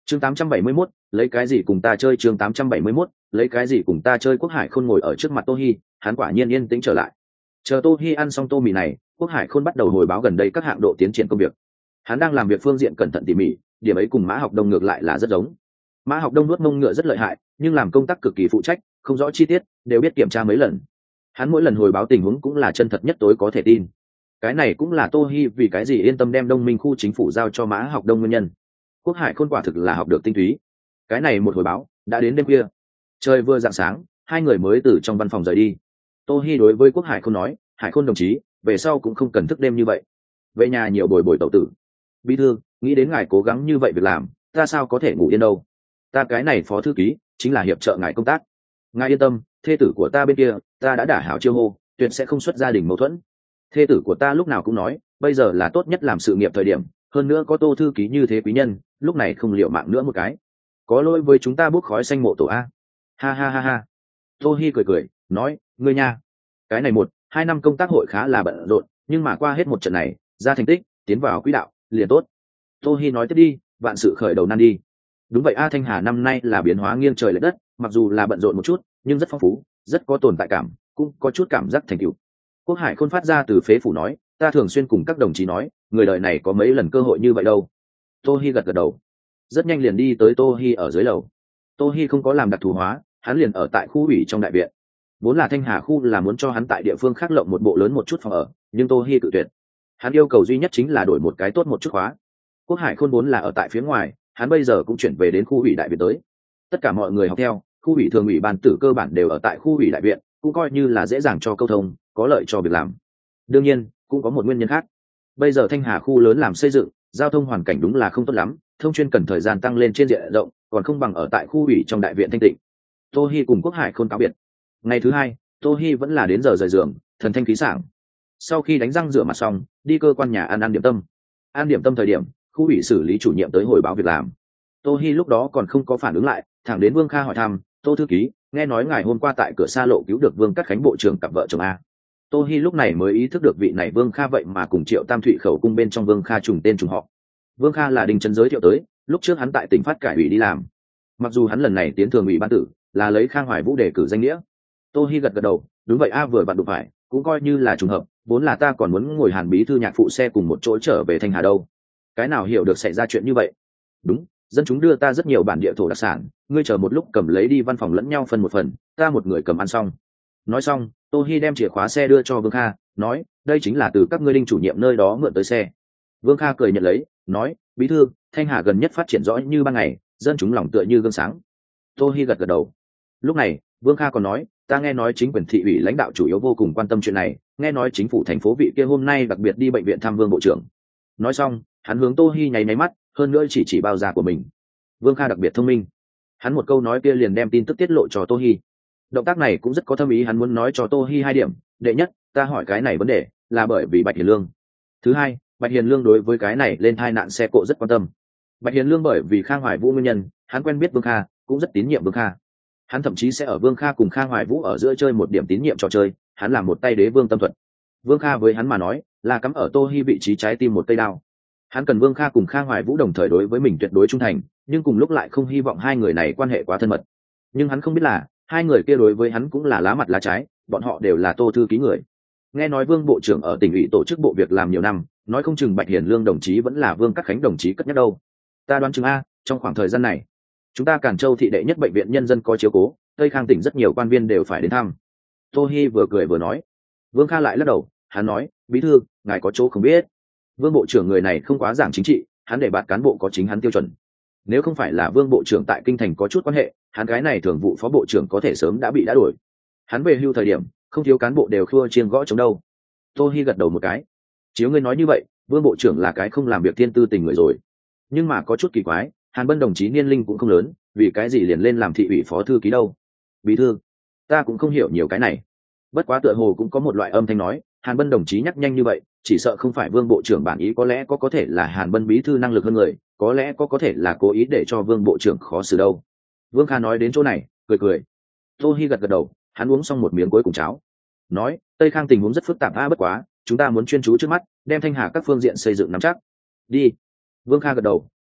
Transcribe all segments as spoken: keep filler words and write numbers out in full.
chương tám trăm bảy mươi mốt, lấy cái gì cùng ta chơi chương tám trăm bảy mươi mốt, lấy cái gì cùng ta chơi. Quốc Hải Khôn ngồi ở trước mặt Tô Hi, hắn quả nhiên yên tĩnh trở lại. Chờ Tô Hi ăn xong tô mì này, Quốc Hải Khôn bắt đầu hồi báo gần đây các hạng độ tiến triển công việc. Hắn đang làm việc phương diện cẩn thận tỉ mỉ, điểm ấy cùng Mã Học Đông ngược lại là rất giống. Mã Học Đông nuốt mông ngựa rất lợi hại, nhưng làm công tác cực kỳ phụ trách, không rõ chi tiết, đều biết kiểm tra mấy lần. Hắn mỗi lần hồi báo tình huống cũng là chân thật nhất tối có thể tin. Cái này cũng là Tô Hi vì cái gì yên tâm đem Đông Minh khu chính phủ giao cho Mã Học Đông nguyên nhân. Quốc Hải Khôn quả thực là học được tinh túy. Cái này một hồi báo đã đến đêm khuya, trời vừa rạng sáng, hai người mới từ trong văn phòng rời đi. Tô Hi đối với Quốc Hải Khôn nói, Hải Khôn đồng chí, về sau cũng không cần thức đêm như vậy, về nhà nhiều bồi bồi tẩu tử. Bí thư, nghĩ đến ngài cố gắng như vậy việc làm, ta sao có thể ngủ yên đâu. Ta cái này phó thư ký chính là hiệp trợ ngài công tác. Ngài yên tâm, thê tử của ta bên kia ta đã đả hảo chiêu hô, tuyệt sẽ không xuất gia đình mâu thuẫn. Thê tử của ta lúc nào cũng nói, bây giờ là tốt nhất làm sự nghiệp thời điểm, hơn nữa có Tô thư ký như thế quý nhân, lúc này không liệu mạng nữa một cái, có lỗi với chúng ta bốc khói xanh mộ tổ a. Ha ha ha ha. Tô Hi cười cười nói, ngươi nha, cái này một hai năm công tác hội khá là bận rộn, nhưng mà qua hết một trận này, ra thành tích, tiến vào quỹ đạo liền tốt. Tô Hi nói tiếp đi, vạn sự khởi đầu nan đi. Đúng vậy a, Thanh Hà năm nay là biến hóa nghiêng trời lệch đất, mặc dù là bận rộn một chút, nhưng rất phong phú, rất có tồn tại cảm, cũng có chút cảm giác thành tựu. Quốc Hải Khôn phát ra từ phế phủ nói, ta thường xuyên cùng các đồng chí nói, người đời này có mấy lần cơ hội như vậy đâu. Tô Hi gật gật đầu, rất nhanh liền đi tới Tô Hi ở dưới lầu. Tô Hi không có làm đặc thù hóa, hắn liền ở tại khu ủy trong đại viện. Vốn là Thanh Hà khu là muốn cho hắn tại địa phương khác lộng một bộ lớn một chút phòng ở, nhưng Tô Hi cự tuyệt. Hắn yêu cầu duy nhất chính là đổi một cái tốt một chút khóa. Quốc Hải Khôn vốn là ở tại phía ngoài, hắn bây giờ cũng chuyển về đến khu ủy đại viện tới. Tất cả mọi người học theo, khu ủy thường ủy ban tử cơ bản đều ở tại khu ủy đại viện, cũng coi như là dễ dàng cho câu thông, có lợi cho việc làm. Đương nhiên, cũng có một nguyên nhân khác. Bây giờ Thanh Hà khu lớn làm xây dựng, giao thông hoàn cảnh đúng là không tốt lắm, thông chuyên cần thời gian tăng lên trên diện rộng, còn không bằng ở tại khu ủy trong đại viện thanh tịnh. Tô Hi cùng Quốc Hải Khôn cáo biệt. Ngày thứ hai, Tô Hi vẫn là đến giờ rời giường, thần thanh khí sảng. Sau khi đánh răng rửa mặt xong, đi cơ quan nhà ăn ăn điểm tâm. Ăn điểm tâm thời điểm, khu ủy xử lý chủ nhiệm tới hồi báo việc làm. Tô Hi lúc đó còn không có phản ứng lại, thẳng đến Vương Kha hỏi thăm, Tô thư ký, nghe nói ngài hôm qua tại cửa xa lộ cứu được Vương Cát Khánh bộ trưởng cặp vợ chồng a. Tô Hi lúc này mới ý thức được vị này Vương Kha vậy mà cùng Triệu Tam Thụy khẩu cung bên trong Vương Kha trùng tên trùng họ. Vương Kha là Đinh Trấn giới thiệu tới, lúc trước hắn tại tỉnh phát cải ủy đi làm. Mặc dù hắn lần này tiến thường ủy ban tử, là lấy Khang Hoài Vũ đề cử danh nghĩa. Tô Hi gật gật đầu, đúng vậy a, vừa vặn đụng phải, cũng coi như là trùng hợp, vốn là ta còn muốn ngồi Hàn bí thư nhạc phụ xe cùng một chỗ trở về Thanh Hà đâu. Cái nào hiểu được xảy ra chuyện như vậy. Đúng, dân chúng đưa ta rất nhiều bản địa thổ đặc sản, ngươi chờ một lúc cầm lấy đi văn phòng lẫn nhau phân một phần, ta một người cầm ăn xong. Nói xong, Tô Hi đem chìa khóa xe đưa cho Vương Kha, nói, đây chính là từ các ngươi Đinh chủ nhiệm nơi đó mượn tới xe. Vương Kha cười nhận lấy, nói, bí thư, Thanh Hà gần nhất phát triển rõ như ban ngày, dân chúng lòng tựa như gương sáng. Tô Hi gật gật đầu. Lúc này, Vương Kha còn nói, ta nghe nói chính quyền thị ủy lãnh đạo chủ yếu vô cùng quan tâm chuyện này, nghe nói chính phủ thành phố vị kia hôm nay đặc biệt đi bệnh viện thăm Vương bộ trưởng. Nói xong, hắn hướng Tô Hi nháy nháy mắt, hơn nữa chỉ chỉ bao già của mình. Vương Kha đặc biệt thông minh, hắn một câu nói kia liền đem tin tức tiết lộ cho Tô Hi. Động tác này cũng rất có thâm ý, hắn muốn nói cho Tô Hi hai điểm. Đệ nhất, ta hỏi cái này vấn đề là bởi vì Bạch Hiền Lương. Thứ hai, Bạch Hiền Lương đối với cái này lên tai nạn xe cộ rất quan tâm. Bạch Hiền Lương bởi vì Khang Hoài Vũ nguyên nhân, hắn quen biết Vương Kha, cũng rất tín nhiệm Vương Kha. Hắn thậm chí sẽ ở Vương Kha cùng Khang Hoài Vũ ở giữa chơi một điểm tín nhiệm trò chơi, hắn làm một tay đế vương tâm thuật. Vương Kha với hắn mà nói, là cắm ở Tô Hi vị trí trái tim một cây đao. Hắn cần Vương Kha cùng Khang Hoài Vũ đồng thời đối với mình tuyệt đối trung thành, nhưng cùng lúc lại không hy vọng hai người này quan hệ quá thân mật. Nhưng hắn không biết là, hai người kia đối với hắn cũng là lá mặt lá trái, bọn họ đều là Tô thư ký người. Nghe nói Vương bộ trưởng ở tỉnh ủy tổ chức bộ việc làm nhiều năm, nói không chừng Bạch Hiền Lương đồng chí vẫn là Vương Cát Khánh đồng chí cất nhắc đâu. Ta đoán chừng a, trong khoảng thời gian này, chúng ta Càn Châu thị đệ nhất bệnh viện nhân dân có chiếu cố, Tây Khang tỉnh rất nhiều quan viên đều phải đến thăm. Tô Hi vừa cười vừa nói. Vương Kha lại lắc đầu, hắn nói, bí thư, ngài có chỗ không biết. Vương bộ trưởng người này không quá giảng chính trị, hắn để bạt cán bộ có chính hắn tiêu chuẩn. Nếu không phải là Vương bộ trưởng tại kinh thành có chút quan hệ, hắn cái này thường vụ phó bộ trưởng có thể sớm đã bị đã đuổi. Hắn về hưu thời điểm, không thiếu cán bộ đều khua chiêng gõ chống đâu. Tô Hi gật đầu một cái. Chiếu ngươi nói như vậy, Vương bộ trưởng là cái không làm việc thiên tư tình người rồi. Nhưng mà có chút kỳ quái, Hàn Bân đồng chí niên linh cũng không lớn, vì cái gì liền lên làm thị ủy phó thư ký đâu? Bí thư, ta cũng không hiểu nhiều cái này. Bất quá tựa hồ cũng có một loại âm thanh nói, Hàn Bân đồng chí nhắc nhanh như vậy, chỉ sợ không phải Vương bộ trưởng bản ý, có lẽ có có thể là Hàn Bân bí thư năng lực hơn người, có lẽ có có thể là cố ý để cho Vương bộ trưởng khó xử đâu. Vương Kha nói đến chỗ này, cười cười. Tô Hi gật gật đầu, hắn uống xong một miếng cuối cùng cháo, nói, Tây Khang tình huống rất phức tạp a, bất quá, chúng ta muốn chuyên chú trước mắt, đem Thanh Hà các phương diện xây dựng nắm chắc. Đi. Vương Kha gật đầu,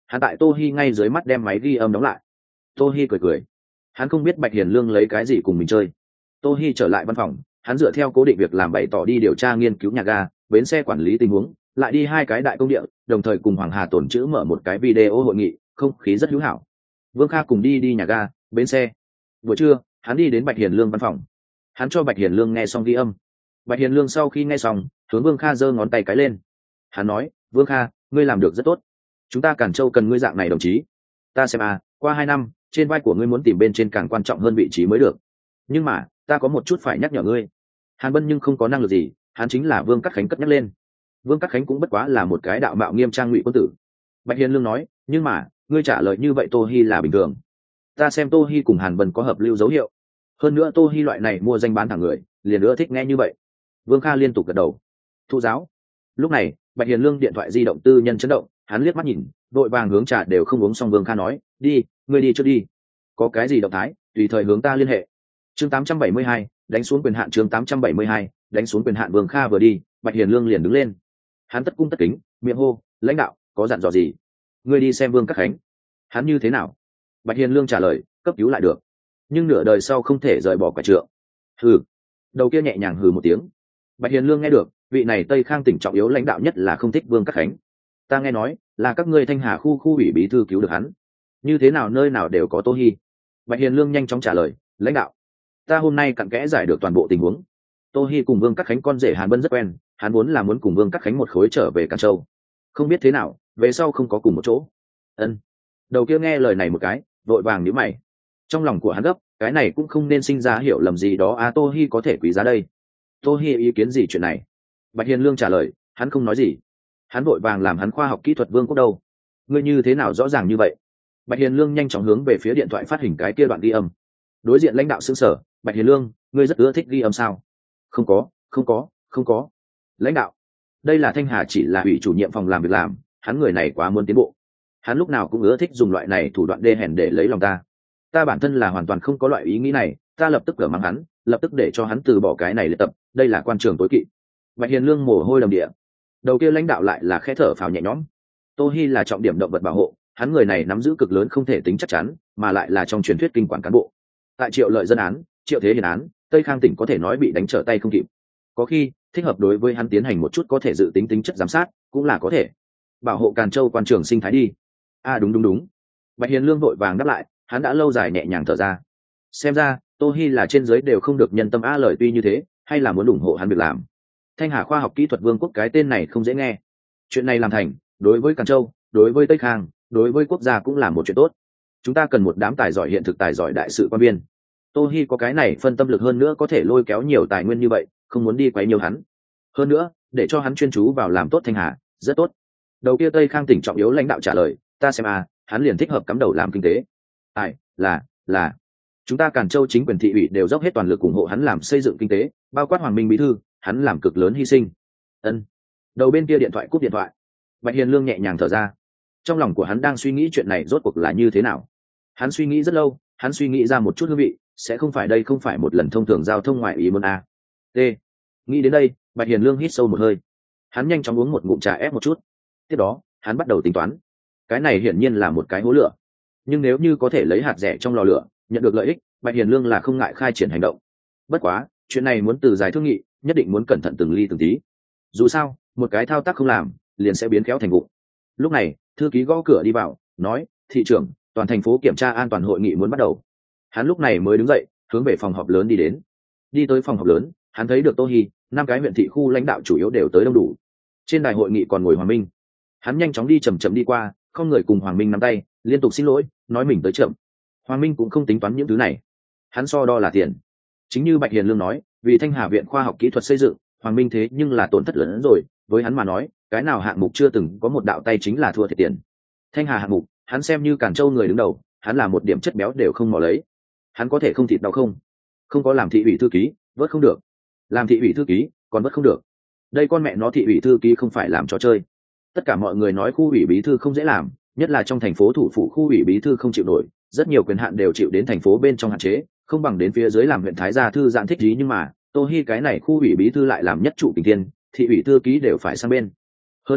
hắn tại Tô Hi ngay dưới mắt đem máy ghi âm đóng lại. Tô Hi cười cười, hắn không biết Bạch Hiền Lương lấy cái gì cùng mình chơi. Tô Hi trở lại văn phòng, hắn dựa theo cố định việc làm bày tỏ đi điều tra nghiên cứu nhà ga, bến xe quản lý tình huống, lại đi hai cái đại công địa, đồng thời cùng Hoàng Hà tổn chữ mở một cái video hội nghị, không khí rất hữu hảo. Vương Kha cùng đi đi nhà ga, bến xe. Buổi trưa, hắn đi đến Bạch Hiền Lương văn phòng. Hắn cho Bạch Hiền Lương nghe xong ghi âm. Bạch Hiền Lương sau khi nghe xong, hướng Vương Kha giơ ngón tay cái lên. Hắn nói, Vương Kha, ngươi làm được rất tốt. Chúng ta Càn Châu cần ngươi dạng này đồng chí. Ta xem à, qua hai năm, trên vai của ngươi muốn tìm bên trên càng quan trọng hơn vị trí mới được. Nhưng mà, ta có một chút phải nhắc nhở ngươi. Hàn Bân nhưng không có năng lực gì, hắn chính là Vương Cát Khánh cất nhắc lên. Vương Cát Khánh cũng bất quá là một cái đạo mạo nghiêm trang ngụy quân tử. Bạch Hiền Lương nói, nhưng mà, ngươi trả lời như vậy Tô Hi là bình thường. Ta xem Tô Hi cùng Hàn Bân có hợp lưu dấu hiệu. Hơn nữa Tô Hi loại này mua danh bán thẳng người, liền ưa thích nghe như vậy. Vương Kha liên tục gật đầu. Thu giáo. Lúc này, Bạch Hiền Lương điện thoại di động tư nhân chấn động, hắn liếc mắt nhìn, đội vàng hướng trà đều không uống xong. Vương Kha nói, đi, ngươi đi trước đi. Có cái gì động thái, tùy thời hướng ta liên hệ. Chương tám trăm bảy mươi hai, đánh xuống quyền hạn. Chương tám trăm bảy mươi hai, đánh xuống quyền hạn. Vương Kha vừa đi, Bạch Hiền Lương liền đứng lên. Hắn tất cung tất kính, miệng hô, lãnh đạo, có dặn dò gì? Ngươi đi xem Vương Cát Khánh. Hắn như thế nào? Bạch Hiền Lương trả lời, cấp cứu lại được, nhưng nửa đời sau không thể rời bỏ quả trượng. Hừ. Đầu kia nhẹ nhàng hừ một tiếng. Bạch Hiền Lương nghe được, vị này Tây Khang tỉnh trọng yếu lãnh đạo nhất là không thích Vương Cát Khánh. Ta nghe nói là các ngươi Thanh Hà khu khu ủy bí thư cứu được hắn. Như thế nào nơi nào đều có Tô Hi. Bạch Hiền Lương nhanh chóng trả lời, lãnh đạo, ta hôm nay cặn kẽ giải được toàn bộ tình huống. Tô Hi cùng Vương Cát Khánh con rể Hàn Bân rất quen, hắn vốn là muốn cùng Vương Cát Khánh một khối trở về Càn Châu. Không biết thế nào, về sau không có cùng một chỗ. Ân. Đầu kia nghe lời này một cái, vội vàng nhíu mày. Trong lòng của hắn gấp, cái này cũng không nên sinh ra hiểu lầm gì đó. À, Tô Hi có thể quý giá đây. Tô Hi ý kiến gì chuyện này? Bạch Hiền Lương trả lời, hắn không nói gì. Hắn vội vàng làm hắn khoa học kỹ thuật vương quốc đâu. Ngươi như thế nào rõ ràng như vậy? Bạch Hiền Lương nhanh chóng hướng về phía điện thoại phát hình cái kia đoạn ghi âm. Đối diện lãnh đạo sững sờ, Bạch Hiền Lương, ngươi rất ưa thích ghi âm sao? Không có, không có, không có. Lãnh đạo, đây là Thanh Hà chỉ là ủy chủ nhiệm phòng làm việc làm, hắn người này quá muốn tiến bộ. Hắn lúc nào cũng ưa thích dùng loại này thủ đoạn đê hèn để lấy lòng ta. Ta bản thân là hoàn toàn không có loại ý nghĩ này, ta lập tức gỡ mắng hắn, lập tức để cho hắn từ bỏ cái này luyện tập, đây là quan trường tối kỵ. Bạch Hiền Lương mồ hôi đầm địa. Đầu kia lãnh đạo lại là khẽ thở phào nhẹ nhõm. Tô Hi là trọng điểm động vật bảo hộ, hắn người này nắm giữ cực lớn không thể tính chắc chắn, mà lại là trong truyền thuyết kinh quản cán bộ. Tại Triệu Lợi dân án, Triệu Thế Hiền án, Tây Khang tỉnh có thể nói bị đánh trở tay không kịp. Có khi thích hợp đối với hắn tiến hành một chút có thể dự tính tính chất giám sát, cũng là có thể bảo hộ Càn Châu quan trường sinh thái đi. À đúng đúng đúng. Bạch Hiền Lương vội vàng đáp lại, hắn đã lâu dài nhẹ nhàng thở ra. Xem ra Tô Hi là trên dưới đều không được nhân tâm. A lời tuy như thế, hay là muốn ủng hộ hắn việc làm. Thanh Hà khoa học kỹ thuật vương quốc, cái tên này không dễ nghe. Chuyện này làm thành, đối với Càn Châu, đối với Tây Khang, đối với quốc gia cũng là một chuyện tốt. Chúng ta cần một đám tài giỏi hiện thực, tài giỏi đại sự quan viên. Tô Hi có cái này phân tâm lực, hơn nữa có thể lôi kéo nhiều tài nguyên như vậy, không muốn đi quấy nhiều hắn. Hơn nữa, để cho hắn chuyên chú vào làm tốt Thanh Hà, rất tốt. Đầu kia Tây Khang tỉnh trọng yếu lãnh đạo trả lời, ta xem à, hắn liền thích hợp cắm đầu làm kinh tế. Ai, là, là. Chúng ta Càn Châu chính quyền thị ủy đều dốc hết toàn lực ủng hộ hắn làm xây dựng kinh tế, bao quát Hoàng Minh bí thư, hắn làm cực lớn hy sinh. Ân. Đầu bên kia điện thoại cúp điện thoại. Bạch Hiền Lương nhẹ nhàng thở ra. Trong lòng của hắn đang suy nghĩ chuyện này rốt cuộc là như thế nào. Hắn suy nghĩ rất lâu, hắn suy nghĩ ra một chút hương vị, sẽ không phải đây không phải một lần thông thường giao thông ngoại ý muốn a. T. Nghĩ đến đây, Bạch Hiền Lương hít sâu một hơi. Hắn nhanh chóng uống một ngụm trà ép một chút. Tiếp đó, hắn bắt đầu tính toán. Cái này hiển nhiên là một cái hố lửa. Nhưng nếu như có thể lấy hạt rẻ trong lò lửa, nhận được lợi ích, Bạch Hiền Lương là không ngại khai triển hành động. Bất quá, chuyện này muốn từ dài thương nghị, nhất định muốn cẩn thận từng ly từng tí. Dù sao, một cái thao tác không làm, liền sẽ biến khéo thành vụng. Lúc này, thư ký gõ cửa đi vào, nói, thị trưởng, toàn thành phố kiểm tra an toàn hội nghị muốn bắt đầu. Hắn lúc này mới đứng dậy, hướng về phòng họp lớn đi đến. Đi tới phòng họp lớn, hắn thấy được Tô Hi, năm cái huyện thị khu lãnh đạo chủ yếu đều tới đông đủ. Trên đài hội nghị còn ngồi Hoàng Minh. Hắn nhanh chóng đi chậm chậm đi qua, không người cùng Hoàng Minh nắm tay, liên tục xin lỗi, nói mình tới chậm. Hoàng Minh cũng không tính toán những thứ này, hắn so đo là tiền. Chính như Bạch Hiền Lương nói, vì Thanh Hà viện khoa học kỹ thuật xây dựng, Hoàng Minh thế nhưng là tổn thất lớn hơn rồi, với hắn mà nói, cái nào hạng mục chưa từng có một đạo tay chính là thua thiệt tiền. Thanh Hà hạng mục, hắn xem như Càn Châu người đứng đầu, hắn là một điểm chất béo đều không mò lấy. Hắn có thể không thịt đau không? Không có làm thị ủy thư ký, vớt không được. Làm thị ủy thư ký, còn vớt không được. Đây con mẹ nó thị ủy thư ký không phải làm trò chơi. Tất cả mọi người nói khu ủy bí thư không dễ làm, nhất là trong thành phố thủ phủ khu ủy bí thư không chịu nổi, rất nhiều quyền hạn đều chịu đến thành phố bên trong hạn chế, không bằng đến phía dưới làm huyện thái gia thư giãn thích gì. Nhưng mà Tô Hi cái này khu ủy bí thư lại làm nhất trụ tình tiên, thị ủy thư ký đều phải sang bên. Hơn nữa,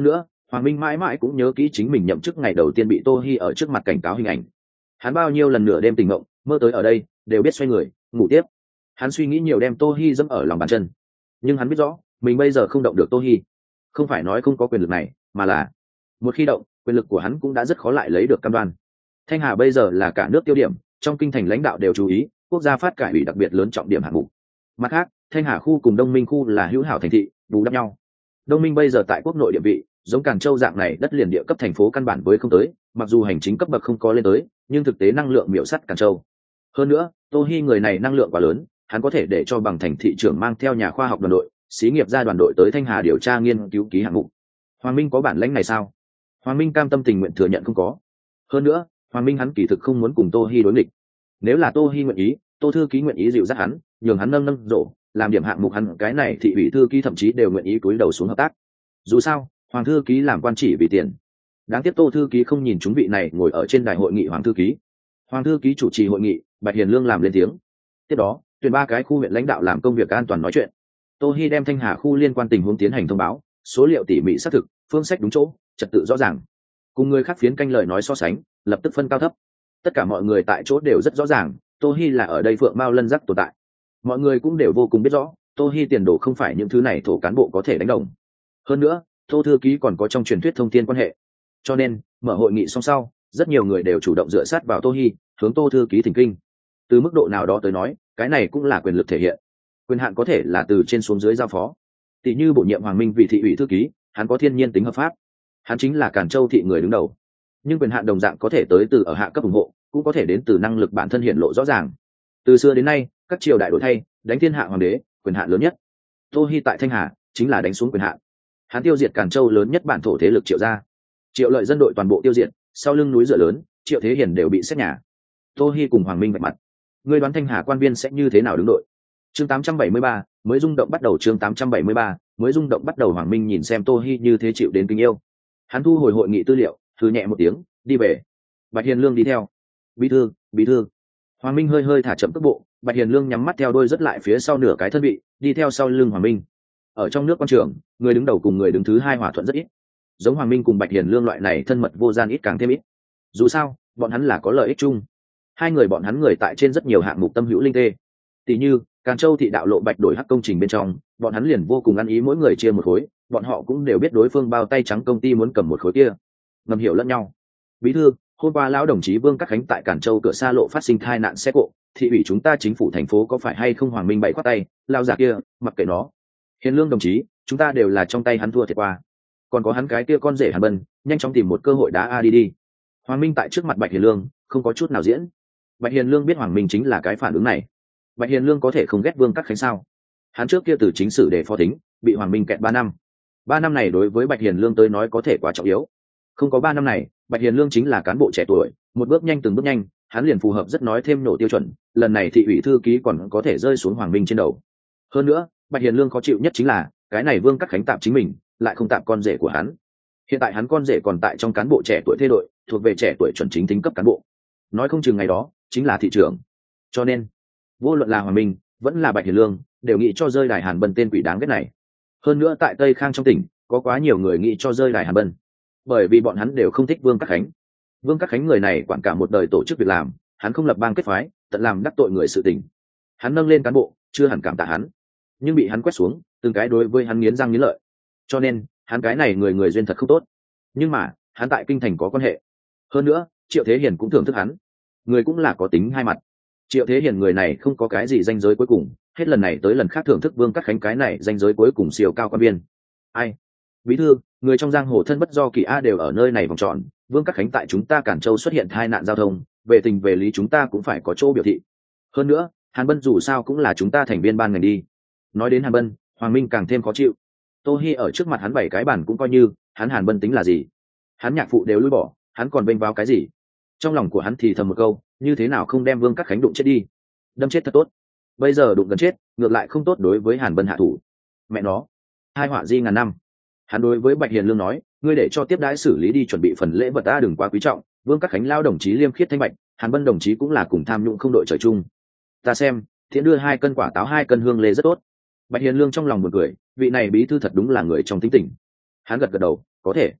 Hoàng Minh mãi mãi cũng nhớ kỹ chính mình nhậm chức ngày đầu tiên bị Tô Hi ở trước mặt cảnh cáo hình ảnh. Hắn bao nhiêu lần nửa đêm tỉnh mộng mơ tới ở đây đều biết xoay người ngủ tiếp. Hắn suy nghĩ nhiều đem Tô Hi dẫm ở lòng bàn chân, nhưng hắn biết rõ mình bây giờ không động được Tô Hi. Không phải nói không có quyền lực này, mà là một khi động, quyền lực của hắn cũng đã rất khó lại lấy được cam đoan. Thanh Hà bây giờ là cả nước tiêu điểm, trong kinh thành lãnh đạo đều chú ý, quốc gia phát cải ủy đặc biệt lớn trọng điểm hạng mục. Mặt khác, Thanh Hà khu cùng Đông Minh khu là hữu hảo thành thị, bù đắp nhau. Đông Minh bây giờ tại quốc nội địa vị, giống Càn Châu dạng này đất liền địa cấp thành phố căn bản với không tới, mặc dù hành chính cấp bậc không có lên tới, nhưng thực tế năng lượng miểu sắt Càn Châu. Hơn nữa, Tô Hi người này năng lượng quá lớn, hắn có thể để cho bằng thành thị trưởng mang theo nhà khoa học đoàn đội, xí nghiệp gia đoàn đội tới Thanh Hà điều tra nghiên cứu ký hạng mục. Hoàng Minh có bản lĩnh này sao? Hoàng Minh cam tâm tình nguyện thừa nhận không có. Hơn nữa, Hoàng Minh hắn kỳ thực không muốn cùng Tô Hi đối nghịch. Nếu là Tô Hi nguyện ý, Tô thư ký nguyện ý dịu dắt hắn, nhường hắn nâng nâng rổ, làm điểm hạng mục hắn cái này thị ủy thư ký thậm chí đều nguyện ý cúi đầu xuống hợp tác. Dù sao, Hoàng thư ký làm quan chỉ vì tiền. Đáng tiếc Tô thư ký không nhìn chúng vị này ngồi ở trên đài hội nghị Hoàng thư ký. Hoàng thư ký chủ trì hội nghị, Bạch Hiền Lương làm lên tiếng. Tiếp đó, tuyển ba cái khu huyện lãnh đạo làm công việc an toàn nói chuyện. Tô Hi đem Thanh Hà khu liên quan tình huống tiến hành thông báo, số liệu tỉ mỉ xác thực, phương sách đúng chỗ, trật tự rõ ràng. Cùng người khác phiến canh lời nói so sánh, lập tức phân cao thấp. Tất cả mọi người tại chỗ đều rất rõ ràng, Tô Hi là ở đây phượng mao lân giác tồn tại. Mọi người cũng đều vô cùng biết rõ, Tô Hi tiền đồ không phải những thứ này thổ cán bộ có thể đánh đồng. Hơn nữa, Tô thư ký còn có trong truyền thuyết thông tin quan hệ. Cho nên, mở hội nghị xong sau, rất nhiều người đều chủ động dựa sát vào Tô Hi, hướng Tô thư ký thỉnh kinh. Từ mức độ nào đó tới nói, cái này cũng là quyền lực thể hiện. Quyền hạn có thể là từ trên xuống dưới giao phó. Tỷ như bổ nhiệm Hoàng Minh vị thị ủy thư ký, hắn có thiên nhiên tính hợp pháp. Hắn chính là Càn Châu thị người đứng đầu. Nhưng quyền hạn đồng dạng có thể tới từ ở hạ cấp ủng hộ, cũng có thể đến từ năng lực bản thân hiện lộ rõ ràng. Từ xưa đến nay, các triều đại đổi thay, đánh thiên hạ hoàng đế, quyền hạn lớn nhất. Tô Hi tại Thanh Hà chính là đánh xuống quyền hạn. Hắn tiêu diệt Càn Châu lớn nhất bản thổ thế lực Triệu gia. Triệu Lợi dân đội toàn bộ tiêu diệt, sau lưng núi dựa lớn, Triệu Thế Hiền đều bị xét nhà. Tô Hi cùng Hoàng Minh vạch mặt. Ngươi đoán Thanh Hà quan viên sẽ như thế nào đứng đội? Chương tám trăm bảy mươi ba, mới rung động bắt đầu chương tám trăm bảy mươi ba, mới rung động bắt đầu Hoàng Minh nhìn xem Tô Hi như thế chịu đến kính yêu. Hắn thu hồi hội nghị tư liệu, thư nhẹ một tiếng, đi về. Bạch Hiền Lương đi theo. Bí thư, bí thư. Hoàng Minh hơi hơi thả chậm tốc bộ, Bạch Hiền Lương nhắm mắt theo đôi rất lại phía sau nửa cái thân vị, đi theo sau lưng Hoàng Minh. Ở trong nước quan trường, người đứng đầu cùng người đứng thứ hai hòa thuận rất ít. Giống Hoàng Minh cùng Bạch Hiền Lương loại này thân mật vô gian ít càng thêm ít. Dù sao, bọn hắn là có lợi ích chung. Hai người bọn hắn người tại trên rất nhiều hạng mục tâm hữu linh tê. Tỷ như, Càn Châu thị đạo lộ bạch đổi hắc công trình bên trong, bọn hắn liền vô cùng ăn ý mỗi người chia một khối, bọn họ cũng đều biết đối phương bao tay trắng công ty muốn cầm một khối kia, ngầm hiểu lẫn nhau. Bí thư, hôm qua lão đồng chí Vương Cát Khánh tại Càn Châu cửa xa lộ phát sinh tai nạn xe cộ, thị ủy chúng ta chính phủ thành phố có phải hay không? Hoàng Minh bày khoát tay, lao giả kia, mặc kệ nó. Hiền Lương đồng chí, chúng ta đều là trong tay hắn thua thiệt qua. Còn có hắn cái kia con rể Hàn Bân, nhanh chóng tìm một cơ hội đá a đi đi. Hoàng Minh tại trước mặt Bạch Hiền Lương, không có chút nào diễn. Bạch Hiền Lương biết Hoàng Minh chính là cái phản ứng này. Bạch Hiền Lương có thể không ghét Vương Cát Khánh sao? Hắn trước kia từ chính sử để phó thính, bị Hoàng Minh kẹt ba năm. Ba năm này đối với Bạch Hiền Lương tới nói có thể quá trọng yếu. Không có ba năm này, Bạch Hiền Lương chính là cán bộ trẻ tuổi, một bước nhanh từng bước nhanh, hắn liền phù hợp rất nói thêm nổ tiêu chuẩn, lần này thị ủy thư ký còn có thể rơi xuống Hoàng Minh trên đầu. Hơn nữa, Bạch Hiền Lương khó chịu nhất chính là, cái này Vương Cát Khánh tạm chính mình, lại không tạm con rể của hắn. Hiện tại hắn con rể còn tại trong cán bộ trẻ tuổi thế đội, thuộc về trẻ tuổi chuẩn chính tính cấp cán bộ. Nói không chừng ngày đó, chính là thị trưởng. Cho nên, vô luận là Hoàng Minh, vẫn là Bạch Hiền Lương, đều nghĩ cho rơi đài Hàn Bân tên quỷ đáng ghét này. Hơn nữa tại Tây Khang trong tỉnh, có quá nhiều người nghĩ cho rơi đài Hàn Bân, bởi vì bọn hắn đều không thích Vương Cát Khánh. Vương Cát Khánh người này quản cả một đời tổ chức việc làm, hắn không lập bang kết phái, tận làm đắc tội người sự tình. Hắn nâng lên cán bộ, chưa hẳn cảm tạ hắn, nhưng bị hắn quét xuống, từng cái đối với hắn nghiến răng nghiến lợi. Cho nên, hắn cái này người người duyên thật không tốt. Nhưng mà, hắn tại kinh thành có quan hệ. Hơn nữa, Triệu Thế Hiền cũng thưởng thức hắn. Người cũng là có tính hai mặt. Triệu Thế Hiền người này không có cái gì danh giới cuối cùng, hết lần này tới lần khác thưởng thức Vương Cát Khánh cái này danh giới cuối cùng siêu cao quan viên. Ai? Bí thư, người trong giang hồ thân bất do kỳ a đều ở nơi này vòng tròn, Vương Cát Khánh tại chúng ta Cản Châu xuất hiện tai nạn giao thông, về tình về lý chúng ta cũng phải có chỗ biểu thị. Hơn nữa, Hàn Bân dù sao cũng là chúng ta thành viên ban ngành đi. Nói đến Hàn Bân, Hoàng Minh càng thêm khó chịu. Tô Hi ở trước mặt hắn bảy cái bản cũng coi như, hắn Hàn Bân tính là gì? Hắn nhạc phụ đều lui bỏ, hắn còn bênh vào cái gì? Trong lòng của hắn thì thầm một câu, như thế nào không đem Vương Cát Khánh đụng chết đi? Đâm chết thật tốt. Bây giờ đụng gần chết, ngược lại không tốt đối với Hàn Bân hạ thủ. Mẹ nó, hai họa di ngàn năm. Hắn đối với Bạch Hiền Lương nói, ngươi để cho tiếp đãi xử lý đi chuẩn bị phần lễ vật ta đừng quá quý trọng. Vương Cát Khánh lao đồng chí liêm khiết thanh bạch, Hàn Bân đồng chí cũng là cùng tham nhũng không đội trời chung. Ta xem, thiện đưa hai cân quả táo hai cân hương lê rất tốt. Bạch Hiền Lương trong lòng buồn cười, vị này bí thư thật đúng là người trong tính tình. Hắn gật gật đầu, có thể.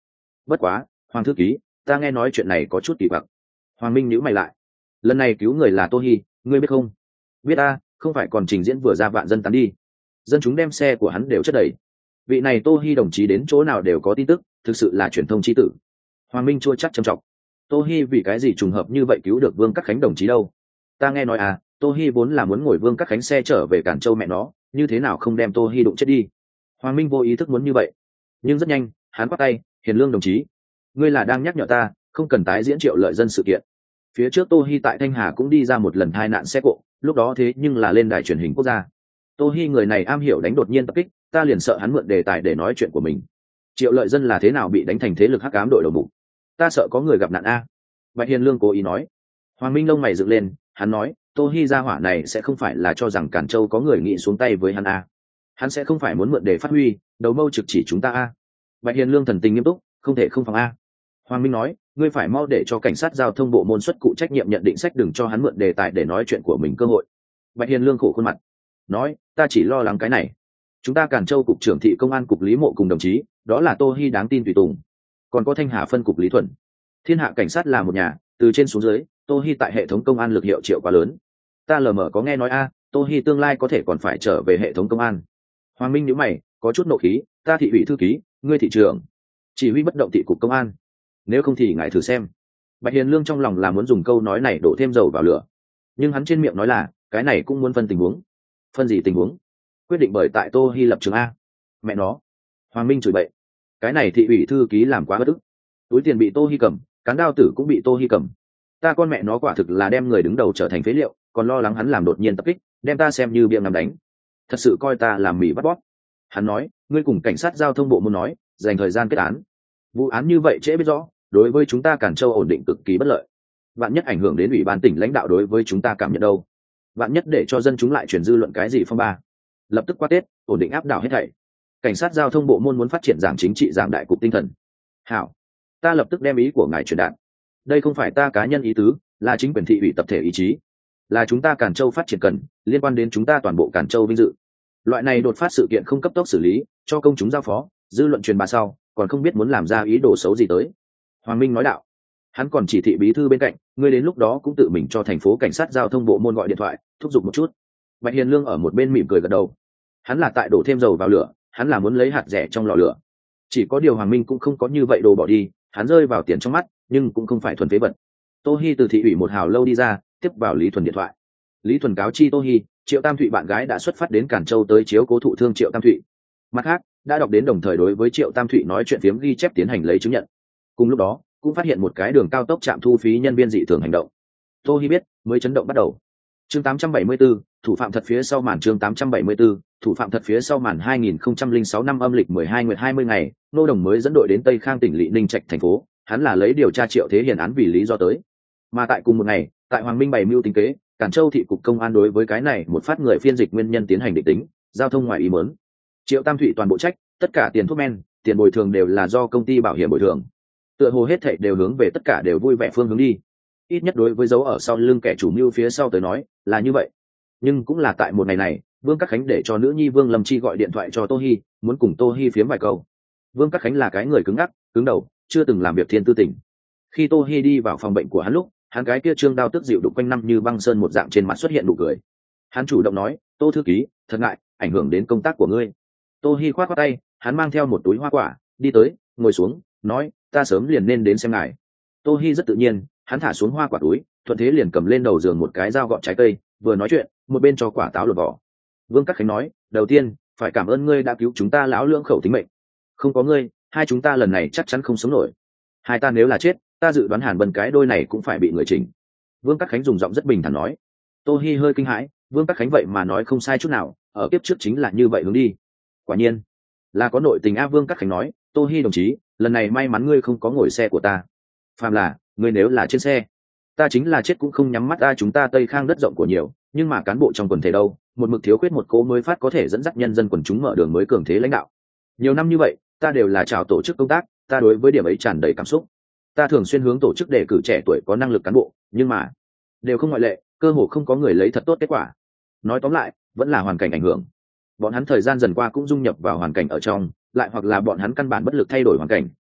Bất quá hoàng thư ký, ta nghe nói chuyện này có chút kỳ quặc. Hoàng Minh nhíu mày lại. Lần này cứu người là Tô Hi, ngươi biết không? Biết a, không phải còn trình diễn vừa ra vạn dân tán đi, dân chúng đem xe của hắn đều chất đầy. Vị này Tô Hi đồng chí đến chỗ nào đều có tin tức, thực sự là truyền thông chi tử. Hoàng Minh chua chắc trầm trọng. Tô Hi vì cái gì trùng hợp như vậy cứu được Vương Các Khánh đồng chí đâu? Ta nghe nói à, Tô Hi vốn là muốn ngồi Vương Các Khánh xe trở về Cản Châu mẹ nó, như thế nào không đem Tô Hi đụng chết đi? Hoàng Minh vô ý thức muốn như vậy, nhưng rất nhanh hắn quát tay, Hiền Lương đồng chí, ngươi là đang nhắc nhở ta không cần tái diễn Triệu Lợi Dân sự kiện. Phía trước Tô Hi tại Thanh Hà cũng đi ra một lần tai nạn xe cộ, lúc đó thế nhưng là lên đài truyền hình quốc gia. Tô Hi người này am hiểu đánh đột nhiên tập kích, ta liền sợ hắn mượn đề tài để nói chuyện của mình. Triệu Lợi Dân là thế nào bị đánh thành thế lực hắc ám đội đầu mục, ta sợ có người gặp nạn a. Bạch Hiền Lương cố ý nói. Hoàng Minh lông mày dựng lên, hắn nói, Tô Hi gia hỏa này sẽ không phải là cho rằng Cản Châu có người nghĩ xuống tay với hắn a. Hắn sẽ không phải muốn mượn để phát huy, đầu mâu trực chỉ chúng ta a. Bạch Hiền Lương thần tình nghiêm túc, không thể không phòng a. Hoàng Minh nói, ngươi phải mau để cho cảnh sát giao thông bộ môn xuất cụ trách nhiệm nhận định sách, đừng cho hắn mượn đề tài để nói chuyện của mình cơ hội. Bạch Hiền Lương khổ khuôn mặt, nói, ta chỉ lo lắng cái này. Chúng ta Cản Châu cục trưởng thị công an cục Lý Mộ cùng đồng chí, đó là Tô Hi đáng tin tùy tùng. Còn có Thanh Hà phân cục Lý Thuần. Thiên hạ cảnh sát là một nhà, từ trên xuống dưới, Tô Hi tại hệ thống công an lực hiệu triệu quá lớn. Ta lờ mờ có nghe nói a, Tô Hi tương lai có thể còn phải trở về hệ thống công an. Hoàng Minh nhíu mày, có chút nộ khí, ta thị ủy thư ký, ngươi thị trưởng, chỉ huy bất động thị cục công an, nếu không thì ngài thử xem. Bạch Hiền Lương trong lòng là muốn dùng câu nói này đổ thêm dầu vào lửa, nhưng hắn trên miệng nói là cái này cũng muốn phân tình huống. Phân gì tình huống? Quyết định bởi tại Tô Hi lập trường a. Mẹ nó. Hoàng Minh chửi bậy, cái này thị ủy thư ký làm quá bất ức. Túi tiền bị Tô Hi cầm, cán đao tử cũng bị Tô Hi cầm. Ta con mẹ nó quả thực là đem người đứng đầu trở thành phế liệu, còn lo lắng hắn làm đột nhiên tập kích, đem ta xem như biếng nằm đánh. Thật sự coi ta làm mì bắt bóp. Hắn nói, ngươi cùng cảnh sát giao thông bộ muốn nói, dành thời gian kết án. Vụ án như vậy trễ biết rõ, đối với chúng ta Cản Châu ổn định cực kỳ bất lợi. Vạn nhất ảnh hưởng đến ủy ban tỉnh lãnh đạo đối với chúng ta cảm nhận đâu? Vạn nhất để cho dân chúng lại truyền dư luận cái gì phong ba? Lập tức qua Tết, ổn định áp đảo hết thảy. Cảnh sát giao thông bộ môn muốn phát triển giảng chính trị giảng đại cục tinh thần. Hảo, ta lập tức đem ý của ngài truyền đạt. Đây không phải ta cá nhân ý tứ, là chính quyền thị ủy tập thể ý chí, là chúng ta Cản Châu phát triển cần, liên quan đến chúng ta toàn bộ Cản Châu vinh dự. Loại này đột phát sự kiện không cấp tốc xử lý, cho công chúng giao phó, dư luận truyền bá sau, còn không biết muốn làm ra ý đồ xấu gì tới. Hoàng Minh nói đạo. Hắn còn chỉ thị bí thư bên cạnh, ngươi đến lúc đó cũng tự mình cho thành phố cảnh sát giao thông bộ môn gọi điện thoại, thúc giục một chút. Bạch Hiền Lương ở một bên mỉm cười gật đầu. Hắn là tại đổ thêm dầu vào lửa, hắn là muốn lấy hạt rẻ trong lò lửa. Chỉ có điều Hoàng Minh cũng không có như vậy đồ bỏ đi, hắn rơi vào tiền trong mắt, nhưng cũng không phải thuần phế vật. Tô Hi từ thị ủy một hào lâu đi ra, tiếp vào Lý Thuần điện thoại. Lý Thuần cáo chi Tô Hi, Triệu Tam Thụy bạn gái đã xuất phát đến Cản Châu tới chiếu cố thụ thương Triệu Tam Thụy. Mặt khác, đã đọc đến đồng thời đối với Triệu Tam Thụy nói chuyện phiếm ghi chép tiến hành lấy chứng nhận. Cùng lúc đó, cũng phát hiện một cái đường cao tốc trạm thu phí nhân viên dị thường hành động. Tô Hi biết, mới chấn động bắt đầu. Chương tám trăm bảy mươi tư, thủ phạm thật phía sau màn. Chương tám trăm bảy mươi tư, thủ phạm thật phía sau màn. Hai nghìn không trăm lẻ sáu năm âm lịch mười hai nguyệt hai mươi ngày, Nô Đồng mới dẫn đội đến Tây Khang tỉnh Lỵ Ninh Trạch thành phố, hắn là lấy điều tra Triệu Thế Hiền án vì lý do tới. Mà tại cùng một ngày, tại Hoàng Minh bày mưu tính kế, Cản Châu thị cục công an đối với cái này một phát người phiên dịch nguyên nhân tiến hành định tính, giao thông ngoài ý muốn. Triệu Tam Thụy toàn bộ trách, tất cả tiền thuốc men, tiền bồi thường đều là do công ty bảo hiểm bồi thường. Tựa hồ hết thảy đều hướng về tất cả đều vui vẻ phương hướng đi. Ít nhất đối với dấu ở sau lưng kẻ chủ mưu phía sau tới nói, là như vậy. Nhưng cũng là tại một ngày này, Vương Các Khánh để cho nữ nhi Vương Lâm Chi gọi điện thoại cho Tô Hi, muốn cùng Tô Hi phiếm vài câu. Vương Các Khánh là cái người cứng ngắc, cứng đầu, chưa từng làm việc thiên tư tình. Khi Tô Hi đi vào phòng bệnh của hắn lúc, hắn cái kia trương đao tức dịu đục quanh năm như băng sơn một dạng trên mặt xuất hiện nụ cười. Hắn chủ động nói, Tô thư ký, thật ngại, ảnh hưởng đến công tác của ngươi. Tô Hi khoát khoát tay, hắn mang theo một túi hoa quả, đi tới, ngồi xuống, nói, ta sớm liền nên đến xem ngài. Tô Hi rất tự nhiên, hắn thả xuống hoa quả túi, thuận thế liền cầm lên đầu giường một cái dao gọt trái cây, vừa nói chuyện, một bên cho quả táo lột vỏ. Vương Các Khánh nói, đầu tiên, phải cảm ơn ngươi đã cứu chúng ta lão lưỡng khẩu tính mệnh. Không có ngươi, hai chúng ta lần này chắc chắn không sống nổi. Hai ta nếu là chết, ta dự đoán Hàn Bân cái đôi này cũng phải bị người chỉnh. Vương Các Khánh dùng giọng rất bình thản nói. Tô Hi hơi kinh hãi, Vương Các Khánh vậy mà nói không sai chút nào, ở kiếp trước chính là như vậy hướng đi. Quả nhiên, là có nội tình a. Vương Các Khánh nói, Tô Hi đồng chí, lần này may mắn ngươi không có ngồi xe của ta. Phàm là, ngươi nếu là trên xe, ta chính là chết cũng không nhắm mắt. A chúng ta Tây Khang đất rộng của nhiều, nhưng mà cán bộ trong quần thể đâu, một mực thiếu khuyết một cố mới phát có thể dẫn dắt nhân dân quần chúng mở đường mới cường thế lãnh đạo. Nhiều năm như vậy, ta đều là chào tổ chức công tác, ta đối với điểm ấy tràn đầy cảm xúc. Ta thường xuyên hướng tổ chức đề cử trẻ tuổi có năng lực cán bộ, nhưng mà đều không ngoại lệ, cơ hồ không có người lấy thật tốt kết quả. Nói tóm lại, vẫn là hoàn cảnh ảnh hưởng. Bọn hắn thời gian dần qua cũng dung nhập vào hoàn cảnh ở trong, lại hoặc là bọn hắn căn bản bất lực thay đổi hoàn cảnh,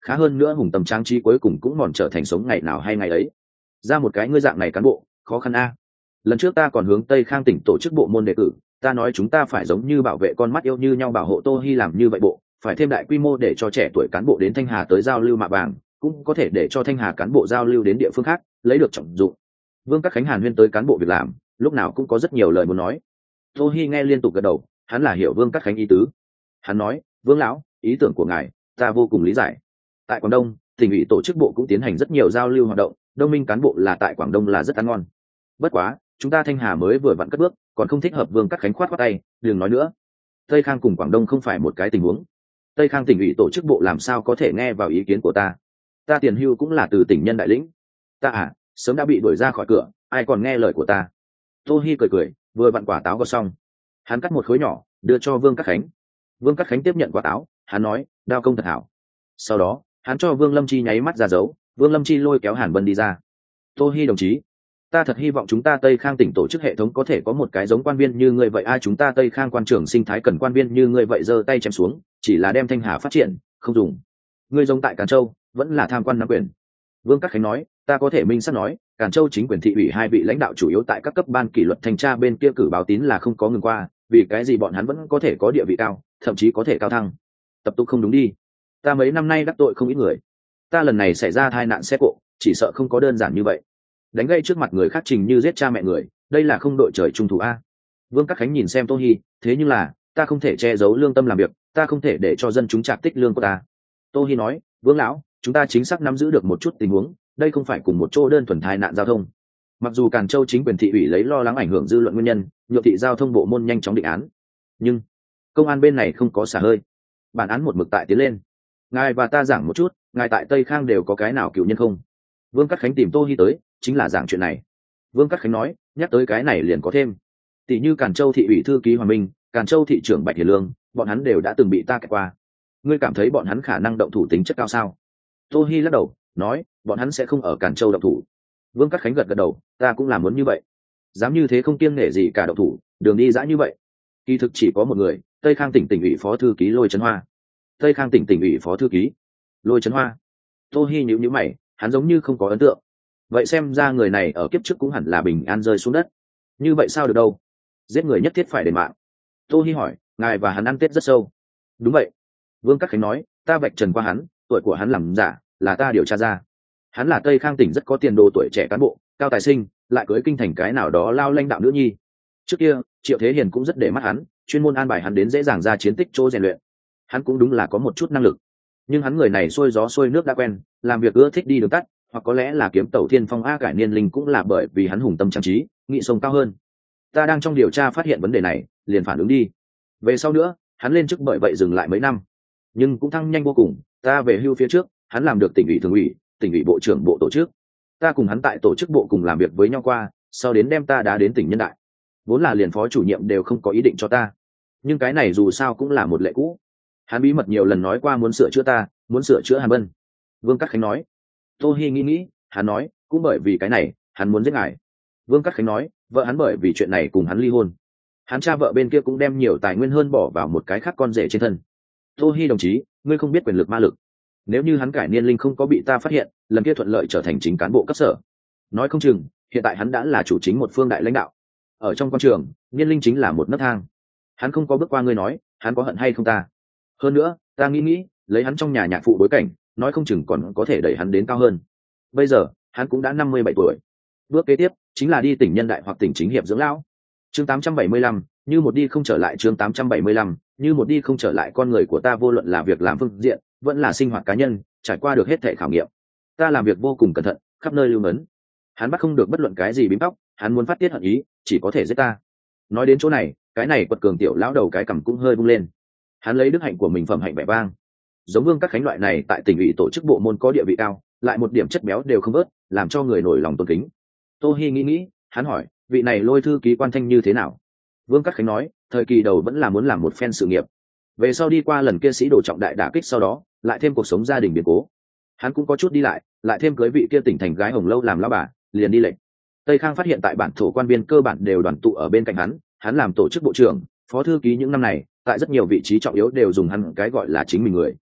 khá hơn nữa hùng tâm trang trí cuối cùng cũng mòn trở thành sống ngày nào hay ngày ấy. Ra một cái ngươi dạng này cán bộ khó khăn a. Lần trước ta còn hướng Tây Khang tỉnh tổ chức bộ môn đề cử, ta nói chúng ta phải giống như bảo vệ con mắt yêu như nhau bảo hộ Tô Hi làm như vậy bộ, phải thêm đại quy mô để cho trẻ tuổi cán bộ đến Thanh Hà tới giao lưu mạ vàng, cũng có thể để cho Thanh Hà cán bộ giao lưu đến địa phương khác, lấy được trọng dụng. Vương Các Khánh hàn huyên tới cán bộ việc làm, lúc nào cũng có rất nhiều lời muốn nói. Tô Hi nghe liên tục gật đầu, hắn là hiểu Vương Các Khánh ý tứ. Hắn nói, Vương lão, ý tưởng của ngài, ta vô cùng lý giải. Tại Quảng Đông, tỉnh ủy tổ chức bộ cũng tiến hành rất nhiều giao lưu hoạt động, đông minh cán bộ là tại Quảng Đông là rất ăn ngon. Bất quá, chúng ta Thanh Hà mới vừa vặn cất bước, còn không thích hợp. Vương Các Khánh khoát khoát tay, đừng nói nữa. Tây Khang cùng Quảng Đông không phải một cái tình huống. Tây Khang tỉnh ủy tổ chức bộ làm sao có thể nghe vào ý kiến của ta? Ta tiền hưu cũng là từ tỉnh nhân đại lĩnh. Ta à, sớm đã bị đuổi ra khỏi cửa, ai còn nghe lời của ta? Tô Hi cười cười, vừa vặn quả táo gọt xong, hắn cắt một khối nhỏ, đưa cho Vương Các Khánh. Vương Các Khánh tiếp nhận quả táo, hắn nói, đao công thật hảo. Sau đó, hắn cho Vương Lâm Chi nháy mắt ra dấu, Vương Lâm Chi lôi kéo Hàn Vân đi ra. Tô Hi đồng chí, ta thật hy vọng chúng ta Tây Khang tỉnh tổ chức hệ thống có thể có một cái giống quan viên như ngươi vậy. Ai chúng ta Tây Khang quan trưởng sinh thái cần quan viên như ngươi vậy giơ tay chém xuống, chỉ là đem Thanh Hà phát triển, không dùng. Ngươi giống tại Càn Châu, vẫn là tham quan nắm quyền. Vương Các Khánh nói, ta có thể minh xác nói, Càn Châu chính quyền thị ủy hai vị lãnh đạo chủ yếu tại các cấp ban kỷ luật thanh tra bên kia cử báo tín là không có ngừng qua, vì cái gì bọn hắn vẫn có thể có địa vị cao, thậm chí có thể cao thăng. Tập tục không đúng đi. Ta mấy năm nay đắc tội không ít người, ta lần này xảy ra tai nạn xe cộ, chỉ sợ không có đơn giản như vậy. Đánh gây trước mặt người khác trình như giết cha mẹ người, đây là không đội trời chung thủ a. Vương Các Khánh nhìn xem Tô Hi, thế nhưng là ta không thể che giấu lương tâm làm việc, ta không thể để cho dân chúng trạc tích lương của ta. Tô Hi nói, Vương lão, chúng ta chính xác nắm giữ được một chút tình huống, đây không phải cùng một chỗ đơn thuần tai nạn giao thông. Mặc dù Càn Châu chính quyền thị ủy lấy lo lắng ảnh hưởng dư luận nguyên nhân, nhượng thị giao thông bộ môn nhanh chóng định án, nhưng công an bên này không có xả hơi, bản án một mực tại tiến lên. Ngài và ta giảng một chút, ngài tại Tây Khang đều có cái nào cựu nhân không? Vương Các Khánh tìm Tô Hi tới, chính là giảng chuyện này. Vương Các Khánh nói, nhắc tới cái này liền có thêm, tỷ như Càn Châu thị ủy thư ký Hoàng Minh, Càn Châu thị trưởng Bạch Hiền Lương, bọn hắn đều đã từng bị ta kẹt qua. Ngươi cảm thấy bọn hắn khả năng động thủ tính chất cao sao? Tô Hi lắc đầu, nói, bọn hắn sẽ không ở Càn Châu động thủ. Vương Các Khánh gật gật đầu, ta cũng làm muốn như vậy. Dám như thế không kiêng nể gì cả động thủ, đường đi dã như vậy. Kỳ thực chỉ có một người, Tây Khang tỉnh tỉnh ủy phó thư ký Lôi Trấn Hoa. Tây Khang tỉnh tỉnh ủy phó thư ký Lôi Trấn Hoa. Tô Hi nhíu nhíu mày, hắn giống như không có ấn tượng. Vậy xem ra người này ở kiếp trước cũng hẳn là bình an rơi xuống đất. Như vậy sao được đâu? Giết người nhất thiết phải đền mạng. Tô Hi hỏi, ngài và hắn ăn tết rất sâu. Đúng vậy. Vương Các Khánh nói, ta vạch trần qua hắn, tuổi của hắn làm giả, là ta điều tra ra. Hắn là Tây Khang tỉnh rất có tiền đồ tuổi trẻ cán bộ, cao tài sinh, lại cưới kinh thành cái nào đó lao lãnh đạo nữ nhi. Trước kia, Triệu Thế Hiền cũng rất để mắt hắn, chuyên môn an bài hắn đến dễ dàng ra chiến tích chỗ rèn luyện. Hắn cũng đúng là có một chút năng lực, nhưng hắn người này xuôi gió xuôi nước đã quen, làm việc ưa thích đi đường tắt, hoặc có lẽ là kiếm tàu thiên phong a cải niên linh cũng là bởi vì hắn hùng tâm trang trí, nghị sông cao hơn. Ta đang trong điều tra phát hiện vấn đề này, liền phản ứng đi. Về sau nữa, hắn lên chức bởi vậy dừng lại mấy năm, nhưng cũng thăng nhanh vô cùng. Ta về hưu phía trước, hắn làm được tỉnh ủy thường ủy, tỉnh ủy bộ trưởng bộ tổ chức. Ta cùng hắn tại tổ chức bộ cùng làm việc với nhau qua, sau đến đem ta đã đến tỉnh nhân đại. Vốn là liền phó chủ nhiệm đều không có ý định cho ta, nhưng cái này dù sao cũng là một lệ cũ. Hắn bí mật nhiều lần nói qua muốn sửa chữa ta, muốn sửa chữa Hàn Vân. Vương Các Khánh nói. Tô Hi nghĩ nghĩ, hắn nói, cũng bởi vì cái này, hắn muốn giết ngài. Vương Các Khánh nói, vợ hắn bởi vì chuyện này cùng hắn ly hôn. Hắn cha vợ bên kia cũng đem nhiều tài nguyên hơn bỏ vào một cái khác con rể trên thân. Tô Hi đồng chí, ngươi không biết quyền lực ma lực. Nếu như hắn cải niên linh không có bị ta phát hiện, lần kia thuận lợi trở thành chính cán bộ cấp sở. Nói không chừng, hiện tại hắn đã là chủ chính một phương đại lãnh đạo. Ở trong quan trường, niên linh chính là một nấc thang. Hắn không có bước qua ngươi nói, hắn có hận hay không ta? Hơn nữa, ta nghĩ nghĩ, lấy hắn trong nhà nhạc phụ bối cảnh, nói không chừng còn có thể đẩy hắn đến cao hơn. Bây giờ, hắn cũng đã năm mươi bảy tuổi. Bước kế tiếp chính là đi tỉnh nhân đại hoặc tỉnh chính hiệp dưỡng lão. Chương tám trăm bảy mươi lăm, như một đi không trở lại. Chương tám trăm bảy mươi lăm, như một đi không trở lại. Con người của ta vô luận là việc làm phương diện, vẫn là sinh hoạt cá nhân, trải qua được hết thảy khảo nghiệm. Ta làm việc vô cùng cẩn thận, khắp nơi lưu mấn. Hắn bắt không được bất luận cái gì bím tóc, hắn muốn phát tiết hận ý, chỉ có thể giết ta. Nói đến chỗ này, cái này quật cường tiểu lão đầu cái cằm cũng hơi bung lên. Hắn lấy đức hạnh của mình phẩm hạnh vẻ vang. Giống Vương Các Khánh loại này tại tỉnh ủy tổ chức bộ môn có địa vị cao, lại một điểm chất béo đều không bớt, làm cho người nổi lòng tôn kính. Tô Hi nghĩ nghĩ, hắn hỏi, vị này Lôi thư ký quan thanh như thế nào? Vương Các Khánh nói, thời kỳ đầu vẫn là muốn làm một phen sự nghiệp, về sau đi qua lần kia sĩ đồ trọng đại đả kích sau đó, lại thêm cuộc sống gia đình biến cố, hắn cũng có chút đi lại, lại thêm cưới vị kia tỉnh thành gái hồng lâu làm lão bà, liền đi lệnh. Tây Khang phát hiện tại bản thổ quan viên cơ bản đều đoàn tụ ở bên cạnh hắn, hắn làm tổ chức bộ trưởng, phó thư ký những năm này, tại rất nhiều vị trí trọng yếu đều dùng hắn cái gọi là chính mình người.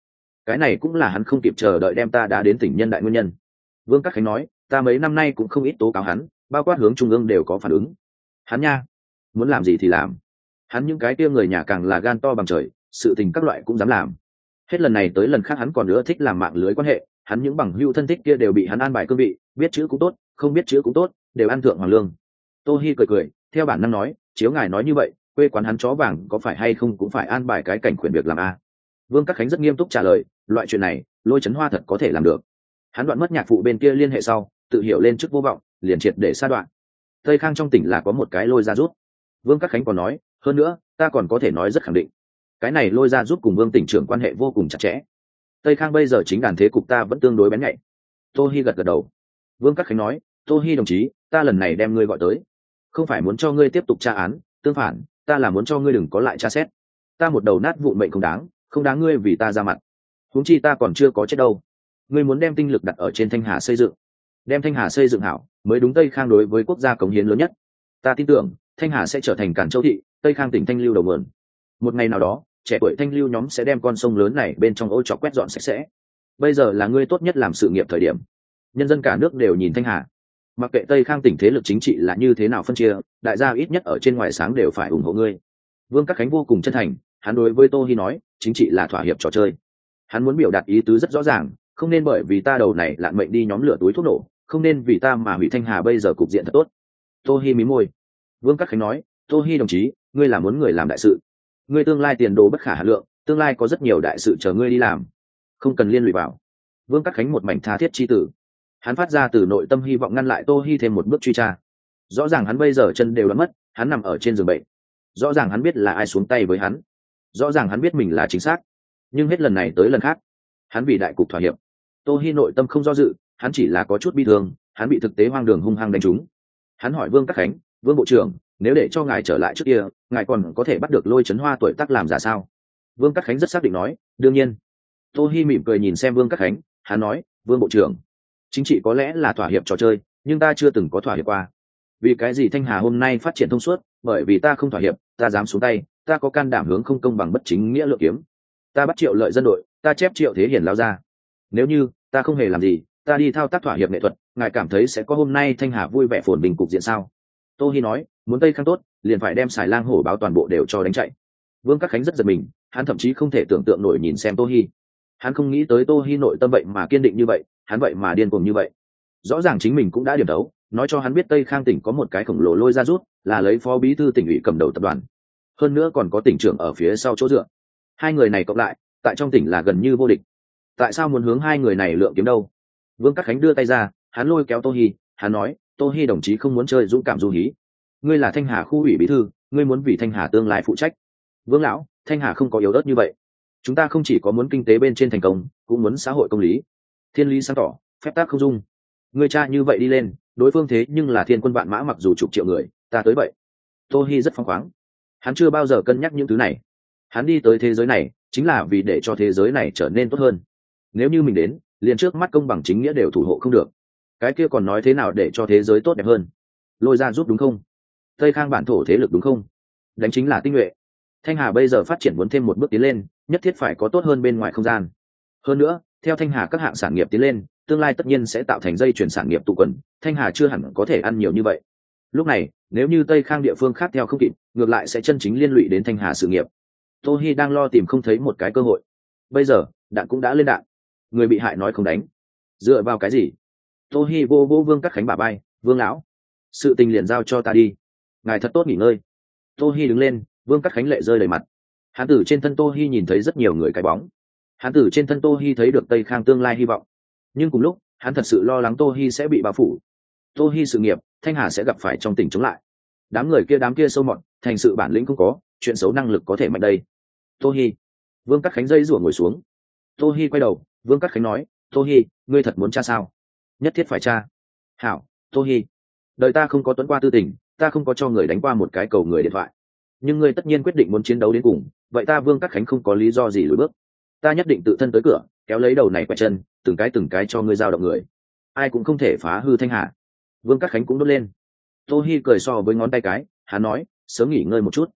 cái này cũng là hắn không kịp chờ đợi đem ta đã đến tỉnh nhân đại nguyên nhân. Vương Cát Khánh nói, ta mấy năm nay cũng không ít tố cáo hắn, bao quát hướng trung ương đều có phản ứng. Hắn nha, muốn làm gì thì làm. Hắn những cái kia người nhà càng là gan to bằng trời, sự tình các loại cũng dám làm. Hết lần này tới lần khác hắn còn nữa thích làm mạng lưới quan hệ, hắn những bằng hữu thân thích kia đều bị hắn an bài cương vị, biết chữ cũng tốt, không biết chữ cũng tốt, đều ăn thượng hoàng lương. Tô Hi cười cười, theo bản năng nói, chiếu ngài nói như vậy, quê quán hắn chó vàng có phải hay không cũng phải an bài cái cảnh khuyển việc làm a. Vương Cát Khánh rất nghiêm túc trả lời, loại chuyện này, Lôi Chấn Hoa thật có thể làm được. Hắn đoạn mất nhạc phụ bên kia liên hệ sau, tự hiểu lên chức vô vọng, liền triệt để sa đoạn. Tây Khang trong tỉnh là có một cái Lôi gia rút. Vương Cát Khánh còn nói, hơn nữa, ta còn có thể nói rất khẳng định, cái này Lôi gia rút cùng Vương tỉnh trưởng quan hệ vô cùng chặt chẽ. Tây Khang bây giờ chính đàn thế cục ta vẫn tương đối bén nhạy. Tô Hi gật gật đầu. Vương Cát Khánh nói, Tô Hi đồng chí, ta lần này đem ngươi gọi tới, không phải muốn cho ngươi tiếp tục tra án, tương phản, ta là muốn cho ngươi đừng có lại tra xét. Ta một đầu nát vụn mệnh không đáng, không đáng ngươi vì ta ra mặt. Huống chi ta còn chưa có chết đâu. Ngươi muốn đem tinh lực đặt ở trên Thanh Hà xây dựng, đem Thanh Hà xây dựng hảo, mới đúng Tây Khang đối với quốc gia cống hiến lớn nhất. Ta tin tưởng, Thanh Hà sẽ trở thành Cản Châu thị, Tây Khang tỉnh thanh lưu đầu nguồn. Một ngày nào đó, trẻ tuổi thanh lưu nhóm sẽ đem con sông lớn này bên trong ô trọc quét dọn sạch sẽ. Bây giờ là ngươi tốt nhất làm sự nghiệp thời điểm. Nhân dân cả nước đều nhìn Thanh Hà. Mặc kệ Tây Khang tỉnh thế lực chính trị là như thế nào phân chia, đại gia ít nhất ở trên ngoài sáng đều phải ủng hộ ngươi. Vương Cát Khánh vô cùng chân thành, hắn đối với Tô Hi nói, chính trị là thỏa hiệp trò chơi. Hắn muốn biểu đạt ý tứ rất rõ ràng, không nên bởi vì ta đầu này lạn mệnh đi nhóm lửa túi thuốc nổ, không nên vì ta mà hủy Thanh Hà bây giờ cục diện thật tốt. Tô Hi mím môi. Vương Cát Khánh nói, Tô Hi đồng chí, ngươi là muốn người làm đại sự, ngươi tương lai tiền đồ bất khả hà lượng, tương lai có rất nhiều đại sự chờ ngươi đi làm, không cần liên lụy vào. Vương Cát Khánh một mảnh tha thiết chi tử, hắn phát ra từ nội tâm hy vọng ngăn lại Tô Hi thêm một bước truy tra. Rõ ràng hắn bây giờ chân đều đã mất, hắn nằm ở trên giường bệnh, rõ ràng hắn biết là ai xuống tay với hắn, rõ ràng hắn biết mình là chính xác, nhưng hết lần này tới lần khác, hắn vì đại cục thỏa hiệp. Tô Hi nội tâm không do dự, hắn chỉ là có chút bi thương, hắn bị thực tế hoang đường hung hăng đánh trúng. Hắn hỏi Vương Cát Khánh, Vương bộ trưởng, nếu để cho ngài trở lại trước kia, ngài còn có thể bắt được Lôi Chấn Hoa tuổi tác làm giả sao? Vương Cát Khánh rất xác định nói, đương nhiên. Tô Hi mỉm cười nhìn xem Vương Cát Khánh, hắn nói, Vương bộ trưởng, chính trị có lẽ là thỏa hiệp trò chơi, nhưng ta chưa từng có thỏa hiệp qua. Vì cái gì Thanh Hà hôm nay phát triển thông suốt? Bởi vì ta không thỏa hiệp, ta dám xuống tay, ta có can đảm hướng không công bằng bất chính nghĩa lựa kiếm. Ta bắt Triệu Lợi dân đội, ta chép Triệu Thế Hiển lao ra. Nếu như ta không hề làm gì, ta đi thao tác thỏa hiệp nghệ thuật, ngài cảm thấy sẽ có hôm nay Thanh Hà vui vẻ phồn bình cục diện sao? Tô Hi nói, muốn Tây Khang tốt, liền phải đem Xài Lang Hổ báo toàn bộ đều cho đánh chạy. Vương Cát Khánh rất giật mình, hắn thậm chí không thể tưởng tượng nổi nhìn xem Tô Hi. Hắn không nghĩ tới Tô Hi nội tâm vậy mà kiên định như vậy, hắn vậy mà điên cuồng như vậy. Rõ ràng chính mình cũng đã điểm đấu, nói cho hắn biết Tây Khang tỉnh có một cái khổng lồ Lôi gia rút, là lấy phó bí thư tỉnh ủy cầm đầu tập đoàn, hơn nữa còn có tỉnh trưởng ở phía sau chỗ dựa. Hai người này cộng lại, tại trong tỉnh là gần như vô địch. Tại sao muốn hướng hai người này lượng kiếm đâu? Vương Cát Khánh đưa tay ra, hắn lôi kéo Tô Hi, hắn nói, Tô Hi đồng chí không muốn chơi dũng cảm du hí. Ngươi là Thanh Hà khu ủy bí thư, ngươi muốn vì Thanh Hà tương lai phụ trách. Vương lão, Thanh Hà không có yếu ớt như vậy. Chúng ta không chỉ có muốn kinh tế bên trên thành công, cũng muốn xã hội công lý. Thiên lý sáng tỏ, phép tắc không dung. Ngươi cha như vậy đi lên, đối phương thế nhưng là thiên quân vạn mã mặc dù chục triệu người, ta tới vậy. Tô Hi rất phóng khoáng. Hắn chưa bao giờ cân nhắc những thứ này. Hắn đi tới thế giới này, chính là vì để cho thế giới này trở nên tốt hơn. Nếu như mình đến, liền trước mắt công bằng chính nghĩa đều thủ hộ không được, cái kia còn nói thế nào để cho thế giới tốt đẹp hơn? Lôi ra giúp đúng không? Tây Khang bản thổ thế lực đúng không? Đánh chính là tinh nhuệ. Thanh Hà bây giờ phát triển muốn thêm một bước tiến lên, nhất thiết phải có tốt hơn bên ngoài không gian. Hơn nữa, theo Thanh Hà các hạng sản nghiệp tiến lên, tương lai tất nhiên sẽ tạo thành dây chuyển sản nghiệp tụ quần, Thanh Hà chưa hẳn có thể ăn nhiều như vậy. Lúc này, nếu như Tây Khang địa phương khác theo không kịp, ngược lại sẽ chân chính liên lụy đến Thanh Hà sự nghiệp. Tô Hi đang lo tìm không thấy một cái cơ hội. Bây giờ, đạn cũng đã lên đạn. Người bị hại nói không đánh. Dựa vào cái gì? Tô Hi vô vô Vương Cát Khánh bả vai, Vương lão, sự tình liền giao cho ta đi, ngài thật tốt nghỉ ngơi. Tô Hi đứng lên, Vương Cát Khánh lệ rơi đầy mặt. Hắn từ trên thân Tô Hi nhìn thấy rất nhiều người cái bóng. Hắn từ trên thân Tô Hi thấy được Tây Khang tương lai hy vọng. Nhưng cùng lúc, hắn thật sự lo lắng Tô Hi sẽ bị bao phủ. Tô Hi sự nghiệp, Thanh Hà sẽ gặp phải trong tỉnh chống lại. Đám người kia đám kia sâu mọt, thành sự bản lĩnh cũng có, chuyện xấu năng lực có thể mạnh đây. Tô Hi. Vương Cát Khánh dây rủa ngồi xuống. Tô Hi quay đầu, Vương Cát Khánh nói, Tô Hi, ngươi thật muốn tra sao? Nhất thiết phải tra. Hảo, Tô Hi, đời ta không có tuấn qua tư tình, ta không có cho người đánh qua một cái cầu người điện thoại, nhưng ngươi tất nhiên quyết định muốn chiến đấu đến cùng, vậy ta Vương Cát Khánh không có lý do gì lùi bước. Ta nhất định tự thân tới cửa, kéo lấy đầu này quẹt chân, từng cái từng cái cho ngươi giao động người, ai cũng không thể phá hư Thanh Hà. Vương Cát Khánh cũng đốt lên. Tô Hi cười so với ngón tay cái, hắn nói, sớm nghỉ ngơi một chút,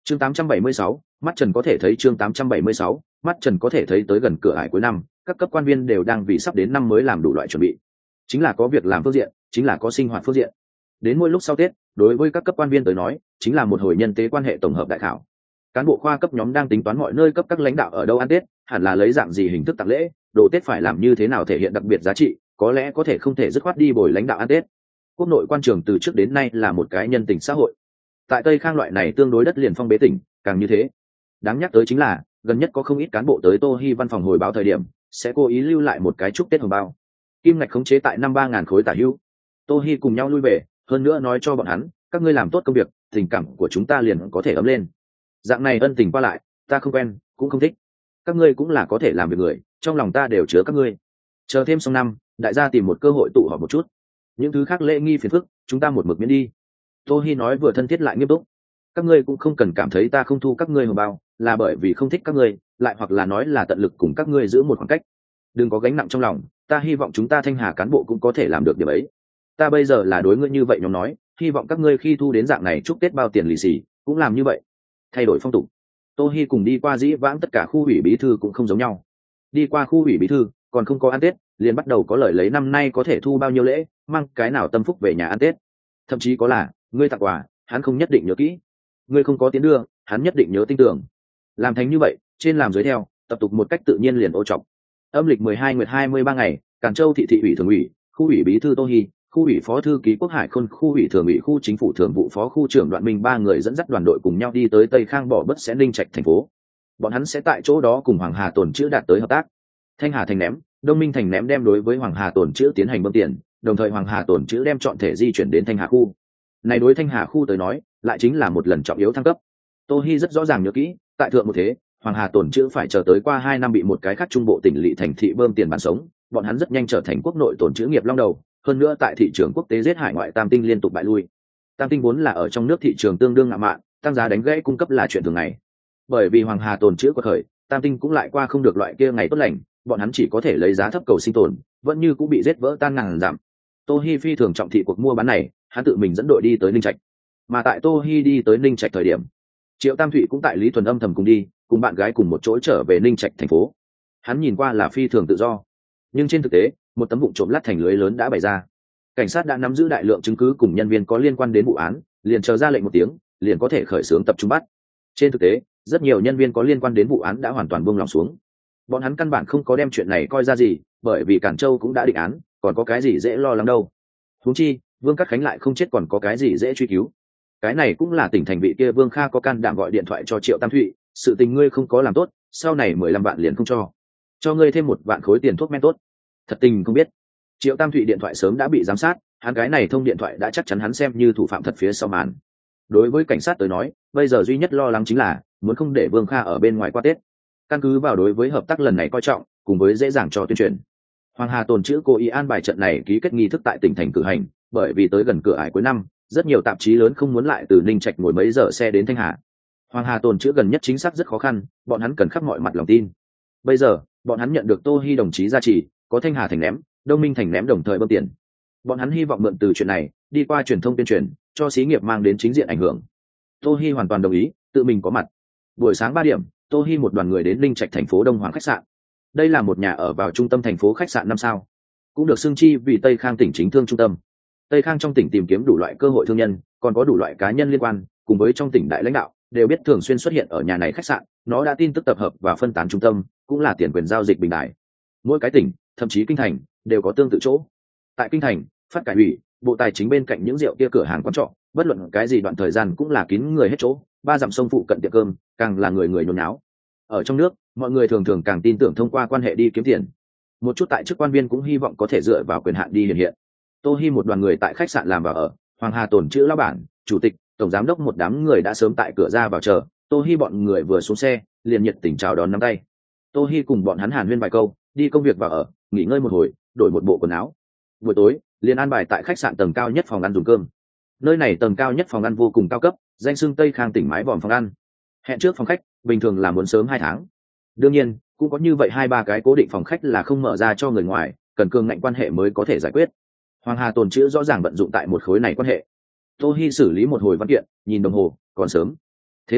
chương tám trăm bảy mươi sáu, mắt trần có thể thấy chương tám trăm bảy mươi sáu, mắt trần có thể thấy tới gần cửa ải cuối năm, các cấp quan viên đều đang vì sắp đến năm mới làm đủ loại chuẩn bị. Chính là có việc làm phương diện, chính là có sinh hoạt phương diện. Đến mỗi lúc sau Tết, đối với các cấp quan viên tới nói, chính là một hồi nhân tế quan hệ tổng hợp đại khảo. Cán bộ khoa cấp nhóm đang tính toán mọi nơi cấp các lãnh đạo ở đâu ăn Tết, hẳn là lấy dạng gì hình thức tặng lễ, đồ Tết phải làm như thế nào thể hiện đặc biệt giá trị, có lẽ có thể không thể dứt khoát đi bồi lãnh đạo ăn Tết. Quốc nội quan trường từ trước đến nay là một cái nhân tình xã hội. Tại Tây Khang loại này tương đối đất liền phong bế tỉnh, càng như thế. Đáng nhắc tới chính là, gần nhất có không ít cán bộ tới Tô Hi văn phòng hồi báo thời điểm, sẽ cố ý lưu lại một cái chúc Tết hồng bao. Kim ngạch khống chế tại năm ba ngàn khối tả hữu. Tô Hi cùng nhau lui về, hơn nữa nói cho bọn hắn, các ngươi làm tốt công việc, tình cảm của chúng ta liền có thể ấm lên. Dạng này ân tình qua lại, ta không quen, cũng không thích. Các ngươi cũng là có thể làm việc người, trong lòng ta đều chứa các ngươi. Chờ thêm xong năm, đại gia tìm một cơ hội tụ họp một chút. Những thứ khác lễ nghi phiền phức, chúng ta một mực miễn đi. Tô Hi nói vừa thân thiết lại nghiêm túc. Các ngươi cũng không cần cảm thấy ta không thu các ngươi hồng bao, là bởi vì không thích các ngươi, lại hoặc là nói là tận lực cùng các ngươi giữ một khoảng cách. Đừng có gánh nặng trong lòng, ta hy vọng chúng ta Thanh Hà cán bộ cũng có thể làm được điều ấy. Ta bây giờ là đối ngươi như vậy nhóm nói, hy vọng các ngươi khi thu đến dạng này chúc Tết bao tiền lì xì, cũng làm như vậy. Thay đổi phong tục. Tô Hi cùng đi qua dĩ vãng tất cả khu ủy bí thư cũng không giống nhau. Đi qua khu ủy bí thư, còn không có ăn Tết, liền bắt đầu có lời lấy năm nay có thể thu bao nhiêu lễ, mang cái nào tâm phúc về nhà ăn Tết. Thậm chí có là, ngươi tặng quà, hắn không nhất định nhớ kỹ. Ngươi không có tiến đưa, hắn nhất định nhớ tin tưởng. Làm thành như vậy, trên làm dưới theo, tập tục một cách tự nhiên liền ô trọng. Âm lịch mười hai nguyệt hai mươi ba ngày, Càn Châu thị thị ủy thường ủy, khu ủy bí thư Tô Hi, khu ủy phó thư ký Quốc Hải Khôn, khu ủy thường ủy khu chính phủ thường vụ phó khu trưởng Đoạn Minh ba người dẫn dắt đoàn đội cùng nhau đi tới Tây Khang bỏ bất sẽ Ninh Trạch thành phố. Bọn hắn sẽ tại chỗ đó cùng Hoàng Hà Tồn Chữ đạt tới hợp tác. Thanh Hà thành ném, Đông Minh thành ném đem đối với Hoàng Hà Tồn Chữ tiến hành bơm tiền, đồng thời Hoàng Hà Tồn Chữ đem chọn thể di chuyển đến Thanh Hà khu. Này đối Thanh Hà khu tới nói, lại chính là một lần trọng yếu thăng cấp. Tô Hi rất rõ ràng nhớ kỹ, tại thượng một thế, Hoàng Hà Tồn Chữ phải chờ tới qua hai năm bị một cái khác trung bộ tỉnh lỵ thành thị bơm tiền bán sống, bọn hắn rất nhanh trở thành quốc nội tồn trữ nghiệp long đầu, hơn nữa tại thị trường quốc tế giết hải ngoại tam tinh liên tục bại lui. Tam tinh vốn là ở trong nước thị trường tương đương ngạo mạn, tăng giá đánh gãy cung cấp là chuyện thường ngày. Bởi vì Hoàng Hà Tồn Chữ quật khởi, tam tinh cũng lại qua không được loại kia ngày tốt lành, bọn hắn chỉ có thể lấy giá thấp cầu sinh tồn, vẫn như cũng bị giết vỡ tan ngàn giảm. Tô Hi phi thường trọng thị cuộc mua bán này, hắn tự mình dẫn đội đi tới Ninh Trạch. Mà tại Tô Hi đi tới Ninh Trạch thời điểm, Triệu Tam Thụy cũng tại Lý Thuần âm thầm cùng đi, cùng bạn gái cùng một chỗ trở về Ninh Trạch thành phố. Hắn nhìn qua là phi thường tự do, nhưng trên thực tế, một tấm vụn trộm lát thành lưới lớn đã bày ra. Cảnh sát đã nắm giữ đại lượng chứng cứ cùng nhân viên có liên quan đến vụ án, liền chờ ra lệnh một tiếng, liền có thể khởi xướng tập trung bắt. Trên thực tế, rất nhiều nhân viên có liên quan đến vụ án đã hoàn toàn buông lòng xuống. Bọn hắn căn bản không có đem chuyện này coi ra gì, bởi vì Cản Châu cũng đã định án, còn có cái gì dễ lo lắng đâu. Huống chi, Vương Cát Khánh lại không chết còn có cái gì dễ truy cứu. Cái này cũng là tỉnh thành vị kia Vương Kha có can đảm gọi điện thoại cho Triệu Tam Thụy, sự tình ngươi không có làm tốt, sau này mười lăm vạn liền không cho. Cho ngươi thêm một vạn khối tiền thuốc men tốt. Thật tình không biết. Triệu Tam Thụy điện thoại sớm đã bị giám sát, hắn cái này thông điện thoại đã chắc chắn hắn xem như thủ phạm thật phía sau màn. Đối với cảnh sát tới nói, bây giờ duy nhất lo lắng chính là muốn không để Vương Kha ở bên ngoài qua Tết. Căn cứ vào đối với hợp tác lần này coi trọng, cùng với dễ dàng cho tuyên truyền, Hoàng Hà Tồn Chữ cố ý an bài trận này ký kết nghi thức tại tỉnh thành cử hành, bởi vì tới gần cửa ải cuối năm, rất nhiều tạp chí lớn không muốn lại từ Ninh Trạch ngồi mấy giờ xe đến Thanh Hà. Hoàng Hà Tồn Chữ gần nhất chính xác rất khó khăn, bọn hắn cần khắp mọi mặt lòng tin. Bây giờ, bọn hắn nhận được Tô Hi đồng chí gia trì, có Thanh Hà thành ném, Đông Minh thành ném đồng thời bơm tiền. Bọn hắn hy vọng mượn từ chuyện này, đi qua truyền thông tuyên truyền, cho xí nghiệp mang đến chính diện ảnh hưởng. Tô Hi hoàn toàn đồng ý, tự mình có mặt. Buổi sáng ba điểm, Tô Hi một đoàn người đến Ninh Trạch thành phố Đông Hoàng khách sạn. Đây là một nhà ở vào trung tâm thành phố khách sạn năm sao, cũng được xưng chi vì Tây Khang tỉnh chính thương trung tâm. Tây Khang trong tỉnh tìm kiếm đủ loại cơ hội thương nhân, còn có đủ loại cá nhân liên quan, cùng với trong tỉnh đại lãnh đạo đều biết thường xuyên xuất hiện ở nhà này khách sạn. Nó đã tin tức tập hợp và phân tán trung tâm, cũng là tiền quyền giao dịch bình đại. Mỗi cái tỉnh, thậm chí kinh thành, đều có tương tự chỗ. Tại kinh thành, phát cải ủy, bộ tài chính bên cạnh những rượu kia cửa hàng quán trọ, bất luận cái gì đoạn thời gian cũng là kín người hết chỗ. Ba dặm sông phụ cận tiệm cơm, càng là người người nhốn nháo. Ở trong nước, mọi người thường thường càng tin tưởng thông qua quan hệ đi kiếm tiền. Một chút tại chức quan viên cũng hy vọng có thể dựa vào quyền hạn đi hiện hiện. Tô Hi một đoàn người tại khách sạn làm vào ở, Hoàng Hà Tồn Chữ lão bản, chủ tịch, tổng giám đốc một đám người đã sớm tại cửa ra vào chờ. Tô Hi bọn người vừa xuống xe, liền nhiệt tình chào đón nắm tay. Tô Hi cùng bọn hắn hàn huyên vài câu, đi công việc vào ở, nghỉ ngơi một hồi, đổi một bộ quần áo. Buổi tối, liền an bài tại khách sạn tầng cao nhất phòng ăn dùng cơm. Nơi này tầng cao nhất phòng ăn vô cùng cao cấp, danh xưng Tây Khang tỉnh mái vòm phòng ăn. Hẹn trước phòng khách, bình thường là muốn sớm hai tháng. Đương nhiên, cũng có như vậy hai ba cái cố định phòng khách là không mở ra cho người ngoài, cần cường ngạnh quan hệ mới có thể giải quyết. Hoàng Hà Tồn Chữ rõ ràng vận dụng tại một khối này quan hệ. Tô Hi xử lý một hồi văn kiện, nhìn đồng hồ, còn sớm. Thế là,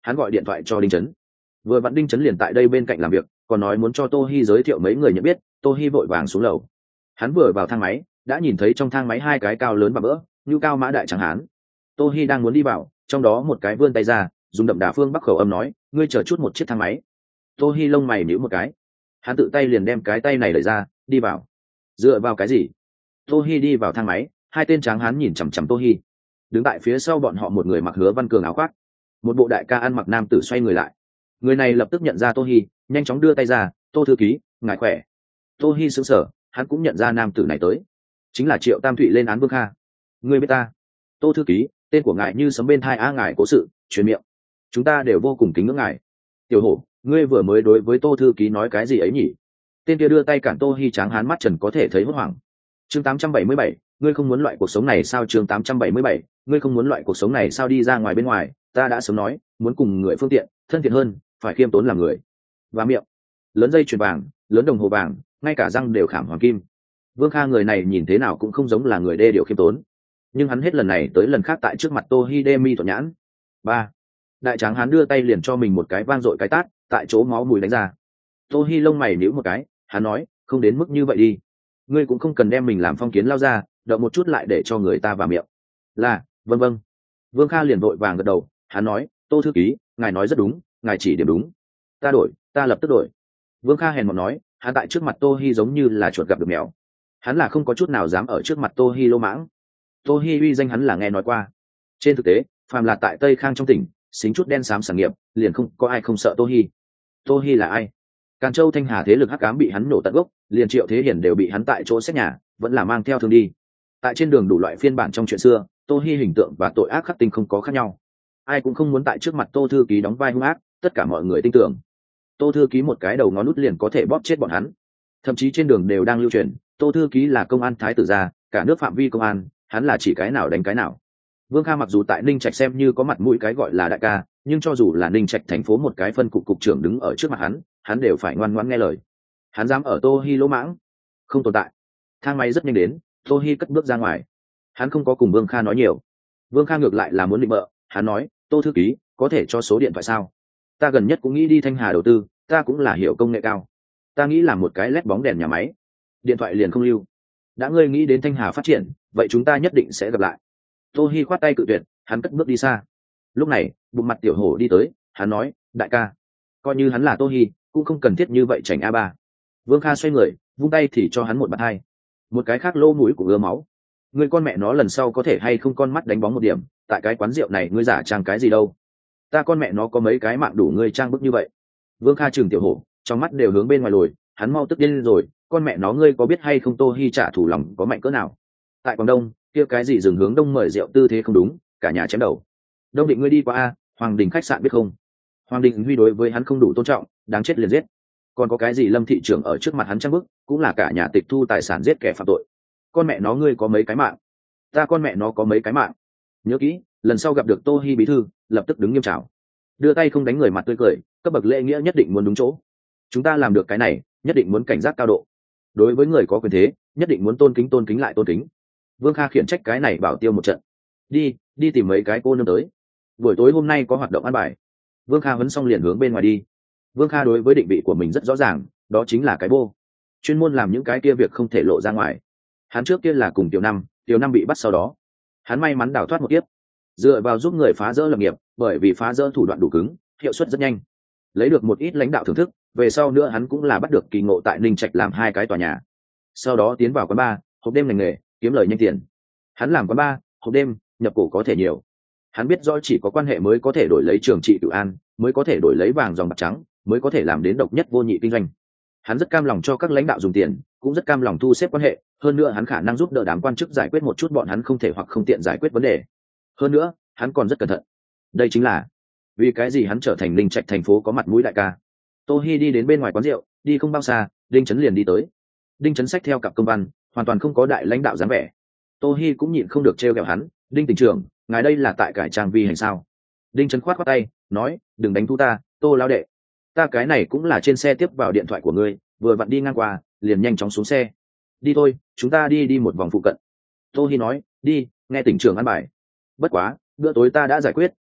hắn gọi điện thoại cho đinh trấn. Vừa vặn đinh trấn liền tại đây bên cạnh làm việc, còn nói muốn cho tô hi giới thiệu mấy người nhận biết. Tô hi vội vàng xuống lầu. Hắn vừa vào thang máy đã nhìn thấy trong thang máy hai cái cao lớn và vỡ như cao mã đại trắng hán. Tô hi đang muốn đi vào, trong đó một cái vươn tay ra dùng đậm đà phương bắc khẩu âm nói, ngươi chờ chút một chiếc thang máy. Tô hi lông mày nhíu một cái, hắn tự tay liền đem cái tay này đẩy ra, đi vào. Dựa vào cái gì? Tô hi đi vào thang máy, hai tên tráng hán nhìn chằm chằm Tô hi. Đứng tại phía sau bọn họ một người mặc Hứa Văn Cường áo khoác, một bộ đại ca ăn mặc nam tử xoay người lại. Người này lập tức nhận ra Tô hi, nhanh chóng đưa tay ra, Tô thư ký, ngài khỏe. Tô hi sững sờ, hắn cũng nhận ra nam tử này tới, chính là Triệu Tam Thụy lên án Vương Kha. Ngươi biết ta? Tô thư ký, tên của ngài như sấm bên thai a, ngài cố sự truyền miệng, chúng ta đều vô cùng kính ngưỡng ngài. Tiểu hổ, ngươi vừa mới đối với Tô thư ký nói cái gì ấy nhỉ? Tên kia đưa tay cản Tô hi, tráng hán mắt trần có thể thấy hốt hoảng. Chương tám trăm bảy mươi bảy, ngươi không muốn loại cuộc sống này sao? Chương tám trăm bảy mươi bảy, ngươi không muốn loại cuộc sống này sao? Đi ra ngoài bên ngoài, ta đã sớm nói, muốn cùng người phương tiện, thân thiện hơn, phải khiêm tốn làm người. Và miệng, lớn dây chuyền vàng, lớn đồng hồ vàng, ngay cả răng đều khảm hoàng kim. Vương Kha người này nhìn thế nào cũng không giống là người đê điều khiêm tốn, nhưng hắn hết lần này tới lần khác tại trước mặt Tô hi đê mi thuận nhãn. Ba, đại tráng hắn đưa tay liền cho mình một cái vang dội cái tát, tại chỗ máu mùi đánh ra. Tô hi lông mày nhíu một cái, hắn nói, không đến mức như vậy đi, ngươi cũng không cần đem mình làm phong kiến lao ra, động một chút lại để cho người ta vào miệng. Là, vâng vâng. Vương Kha liền vội vàng gật đầu, hắn nói, Tô thư ký, ngài nói rất đúng, ngài chỉ điểm đúng, ta đổi, ta lập tức đổi. Vương Kha hèn mọn nói, hắn tại trước mặt Tô hi giống như là chuột gặp được mèo, hắn là không có chút nào dám ở trước mặt Tô hi lô mãng. Tô hi uy danh hắn là nghe nói qua, trên thực tế phàm là tại Tây Khang trong tỉnh xính chút đen xám sản nghiệp liền không có ai không sợ Tô hi. Tô hi là ai? Càn Châu Thanh Hà thế lực hắc ám bị hắn nổ tận gốc, liền Triệu Thế Hiển đều bị hắn tại chỗ xét nhà, vẫn là mang theo thương đi. Tại trên đường đủ loại phiên bản trong chuyện xưa, Tô hi hình tượng và tội ác khắc tinh không có khác nhau. Ai cũng không muốn tại trước mặt Tô thư ký đóng vai hung ác, tất cả mọi người tin tưởng Tô thư ký một cái đầu ngón nút liền có thể bóp chết bọn hắn. Thậm chí trên đường đều đang lưu truyền, Tô thư ký là công an thái tử gia, cả nước phạm vi công an, hắn là chỉ cái nào đánh cái nào. Vương Kha mặc dù tại Ninh Trạch xem như có mặt mũi cái gọi là đại ca, nhưng cho dù là Ninh Trạch thành phố một cái phân cục cục trưởng đứng ở trước mặt hắn, hắn đều phải ngoan ngoãn nghe lời. Hắn dám ở Tô hi lỗ mãng, không tồn tại. Thang máy rất nhanh đến, Tô hi cất bước ra ngoài. Hắn không có cùng Vương Kha nói nhiều. Vương Kha ngược lại là muốn định bợ, hắn nói, Tô thư ký, có thể cho số điện thoại sao? Ta gần nhất cũng nghĩ đi Thanh Hà đầu tư, ta cũng là hiểu công nghệ cao, ta nghĩ làm một cái led bóng đèn nhà máy. Điện thoại liền không lưu. Đã ngươi nghĩ đến Thanh Hà phát triển, vậy chúng ta nhất định sẽ gặp lại. Tô hi khoát tay cự tuyệt, hắn cất bước đi xa. Lúc này bụng mặt tiểu hổ đi tới, hắn nói, đại ca, coi như hắn là Tô hi cũng không cần thiết như vậy chảnh a ba. Vương Kha xoay người vung tay thì cho hắn một bạt hai. Một cái khác lô mũi của ưa máu. Người con mẹ nó lần sau có thể hay không con mắt đánh bóng một điểm, tại cái quán rượu này ngươi giả trang cái gì đâu? Ta con mẹ nó có mấy cái mạng đủ ngươi trang bức như vậy? Vương Kha chừng tiểu hổ, trong mắt đều hướng bên ngoài lồi, hắn mau tức điên rồi, con mẹ nó ngươi có biết hay không Tô hi trả thù lòng có mạnh cỡ nào? Tại Quảng Đông kia cái gì dừng hướng đông mời rượu tư thế không đúng, cả nhà chém đầu. Đông Định ngươi đi qua a, Hoàng Đình khách sạn biết không? Hoàng Đình Huy đối với hắn không đủ tôn trọng, đáng chết liền giết. Còn có cái gì Lâm thị trưởng ở trước mặt hắn trang bức, cũng là cả nhà tịch thu tài sản giết kẻ phạm tội. Con mẹ nó ngươi có mấy cái mạng? Ta con mẹ nó có mấy cái mạng? Nhớ kỹ, lần sau gặp được Tô hi bí thư, lập tức đứng nghiêm chào, đưa tay không đánh người mặt tươi cười, cấp bậc lễ nghĩa nhất định muốn đúng chỗ. Chúng ta làm được cái này, nhất định muốn cảnh giác cao độ. Đối với người có quyền thế, nhất định muốn tôn kính tôn kính lại tôn kính. Vương Kha khiển trách cái này bảo tiêu một trận. Đi, đi tìm mấy cái cô nương tới. Buổi tối hôm nay có hoạt động ăn bài. Vương Kha huấn xong liền hướng bên ngoài đi. Vương Kha đối với định vị của mình rất rõ ràng, đó chính là cái bô, chuyên môn làm những cái kia việc không thể lộ ra ngoài. Hắn trước kia là cùng Tiểu Năm, Tiểu Năm bị bắt sau đó, hắn may mắn đào thoát một kiếp, dựa vào giúp người phá rỡ lập nghiệp, bởi vì phá rỡ thủ đoạn đủ cứng, hiệu suất rất nhanh, lấy được một ít lãnh đạo thưởng thức. Về sau nữa hắn cũng là bắt được kỳ ngộ tại Ninh Trạch làm hai cái tòa nhà, sau đó tiến vào quán bar, hộp đêm ngành nghề, kiếm lời nhanh tiền. Hắn làm quán bar, hộp đêm, nhập cổ có thể nhiều. Hắn biết rõ chỉ có quan hệ mới có thể đổi lấy trường trị Cửu An, mới có thể đổi lấy vàng dòng bạc trắng, mới có thể làm đến độc nhất vô nhị kinh doanh. Hắn rất cam lòng cho các lãnh đạo dùng tiền, cũng rất cam lòng thu xếp quan hệ, hơn nữa hắn khả năng giúp đỡ đám quan chức giải quyết một chút bọn hắn không thể hoặc không tiện giải quyết vấn đề. Hơn nữa hắn còn rất cẩn thận. Đây chính là vì cái gì hắn trở thành Ninh Trạch thành phố có mặt mũi đại ca. Tô hi đi đến bên ngoài quán rượu, đi không bao xa Đinh Chấn liền đi tới. Đinh Chấn xách theo cặp công văn, hoàn toàn không có đại lãnh đạo dáng vẻ. Tô hi cũng nhịn không được trêu ghẹo hắn, Đinh tỉnh trưởng, ngài đây là tại cải trang vi hành sao? Đinh Chấn khoát khoát tay nói, đừng đánh thu ta, Tô lão đệ, ta cái này cũng là trên xe tiếp vào điện thoại của ngươi, vừa vặn đi ngang qua liền nhanh chóng xuống xe. Đi thôi, chúng ta đi đi một vòng phụ cận. Tô hi nói, đi, nghe tỉnh trưởng ăn bài. Bất quá bữa tối ta đã giải quyết,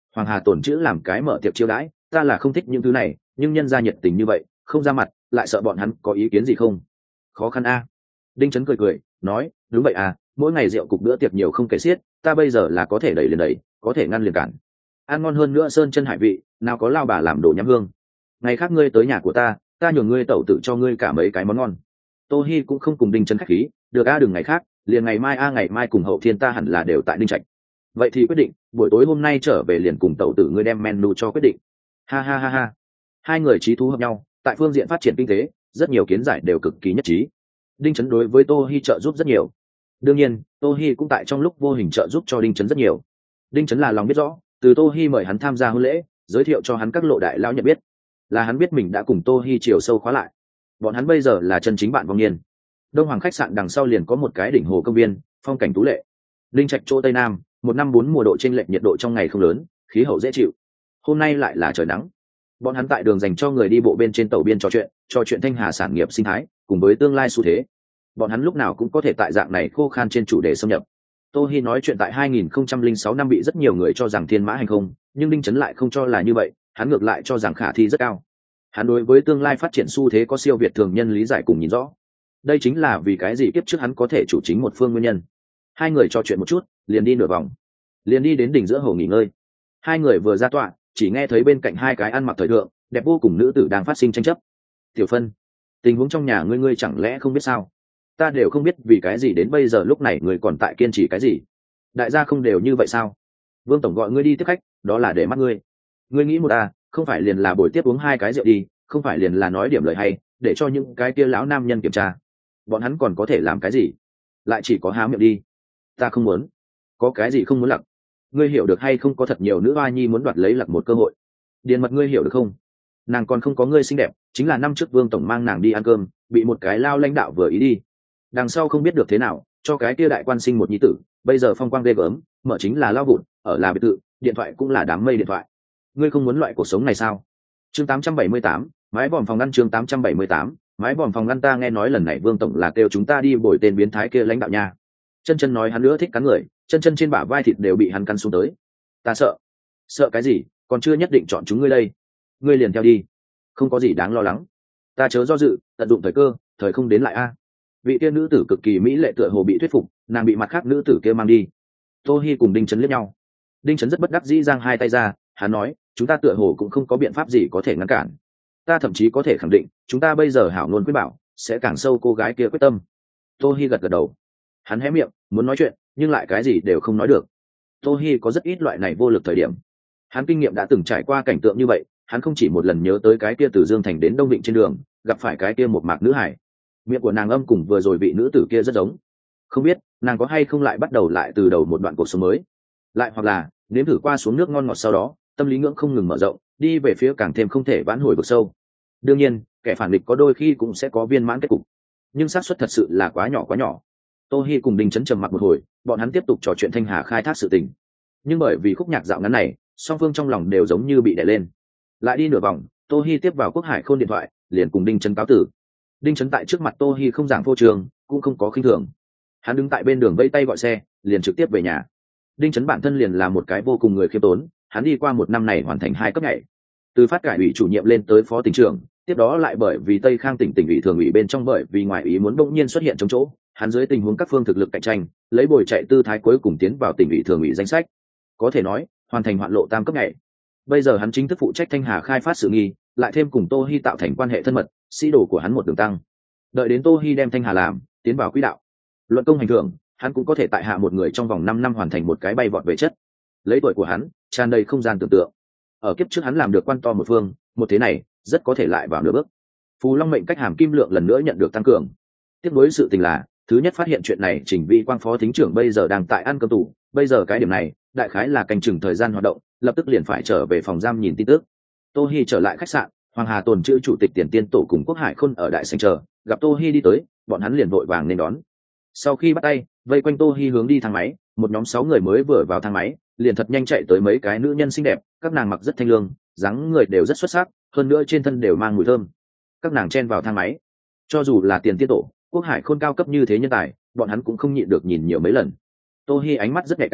Hoàng Hà tổn chữ làm cái mở tiệc chiêu đãi, ta là không thích những thứ này, nhưng nhân gia nhiệt tình như vậy, không ra mặt, lại sợ bọn hắn có ý kiến gì không? Khó khăn a. Đinh Chấn cười cười, nói, đúng vậy à, mỗi ngày rượu cục bữa tiệc nhiều không kể xiết, ta bây giờ là có thể đẩy liền đẩy, có thể ngăn liền cản. Ăn ngon hơn nữa sơn chân hải vị, nào có lao bà làm đồ nhắm hương. Ngày khác ngươi tới nhà của ta, ta nhường ngươi tẩu tự cho ngươi cả mấy cái món ngon. Tô Hi cũng không cùng Đinh Chấn khách khí, được a, đừng ngày khác, liền ngày mai a, ngày mai cùng Hậu Thiên ta hẳn là đều tại Ninh Trạch. Vậy thì quyết định, buổi tối hôm nay trở về liền cùng tẩu tử ngươi đem menu cho quyết định. Ha ha ha ha. Hai người trí thú hợp nhau, tại phương diện phát triển kinh tế, rất nhiều kiến giải đều cực kỳ nhất trí. Đinh Chấn đối với Tô Hi trợ giúp rất nhiều. Đương nhiên, Tô Hi cũng tại trong lúc vô hình trợ giúp cho Đinh Chấn rất nhiều. Đinh Chấn là lòng biết rõ, từ Tô Hi mời hắn tham gia hôn lễ, giới thiệu cho hắn các lộ đại lão nhận biết, là hắn biết mình đã cùng Tô Hi chiều sâu khóa lại. Bọn hắn bây giờ là chân chính bạn vong niên. Đông Hoàng khách sạn đằng sau liền có một cái đỉnh hồ công viên, phong cảnh tú lệ. Linh Trạch chỗ tây nam, một năm bốn mùa độ chênh lệch nhiệt độ trong ngày không lớn, khí hậu dễ chịu. Hôm nay lại là trời nắng. Bọn hắn tại đường dành cho người đi bộ bên trên tàu biên trò chuyện, trò chuyện Thanh Hà sản nghiệp sinh thái, cùng với tương lai xu thế. Bọn hắn lúc nào cũng có thể tại dạng này khô khan trên chủ đề xâm nhập. Tô Hi nói chuyện tại hai nghìn không trăm lẻ sáu năm bị rất nhiều người cho rằng thiên mã hành không, nhưng Đinh Chấn lại không cho là như vậy, hắn ngược lại cho rằng khả thi rất cao. Hắn đối với tương lai phát triển xu thế có siêu việt thường nhân lý giải cùng nhìn rõ. Đây chính là vì cái gì kiếp trước hắn có thể chủ chính một phương nguyên nhân. Hai người trò chuyện một chút, liền đi nửa vòng, liền đi đến đỉnh giữa hồ nghỉ ngơi. Hai người vừa ra tọa, chỉ nghe thấy bên cạnh hai cái ăn mặc thời thượng, đẹp vô cùng nữ tử đang phát sinh tranh chấp. Tiểu Phân, tình huống trong nhà ngươi ngươi chẳng lẽ không biết sao? Ta đều không biết vì cái gì đến bây giờ lúc này ngươi còn tại kiên trì cái gì? Đại gia không đều như vậy sao? Vương tổng gọi ngươi đi tiếp khách, đó là để mắt ngươi. Ngươi nghĩ một à, không phải liền là buổi tiếp uống hai cái rượu đi, không phải liền là nói điểm lời hay, để cho những cái kia lão nam nhân kiểm tra. Bọn hắn còn có thể làm cái gì? Lại chỉ có há miệng đi. Ta không muốn. Có cái gì không muốn lặc? Ngươi hiểu được hay không, có thật nhiều nữ oa nhi muốn đoạt lấy lặc một cơ hội. Điền Mật ngươi hiểu được không? Nàng còn không có ngươi xinh đẹp, chính là năm trước Vương tổng mang nàng đi ăn cơm, bị một cái lao lãnh đạo vừa ý đi. Đằng sau không biết được thế nào, cho cái kia đại quan sinh một nhi tử, bây giờ phong quang ghê gớm, mở chính là lao vụn, ở là biệt thự, điện thoại cũng là đám mây điện thoại. Ngươi không muốn loại cuộc sống này sao? Chương tám trăm bảy mươi tám, mái vòm phòng ngăn. Chương tám trăm bảy mươi tám, mái vòm phòng ngăn. Ta nghe nói lần này Vương tổng là kêu chúng ta đi bồi tên biến thái kia lãnh đạo nha. Chân Chân nói hắn nữa thích cắn người, chân chân trên bả vai thịt đều bị hắn cắn xuống tới. Ta sợ. Sợ cái gì, còn chưa nhất định chọn chúng ngươi đây. Ngươi liền theo đi, không có gì đáng lo lắng. Ta chớ do dự, tận dụng thời cơ, thời không đến lại a. Vị kia nữ tử cực kỳ mỹ lệ tựa hồ bị thuyết phục, nàng bị mặt khác nữ tử kia mang đi. Tô Hi cùng Đinh Chấn liếc nhau. Đinh Chấn rất bất đắc dĩ giang hai tay ra, hắn nói, chúng ta tựa hồ cũng không có biện pháp gì có thể ngăn cản. Ta thậm chí có thể khẳng định, chúng ta bây giờ hảo ngôn quyết bảo, sẽ càng sâu cô gái kia quyết tâm. Tô Hi gật gật đầu. Hắn hé miệng, muốn nói chuyện, nhưng lại cái gì đều không nói được. Tô Hi có rất ít loại này vô lực thời điểm. Hắn kinh nghiệm đã từng trải qua cảnh tượng như vậy, hắn không chỉ một lần nhớ tới cái kia từ Dương Thành đến Đông Vịnh trên đường, gặp phải cái kia một mạc nữ hải. Miệng của nàng âm cùng vừa rồi vị nữ tử kia rất giống. Không biết, nàng có hay không lại bắt đầu lại từ đầu một đoạn cuộc sống mới. Lại hoặc là, nếm thử qua xuống nước ngon ngọt sau đó, tâm lý ngưỡng không ngừng mở rộng, đi về phía càng thêm không thể vãn hồi vực sâu. Đương nhiên, kẻ phản địch có đôi khi cũng sẽ có viên mãn kết cục, nhưng xác suất thật sự là quá nhỏ quá nhỏ. Tô Hi cùng Đinh Chấn trầm mặc một hồi, bọn hắn tiếp tục trò chuyện Thanh Hà khai thác sự tình. Nhưng bởi vì khúc nhạc dạo ngắn này, song phương trong lòng đều giống như bị đè lên. Lại đi nửa vòng, Tô Hi tiếp vào Quốc Hải Khôn điện thoại, liền cùng Đinh Chấn cáo tử. Đinh Chấn tại trước mặt Tô Hi không giảng phô trường, cũng không có khinh thường. Hắn đứng tại bên đường vẫy tay gọi xe, liền trực tiếp về nhà. Đinh Chấn bản thân liền là một cái vô cùng người khiêm tốn, hắn đi qua một năm này hoàn thành hai cấp nhảy, từ phát cải ủy chủ nhiệm lên tới phó tỉnh trưởng, tiếp đó lại bởi vì Tây Khang tỉnh tỉnh ủy thường ủy bên trong bởi vì ngoại ý muốn bỗng nhiên xuất hiện trong chỗ, hắn dưới tình huống các phương thực lực cạnh tranh, lấy bồi chạy tư thái cuối cùng tiến vào tỉnh ủy thường ủy danh sách, có thể nói hoàn thành hoạn lộ tam cấp nhảy. Bây giờ hắn chính thức phụ trách Thanh Hà khai phát sự nghi, lại thêm cùng Tô Hi tạo thành quan hệ thân mật, sĩ đồ của hắn một đường tăng. Đợi đến Tô Hi đem Thanh Hà làm tiến vào quỹ đạo, luận công hành thưởng, hắn cũng có thể tại hạ một người trong vòng năm năm hoàn thành một cái bay vọt về chất. Lấy tuổi của hắn, tràn đầy không gian tưởng tượng. Ở kiếp trước hắn làm được quan to một phương, một thế này rất có thể lại vào nửa bước. Phù Long mệnh cách hàm kim lượng lần nữa nhận được tăng cường. Tiếp nối sự tình là, thứ nhất phát hiện chuyện này Trình Vi Quang phó thính trưởng bây giờ đang tại ăn cơm tủ, bây giờ cái điểm này, đại khái là canh chừng thời gian hoạt động, lập tức liền phải trở về phòng giam nhìn tin tức. Tô Hi trở lại khách sạn, Hoàng Hà Tồn chữ chủ tịch Tiền Tiên tổ cùng Quốc Hải Khôn ở đại sảnh chờ, gặp Tô Hi đi tới, bọn hắn liền vội vàng nên đón. Sau khi bắt tay, vây quanh Tô Hi hướng đi thang máy, một nhóm sáu người mới vừa vào thang máy, liền thật nhanh chạy tới mấy cái nữ nhân xinh đẹp, các nàng mặc rất thanh lương, dáng người đều rất xuất sắc, hơn nữa trên thân đều mang mùi thơm. Các nàng chen vào thang máy, cho dù là Tiền Tiên tổ, Quốc Hải Khôn cao cấp như thế nhân tài, bọn hắn cũng không nhịn được nhìn nhiều mấy lần. Tô Hi ánh mắt rất nhạy cảm,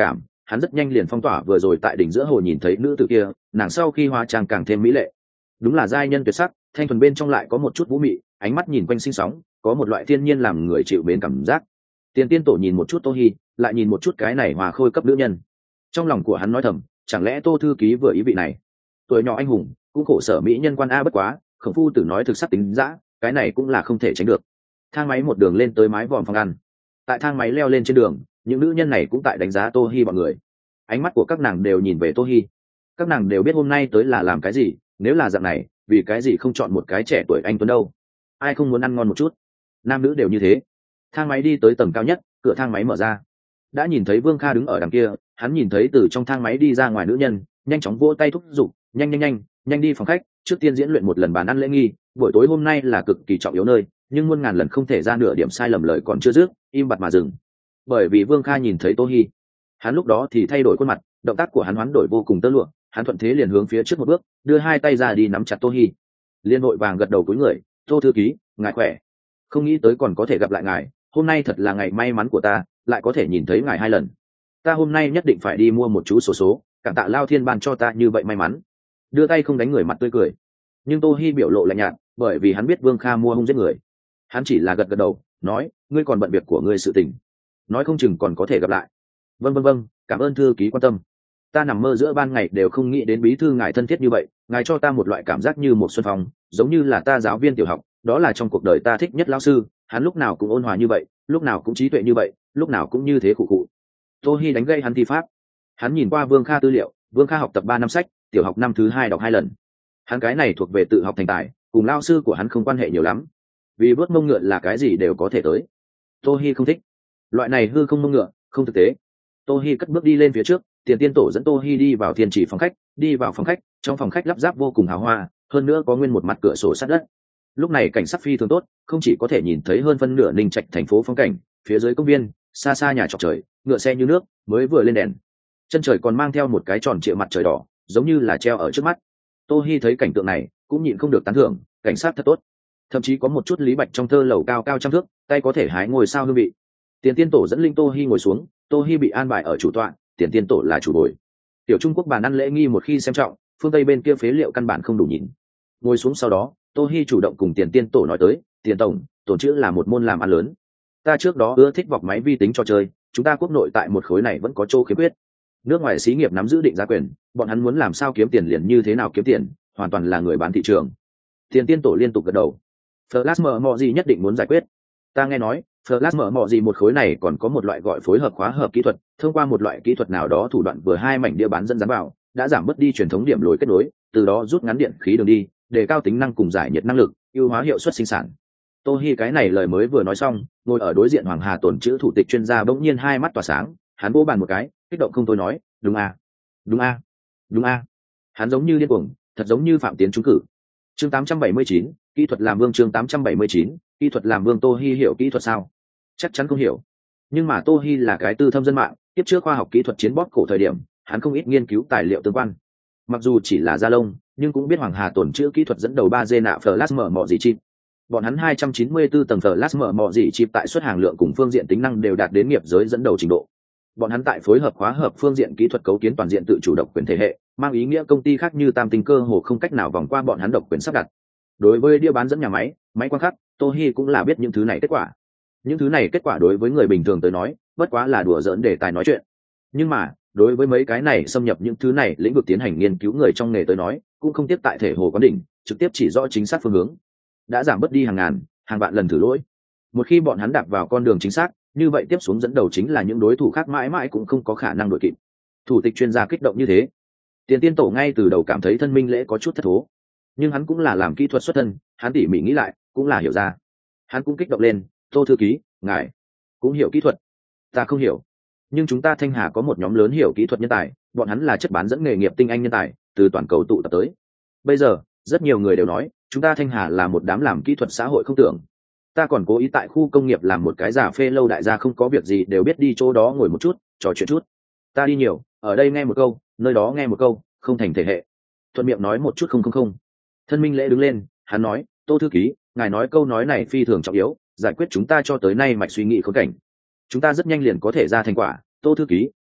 hắn rất nhanh liền phong tỏa vừa rồi tại đỉnh giữa hồ nhìn thấy nữ tử kia, nàng sau khi hóa trang càng thêm mỹ lệ, đúng là giai nhân tuyệt sắc, thanh thuần bên trong lại có một chút vũ mị, ánh mắt nhìn quanh sinh sóng, có một loại thiên nhiên làm người chịu mến cảm giác. Tiền Tiên Tổ nhìn một chút Tô Hi, lại nhìn một chút cái này hòa khôi cấp nữ nhân, trong lòng của hắn nói thầm, chẳng lẽ Tô thư ký vừa ý vị này? Tuổi nhỏ anh hùng, cũng khổ sở mỹ nhân quan a, bất quá Khổng phu tử nói thực sắc tính dã, cái này cũng là không thể tránh được. Thang máy một đường lên tới mái vòm phòng ăn. Tại thang máy leo lên trên đường, những nữ nhân này cũng tại đánh giá Tô Hi bọn người. Ánh mắt của các nàng đều nhìn về Tô Hi. Các nàng đều biết hôm nay tới là làm cái gì, nếu là dạng này, vì cái gì không chọn một cái trẻ tuổi anh tuấn đâu? Ai không muốn ăn ngon một chút? Nam nữ đều như thế. Thang máy đi tới tầng cao nhất, cửa thang máy mở ra. Đã nhìn thấy Vương Kha đứng ở đằng kia, hắn nhìn thấy từ trong thang máy đi ra ngoài nữ nhân, nhanh chóng vỗ tay thúc giục, nhanh nhanh nhanh, nhanh đi phòng khách, trước tiên diễn luyện một lần bàn ăn lễ nghi, buổi tối hôm nay là cực kỳ trọng yếu nơi, nhưng muôn ngàn lần không thể ra nửa điểm sai lầm, lời còn chưa dứt, im bặt mà dừng. Bởi vì Vương Kha nhìn thấy Tô Hi, hắn lúc đó thì thay đổi khuôn mặt, động tác của hắn hoán đổi vô cùng tơ lụa, hắn thuận thế liền hướng phía trước một bước, đưa hai tay ra đi nắm chặt Tô Hi. Liên hội vàng gật đầu cúi người, "Tô thư ký, ngài khỏe. Không nghĩ tới còn có thể gặp lại ngài, hôm nay thật là ngày may mắn của ta, lại có thể nhìn thấy ngài hai lần. Ta hôm nay nhất định phải đi mua một chú sổ số, số, cảm tạ Lao Thiên ban cho ta như vậy may mắn." Đưa tay không đánh người, mặt tươi cười. Nhưng Tô Hi biểu lộ lạnh nhạt, bởi vì hắn biết Vương Kha mua hung giết người. Hắn chỉ là gật gật đầu, nói, "Ngươi còn bận việc của ngươi sự tình, nói không chừng còn có thể gặp lại." "Vâng vâng vâng, cảm ơn thư ký quan tâm. Ta nằm mơ giữa ban ngày đều không nghĩ đến bí thư ngài thân thiết như vậy, ngài cho ta một loại cảm giác như một xuân phong, giống như là ta giáo viên tiểu học, đó là trong cuộc đời ta thích nhất lão sư, hắn lúc nào cũng ôn hòa như vậy, lúc nào cũng trí tuệ như vậy, lúc nào cũng như thế khụ khụ." Tô Hi đánh gây hắn thi pháp. Hắn nhìn qua Vương Kha tư liệu, Vương Kha học tập ba năm sách, tiểu học năm thứ hai đọc hai lần. Hắn cái này thuộc về tự học thành tài, cùng lao sư của hắn không quan hệ nhiều lắm. Vì bước mông ngựa là cái gì đều có thể tới. Tô Hi không thích loại này hư không mông ngựa, không thực tế. Tô Hi cất bước đi lên phía trước, Tiền Tiên Tổ dẫn Tô Hi đi vào thiên chỉ phòng khách, đi vào phòng khách, trong phòng khách lắp ráp vô cùng hào hoa, hơn nữa có nguyên một mặt cửa sổ sắt đất. Lúc này cảnh sắc phi thường tốt, không chỉ có thể nhìn thấy hơn phân nửa Ninh Trạch thành phố phong cảnh, phía dưới công viên, xa xa nhà trọc trời, ngựa xe như nước, mới vừa lên đèn. Chân trời còn mang theo một cái tròn trịa mặt trời đỏ, giống như là treo ở trước mắt. Tô Hi thấy cảnh tượng này, cũng nhịn không được tán thưởng, cảnh sát thật tốt. Thậm chí có một chút lý bạch trong thơ lầu cao cao trăm thước, tay có thể hái ngồi sao hương vị. Tiền Tiên Tổ dẫn linh Tô Hi ngồi xuống, Tô Hi bị an bài ở chủ tọa, Tiền Tiên Tổ là chủ bồi. Tiểu Trung Quốc bàn ăn lễ nghi một khi xem trọng, phương Tây bên kia phế liệu căn bản không đủ nhìn. Ngồi xuống sau đó, Tô Hi chủ động cùng Tiền Tiên Tổ nói tới, "Tiền tổng, tổn chữ là một môn làm ăn lớn. Ta trước đó ưa thích vọc máy vi tính trò chơi, chúng ta quốc nội tại một khối này vẫn có chỗ khiếm khuyết. Nước ngoài xí nghiệp nắm giữ định giá quyền, bọn hắn muốn làm sao kiếm tiền liền như thế nào kiếm tiền, hoàn toàn là người bán thị trường." Tiền Tiên Tổ liên tục gật đầu. Flash mở mọ gì nhất định muốn giải quyết. Ta nghe nói, Flash mở mọ gì một khối này còn có một loại gọi phối hợp khóa hợp kỹ thuật, thông qua một loại kỹ thuật nào đó thủ đoạn vừa hai mảnh đĩa bán dẫn dán vào, đã giảm bớt đi truyền thống điểm lối kết nối, từ đó rút ngắn điện khí đường đi, đề cao tính năng cùng giải nhiệt năng lực, ưu hóa hiệu suất sinh sản. Tô Hi cái này lời mới vừa nói xong, ngồi ở đối diện Hoàng Hà tổn chữ thủ tịch chuyên gia bỗng nhiên hai mắt tỏa sáng, hắn vỗ bàn một cái, kích động không thôi nói, "Đúng a, đúng a, đúng a." Hắn giống như điên cuồng, thật giống như phạm tiến trúng cử. Chương tám trăm bảy mươi chín, kỹ thuật làm vương. Chương tám trăm bảy mươi chín, kỹ thuật làm vương. Tô Hi hiểu kỹ thuật sao? Chắc chắn không hiểu. Nhưng mà Tô Hi là cái tư thâm dân mạng, tiếp trước khoa học kỹ thuật chiến bóp cổ thời điểm, hắn không ít nghiên cứu tài liệu tương quan. Mặc dù chỉ là da lông, nhưng cũng biết Hoàng Hà tổn chữ kỹ thuật dẫn đầu ba D nạ flash mở mọ gì chip. Bọn hắn hai trăm chín mươi tư tầng flash mở mọ gì chip tại xuất hàng lượng cùng phương diện tính năng đều đạt đến nghiệp giới dẫn đầu trình độ. Bọn hắn tại phối hợp khóa hợp phương diện kỹ thuật cấu kiến toàn diện tự chủ độc quyền thể hệ, mang ý nghĩa công ty khác như Tam Tinh cơ hồ không cách nào vòng qua bọn hắn độc quyền sắp đặt. Đối với đĩa bán dẫn nhà máy, máy quang khắc, Tô Hi cũng là biết những thứ này kết quả. Những thứ này kết quả đối với người bình thường tới nói, bất quá là đùa giỡn để tài nói chuyện. Nhưng mà, đối với mấy cái này xâm nhập những thứ này lĩnh vực tiến hành nghiên cứu người trong nghề tới nói, cũng không tiếp tại thể hồ quán đỉnh, trực tiếp chỉ rõ chính xác phương hướng. Đã giảm bớt đi hàng ngàn, hàng vạn lần thử lỗi. Một khi bọn hắn đạp vào con đường chính xác, như vậy tiếp xuống dẫn đầu chính là những đối thủ khác mãi mãi cũng không có khả năng đuổi kịp. Thủ tịch chuyên gia kích động như thế, Tiền Tiên Tổ ngay từ đầu cảm thấy thân minh lễ có chút thất thố, nhưng hắn cũng là làm kỹ thuật xuất thân, hắn tỉ mỉ nghĩ lại, cũng là hiểu ra. Hắn cũng kích động lên, "Tô thư ký, ngài cũng hiểu kỹ thuật." "Ta không hiểu, nhưng chúng ta Thanh Hà có một nhóm lớn hiểu kỹ thuật nhân tài, bọn hắn là chất bán dẫn nghề nghiệp tinh anh nhân tài, từ toàn cầu tụ tập tới. Bây giờ, rất nhiều người đều nói, chúng ta Thanh Hà là một đám làm kỹ thuật xã hội không tưởng. Ta còn cố ý tại khu công nghiệp làm một cái giả phê lâu, đại gia không có việc gì đều biết đi chỗ đó ngồi một chút, trò chuyện chút. Ta đi nhiều, ở đây nghe một câu, nơi đó nghe một câu, không thành thể hệ. Thuận miệng nói một chút không không không." Thân minh lễ đứng lên, hắn nói, "Tô thư ký, ngài nói câu nói này phi thường trọng yếu, giải quyết chúng ta cho tới nay mạch suy nghĩ khốn cảnh. Chúng ta rất nhanh liền có thể ra thành quả. Tô thư ký,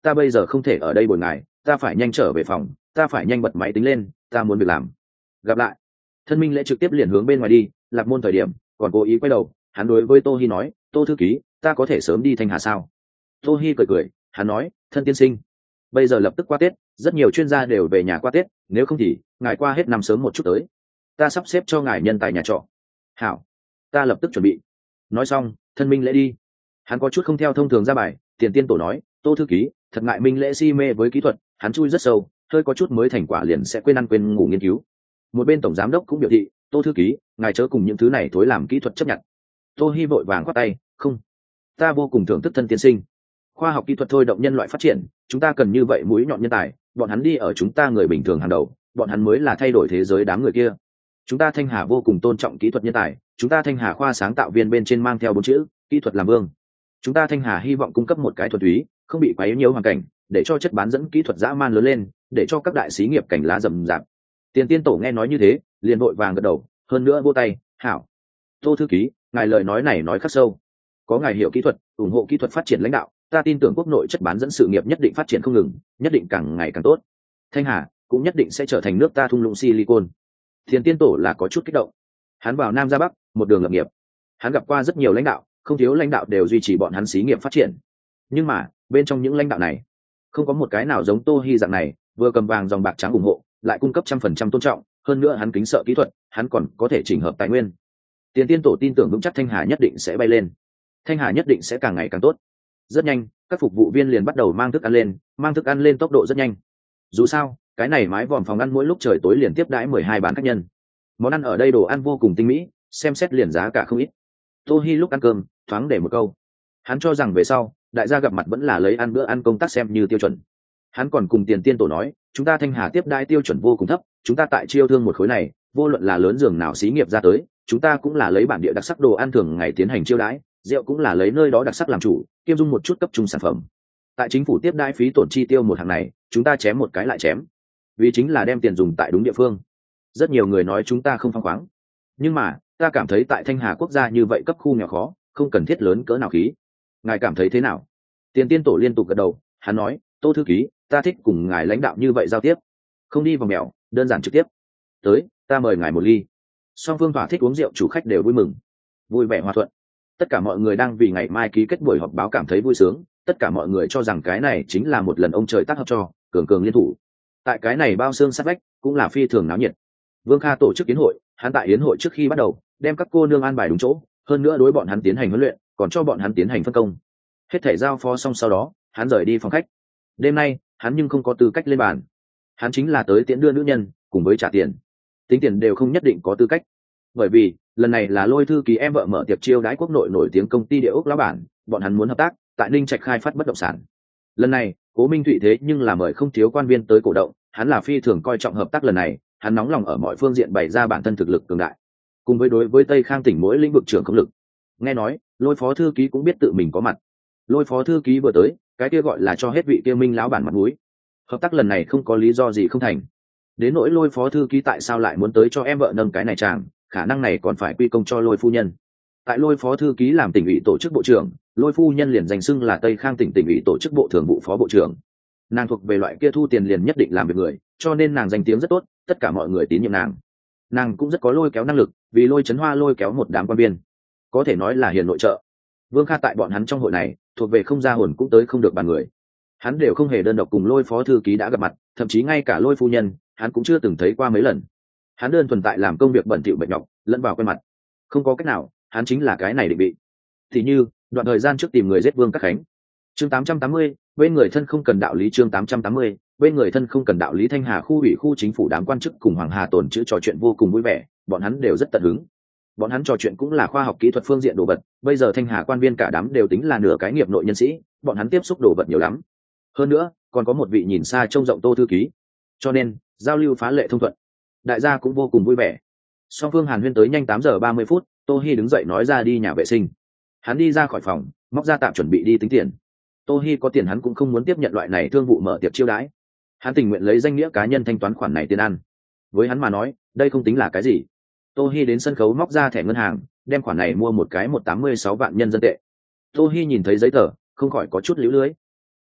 ta bây giờ không thể ở đây bồi ngài, ta phải nhanh trở về phòng, ta phải nhanh bật máy tính lên, ta muốn việc làm. Gặp lại. Thân minh lễ trực tiếp liền hướng bên ngoài đi. Lạc môn thời điểm còn cố ý quay đầu, hắn đối với tô hi nói, tô thư ký, ta có thể sớm đi thanh hà sao? tô hi cười cười, hắn nói, thân tiên sinh, bây giờ lập tức qua tết, rất nhiều chuyên gia đều về nhà qua tết, nếu không thì ngài qua hết năm sớm một chút tới, ta sắp xếp cho ngài nhân tài nhà trọ. Hảo, ta lập tức chuẩn bị. Nói xong thân minh lễ đi. Hắn có chút không theo thông thường ra bài. Tiền tiên tổ nói, tô thư ký, thật ngại minh lễ si mê với kỹ thuật, hắn chui rất sâu, hơi có chút mới thành quả liền sẽ quên ăn quên ngủ nghiên cứu. Một bên tổng giám đốc cũng biểu thị, tô thư ký, ngài chớ cùng những thứ này thối làm kỹ thuật chấp nhận. tô hi vội vàng khoát tay, không, ta vô cùng thưởng thức thân tiên sinh, khoa học kỹ thuật thôi động nhân loại phát triển, chúng ta cần như vậy mũi nhọn nhân tài, bọn hắn đi ở chúng ta người bình thường hàng đầu, bọn hắn mới là thay đổi thế giới đám người kia. Chúng ta thanh hà vô cùng tôn trọng kỹ thuật nhân tài, chúng ta thanh hà khoa sáng tạo viên bên trên mang theo bốn chữ kỹ thuật làm vương. Chúng ta thanh hà hy vọng cung cấp một cái thuần túy, không bị quấy nhiễu hoàn cảnh, để cho chất bán dẫn kỹ thuật dã man lớn lên, để cho các đại xí nghiệp cảnh lá rầm rạp. Tiền tiên tổ nghe nói như thế liền vội vàng gật đầu, hơn nữa vô tay, hảo. Tô thư ký, ngài lời nói này nói khắc sâu, có ngài hiểu kỹ thuật, ủng hộ kỹ thuật phát triển lãnh đạo, ta tin tưởng quốc nội chất bán dẫn sự nghiệp nhất định phát triển không ngừng, nhất định càng ngày càng tốt, thanh hà cũng nhất định sẽ trở thành nước ta thung lũng silicon. Tiền tiên tổ là có chút kích động. Hắn vào nam ra bắc một đường lập nghiệp, hắn gặp qua rất nhiều lãnh đạo, không thiếu lãnh đạo đều duy trì bọn hắn xí nghiệp phát triển, nhưng mà bên trong những lãnh đạo này không có một cái nào giống tô hi dạng này, vừa cầm vàng dòng bạc trắng ủng hộ, lại cung cấp trăm phần trăm tôn trọng, hơn nữa hắn kính sợ kỹ thuật, hắn còn có thể chỉnh hợp tài nguyên. Tiền tiên tổ tin tưởng vững chắc thanh hà nhất định sẽ bay lên, thanh hà nhất định sẽ càng ngày càng tốt. Rất nhanh các phục vụ viên liền bắt đầu mang thức ăn lên, mang thức ăn lên tốc độ rất nhanh. Dù sao cái này mái vòm phòng ăn mỗi lúc trời tối liền tiếp đãi mười hai bàn khách nhân, món ăn ở đây đồ ăn vô cùng tinh mỹ, xem xét liền giá cả không ít. tô hi lúc ăn cơm thoáng để một câu, hắn cho rằng về sau đại gia gặp mặt vẫn là lấy ăn bữa ăn công tác xem như tiêu chuẩn. Hắn còn cùng tiền tiên tổ nói, chúng ta thanh hà tiếp đãi tiêu chuẩn vô cùng thấp, chúng ta tại chiêu thương một khối này, vô luận là lớn giường nào xí nghiệp ra tới, chúng ta cũng là lấy bản địa đặc sắc đồ ăn thường ngày tiến hành chiêu đãi, rượu cũng là lấy nơi đó đặc sắc làm chủ, kiêm dung một chút cấp trung sản phẩm. Tại chính phủ tiếp đãi phí tổn chi tiêu một hàng này, chúng ta chém một cái lại chém, vì chính là đem tiền dùng tại đúng địa phương. Rất nhiều người nói chúng ta không phăng khoáng, nhưng mà ta cảm thấy tại thanh hà quốc gia như vậy cấp khu nghèo khó, không cần thiết lớn cỡ nào khí. Ngài cảm thấy thế nào? Tiền tiên tổ liên tục gật đầu. Hắn nói, tô thư ký, ta thích cùng ngài lãnh đạo như vậy giao tiếp, không đi vòng mèo, đơn giản trực tiếp. Tới, ta mời ngài một ly. Song phương thỏa thích uống rượu, chủ khách đều vui mừng, vui vẻ hòa thuận. Tất cả mọi người đang vì ngày mai ký kết buổi họp báo cảm thấy vui sướng, tất cả mọi người cho rằng cái này chính là một lần ông trời tác hợp cho cường cường liên thủ. Tại cái này bao xương sát vách cũng là phi thường náo nhiệt. Vương Kha tổ chức yến hội, hắn tại yến hội trước khi bắt đầu đem các cô nương an bài đúng chỗ, hơn nữa đối bọn hắn tiến hành huấn luyện, còn cho bọn hắn tiến hành phân công. Hết thể giao phó xong sau đó hắn rời đi phòng khách. Đêm nay hắn nhưng không có tư cách lên bàn, hắn chính là tới tiễn đưa nữ nhân cùng với trả tiền, tính tiền đều không nhất định có tư cách, bởi vì lần này là Lôi thư ký em vợ mở tiệc chiêu đãi quốc nội nổi tiếng công ty địa ốc lão bản, bọn hắn muốn hợp tác tại Ninh Trạch khai phát bất động sản. Lần này Cố Minh Thụy thế nhưng là mời không thiếu quan viên tới cổ động, hắn là phi thường coi trọng hợp tác lần này, hắn nóng lòng ở mọi phương diện bày ra bản thân thực lực cường đại, cùng với đối với Tây Khang tỉnh mỗi lĩnh vực trưởng không lực. Nghe nói Lôi phó thư ký cũng biết tự mình có mặt. Lôi phó thư ký vừa tới, cái kia gọi là cho hết vị kia Minh lão bản mặt mũi. Hợp tác lần này không có lý do gì không thành. Đến nỗi Lôi phó thư ký tại sao lại muốn tới cho em vợ nâng cái này chàng, khả năng này còn phải quy công cho Lôi phu nhân. Tại Lôi phó thư ký làm tỉnh ủy tổ chức bộ trưởng, Lôi phu nhân liền danh xưng là Tây Khang tỉnh tỉnh ủy tổ chức bộ thường vụ phó bộ trưởng. Nàng thuộc về loại kia thu tiền liền nhất định làm việc người, cho nên nàng danh tiếng rất tốt, tất cả mọi người tín nhiệm nàng. Nàng cũng rất có lôi kéo năng lực, vì Lôi Chấn Hoa lôi kéo một đám quan viên, có thể nói là hiền nội trợ. Vương Kha tại bọn hắn trong hội này thuộc về không ra hồn cũng tới không được bàn người, hắn đều không hề đơn độc cùng Lôi phó thư ký đã gặp mặt, thậm chí ngay cả Lôi phu nhân hắn cũng chưa từng thấy qua mấy lần. Hắn đơn thuần tại làm công việc bẩn thỉu bệnh nhọc, lẫn vào quen mặt, không có cách nào, hắn chính là cái này định vị. Thì như đoạn thời gian trước tìm người giết Vương Các Khánh. Chương tám trăm tám mươi, bên người thân không cần đạo lý. Chương tám trăm tám mươi, bên người thân không cần đạo lý. Thanh Hà khu ủy khu chính phủ đám quan chức cùng Hoàng Hà tồn chữ trò chuyện vô cùng vui vẻ, bọn hắn đều rất tận hứng. Bọn hắn trò chuyện cũng là khoa học kỹ thuật phương diện đồ vật, bây giờ Thanh Hà quan viên cả đám đều tính là nửa cái nghiệp nội nhân sĩ, bọn hắn tiếp xúc đồ vật nhiều lắm. Hơn nữa còn có một vị nhìn xa trông rộng Tô thư ký, cho nên giao lưu phá lệ thông thuận, đại gia cũng vô cùng vui vẻ. Song phương hàn huyên tới nhanh tám giờ ba mươi phút, Tô Hi đứng dậy nói ra đi nhà vệ sinh. Hắn đi ra khỏi phòng, móc ra tạm chuẩn bị đi tính tiền. Tô Hi có tiền hắn cũng không muốn tiếp nhận loại này thương vụ mở tiệc chiêu đãi, hắn tình nguyện lấy danh nghĩa cá nhân thanh toán khoản này tiền ăn. Với hắn mà nói đây không tính là cái gì. Tô Hi đến sân khấu móc ra thẻ ngân hàng, đem khoản này mua một cái một trăm tám mươi sáu vạn nhân dân tệ. Tô Hi nhìn thấy giấy tờ không khỏi có chút liễu lưới.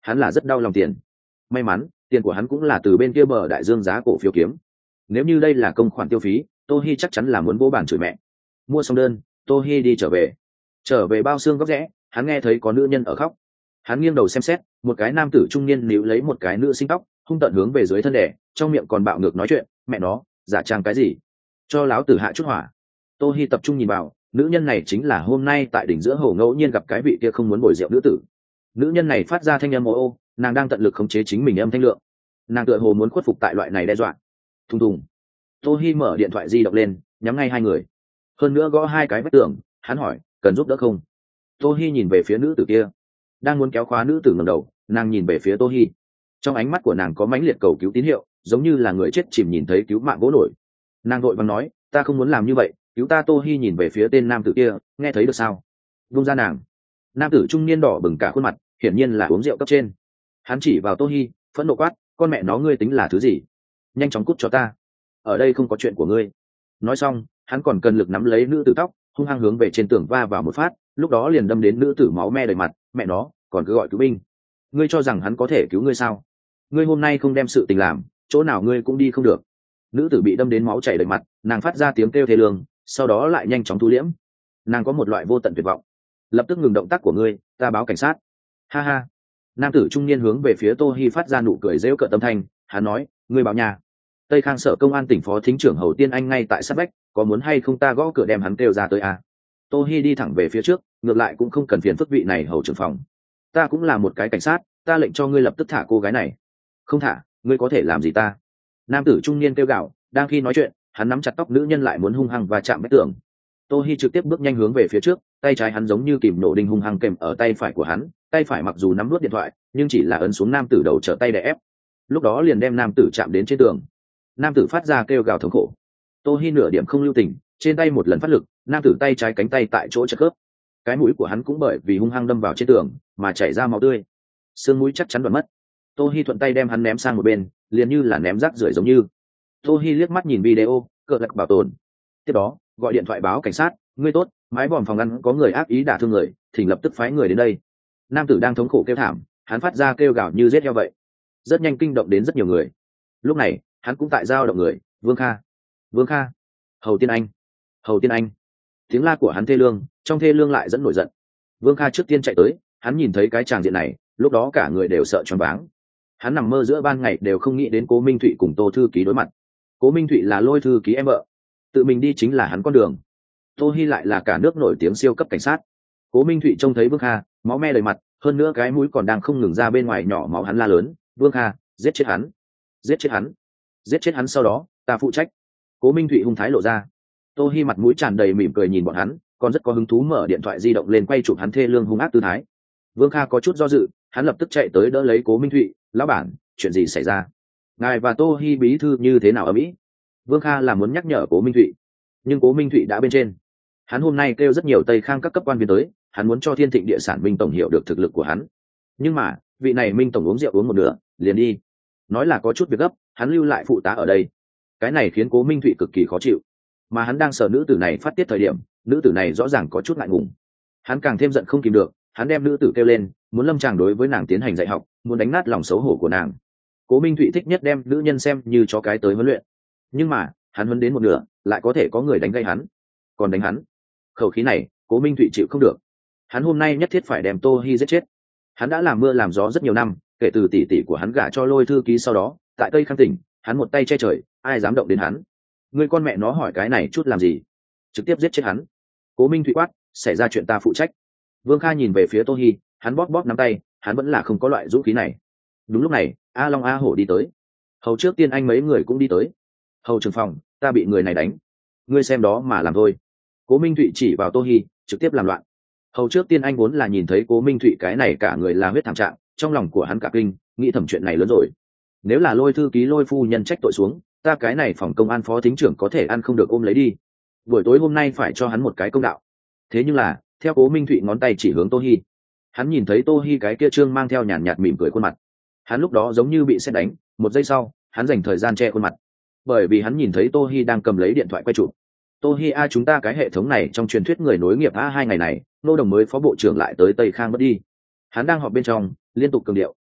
hắn là rất đau lòng tiền. May mắn tiền của hắn cũng là từ bên kia bờ đại dương giá cổ phiếu kiếm. Nếu như đây là công khoản tiêu phí, tô hi chắc chắn là muốn vỗ bàn chửi mẹ. Mua xong đơn, tô hi đi trở về. Trở về bao xương góc rẽ, hắn nghe thấy có nữ nhân ở khóc. Hắn nghiêng đầu xem xét, một cái nam tử trung niên níu lấy một cái nữ sinh tóc, hung tợn hướng về dưới thân đẻ, trong miệng còn bạo ngược nói chuyện. Mẹ nó, giả trang cái gì? Cho láo tử hạ chút hỏa. Tô hi tập trung nhìn vào, nữ nhân này chính là hôm nay tại đỉnh giữa hồ ngẫu nhiên gặp cái vị kia không muốn bồi rượu nữ tử. Nữ nhân này phát ra thanh âm ô ô, nàng đang tận lực khống chế chính mình âm thanh lượng. Nàng tựa hồ muốn khuất phục tại loại này đe dọa. Thùng thùng. Tô hi mở điện thoại di động lên, nhắm ngay hai người. Hơn nữa gõ hai cái vách tường, hắn hỏi, cần giúp đỡ không? Tô hi nhìn về phía nữ tử kia, đang muốn kéo khóa nữ tử ngẩng đầu, nàng nhìn về phía Tô hi. Trong ánh mắt của nàng có mãnh liệt cầu cứu tín hiệu, giống như là người chết chìm nhìn thấy cứu mạng vỗ nổi. Nàng vội vàng nói, ta không muốn làm như vậy, cứu ta. Tô hi nhìn về phía tên nam tử kia, nghe thấy được sao? Buông ra nàng. Nam tử trung niên đỏ bừng cả khuôn mặt, hiển nhiên là uống rượu cấp trên. Hắn chỉ vào Tô hi, phẫn nộ quát, con mẹ nó ngươi tính là thứ gì? Nhanh chóng cút cho ta, ở đây không có chuyện của ngươi. Nói xong, hắn còn cần lực nắm lấy nữ tử tóc, hung hăng hướng về trên tường va vào một phát, lúc đó liền đâm đến nữ tử máu me đầy mặt. Mẹ nó, còn cứ gọi cứu binh. Ngươi cho rằng hắn có thể cứu ngươi sao? Ngươi hôm nay không đem sự tình làm, chỗ nào ngươi cũng đi không được. Nữ tử bị đâm đến máu chảy đầy mặt, nàng phát ra tiếng kêu thê lương, sau đó lại nhanh chóng thu liễm. Nàng có một loại vô tận tuyệt vọng. Lập tức ngừng động tác của ngươi, ta báo cảnh sát. Ha ha. Nam tử trung niên hướng về phía Tô hi phát ra nụ cười rêu cợt tâm thanh, hắn nói, ngươi báo nhà. Tây Khang sở công an tỉnh phó thính trưởng Hầu Tiên Anh ngay tại sát vách, có muốn hay không ta gõ cửa đem hắn kêu ra tới à? Tô hi đi thẳng về phía trước, ngược lại cũng không cần phiền phức vị này hầu trưởng phòng. Ta cũng là một cái cảnh sát, ta lệnh cho ngươi lập tức thả cô gái này. Không thả, ngươi có thể làm gì ta? Nam tử trung niên kêu gào, đang khi nói chuyện, hắn nắm chặt tóc nữ nhân lại muốn hung hăng và chạm vách tường. Tô hi trực tiếp bước nhanh hướng về phía trước, tay trái hắn giống như kìm nổ đinh hung hăng kèm ở tay phải của hắn, tay phải mặc dù nắm nuốt điện thoại, nhưng chỉ là ấn xuống nam tử đầu trở tay đè ép. Lúc đó liền đem nam tử chạm đến trên tường. Nam tử phát ra kêu gào thống khổ. Tô hi nửa điểm không lưu tình, trên tay một lần phát lực, nam tử tay trái cánh tay tại chỗ chật khớp. Cái mũi của hắn cũng bởi vì hung hăng đâm vào trên tường mà chảy ra máu tươi, xương mũi chắc chắn đoạn mất. Tô hi thuận tay đem hắn ném sang một bên, liền như là ném rác rưởi giống như. Tô hi liếc mắt nhìn video, cờ lạc bảo tồn. Tiếp đó gọi điện thoại báo cảnh sát, ngươi tốt, mái vòm phòng ăn có người ác ý đả thương người, thỉnh lập tức phái người đến đây. Nam tử đang thống khổ kêu thảm, hắn phát ra kêu gào như giết heo vậy, rất nhanh kinh động đến rất nhiều người. Lúc này hắn cũng tại giao động người, Vương Kha, Vương Kha, Hầu Tiên Anh, Hầu Tiên Anh. Tiếng la của hắn thê lương, trong thê lương lại dẫn nổi giận. Vương Kha trước tiên chạy tới, hắn nhìn thấy cái tràng diện này, lúc đó cả người đều sợ choáng váng. Hắn nằm mơ giữa ban ngày đều không nghĩ đến Cố Minh Thụy cùng Tô thư ký đối mặt. Cố Minh Thụy là Lôi thư ký em vợ, tự mình đi chính là hắn con đường. Tô Hi lại là cả nước nổi tiếng siêu cấp cảnh sát. Cố Minh Thụy trông thấy Vương Kha, máu me đầy mặt, hơn nữa cái mũi còn đang không ngừng ra bên ngoài nhỏ máu, hắn la lớn, Vương Kha, giết chết hắn, giết chết hắn, giết chết hắn, sau đó ta phụ trách. Cố Minh Thụy hung thái lộ ra. Tô Hi mặt mũi tràn đầy mỉm cười nhìn bọn hắn, còn rất có hứng thú mở điện thoại di động lên quay chụp hắn thê lương hung ác tư thái. Vương Kha có chút do dự, hắn lập tức chạy tới đỡ lấy Cố Minh Thụy, lão bản, chuyện gì xảy ra? Ngài và Tô Hi bí thư như thế nào ở Mỹ? Vương Kha là muốn nhắc nhở Cố Minh Thụy, nhưng Cố Minh Thụy đã bên trên. Hắn hôm nay kêu rất nhiều Tây Khang các cấp quan viên tới, hắn muốn cho Thiên Thịnh Địa Sản Minh tổng hiểu được thực lực của hắn. Nhưng mà vị này Minh tổng uống rượu uống một nửa liền đi, nói là có chút việc gấp, hắn lưu lại phụ tá ở đây. Cái này khiến Cố Minh Thụy cực kỳ khó chịu, mà hắn đang sợ nữ tử này phát tiết thời điểm, nữ tử này rõ ràng có chút ngại ngùng. Hắn càng thêm giận không kìm được, hắn đem nữ tử kêu lên, muốn lâm tràng đối với nàng tiến hành dạy học, muốn đánh nát lòng xấu hổ của nàng. Cố Minh Thụy thích nhất đem nữ nhân xem như chó cái tới huấn luyện, nhưng mà hắn huấn đến một nửa lại có thể có người đánh gây hắn, còn đánh hắn. Khẩu khí này Cố Minh Thụy chịu không được, hắn hôm nay nhất thiết phải đem Tô Hi giết chết. Hắn đã làm mưa làm gió rất nhiều năm, kể từ tỷ tỷ của hắn gả cho Lôi thư ký sau đó, tại Tây Khang tỉnh, hắn một tay che trời, ai dám động đến hắn. Người con mẹ nó hỏi cái này chút làm gì, trực tiếp giết chết hắn. Cố Minh Thụy quát, xảy ra chuyện ta phụ trách. Vương Kha nhìn về phía Tô Hi, hắn bóp bóp nắm tay, hắn vẫn là không có loại dũng khí này. Đúng lúc này A Long A Hổ đi tới, Hầu trước tiên anh mấy người cũng đi tới. Hầu trưởng phòng, ta bị người này đánh, ngươi xem đó mà làm thôi. Cố Minh Thụy chỉ vào Tô Hi, trực tiếp làm loạn. Hầu trước tiên anh vốn là nhìn thấy Cố Minh Thụy cái này cả người là huyết thảm trạng, trong lòng của hắn cả kinh, nghĩ thầm chuyện này lớn rồi. Nếu là Lôi thư ký Lôi phu nhân trách tội xuống, ta cái này phòng công an phó thính trưởng có thể ăn không được ôm lấy đi. Buổi tối hôm nay phải cho hắn một cái công đạo. Thế nhưng là theo Cố Minh Thụy ngón tay chỉ hướng Tô Hi, hắn nhìn thấy Tô Hi cái kia trương mang theo nhàn nhạt mỉm cười khuôn mặt. Hắn lúc đó giống như bị sét đánh, một giây sau hắn dành thời gian che khuôn mặt, bởi vì hắn nhìn thấy Tô Hi đang cầm lấy điện thoại quay chụp. Tô Hi a, chúng ta cái hệ thống này trong truyền thuyết người nối nghiệp a, hai ngày này nô đồng mới phó bộ trưởng lại tới Tây Khang mất đi. Hắn đang họp bên trong liên tục cường điệu,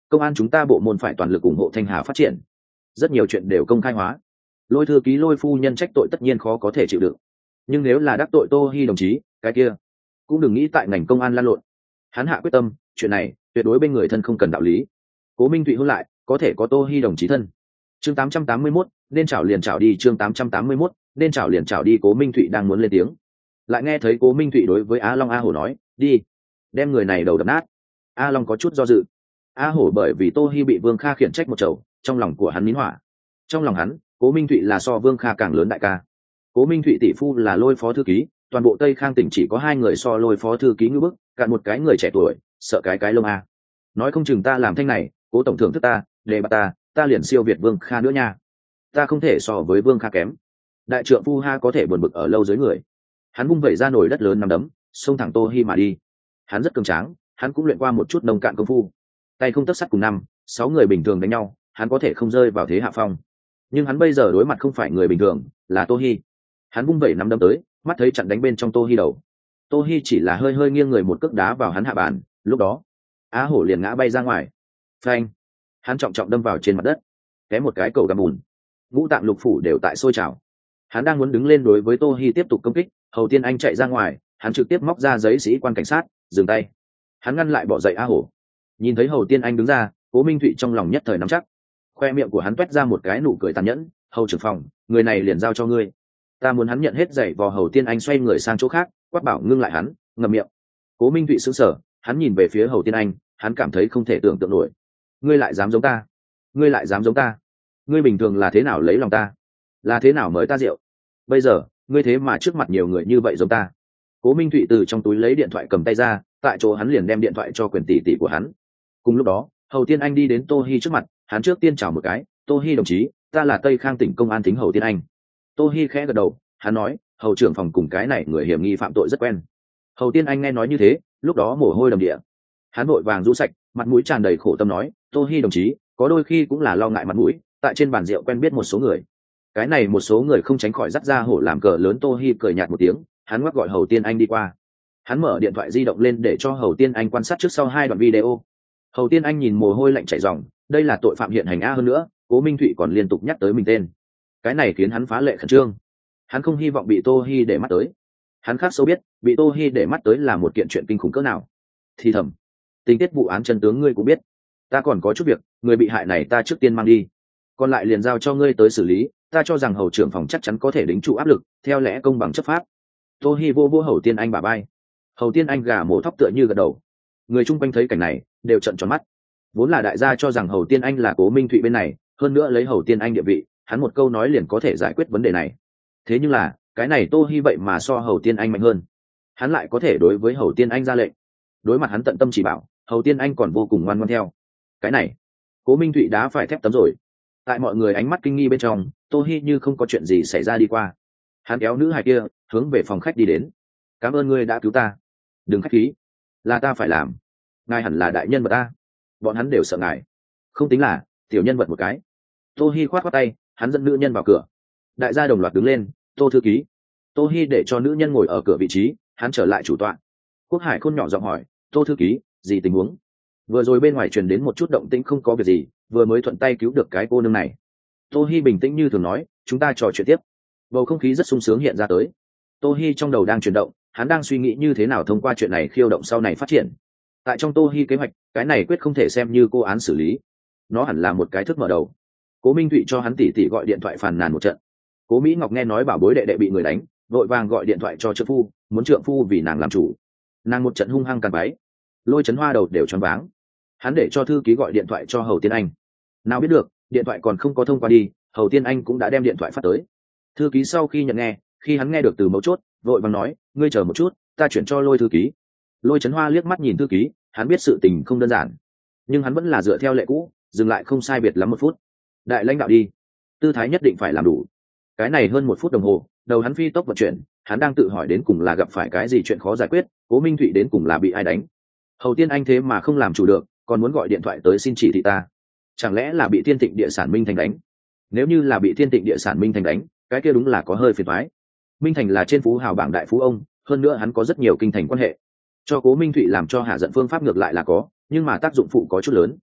công an chúng ta bộ môn phải toàn lực ủng hộ Thanh Hà phát triển, rất nhiều chuyện đều công khai hóa. Lôi thư ký Lôi phu nhân trách tội tất nhiên khó có thể chịu đựng, nhưng nếu là đắc tội Tô Hi đồng chí, cái kia cũng đừng nghĩ tại ngành công an lan lộn. Hắn hạ quyết tâm, chuyện này tuyệt đối bên người thân không cần đạo lý. Cố Minh Thụy hôn lại, có thể có Tô Hi đồng chí thân. Chương tám trăm tám mươi mốt, nên chảo liền chảo đi. Chương tám trăm tám mươi mốt, nên chảo liền chảo đi. Cố Minh Thụy đang muốn lên tiếng, lại nghe thấy Cố Minh Thụy đối với Á Long A Hổ nói, đi, đem người này đầu đập nát. A Long có chút do dự. A Hổ bởi vì Tô Hi bị Vương Kha khiển trách một chầu, trong lòng của hắn nín hỏa. Trong lòng hắn, Cố Minh Thụy là so Vương Kha càng lớn đại ca. Cố Minh Thụy tỷ phu là Lôi phó thư ký, toàn bộ Tây Khang tỉnh chỉ có hai người so Lôi phó thư ký ngư bức, cạn một cái người trẻ tuổi, sợ cái cái lông a. Nói không chừng ta làm thanh này, Cố tổng thưởng thức ta, đề bạt ta, ta liền siêu việt Vương Kha nữa nha. Ta không thể so với Vương Kha kém. Đại trượng phu ha có thể buồn bực ở lâu dưới người. Hắn vung vẩy ra nồi đất lớn nằm đấm, xông thẳng Tô Hi mà đi. Hắn rất cường tráng, hắn cũng luyện qua một chút nông cạn công phu, tay không tấc sắt cùng năm, sáu người bình thường đánh nhau, hắn có thể không rơi vào thế hạ phong. Nhưng hắn bây giờ đối mặt không phải người bình thường, là Tô Hi. Hắn vung vẩy nắm đấm tới, mắt thấy chặn đánh bên trong Tô Hi đầu. Tô Hi chỉ là hơi hơi nghiêng người một cước đá vào hắn hạ bàn, lúc đó Á Hổ liền ngã bay ra ngoài. Phanh! Hắn trọng trọng đâm vào trên mặt đất, té một cái cầu găm bùn. Ngũ tạng lục phủ đều tại sôi trào. Hắn đang muốn đứng lên đối với Tô Hi tiếp tục công kích, Hầu Tiên Anh chạy ra ngoài, hắn trực tiếp móc ra giấy sĩ quan cảnh sát, dừng tay. Hắn ngăn lại bỏ dậy Á Hổ. Nhìn thấy Hầu Tiên Anh đứng ra, Cố Minh Thụy trong lòng nhất thời nắm chắc. Khoe miệng của hắn toét ra một cái nụ cười tàn nhẫn, "Hầu trưởng phòng, người này liền giao cho ngươi." Ta muốn hắn nhận hết giày vò. Hầu Tiên Anh xoay người sang chỗ khác, quát bảo ngưng lại hắn, ngậm miệng. Cố Minh Thụy sững sờ, hắn nhìn về phía Hầu Tiên Anh, hắn cảm thấy không thể tưởng tượng nổi. Ngươi lại dám giống ta? Ngươi lại dám giống ta? Ngươi bình thường là thế nào lấy lòng ta? Là thế nào mời ta rượu? Bây giờ, ngươi thế mà trước mặt nhiều người như vậy giống ta. Cố Minh Thụy từ trong túi lấy điện thoại cầm tay ra, tại chỗ hắn liền đem điện thoại cho quyền tỷ tỷ của hắn. Cùng lúc đó, Hầu Tiên Anh đi đến Tô Hi trước mặt, hắn trước tiên chào một cái, "Tô Hi đồng chí, ta là Tây Khang tỉnh công an thính Hầu Tiên Anh." Tô Hi khẽ gật đầu, hắn nói, "Hầu trưởng phòng cùng cái này người hiểm nghi phạm tội rất quen." Hầu Tiên Anh nghe nói như thế, lúc đó mồ hôi đầm địa. Hắn vội vàng rũ sạch, mặt mũi tràn đầy khổ tâm nói, "Tô Hi đồng chí, có đôi khi cũng là lo ngại mặt mũi, tại trên bàn rượu quen biết một số người." Cái này một số người không tránh khỏi dắt ra hổ làm cờ lớn. Tô Hi cười nhạt một tiếng, hắn ngoắc gọi Hầu Tiên Anh đi qua. Hắn mở điện thoại di động lên để cho Hầu Tiên Anh quan sát trước sau hai đoạn video. Hầu Tiên Anh nhìn mồ hôi lạnh chảy ròng, đây là tội phạm hiện hành a. Hơn nữa, Cố Minh Thụy còn liên tục nhắc tới mình tên, cái này khiến hắn phá lệ khẩn trương. Hắn không hy vọng bị Tô Hi để mắt tới. Hắn khác sâu biết, bị Tô Hi để mắt tới là một kiện chuyện kinh khủng cỡ nào. Thì thầm, tình tiết vụ án chân tướng ngươi cũng biết, ta còn có chút việc, người bị hại này ta trước tiên mang đi, còn lại liền giao cho ngươi tới xử lý. Ta cho rằng Hầu trưởng phòng chắc chắn có thể đính trụ áp lực, theo lẽ công bằng chấp pháp. Tô Hi vô vô Hầu Tiên Anh bả vai. Hầu Tiên Anh gà mổ thóc tựa như gật đầu. Người chung quanh thấy cảnh này đều trợn tròn mắt. Vốn là đại gia cho rằng Hầu Tiên Anh là Cố Minh Thụy bên này, hơn nữa lấy Hầu Tiên Anh địa vị, hắn một câu nói liền có thể giải quyết vấn đề này. Thế nhưng là, cái này Tô Hi vậy mà so Hầu Tiên Anh mạnh hơn. Hắn lại có thể đối với Hầu Tiên Anh ra lệnh. Đối mặt hắn tận tâm chỉ bảo, Hầu Tiên Anh còn vô cùng ngoan ngoãn theo. Cái này, Cố Minh Thụy đã phải thép tấm rồi. Tại mọi người ánh mắt kinh nghi bên trong, Tô Hi như không có chuyện gì xảy ra đi qua. Hắn kéo nữ hài kia hướng về phòng khách đi đến. "Cảm ơn ngươi đã cứu ta." "Đừng khách khí, là ta phải làm. Ngài hẳn là đại nhân vật ta, bọn hắn đều sợ ngài." "Không tính là tiểu nhân vật một cái." Tô Hi khoát khoát tay, hắn dẫn nữ nhân vào cửa. Đại gia đồng loạt đứng lên. "Tô thư ký." Tô Hi để cho nữ nhân ngồi ở cửa vị trí, hắn trở lại chủ tọa. Quốc Hải Khôn nhỏ giọng hỏi, "Tô thư ký, gì tình huống?" "Vừa rồi bên ngoài truyền đến một chút động tĩnh, không có việc gì, vừa mới thuận tay cứu được cái cô nương này." Tô Hi bình tĩnh như thường nói, "Chúng ta trò chuyện tiếp." Bầu không khí rất sung sướng hiện ra tới. Tô Hi trong đầu đang chuyển động, hắn đang suy nghĩ như thế nào thông qua chuyện này khiêu động sau này phát triển. Tại trong Tô Hi kế hoạch, cái này quyết không thể xem như cô án xử lý, nó hẳn là một cái thức mở đầu. Cố Minh Thụy cho hắn tỉ tỉ gọi điện thoại phàn nàn một trận. Cố Mỹ Ngọc nghe nói bảo bối đệ đệ bị người đánh, vội vàng gọi điện thoại cho trượng phu, muốn trượng phu vì nàng làm chủ. Nàng một trận hung hăng càn bái, Lôi Chấn Hoa đầu đều choáng váng. Hắn để cho thư ký gọi điện thoại cho Hầu Tiên Anh. Nào biết được, điện thoại còn không có thông qua đi, Hầu Tiên Anh cũng đã đem điện thoại phát tới. Thư ký sau khi nhận nghe, khi hắn nghe được từ mấu chốt, vội vàng nói, "Ngươi chờ một chút, ta chuyển cho Lôi thư ký." Lôi Chấn Hoa liếc mắt nhìn thư ký, hắn biết sự tình không đơn giản, nhưng hắn vẫn là dựa theo lệ cũ, dừng lại không sai biệt lắm một phút. "Đại lãnh đạo đi." Tư thái nhất định phải làm đủ. Cái này hơn một phút đồng hồ, đầu hắn phi tốc vận chuyển, hắn đang tự hỏi đến cùng là gặp phải cái gì chuyện khó giải quyết, Cố Minh Thụy đến cùng là bị ai đánh. Hầu Tiên Anh thế mà không làm chủ được, còn muốn gọi điện thoại tới xin chỉ thị ta. Chẳng lẽ là bị Thiên Tịnh Địa Sản Minh Thành đánh? Nếu như là bị Thiên Tịnh Địa Sản Minh Thành đánh, cái kia đúng là có hơi phiền toái. Minh Thành là trên phú hào bảng đại phú ông, hơn nữa hắn có rất nhiều kinh thành quan hệ. Cho Cố Minh Thụy làm cho hạ giận phương pháp ngược lại là có, nhưng mà tác dụng phụ có chút lớn.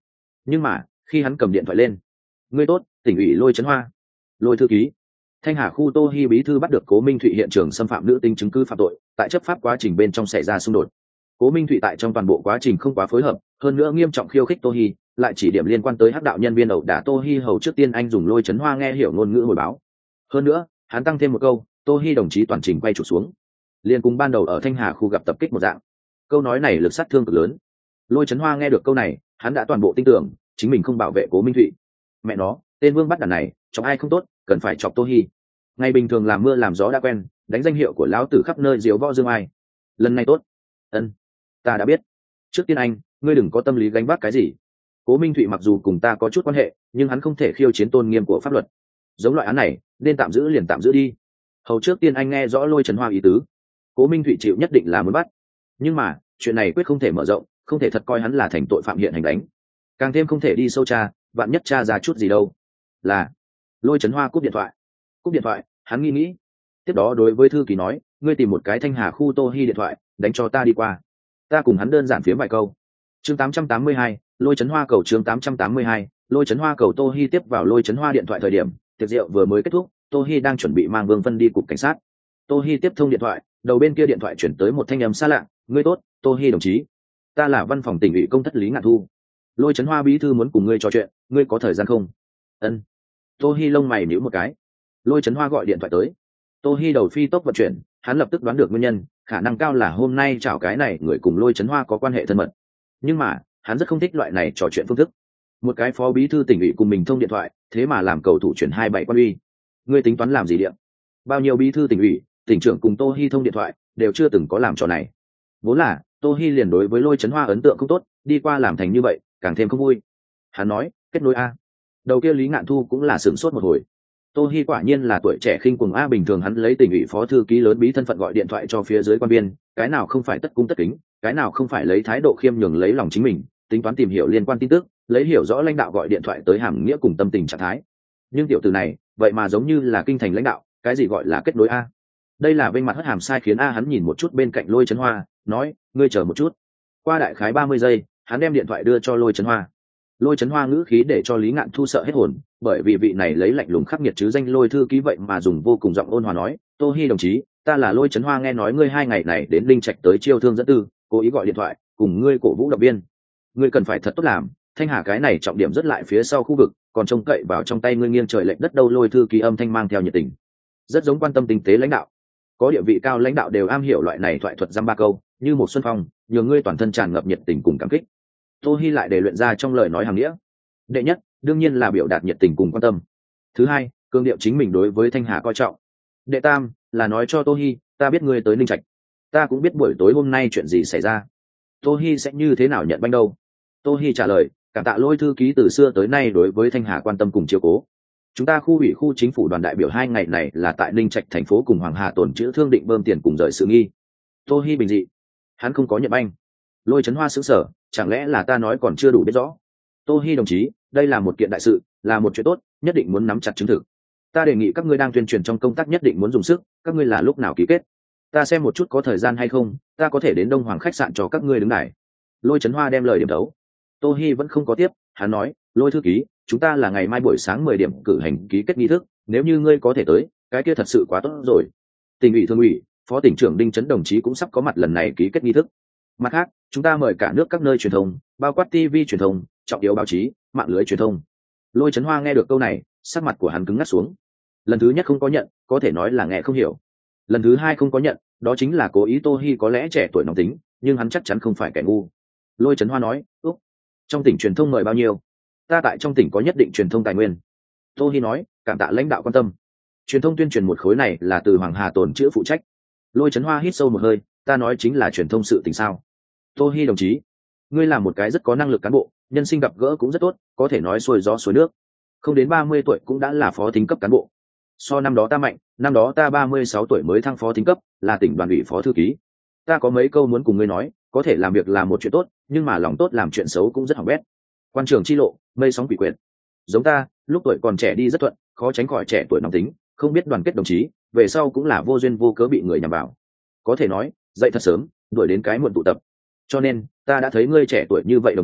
Nhưng mà khi hắn cầm điện thoại lên, ngươi tốt, tỉnh ủy Lôi Trấn Hoa. Lôi thư ký. Thanh Hà khu Tô Hi bí thư bắt được Cố Minh Thụy hiện trường xâm phạm nữ tính chứng cứ phạm tội, tại chấp pháp quá trình bên trong xảy ra xung đột. Cố Minh Thụy tại trong toàn bộ quá trình không quá phối hợp, hơn nữa nghiêm trọng khiêu khích Tô Hi, lại chỉ điểm liên quan tới hắc đạo nhân viên ẩu đả Tô Hi hầu trước tiên anh dùng Lôi Trấn Hoa nghe hiểu ngôn ngữ hồi báo. Hơn nữa, hắn tăng thêm một câu, Tô Hi đồng chí toàn trình quay chụp xuống. Liên cùng ban đầu ở Thanh Hà khu gặp tập kích một dạng. Câu nói này lực sát thương cực lớn. Lôi Trấn Hoa nghe được câu này, hắn đã toàn bộ tin tưởng, chính mình không bảo vệ Cố Minh Thụy. Mẹ nó, tên vương bắt đàn này, chọc ai không tốt, cần phải chọc Tô Hi. Ngày bình thường làm mưa làm gió đã quen, đánh danh hiệu của lão tử khắp nơi diếu võ dương ai. Lần này tốt. Ân, ta đã biết. Trước tiên anh, ngươi đừng có tâm lý gánh vác cái gì. Cố Minh Thụy mặc dù cùng ta có chút quan hệ, nhưng hắn không thể khiêu chiến tôn nghiêm của pháp luật. Giống loại án này, nên tạm giữ liền tạm giữ đi. Hầu trước tiên anh nghe rõ Lôi Trấn Hoa ý tứ. Cố Minh Thụy chịu nhất định là muốn bắt, nhưng mà chuyện này quyết không thể mở rộng, không thể thật coi hắn là thành tội phạm hiện hành đánh, càng thêm không thể đi sâu tra, vạn nhất tra ra chút gì đâu. Là. Lôi Trấn Hoa cúp điện thoại. Cúp điện thoại, hắn nghĩ nghĩ, tiếp đó đối với thư ký nói, ngươi tìm một cái Thanh Hà khu Tô Hi điện thoại, đánh cho ta đi qua. Ta cùng hắn đơn giản phiếm vài câu. Chương tám trăm tám mươi hai, Lôi Trấn Hoa cầu chương tám trăm tám mươi hai, Lôi Trấn Hoa cầu Tô Hi tiếp vào Lôi Trấn Hoa điện thoại thời điểm, tiệc rượu vừa mới kết thúc, Tô Hi đang chuẩn bị mang Vương Vân đi cục cảnh sát. Tô Hi tiếp thông điện thoại, đầu bên kia điện thoại chuyển tới một thanh âm xa lạ, ngươi tốt, Tô Hi đồng chí, ta là văn phòng tỉnh ủy công thất Lý Ngạn Thu. Lôi Trấn Hoa bí thư muốn cùng ngươi trò chuyện, ngươi có thời gian không? Ân. Tô Hi lông mày nhíu một cái. Lôi Trấn Hoa gọi điện thoại tới. Tô Hi đầu phi tốc vận chuyển, hắn lập tức đoán được nguyên nhân, khả năng cao là hôm nay chào cái này người cùng Lôi Trấn Hoa có quan hệ thân mật. Nhưng mà, hắn rất không thích loại này trò chuyện phương thức. Một cái phó bí thư tỉnh ủy cùng mình thông điện thoại, thế mà làm cầu thủ chuyển hai bảy quan uy. Ngươi tính toán làm gì điện? Bao nhiêu bí thư tỉnh ủy, tỉnh trưởng cùng Tô Hi thông điện thoại, đều chưa từng có làm trò này. Vốn là, Tô Hi liền đối với Lôi Trấn Hoa ấn tượng không tốt, đi qua làm thành như vậy, càng thêm không vui. Hắn nói, kết nối a. Đầu kia Lý Ngạn Thu cũng là sửng sốt một hồi. Tô Hi quả nhiên là tuổi trẻ khinh cuồng a, bình thường hắn lấy tỉnh ủy phó thư ký lớn bí thân phận gọi điện thoại cho phía dưới quan viên, cái nào không phải tất cung tất kính, cái nào không phải lấy thái độ khiêm nhường lấy lòng chính mình, tính toán tìm hiểu liên quan tin tức, lấy hiểu rõ lãnh đạo gọi điện thoại tới hàm nghĩa cùng tâm tình trạng thái. Nhưng tiểu tử này, vậy mà giống như là kinh thành lãnh đạo, cái gì gọi là kết nối a? Đây là bên mặt hất hàm sai khiến a. Hắn nhìn một chút bên cạnh Lôi Trấn Hoa, nói, ngươi chờ một chút. Qua đại khái ba mươi giây, hắn đem điện thoại đưa cho Lôi Trấn Hoa. Lôi Trấn Hoa ngữ khí để cho Lý Ngạn Thu sợ hết hồn, bởi vì vị này lấy lạnh lùng khắc nghiệt chứ danh Lôi thư ký vậy mà dùng vô cùng giọng ôn hòa nói, Tô Hi đồng chí, ta là Lôi Trấn Hoa, nghe nói ngươi hai ngày này đến Linh Trạch tới chiêu thương dẫn tư, cố ý gọi điện thoại cùng ngươi cổ vũ động viên. Ngươi cần phải thật tốt làm, Thanh Hà cái này trọng điểm rất lại phía sau khu vực, còn trông cậy vào trong tay ngươi nghiêng trời lệch đất đâu. Lôi thư ký âm thanh mang theo nhiệt tình, rất giống quan tâm tinh tế lãnh đạo. Có địa vị cao lãnh đạo đều am hiểu loại này thoại thuật dăm ba câu, như một xuân phong, nhường ngươi toàn thân tràn ngập nhiệt tình cùng cảm kích. Tô Hi lại để luyện ra trong lời nói hàng nghĩa. Đệ nhất, đương nhiên là biểu đạt nhiệt tình cùng quan tâm. Thứ hai, cương điệu chính mình đối với Thanh Hà coi trọng. Đệ tam, là nói cho Tô Hi, ta biết ngươi tới Ninh Trạch, ta cũng biết buổi tối hôm nay chuyện gì xảy ra. Tô Hi sẽ như thế nào nhận banh đâu? Tô Hi trả lời, cảm tạ Lôi thư ký từ xưa tới nay đối với Thanh Hà quan tâm cùng chiếu cố. Chúng ta khu ủy khu chính phủ đoàn đại biểu hai ngày này là tại Ninh Trạch thành phố cùng Hoàng Hà tổn chữ thương định bơm tiền cùng rời sự nghi. Tô Hi bình dị, hắn không có nhận banh. Lôi Trấn Hoa sững sờ, chẳng lẽ là ta nói còn chưa đủ biết rõ? Tô Hi đồng chí, đây là một kiện đại sự, là một chuyện tốt, nhất định muốn nắm chặt chứng thực. Ta đề nghị các ngươi đang tuyên truyền trong công tác nhất định muốn dùng sức, các ngươi là lúc nào ký kết? Ta xem một chút có thời gian hay không, ta có thể đến Đông Hoàng khách sạn cho các ngươi đứng đài. Lôi Trấn Hoa đem lời điểm đấu. Tô Hi vẫn không có tiếp, hắn nói, Lôi thư ký, chúng ta là ngày mai buổi sáng mười điểm cử hành ký kết nghi thức, nếu như ngươi có thể tới, cái kia thật sự quá tốt rồi. Tỉnh ủy thường ủy, phó tỉnh trưởng Đinh Chấn đồng chí cũng sắp có mặt lần này ký kết nghi thức. Mặt khác, chúng ta mời cả nước các nơi truyền thông, bao quát ti vi truyền thông, trọng yếu báo chí, mạng lưới truyền thông. Lôi Trấn Hoa nghe được câu này, sắc mặt của hắn cứng ngắc xuống. Lần thứ nhất không có nhận, có thể nói là nghe không hiểu. Lần thứ hai không có nhận, đó chính là cố ý. Tô Hi có lẽ trẻ tuổi nóng tính, nhưng hắn chắc chắn không phải kẻ ngu. Lôi Trấn Hoa nói, úc, trong tỉnh truyền thông mời bao nhiêu? Ta tại trong tỉnh có nhất định truyền thông tài nguyên. Tô Hi nói, cảm tạ lãnh đạo quan tâm. Truyền thông tuyên truyền một khối này là từ Hoàng Hà tổn chữa phụ trách. Lôi Trấn Hoa hít sâu một hơi, ta nói chính là truyền thông sự tình sao? Tô Hi đồng chí, ngươi là một cái rất có năng lực cán bộ, nhân sinh gặp gỡ cũng rất tốt, có thể nói xuôi gió xuôi nước. Không đến ba mươi tuổi cũng đã là phó thính cấp cán bộ. So năm đó ta mạnh, năm đó ta ba mươi sáu tuổi mới thăng phó thính cấp, là tỉnh đoàn ủy phó thư ký. Ta có mấy câu muốn cùng ngươi nói, có thể làm việc là một chuyện tốt, nhưng mà lòng tốt làm chuyện xấu cũng rất hỏng bét. Quan trường chi lộ, mây sóng quỷ quyệt. Giống ta, lúc tuổi còn trẻ đi rất thuận, khó tránh khỏi trẻ tuổi nóng tính, không biết đoàn kết đồng chí, về sau cũng là vô duyên vô cớ bị người nhằm vào. Có thể nói, dậy thật sớm, đuổi đến cái muộn tụ tập. Cho nên, ta đã thấy ngươi trẻ tuổi như vậy đồng chí,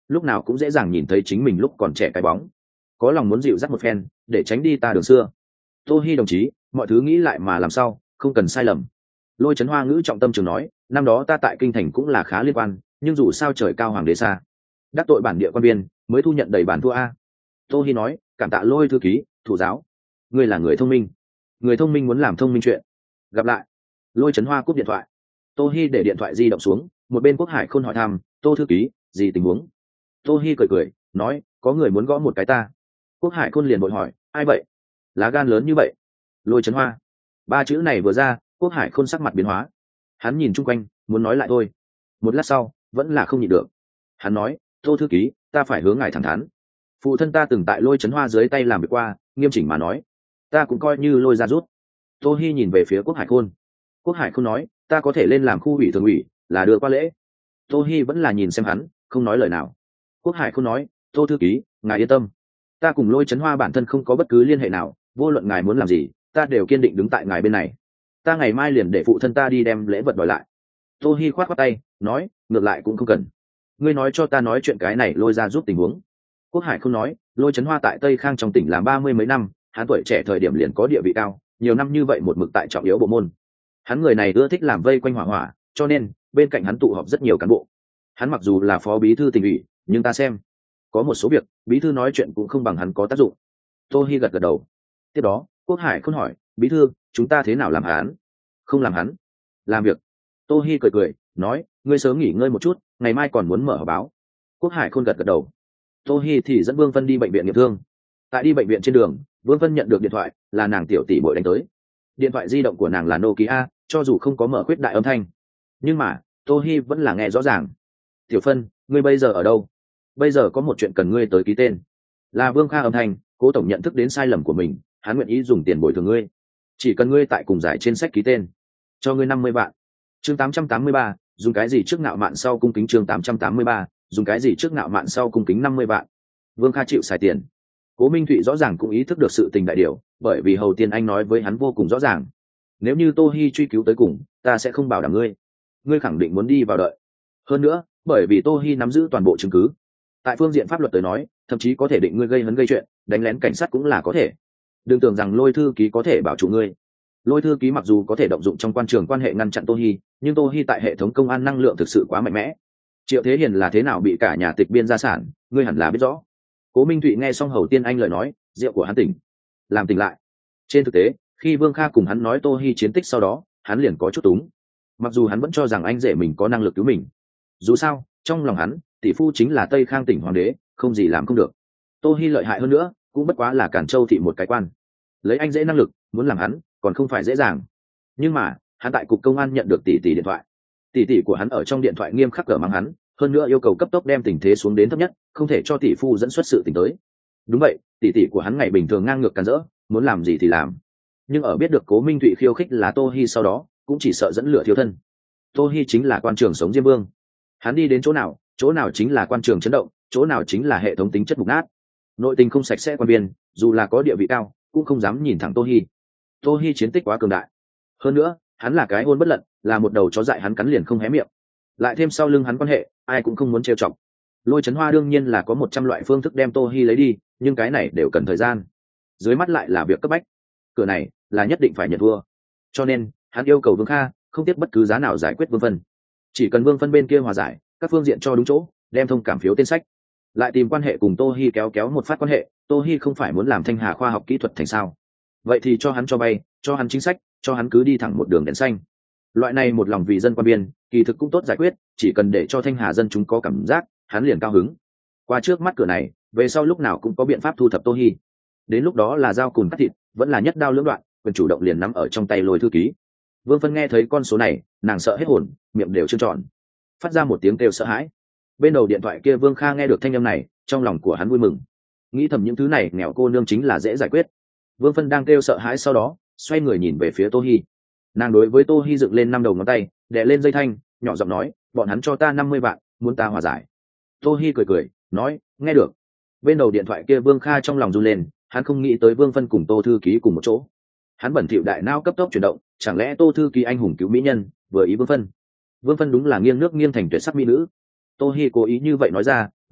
lúc nào cũng dễ dàng nhìn thấy chính mình lúc còn trẻ cái bóng, có lòng muốn dịu dắt một phen để tránh đi ta đường xưa. Tô Hi đồng chí, mọi thứ nghĩ lại mà làm sao, không cần sai lầm. Lôi Trấn Hoa ngữ trọng tâm trường nói, năm đó ta tại kinh thành cũng là khá liên quan, nhưng dù sao trời cao hoàng đế xa, đắc tội bản địa quan biên mới thu nhận đầy bản thua a. Tô Hi nói, cảm tạ Lôi thư ký, thủ giáo, ngươi là người thông minh, người thông minh muốn làm thông minh chuyện. Gặp lại. Lôi Trấn Hoa cúp điện thoại. Tô Hi để điện thoại di động xuống, một bên Quốc Hải Khôn hỏi thăm, Tô thư ký, gì tình huống? Tô Hi cười cười, nói, có người muốn gõ một cái ta. Quốc Hải Khôn liền vội hỏi, ai vậy? Lá gan lớn như vậy? Lôi Trấn Hoa. Ba chữ này vừa ra, Quốc Hải Khôn sắc mặt biến hóa. Hắn nhìn chung quanh, muốn nói lại thôi. Một lát sau, vẫn là không nhịn được. Hắn nói, Tô thư ký, ta phải hướng ngài thẳng thắn. Phụ thân ta từng tại Lôi Trấn Hoa dưới tay làm việc qua, nghiêm chỉnh mà nói, ta cũng coi như Lôi ra rút. Tô Hi nhìn về phía Quốc Hải Khôn. Quốc Hải Khôn nói, ta có thể lên làm khu ủy thường ủy, là đưa qua lễ. Tô Hi vẫn là nhìn xem hắn, không nói lời nào. Quốc Hải Khôn nói, Tô thư ký, ngài yên tâm, ta cùng Lôi Trấn Hoa bản thân không có bất cứ liên hệ nào, vô luận ngài muốn làm gì, ta đều kiên định đứng tại ngài bên này. Ta ngày mai liền để phụ thân ta đi đem lễ vật đòi lại. Tô Hi khoát khoát tay, nói, ngược lại cũng không cần. Ngươi nói cho ta nói chuyện cái này Lôi ra giúp tình huống. Quốc Hải Khôn nói, Lôi Trấn Hoa tại Tây Khang trong tỉnh làm ba mươi mấy năm, hắn tuổi trẻ thời điểm liền có địa vị cao, nhiều năm như vậy một mực tại trọng yếu bộ môn. Hắn người này ưa thích làm vây quanh hỏa hỏa, cho nên bên cạnh hắn tụ họp rất nhiều cán bộ. Hắn mặc dù là phó bí thư tỉnh ủy, nhưng ta xem có một số việc bí thư nói chuyện cũng không bằng hắn có tác dụng. Tô Hi gật gật đầu. Tiếp đó Quốc Hải Khôn hỏi, bí thư, chúng ta thế nào làm hắn? Không làm hắn, làm việc. Tô Hi cười cười, nói, ngươi sớm nghỉ ngơi một chút, ngày mai còn muốn mở họp báo. Quốc Hải Khôn gật gật đầu. Tô Hi thì dẫn Vương Vân đi bệnh viện nghiệm thương. Tại đi bệnh viện trên đường, Vương Vân nhận được điện thoại, là nàng tiểu tỷ muội đánh tới. Điện thoại di động của nàng là Nokia, cho dù không có mở khuyết đại âm thanh, nhưng mà Tô Hi vẫn là nghe rõ ràng. Tiểu Phân, ngươi bây giờ ở đâu? Bây giờ có một chuyện cần ngươi tới ký tên. Là Vương Kha âm thanh. Cố tổng nhận thức đến sai lầm của mình, hắn nguyện ý dùng tiền bồi thường ngươi, chỉ cần ngươi tại cùng giải trên sách ký tên, cho ngươi năm mươi vạn. Chương tám trăm tám mươi ba, dùng cái gì trước ngạo mạn sau cung kính. Chương tám trăm tám mươi ba, dùng cái gì trước ngạo mạn sau cung kính năm mươi vạn. Vương Kha chịu xài tiền. Cố Minh Thụy rõ ràng cũng ý thức được sự tình đại điều, bởi vì Hầu Tiên Anh nói với hắn vô cùng rõ ràng, nếu như Tô Hi truy cứu tới cùng, ta sẽ không bảo đảm ngươi, ngươi khẳng định muốn đi vào đợi. Hơn nữa, bởi vì Tô Hi nắm giữ toàn bộ chứng cứ, tại phương diện pháp luật tới nói, thậm chí có thể định ngươi gây hấn gây chuyện, đánh lén cảnh sát cũng là có thể. Đừng tưởng rằng Lôi thư ký có thể bảo trụ ngươi. Lôi thư ký mặc dù có thể động dụng trong quan trường quan hệ ngăn chặn Tô Hi, nhưng Tô Hi tại hệ thống công an năng lượng thực sự quá mạnh mẽ. Triệu Thế Hiền là thế nào bị cả nhà tịch biên gia sản, ngươi hẳn là biết rõ. Cố Minh Thụy nghe xong Hầu Tiên Anh lời nói, rượu của hắn tỉnh, làm tỉnh lại. Trên thực tế, khi Vương Kha cùng hắn nói Tô Hi chiến tích sau đó, hắn liền có chút túng. Mặc dù hắn vẫn cho rằng anh rể mình có năng lực cứu mình, dù sao trong lòng hắn, tỷ phu chính là Tây Khang tỉnh hoàng đế, không gì làm không được. Tô Hi lợi hại hơn nữa, cũng bất quá là Cản Châu thị một cái quan, lấy anh dễ năng lực, muốn làm hắn còn không phải dễ dàng. Nhưng mà hắn tại cục công an nhận được tỷ tỷ điện thoại, tỷ tỷ của hắn ở trong điện thoại nghiêm khắc cờ mắng hắn, hơn nữa yêu cầu cấp tốc đem tình thế xuống đến thấp nhất, không thể cho tỷ phu dẫn xuất sự tình tới. Đúng vậy, tỷ tỷ của hắn ngày bình thường ngang ngược càn rỡ, muốn làm gì thì làm. Nhưng ở biết được Cố Minh Thụy khiêu khích là Tô Hi sau đó, cũng chỉ sợ dẫn lửa thiêu thân. Tô Hi chính là quan trường sống Diêm Vương, hắn đi đến chỗ nào, chỗ nào chính là quan trường chấn động, chỗ nào chính là hệ thống tính chất mục nát. Nội tình không sạch sẽ quan viên, dù là có địa vị cao, cũng không dám nhìn thẳng Tô Hi. Tô Hi chiến tích quá cường đại. Hơn nữa, hắn là cái hôn bất lận, là một đầu chó dại hắn cắn liền không hé miệng. Lại thêm sau lưng hắn quan hệ, ai cũng không muốn trêu chọc. Lôi Trấn Hoa đương nhiên là có một trăm loại phương thức đem Tô Hi lấy đi, nhưng cái này đều cần thời gian. Dưới mắt lại là việc cấp bách. Cửa này là nhất định phải nhận thua. Cho nên, hắn yêu cầu Vương Kha không tiếp bất cứ giá nào giải quyết Vương Phân. Chỉ cần Vương Phân bên kia hòa giải, các phương diện cho đúng chỗ, đem thông cảm phiếu tên sách, lại tìm quan hệ cùng Tô Hi kéo kéo một phát quan hệ. Tô Hi không phải muốn làm Thanh Hà khoa học kỹ thuật thành sao? Vậy thì cho hắn cho bay, cho hắn chính sách, cho hắn cứ đi thẳng một đường đèn xanh. Loại này một lòng vì dân quan biên, kỳ thực cũng tốt giải quyết, chỉ cần để cho Thanh Hà dân chúng có cảm giác, hắn liền cao hứng. Qua trước mắt cửa này, về sau lúc nào cũng có biện pháp thu thập Tô Hi. Đến lúc đó là dao cùn cắt thịt, vẫn là nhất đao lưỡng đoạn, quyền chủ động liền nắm ở trong tay Lôi thư ký. Vương Phân nghe thấy con số này, nàng sợ hết hồn, miệng đều trơn tròn, phát ra một tiếng kêu sợ hãi. Bên đầu điện thoại kia Vương Kha nghe được thanh âm này, trong lòng của hắn vui mừng, nghĩ thầm những thứ này nghèo cô nương chính là dễ giải quyết. Vương Phân đang kêu sợ hãi sau đó, xoay người nhìn về phía Tô Hi. Nàng đối với Tô Hi dựng lên năm đầu ngón tay, đè lên dây thanh, nhỏ giọng nói, bọn hắn cho ta năm mươi vạn, muốn ta hòa giải. Tô Hi cười cười, nói, nghe được. Bên đầu điện thoại kia Vương Kha trong lòng run lên, hắn không nghĩ tới Vương Phân cùng Tô thư ký cùng một chỗ. Hắn bẩn thỉu đại não cấp tốc chuyển động, chẳng lẽ Tô thư ký anh hùng cứu mỹ nhân, vừa ý Vương Phân. Vương Phân đúng là nghiêng nước nghiêng thành tuyệt sắc mỹ nữ. Tô Hi cố ý như vậy nói ra,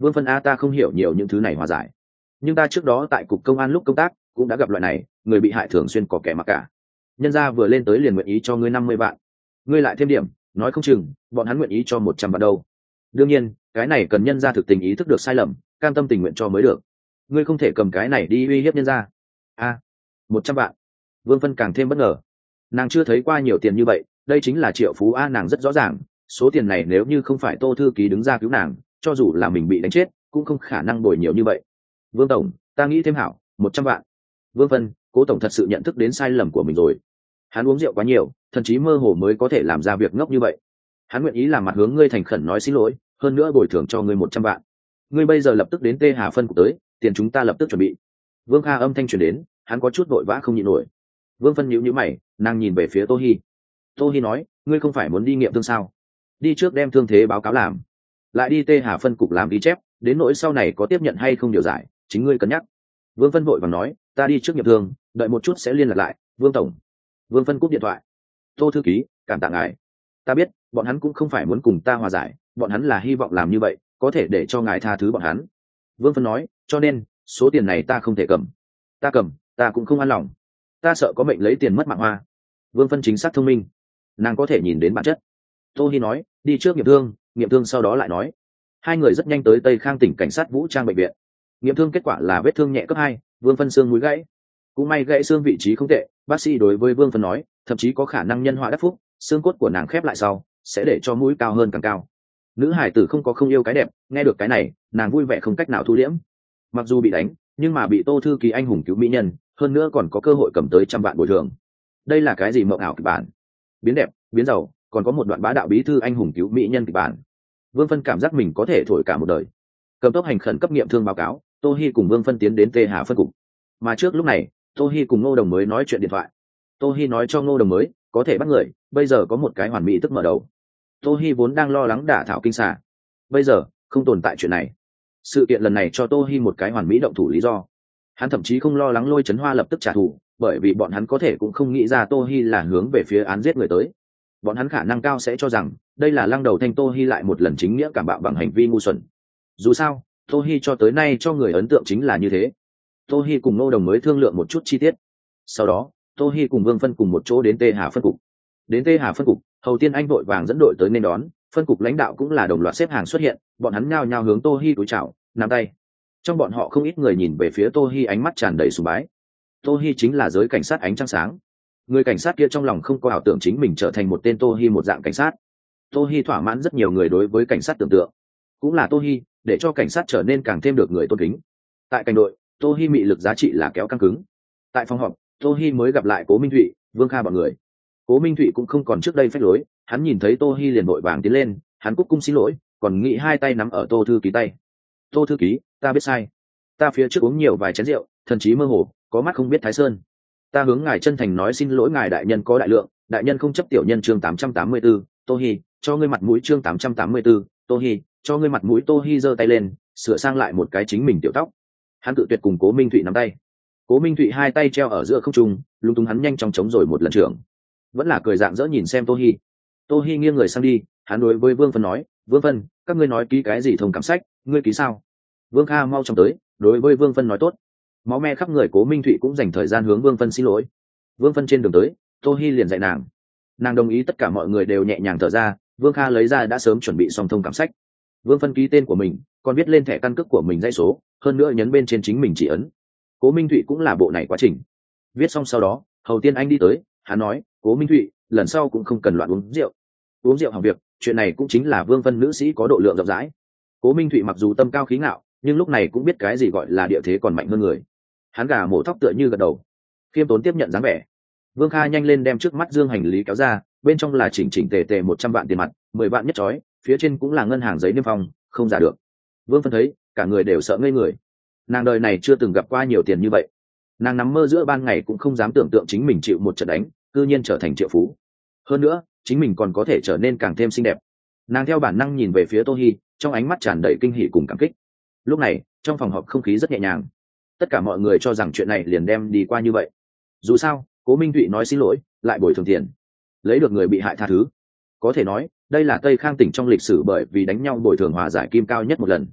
Vương Phân a, ta không hiểu nhiều những thứ này hòa giải, nhưng ta trước đó tại cục công an lúc công tác cũng đã gặp loại này, người bị hại thường xuyên có kẻ mặc cả. Nhân gia vừa lên tới liền nguyện ý cho ngươi năm mươi vạn, ngươi lại thêm điểm, nói không chừng bọn hắn nguyện ý cho một trăm vạn đâu. Đương nhiên cái này cần nhân gia thực tình ý thức được sai lầm, cam tâm tình nguyện cho mới được. Ngươi không thể cầm cái này đi uy hiếp nhân gia. A, một trăm vạn. Vương Phân càng thêm bất ngờ, nàng chưa thấy qua nhiều tiền như vậy, đây chính là triệu phú a. Nàng rất rõ ràng số tiền này nếu như không phải Tô thư ký đứng ra cứu nàng, cho dù là mình bị đánh chết cũng không khả năng bồi nhiều như vậy. Vương tổng, ta nghĩ thêm hảo, một trăm vạn. Vương Phân, Cố tổng thật sự nhận thức đến sai lầm của mình rồi. Hắn uống rượu quá nhiều, thậm chí mơ hồ mới có thể làm ra việc ngốc như vậy. Hắn nguyện ý làm mặt hướng ngươi thành khẩn nói xin lỗi, hơn nữa bồi thường cho ngươi một trăm vạn. Ngươi bây giờ lập tức đến Tê Hà phân cục tới, tiền chúng ta lập tức chuẩn bị. Vương Kha âm thanh truyền đến, hắn có chút vội vã không nhịn nổi. Vương Phân nhíu nhíu mày, nàng nhìn về phía Tô Hi. Tô Hi nói, ngươi không phải muốn đi nghiệm thương sao? Đi trước đem thương thế báo cáo làm, lại đi Tê Hà phân cục làm ghi chép, đến nỗi sau này có tiếp nhận hay không điều giải, chính ngươi cân nhắc. Vương Phân vội vàng nói, ta đi trước nghiệm thương, đợi một chút sẽ liên lạc lại. Vương tổng. Vương Phân cúp điện thoại. Tô thư ký, cảm tạ ngài. Ta biết bọn hắn cũng không phải muốn cùng ta hòa giải, bọn hắn là hy vọng làm như vậy có thể để cho ngài tha thứ bọn hắn. Vương Phân nói, cho nên số tiền này ta không thể cầm. Ta cầm ta cũng không an lòng, ta sợ có mệnh lấy tiền mất mạng hoa. Vương Phân chính xác thông minh, nàng có thể nhìn đến bản chất. Tô Hi nói, đi trước nghiệm thương, nghiệm thương sau đó lại nói. Hai người rất nhanh tới Tây Khang tỉnh cảnh sát vũ trang bệnh viện. Nghiệm thương kết quả là vết thương nhẹ cấp hai, Vương Phân xương mũi gãy. Cũng may gãy xương vị trí không tệ, bác sĩ đối với Vương Phân nói, thậm chí có khả năng nhân họa đắc phúc, xương cốt của nàng khép lại sau sẽ để cho mũi cao hơn càng cao. Nữ hải tử không có không yêu cái đẹp, nghe được cái này nàng vui vẻ không cách nào thu liễm. Mặc dù bị đánh nhưng mà bị Tô thư ký anh hùng cứu mỹ nhân, hơn nữa còn có cơ hội cầm tới trăm vạn bồi thường. Đây là cái gì mộng ảo kịch bản, biến đẹp biến giàu, còn có một đoạn bá đạo bí thư anh hùng cứu mỹ nhân kịch bản. Vương Phân cảm giác mình có thể thổi cả một đời. Cầm tốc hành khẩn cấp nghiệm thương báo cáo, Tô Hi cùng Vương Phân tiến đến Tê Hà phân cục. Mà trước lúc này Tô Hi cùng Ngô Đồng mới nói chuyện điện thoại. Tô Hi nói cho Ngô Đồng mới có thể bắt người, bây giờ có một cái hoàn mỹ tức mở đầu. Tô Hi vốn đang lo lắng đả thảo kinh xà, bây giờ không tồn tại chuyện này. Sự kiện lần này cho Tô Hi một cái hoàn mỹ động thủ lý do. Hắn thậm chí không lo lắng Lôi Chấn Hoa lập tức trả thù, bởi vì bọn hắn có thể cũng không nghĩ ra Tô Hi là hướng về phía án giết người tới. Bọn hắn khả năng cao sẽ cho rằng đây là Lăng Đầu Thanh Tô Hi lại một lần chính nghĩa cảm bạo bằng hành vi ngu xuẩn. Dù sao Tô Hi cho tới nay cho người ấn tượng chính là như thế. Tô Hi cùng Ngô Đồng mới thương lượng một chút chi tiết. Sau đó Tô Hi cùng Vương Phân cùng một chỗ đến Tê Hà phân cục. Đến Tê Hà phân cục, Hầu Tiên Anh vội vàng dẫn đội tới nên đón, phân cục lãnh đạo cũng là đồng loạt xếp hàng xuất hiện, bọn hắn nhao nhao hướng Tô Hi cúi chào, nắm tay. Trong bọn họ không ít người nhìn về phía Tô Hi ánh mắt tràn đầy sùng bái. Tô Hi chính là giới cảnh sát ánh trăng sáng. Người cảnh sát kia trong lòng không có ảo tưởng chính mình trở thành một tên Tô Hi một dạng cảnh sát. Tô Hi thỏa mãn rất nhiều người đối với cảnh sát tưởng tượng. Cũng là Tô Hi để cho cảnh sát trở nên càng thêm được người tôn kính. Tại cảnh đội, Tô Hi mị lực giá trị là kéo căng cứng. Tại phòng họp, Tô Hi mới gặp lại Cố Minh Thụy, Vương Kha bọn người. Cố Minh Thụy cũng không còn trước đây phách lối, hắn nhìn thấy Tô Hi liền vội vàng tiến lên, hắn cúc cung xin lỗi, còn nghĩ hai tay nắm ở Tô thư ký tay. Tô thư ký, ta biết sai, ta phía trước uống nhiều vài chén rượu, thần trí mơ hồ, có mắt không biết Thái Sơn. Ta hướng ngài chân thành nói xin lỗi, ngài đại nhân có đại lượng, đại nhân không chấp tiểu nhân. Chương tám trăm tám mươi tư, Tô Hi, cho ngươi mặt mũi. Chương tám trăm tám mươi tư, Tô Hi, cho ngươi mặt mũi. Tô Hi giơ tay lên, sửa sang lại một cái chính mình tiểu tóc. Hắn tự tuyệt cùng Cố Minh Thụy nắm tay. Cố Minh Thụy hai tay treo ở giữa không trung, lúng túng hắn nhanh chóng chống rồi một lần trưởng, vẫn là cười dạng dỡ nhìn xem Tô Hi. Tô Hi nghiêng người sang đi, hắn đối với Vương Phân nói, Vương Phân, các ngươi nói ký cái gì thông cảm sách, ngươi ký sao? Vương Kha mau chóng tới, đối với Vương Phân nói tốt. Máu me khắp người Cố Minh Thụy cũng dành thời gian hướng Vương Phân xin lỗi. Vương Phân trên đường tới, Tô Hi liền dạy nàng. Nàng đồng ý, tất cả mọi người đều nhẹ nhàng thở ra. Vương Kha lấy ra đã sớm chuẩn bị xong thông cảm sách. Vương Phân ký tên của mình, còn viết lên thẻ căn cước của mình dãy số, hơn nữa nhấn bên trên chính mình chỉ ấn. Cố Minh Thụy cũng là bộ này quá trình. Viết xong sau đó, Hầu Tiên Anh đi tới, hắn nói, Cố Minh Thụy, lần sau cũng không cần loạn uống rượu. Uống rượu hỏng việc, chuyện này cũng chính là Vương Phân nữ sĩ có độ lượng rộng rãi. Cố Minh Thụy mặc dù tâm cao khí ngạo, nhưng lúc này cũng biết cái gì gọi là địa thế còn mạnh hơn người. Hắn gà mổ thóc tựa như gật đầu, khiêm tốn tiếp nhận dáng vẻ. Vương Kha nhanh lên đem trước mắt dương hành lý kéo ra, bên trong là chỉnh chỉnh tề tề một trăm vạn tiền mặt, mười vạn nhất trói, phía trên cũng là ngân hàng giấy niêm phong, không giả được. Vương Phân thấy, cả người đều sợ ngây người. Nàng đời này chưa từng gặp qua nhiều tiền như vậy. Nàng nằm mơ giữa ban ngày cũng không dám tưởng tượng chính mình chịu một trận đánh, cư nhiên trở thành triệu phú. Hơn nữa, chính mình còn có thể trở nên càng thêm xinh đẹp. Nàng theo bản năng nhìn về phía Tô Hi, trong ánh mắt tràn đầy kinh hỉ cùng cảm kích. Lúc này, trong phòng họp không khí rất nhẹ nhàng. Tất cả mọi người cho rằng chuyện này liền đem đi qua như vậy. Dù sao, Cố Minh Thụy nói xin lỗi, lại bồi thường tiền, lấy được người bị hại tha thứ. Có thể nói, đây là Tây Khang tỉnh trong lịch sử bởi vì đánh nhau bồi thường hòa giải kim cao nhất một lần.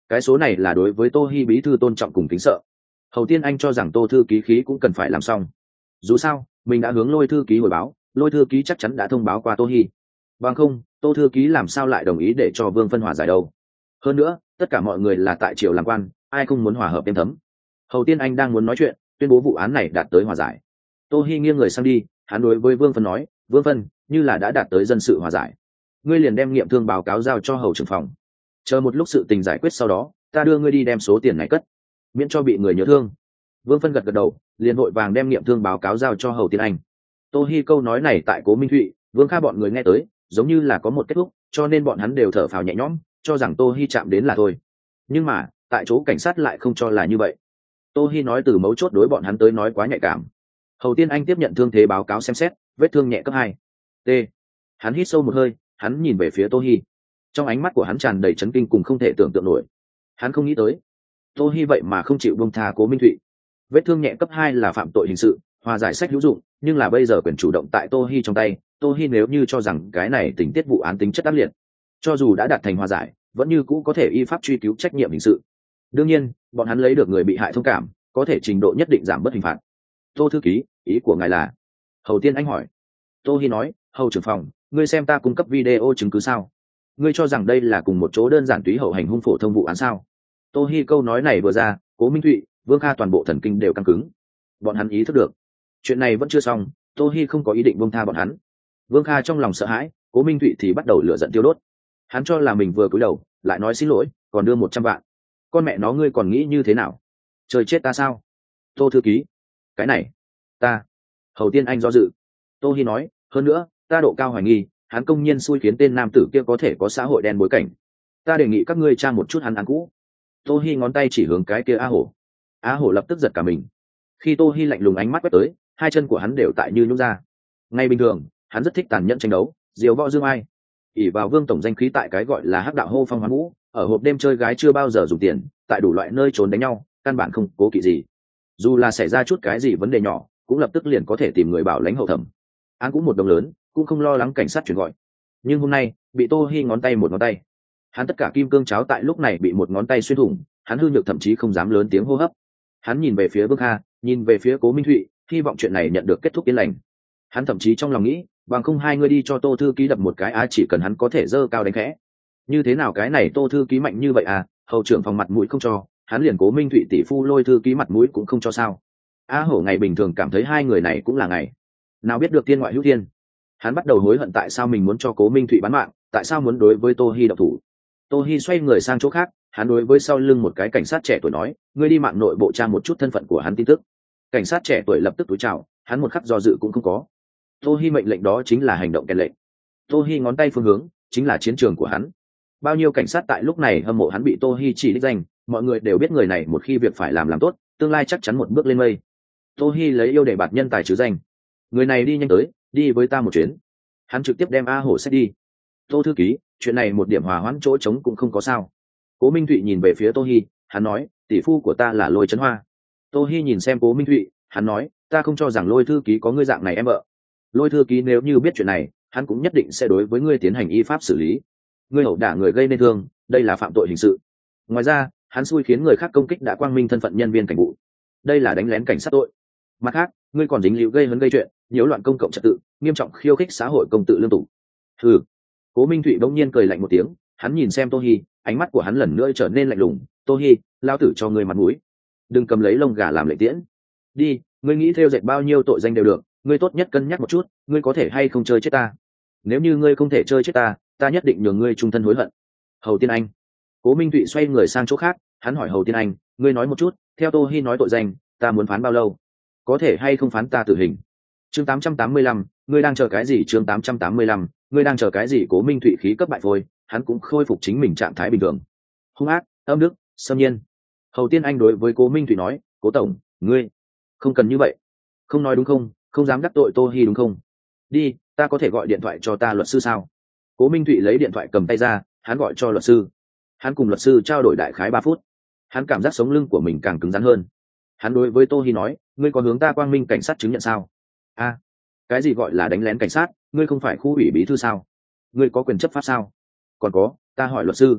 cái số này là đối với tô hi bí thư tôn trọng cùng kính sợ. Hầu Tiên Anh cho rằng tô thư ký khí cũng cần phải làm xong, dù sao mình đã hướng lôi thư ký hồi báo, lôi thư ký chắc chắn đã thông báo qua tô hi, bằng không tô thư ký làm sao lại đồng ý để cho Vương Phân hòa giải đâu. Hơn nữa tất cả mọi người là tại triều làm quan, ai không muốn hòa hợp êm thấm. Hầu Tiên Anh đang muốn nói chuyện, tuyên bố vụ án này đạt tới hòa giải. Tô hi nghiêng người sang đi, hắn đối với Vương Phân nói, Vương Phân, như là đã đạt tới dân sự hòa giải, ngươi liền đem nghiệm thương báo cáo giao cho hầu trưởng phòng, chờ một lúc sự tình giải quyết sau đó ta đưa ngươi đi đem số tiền này cất, miễn cho bị người nhớ thương. Vương Phân gật gật đầu, liền vội vàng đem nghiệm thương báo cáo giao cho Hầu Tiên Anh. Tô hi câu nói này tại Cố Minh Thụy, Vương Kha bọn người nghe tới giống như là có một kết thúc, cho nên bọn hắn đều thở phào nhẹ nhõm, cho rằng Tô hi chạm đến là thôi. Nhưng mà tại chỗ cảnh sát lại không cho là như vậy. Tô hi nói từ mấu chốt đối bọn hắn tới nói quá nhạy cảm. Hầu Tiên Anh tiếp nhận thương thế báo cáo xem xét, vết thương nhẹ cấp hai. T. Hắn hít sâu một hơi, hắn nhìn về phía Tô hi, trong ánh mắt của hắn tràn đầy chấn kinh cùng không thể tưởng tượng nổi. Hắn không nghĩ tới Tô hi vậy mà không chịu buông tha Cố Minh Thụy. Vết thương nhẹ cấp hai là phạm tội hình sự, hòa giải sách hữu dụng, nhưng là bây giờ quyền chủ động tại Tô hi trong tay. Tô hi nếu như cho rằng cái này tình tiết vụ án tính chất ác liệt, cho dù đã đạt thành hòa giải vẫn như cũ có thể y pháp truy cứu trách nhiệm hình sự. Đương nhiên bọn hắn lấy được người bị hại thông cảm, có thể trình độ nhất định giảm bớt hình phạt. Tô thư ký, ý của ngài là? Hầu Tiên Anh hỏi. Tô hi nói, hầu trưởng phòng, ngươi xem ta cung cấp video chứng cứ sao? Ngươi cho rằng đây là cùng một chỗ đơn giản túy hậu hành hung phổ thông vụ án sao? Tô hi câu nói này vừa ra, Cố Minh Thụy, Vương Kha toàn bộ thần kinh đều căng cứng. Bọn hắn ý thức được chuyện này vẫn chưa xong, Tô hi không có ý định buông tha bọn hắn. Vương Kha trong lòng sợ hãi, Cố Minh Thụy thì bắt đầu lửa giận tiêu đốt. Hắn cho là mình vừa cúi đầu lại nói xin lỗi còn đưa một trăm vạn, con mẹ nó ngươi còn nghĩ như thế nào? Trời chết ta sao? Tô thư ký, cái này ta. Hầu Tiên Anh do dự. Tô hi nói, hơn nữa ta độ cao hoài nghi hắn công nhiên xui khiến tên nam tử kia có thể có xã hội đen bối cảnh, ta đề nghị các ngươi tra một chút hắn án cũ. Tô hi ngón tay chỉ hướng cái kia A Hổ. A Hổ lập tức giật cả mình. Khi Tô hi lạnh lùng ánh mắt quét tới, hai chân của hắn đều tại như nhũn ra. Ngay bình thường hắn rất thích tàn nhẫn tranh đấu, diều võ dương ai, ỉ vào Vương tổng danh khí tại cái gọi là hắc đạo hô phong hoán vũ, ở hộp đêm chơi gái chưa bao giờ dùng tiền, tại đủ loại nơi trốn đánh nhau, căn bản không cố kỵ gì. Dù là xảy ra chút cái gì vấn đề nhỏ cũng lập tức liền có thể tìm người bảo lãnh hậu thẩm. Án cũng một đồng lớn, cũng không lo lắng cảnh sát chuyển gọi. Nhưng hôm nay bị Tô hi ngón tay một ngón tay, hắn tất cả kim cương cháo tại lúc này bị một ngón tay xuyên thủng, hắn hư nhược thậm chí không dám lớn tiếng hô hấp. Hắn nhìn về phía Vương Kha, nhìn về phía Cố Minh Thụy, hy vọng chuyện này nhận được kết thúc yên lành. Hắn thậm chí trong lòng nghĩ, bằng không hai người đi cho Tô thư ký đập một cái á, chỉ cần hắn có thể dơ cao đánh khẽ. Như thế nào cái này Tô thư ký mạnh như vậy à, hầu trưởng phòng mặt mũi không cho, hắn liền Cố Minh Thụy tỷ phu Lôi thư ký mặt mũi cũng không cho sao? A Hổ ngày bình thường cảm thấy hai người này cũng là ngày, nào biết được tiên ngoại hữu thiên. Hắn bắt đầu hối hận tại sao mình muốn cho Cố Minh Thụy bán mạng, tại sao muốn đối với Tô hi độc thủ. Tô hi xoay người sang chỗ khác, hắn đối với sau lưng một cái cảnh sát trẻ tuổi nói, ngươi đi mạng nội bộ tra một chút thân phận của hắn tin tức. Cảnh sát trẻ tuổi lập tức túi chào, hắn một khắc do dự cũng không có. Tô hi mệnh lệnh đó chính là hành động kèn lệnh. Tô hi ngón tay phương hướng chính là chiến trường của hắn. Bao nhiêu cảnh sát tại lúc này hâm mộ hắn bị Tô hi chỉ đích danh, mọi người đều biết người này một khi việc phải làm làm tốt, tương lai chắc chắn một bước lên mây. Tô hi lấy yêu để bạt nhân tài chứ danh, người này đi nhanh tới, đi với ta một chuyến. Hắn trực tiếp đem A Hổ xét đi. Tô thư ký, chuyện này một điểm hòa hoãn chỗ trống cũng không có sao? Cố Minh Thụy nhìn về phía Tô hi, hắn nói, tỷ phu của ta là Lôi Trấn Hoa. Tô hi nhìn xem Cố Minh Thụy, hắn nói, ta không cho rằng Lôi thư ký có ngươi dạng này em vợ. Lôi thư ký nếu như biết chuyện này, hắn cũng nhất định sẽ đối với ngươi tiến hành y pháp xử lý. Ngươi ẩu đả người gây nên thương, đây là phạm tội hình sự. Ngoài ra hắn xui khiến người khác công kích đã quang minh thân phận nhân viên cảnh vụ, đây là đánh lén cảnh sát tội. Mặt khác ngươi còn dính líu gây hấn gây chuyện, nhiễu loạn công cộng trật tự, nghiêm trọng khiêu khích xã hội công tự lương tục. Hừ. Cố Minh Thụy bỗng nhiên cười lạnh một tiếng, hắn nhìn xem Tô hi, ánh mắt của hắn lần nữa trở nên lạnh lùng. Tô hi, lao tử cho ngươi mặt mũi, đừng cầm lấy lông gà làm lệ tiễn. Đi, ngươi nghĩ theo dệt bao nhiêu tội danh đều được, ngươi tốt nhất cân nhắc một chút, ngươi có thể hay không chơi chết ta. Nếu như ngươi không thể chơi chết ta, ta nhất định nhường ngươi trung thân hối hận. Hầu Tiên Anh. Cố Minh Thụy xoay người sang chỗ khác, hắn hỏi Hầu Tiên Anh, ngươi nói một chút, theo Tô hi nói tội danh, ta muốn phán bao lâu, có thể hay không phán ta tử hình? Chương tám trăm tám mươi lăm, ngươi đang chờ cái gì? Chương tám trăm tám mươi lăm, ngươi đang chờ cái gì? Cố Minh Thụy khí cấp bại phôi, hắn cũng khôi phục chính mình trạng thái bình thường. Hung ác, âm đức, xâm nhiên. Hầu Tiên Anh đối với Cố Minh Thụy nói, Cố tổng, ngươi không cần như vậy. Không nói đúng không? Không dám đắc tội Tô hi đúng không? Đi, ta có thể gọi điện thoại cho ta luật sư sao? Cố Minh Thụy lấy điện thoại cầm tay ra, hắn gọi cho luật sư. Hắn cùng luật sư trao đổi đại khái ba phút. Hắn cảm giác sống lưng của mình càng cứng rắn hơn. Hắn đối với Tô hi nói, ngươi có hướng ta quang minh cảnh sát chứng nhận sao? A, à, cái gì gọi là đánh lén cảnh sát? Ngươi không phải khu ủy bí thư sao? Ngươi có quyền chấp pháp sao? Còn có, ta hỏi luật sư,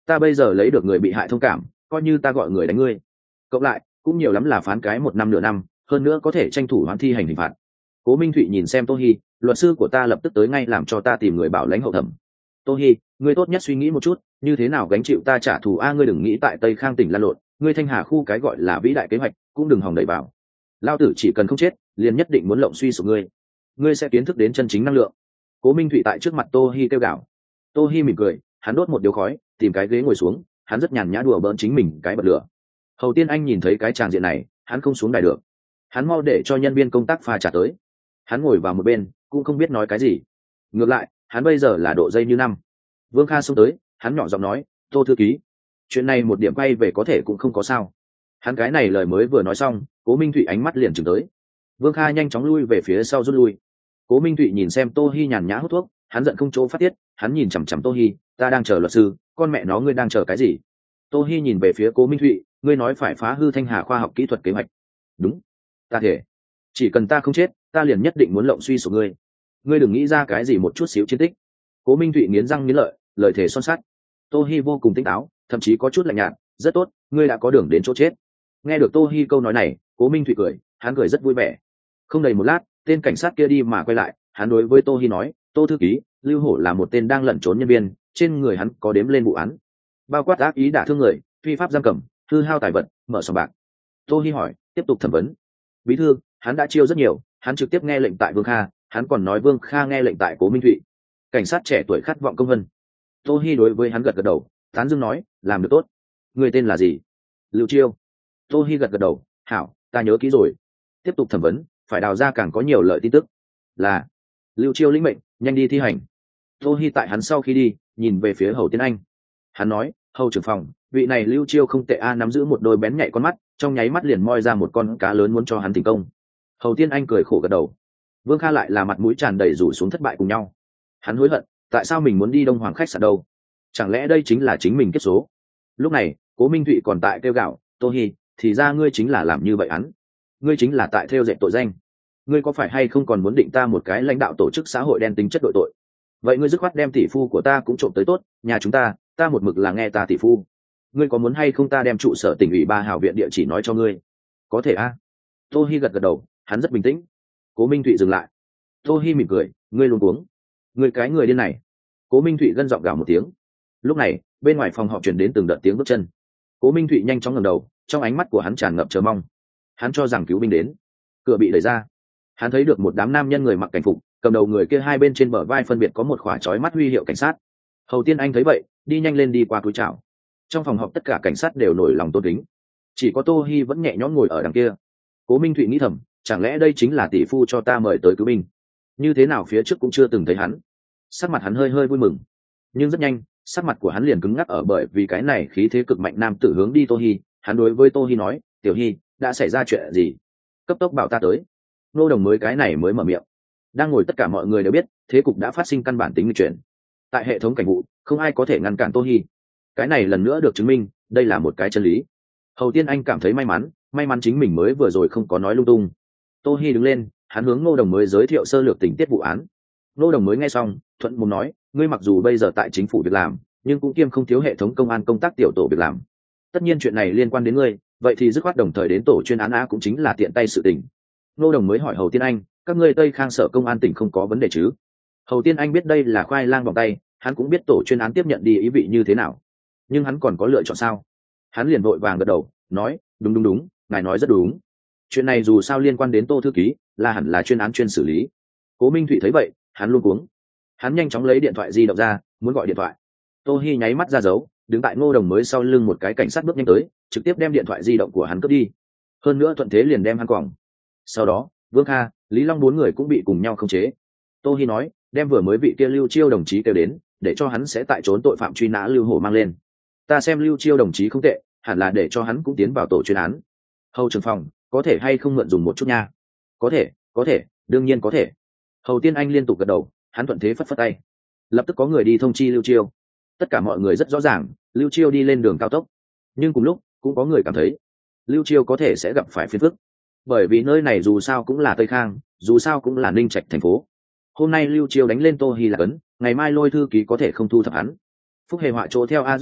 ta bây giờ lấy được người bị hại thông cảm, coi như ta gọi người đánh ngươi, cộng lại cũng nhiều lắm là phán cái một năm nửa năm, hơn nữa có thể tranh thủ hoãn thi hành hình phạt. Cố Minh Thụy nhìn xem Tô Hi, luật sư của ta lập tức tới ngay làm cho ta tìm người bảo lãnh hậu thẩm. Tô Hi, ngươi tốt nhất suy nghĩ một chút, như thế nào gánh chịu ta trả thù a? Ngươi đừng nghĩ tại Tây Khang tỉnh lan lộn, ngươi Thanh Hà khu cái gọi là vĩ đại kế hoạch cũng đừng hòng đẩy vào. Lao tử chỉ cần không chết, liền nhất định muốn lộng suy sụp ngươi, ngươi sẽ kiến thức đến chân chính năng lượng. Cố Minh Thụy tại trước mặt Tô Hi kêu gào. Tô Hi mỉm cười, hắn đốt một điếu khói, tìm cái ghế ngồi xuống, hắn rất nhàn nhã đùa bỡn chính mình cái bật lửa. Hầu Tiên Anh nhìn thấy cái tràng diện này, hắn không xuống đài được, hắn mau để cho nhân viên công tác pha trà tới. Hắn ngồi vào một bên, cũng không biết nói cái gì. Ngược lại, hắn bây giờ là độ dây như năm. Vương Kha xông tới, hắn nhỏ giọng nói, Tô thư ký, chuyện này một điểm quay về có thể cũng không có sao. Hắn cái này lời mới vừa nói xong, Cố Minh Thụy ánh mắt liền chừng tới. Vương Kha nhanh chóng lui về phía sau rút lui. Cố Minh Thụy nhìn xem Tô Hi nhàn nhã hút thuốc, hắn giận không chỗ phát tiết, hắn nhìn chằm chằm Tô Hi, ta đang chờ luật sư, con mẹ nó ngươi đang chờ cái gì? Tô Hi nhìn về phía Cố Minh Thụy, ngươi nói phải phá hư Thanh Hà khoa học kỹ thuật kế hoạch. Đúng, ta thể, chỉ cần ta không chết, ta liền nhất định muốn lộng suy sụp ngươi. Ngươi đừng nghĩ ra cái gì một chút xíu chiến tích. Cố Minh Thụy nghiến răng nghiến lợi, lời thề son sắt. Tô Hi vô cùng tỉnh táo, thậm chí có chút lạnh nhạt, rất tốt, ngươi đã có đường đến chỗ chết. Nghe được Tô Hi câu nói này, Cố Minh Thụy cười, hắn cười rất vui vẻ. Không đầy một lát, tên cảnh sát kia đi mà quay lại, hắn đối với Tô Hi nói, Tô thư ký, Lưu Hổ là một tên đang lẩn trốn nhân viên, trên người hắn có đếm lên vụ án, bao quát ác ý đả thương người, phi pháp giam cầm, hư hao tài vật, mở sòng bạc. Tô Hi hỏi, tiếp tục thẩm vấn. Bí thư, hắn đã chiêu rất nhiều, hắn trực tiếp nghe lệnh tại Vương Kha, hắn còn nói Vương Kha nghe lệnh tại Cố Minh Thụy. Cảnh sát trẻ tuổi khát vọng công vân. Tô Hi đối với hắn gật gật đầu, tán dương nói, làm được tốt. Người tên là gì? Lưu Chiêu. Tô Hi gật gật đầu, hảo, ta nhớ kỹ rồi. Tiếp tục thẩm vấn, phải đào ra càng có nhiều lợi tin tức. Là. Lưu Chiêu lĩnh mệnh, nhanh đi thi hành. Tô Hi tại hắn sau khi đi, nhìn về phía Hầu Tiên Anh. Hắn nói, Hầu trưởng phòng, vị này Lưu Chiêu không tệ a, nắm giữ một đôi bén nhạy con mắt, trong nháy mắt liền moi ra một con cá lớn muốn cho hắn thành công. Hầu Tiên Anh cười khổ gật đầu. Vương Kha lại là mặt mũi tràn đầy rủ xuống thất bại cùng nhau. Hắn hối hận, tại sao mình muốn đi Đông Hoàng khách sạn đâu? Chẳng lẽ đây chính là chính mình kết số? Lúc này, Cố Minh Thụy còn tại kêu gạo, Tô Hi, thì ra ngươi chính là làm như vậy hắn. Ngươi chính là tại theo dệt tội danh. Ngươi có phải hay không còn muốn định ta một cái lãnh đạo tổ chức xã hội đen tính chất đội tội? Vậy ngươi dứt khoát đem tỷ phu của ta cũng trộm tới tốt, nhà chúng ta, ta một mực là nghe ta tỷ phu. Ngươi có muốn hay không ta đem trụ sở tỉnh ủy Ba Hào viện địa chỉ nói cho ngươi? Có thể a. Tô Hi gật gật đầu, hắn rất bình tĩnh. Cố Minh Thụy dừng lại. Tô Hi mỉm cười, ngươi luôn cuống. Ngươi cái người điên này. Cố Minh Thụy gân giọng gào một tiếng. Lúc này, bên ngoài phòng họp truyền đến từng đợt tiếng bước chân. Cố Minh Thụy nhanh chóng ngẩng đầu, trong ánh mắt của hắn tràn ngập chờ mong. Hắn cho rằng cứu binh đến. Cửa bị đẩy ra. Hắn thấy được một đám nam nhân người mặc cảnh phục, cầm đầu người kia hai bên trên bờ vai phân biệt có một khỏa chói mắt huy hiệu cảnh sát. Hầu Tiên Anh thấy vậy, đi nhanh lên đi qua cúi chào. Trong phòng họp tất cả cảnh sát đều nổi lòng tôn kính, chỉ có Tô Hi vẫn nhẹ nhõm ngồi ở đằng kia. Cố Minh Thụy nghĩ thầm, chẳng lẽ đây chính là tỷ phu cho ta mời tới cứu binh? Như thế nào phía trước cũng chưa từng thấy hắn. Sắc mặt hắn hơi hơi vui mừng, nhưng rất nhanh, sắc mặt của hắn liền cứng ngắc ở bởi vì cái này khí thế cực mạnh nam tử hướng đi Tô Hi. Hắn đối với Tô Hi nói, Tiểu Hi, đã xảy ra chuyện gì? Cấp tốc bảo ta tới. Nô Đồng mới cái này mới mở miệng. Đang ngồi tất cả mọi người đều biết, thế cục đã phát sinh căn bản tính nghịch chuyển. Tại hệ thống cảnh vụ, không ai có thể ngăn cản Tô Hi. Cái này lần nữa được chứng minh, đây là một cái chân lý. Hầu Tiên Anh cảm thấy may mắn, may mắn chính mình mới vừa rồi không có nói lung tung. Tô Hi đứng lên, hắn hướng Ngô Đồng mới giới thiệu sơ lược tình tiết vụ án. Ngô Đồng mới nghe xong, thuận mồm nói, ngươi mặc dù bây giờ tại chính phủ việc làm, nhưng cũng kiêm không thiếu hệ thống công an công tác tiểu tổ việc làm. Tất nhiên chuyện này liên quan đến ngươi, vậy thì dứt khoát đồng thời đến tổ chuyên án a cũng chính là tiện tay sự tình. Ngô Đồng mới hỏi Hầu Tiên Anh, các ngươi Tây Khang sở công an tỉnh không có vấn đề chứ? Hầu Tiên Anh biết đây là khoai lang vòng tay, hắn cũng biết tổ chuyên án tiếp nhận đi ý vị như thế nào, nhưng hắn còn có lựa chọn sao? Hắn liền vội vàng gật đầu, nói, đúng đúng đúng, ngài nói rất đúng. Chuyện này dù sao liên quan đến Tô thư ký, là hẳn là chuyên án chuyên xử lý. Cố Minh Thụy thấy vậy, hắn luống cuống. Hắn nhanh chóng lấy điện thoại di động ra, muốn gọi điện thoại. Tô Hi nháy mắt ra dấu, đứng tại Ngô Đồng mới sau lưng một cái cảnh sát bước nhanh tới, trực tiếp đem điện thoại di động của hắn cướp đi. Hơn nữa thuận thế liền đem hắn quòng. Sau đó, Vương Kha, Lý Long bốn người cũng bị cùng nhau khống chế. Tô Hi nói, đem vừa mới bị kia Lưu Chiêu đồng chí kêu đến, để cho hắn sẽ tại trốn tội phạm truy nã Lưu Hổ mang lên. Ta xem Lưu Chiêu đồng chí không tệ, hẳn là để cho hắn cũng tiến vào tổ chuyên án. Hầu trưởng phòng, có thể hay không mượn dùng một chút nha? Có thể, có thể, đương nhiên có thể. Hầu Tiên Anh liên tục gật đầu, hắn thuận thế phất phất tay. Lập tức có người đi thông chi Lưu Chiêu. Tất cả mọi người rất rõ ràng, Lưu Chiêu đi lên đường cao tốc. Nhưng cùng lúc, cũng có người cảm thấy, Lưu Chiêu có thể sẽ gặp phải phiền phức. Bởi vì nơi này dù sao cũng là Tây Khang, dù sao cũng là Ninh Trạch thành phố. Hôm nay Lưu Chiêu đánh lên Tô Hi là cấn, ngày mai Lôi thư ký có thể không thu thập hắn. Phúc Hề họa chỗ theo a rất nhanh,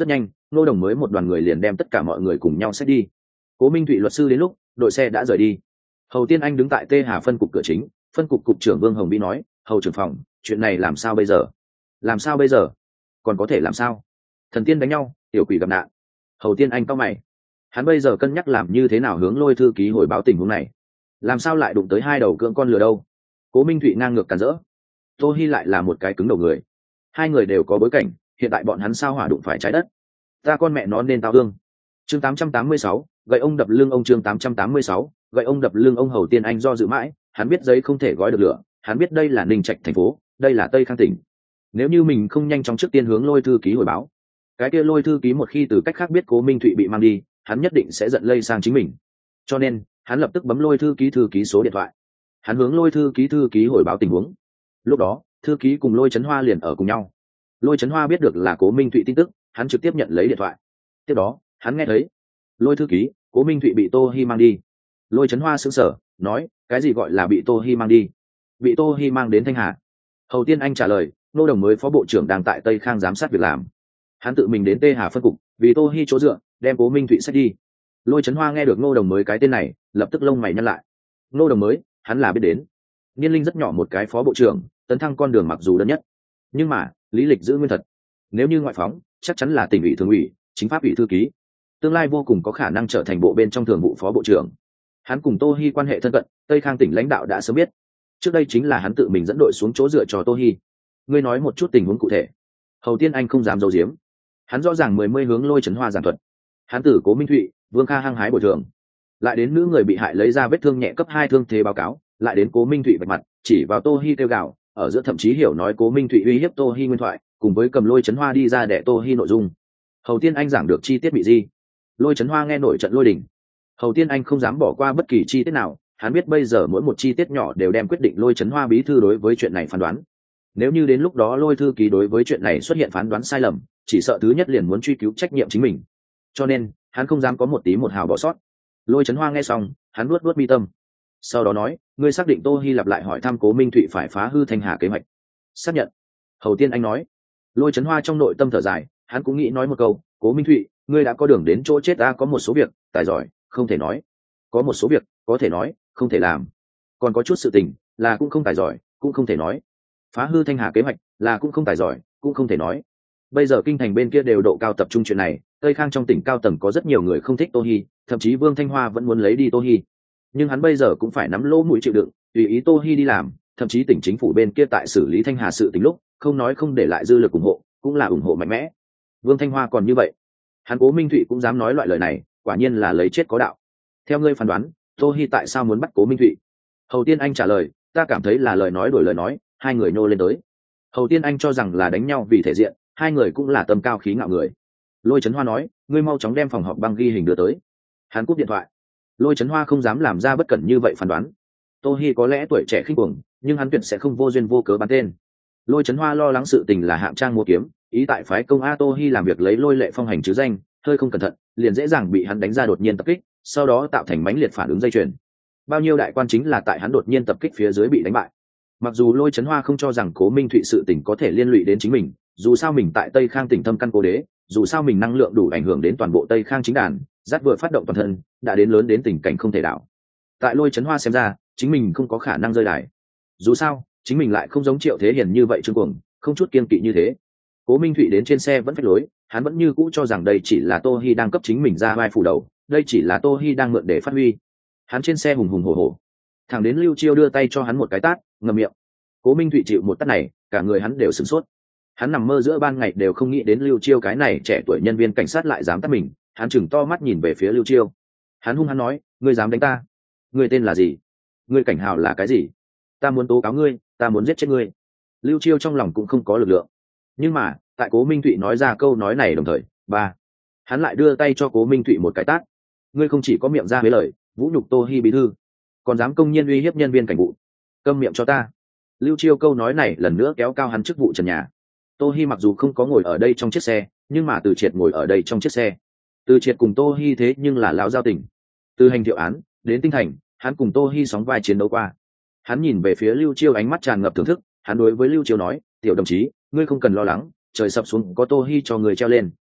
Ngô Đồng mới một đoàn người liền đem tất cả mọi người cùng nhau xách đi. Cố Minh Thụy luật sư đến lúc đội xe đã rời đi. Hầu Tiên Anh đứng tại Tê Hà phân cục cửa chính, phân cục cục trưởng Vương Hồng Vĩ nói: hầu trưởng phòng, chuyện này làm sao bây giờ? Làm sao bây giờ? Còn có thể làm sao? Thần tiên đánh nhau, tiểu quỷ gặp nạn. Hầu Tiên Anh cau mày, hắn bây giờ cân nhắc làm như thế nào hướng Lôi thư ký hồi báo tình huống này. Làm sao lại đụng tới hai đầu cưỡng con lừa đâu? Cố Minh Thụy ngang ngược cản rỡ. Tô Hi lại là một cái cứng đầu người, hai người đều có bối cảnh, hiện tại bọn hắn sao hỏa đụng phải trái đất? Ta con mẹ nó nên tao hương. Chương tám trăm tám mươi sáu, gậy ông đập lưng ông. Chương tám trăm tám mươi sáu, gậy ông đập lưng ông. Hầu Tiên Anh do dự mãi, hắn biết giấy không thể gói được lửa, hắn biết đây là Ninh Trạch thành phố, đây là Tây Khang tỉnh. Nếu như mình không nhanh chóng trước tiên hướng Lôi thư ký hồi báo, cái kia Lôi thư ký một khi từ cách khác biết Cố Minh Thụy bị mang đi, hắn nhất định sẽ giận lây sang chính mình. Cho nên, hắn lập tức bấm Lôi thư ký thư ký số điện thoại. Hắn hướng Lôi thư ký thư ký hồi báo tình huống. Lúc đó, thư ký cùng Lôi Chấn Hoa liền ở cùng nhau. Lôi Chấn Hoa biết được là Cố Minh Thụy tin tức, hắn trực tiếp nhận lấy điện thoại. Tiếp đó, hắn nghe thấy: Lôi thư ký, Cố Minh Thụy bị Tô Hi mang đi. Lôi Chấn Hoa sững sờ, nói: cái gì gọi là bị Tô Hi mang đi? Bị Tô Hi mang đến Thanh Hà. Hầu Tiên Anh trả lời: Ngô Đồng mới phó bộ trưởng đang tại Tây Khang giám sát việc làm, hắn tự mình đến Tê Hà phân cục, vì Tô Hi chỗ dựa, đem Cố Minh Thụy xách đi. Lôi Chấn Hoa nghe được Ngô Đồng mới cái tên này, lập tức lông mày nhăn lại. Ngô Đồng mới, hắn là biết đến. Niên linh rất nhỏ một cái phó bộ trưởng, tấn thăng con đường mặc dù đơn nhất, nhưng mà lý lịch giữ nguyên thật. Nếu như ngoại phóng, chắc chắn là tỉnh ủy thường ủy, chính pháp ủy thư ký, tương lai vô cùng có khả năng trở thành bộ bên trong thường vụ phó bộ trưởng. Hắn cùng Tô Hi quan hệ thân cận, Tây Khang tỉnh lãnh đạo đã sớm biết. Trước đây chính là hắn tự mình dẫn đội xuống chỗ dựa cho Tô Hi. Ngươi nói một chút tình huống cụ thể. Hầu Tiên Anh không dám giấu giếm, hắn rõ ràng mười mươi hướng Lôi Chấn Hoa giảng thuật. Hắn tử Cố Minh Thụy, Vương Kha hăng hái bồi thường, lại đến nữ người bị hại lấy ra vết thương nhẹ cấp hai thương thế báo cáo, lại đến Cố Minh Thụy vạch mặt, chỉ vào Tô Hi kêu gào, ở giữa thậm chí hiểu nói Cố Minh Thụy uy hiếp Tô Hi nguyên thoại, cùng với cầm Lôi Chấn Hoa đi ra để Tô Hi nội dung. Hầu Tiên Anh giảng được chi tiết bị gì? Lôi Chấn Hoa nghe nổi trận lôi đình. Hầu Tiên Anh không dám bỏ qua bất kỳ chi tiết nào, hắn biết bây giờ mỗi một chi tiết nhỏ đều đem quyết định Lôi Chấn Hoa bí thư đối với chuyện này phán đoán. Nếu như đến lúc đó Lôi thư ký đối với chuyện này xuất hiện phán đoán sai lầm, chỉ sợ thứ nhất liền muốn truy cứu trách nhiệm chính mình. Cho nên, hắn không dám có một tí một hào bỏ sót. Lôi Chấn Hoa nghe xong, hắn nuốt nuốt mi tâm. Sau đó nói: ngươi xác định Tô Hi lặp lại hỏi thăm Cố Minh Thụy phải phá hư Thanh Hà kế hoạch? Xác nhận. Hầu Tiên Anh nói. Lôi Chấn Hoa trong nội tâm thở dài, hắn cũng nghĩ nói một câu: Cố Minh Thụy, ngươi đã có đường đến chỗ chết ta, có một số việc tài giỏi không thể nói, có một số việc có thể nói không thể làm, còn có chút sự tình là cũng không tài giỏi cũng không thể nói. Phá hư Thanh Hà kế hoạch là cũng không tài giỏi cũng không thể nói. Bây giờ kinh thành bên kia đều độ cao tập trung chuyện này, Tây Khang trong tỉnh cao tầng có rất nhiều người không thích Tô Hi, thậm chí Vương Thanh Hoa vẫn muốn lấy đi Tô Hi. Nhưng hắn bây giờ cũng phải nắm lỗ mũi chịu đựng, tùy ý Tô Hi đi làm, thậm chí tỉnh chính phủ bên kia tại xử lý Thanh Hà sự tình lúc, không nói không để lại dư lực ủng hộ, cũng là ủng hộ mạnh mẽ. Vương Thanh Hoa còn như vậy, hắn Cố Minh Thụy cũng dám nói loại lời này, quả nhiên là lấy chết có đạo. Theo ngươi phán đoán, Tô Hi tại sao muốn bắt Cố Minh Thụy? Hầu Tiên Anh trả lời: ta cảm thấy là lời nói đổi lời nói, hai người nhô lên tới. Hầu Tiên Anh cho rằng là đánh nhau vì thể diện, hai người cũng là tâm cao khí ngạo người. Lôi Chấn Hoa nói: ngươi mau chóng đem phòng họp băng ghi hình đưa tới. Hắn cúp điện thoại. Lôi Chấn Hoa không dám làm ra bất cẩn như vậy phán đoán. Tô Hi có lẽ tuổi trẻ khinh cuồng, nhưng hắn tuyệt sẽ không vô duyên vô cớ bắn tên. Lôi Chấn Hoa lo lắng sự tình là hạng trang mua kiếm, ý tại phái công a Tô Hi làm việc lấy Lôi Lệ Phong hành chứ danh, hơi không cẩn thận, liền dễ dàng bị hắn đánh ra đột nhiên tập kích, sau đó tạo thành mãnh liệt phản ứng dây chuyền. Bao nhiêu đại quan chính là tại hắn đột nhiên tập kích phía dưới bị đánh bại. Mặc dù Lôi Chấn Hoa không cho rằng Cố Minh Thụy sự tình có thể liên lụy đến chính mình, dù sao mình tại Tây Khang tỉnh thâm căn cố đế, dù sao mình năng lượng đủ ảnh hưởng đến toàn bộ Tây Khang chính đàn, dắt vừa phát động toàn thân, đã đến lớn đến tình cảnh không thể đảo. Tại Lôi Chấn Hoa xem ra, chính mình không có khả năng rơi đài. Dù sao, chính mình lại không giống Triệu Thế Hiền như vậy trương cuồng, không chút kiêng kỵ như thế. Cố Minh Thụy đến trên xe vẫn phách lối, hắn vẫn như cũ cho rằng đây chỉ là Tô Hi đang cấp chính mình ra vai phủ đầu, đây chỉ là Tô Hi đang mượn để phát huy. Hắn trên xe hùng hùng hổ hổ, thẳng đến Lưu Chiêu đưa tay cho hắn một cái tát, ngậm miệng. Cố Minh Thụy chịu một tát này, cả người hắn đều sửng sốt. Hắn nằm mơ giữa ban ngày đều không nghĩ đến Lưu Chiêu cái này trẻ tuổi nhân viên cảnh sát lại dám tát mình, hắn chừng to mắt nhìn về phía Lưu Chiêu. Hắn hung hăng nói: ngươi dám đánh ta? Ngươi tên là gì? Ngươi cảnh hào là cái gì? Ta muốn tố cáo ngươi, ta muốn giết chết ngươi. Lưu Chiêu trong lòng cũng không có lực lượng, nhưng mà tại Cố Minh Thụy nói ra câu nói này đồng thời, ba, hắn lại đưa tay cho Cố Minh Thụy một cái tát. Ngươi không chỉ có miệng ra với lời vũ nhục Tô Hi bí thư, còn dám công nhiên uy hiếp nhân viên cảnh vụ, câm miệng cho ta. Lưu Chiêu câu nói này lần nữa kéo cao hắn chức vụ trần nhà. Tô Hi mặc dù không có ngồi ở đây trong chiếc xe, nhưng mà Từ Triệt ngồi ở đây trong chiếc xe. Từ Triệt cùng Tô Hi thế nhưng là lão giao tình, từ hành thiệu án đến tinh thành, hắn cùng Tô Hi sóng vai chiến đấu qua. Hắn nhìn về phía Lưu Chiêu ánh mắt tràn ngập thưởng thức, hắn đối với Lưu Chiêu nói: tiểu đồng chí, ngươi không cần lo lắng, trời sập xuống có Tô Hi cho người treo lên.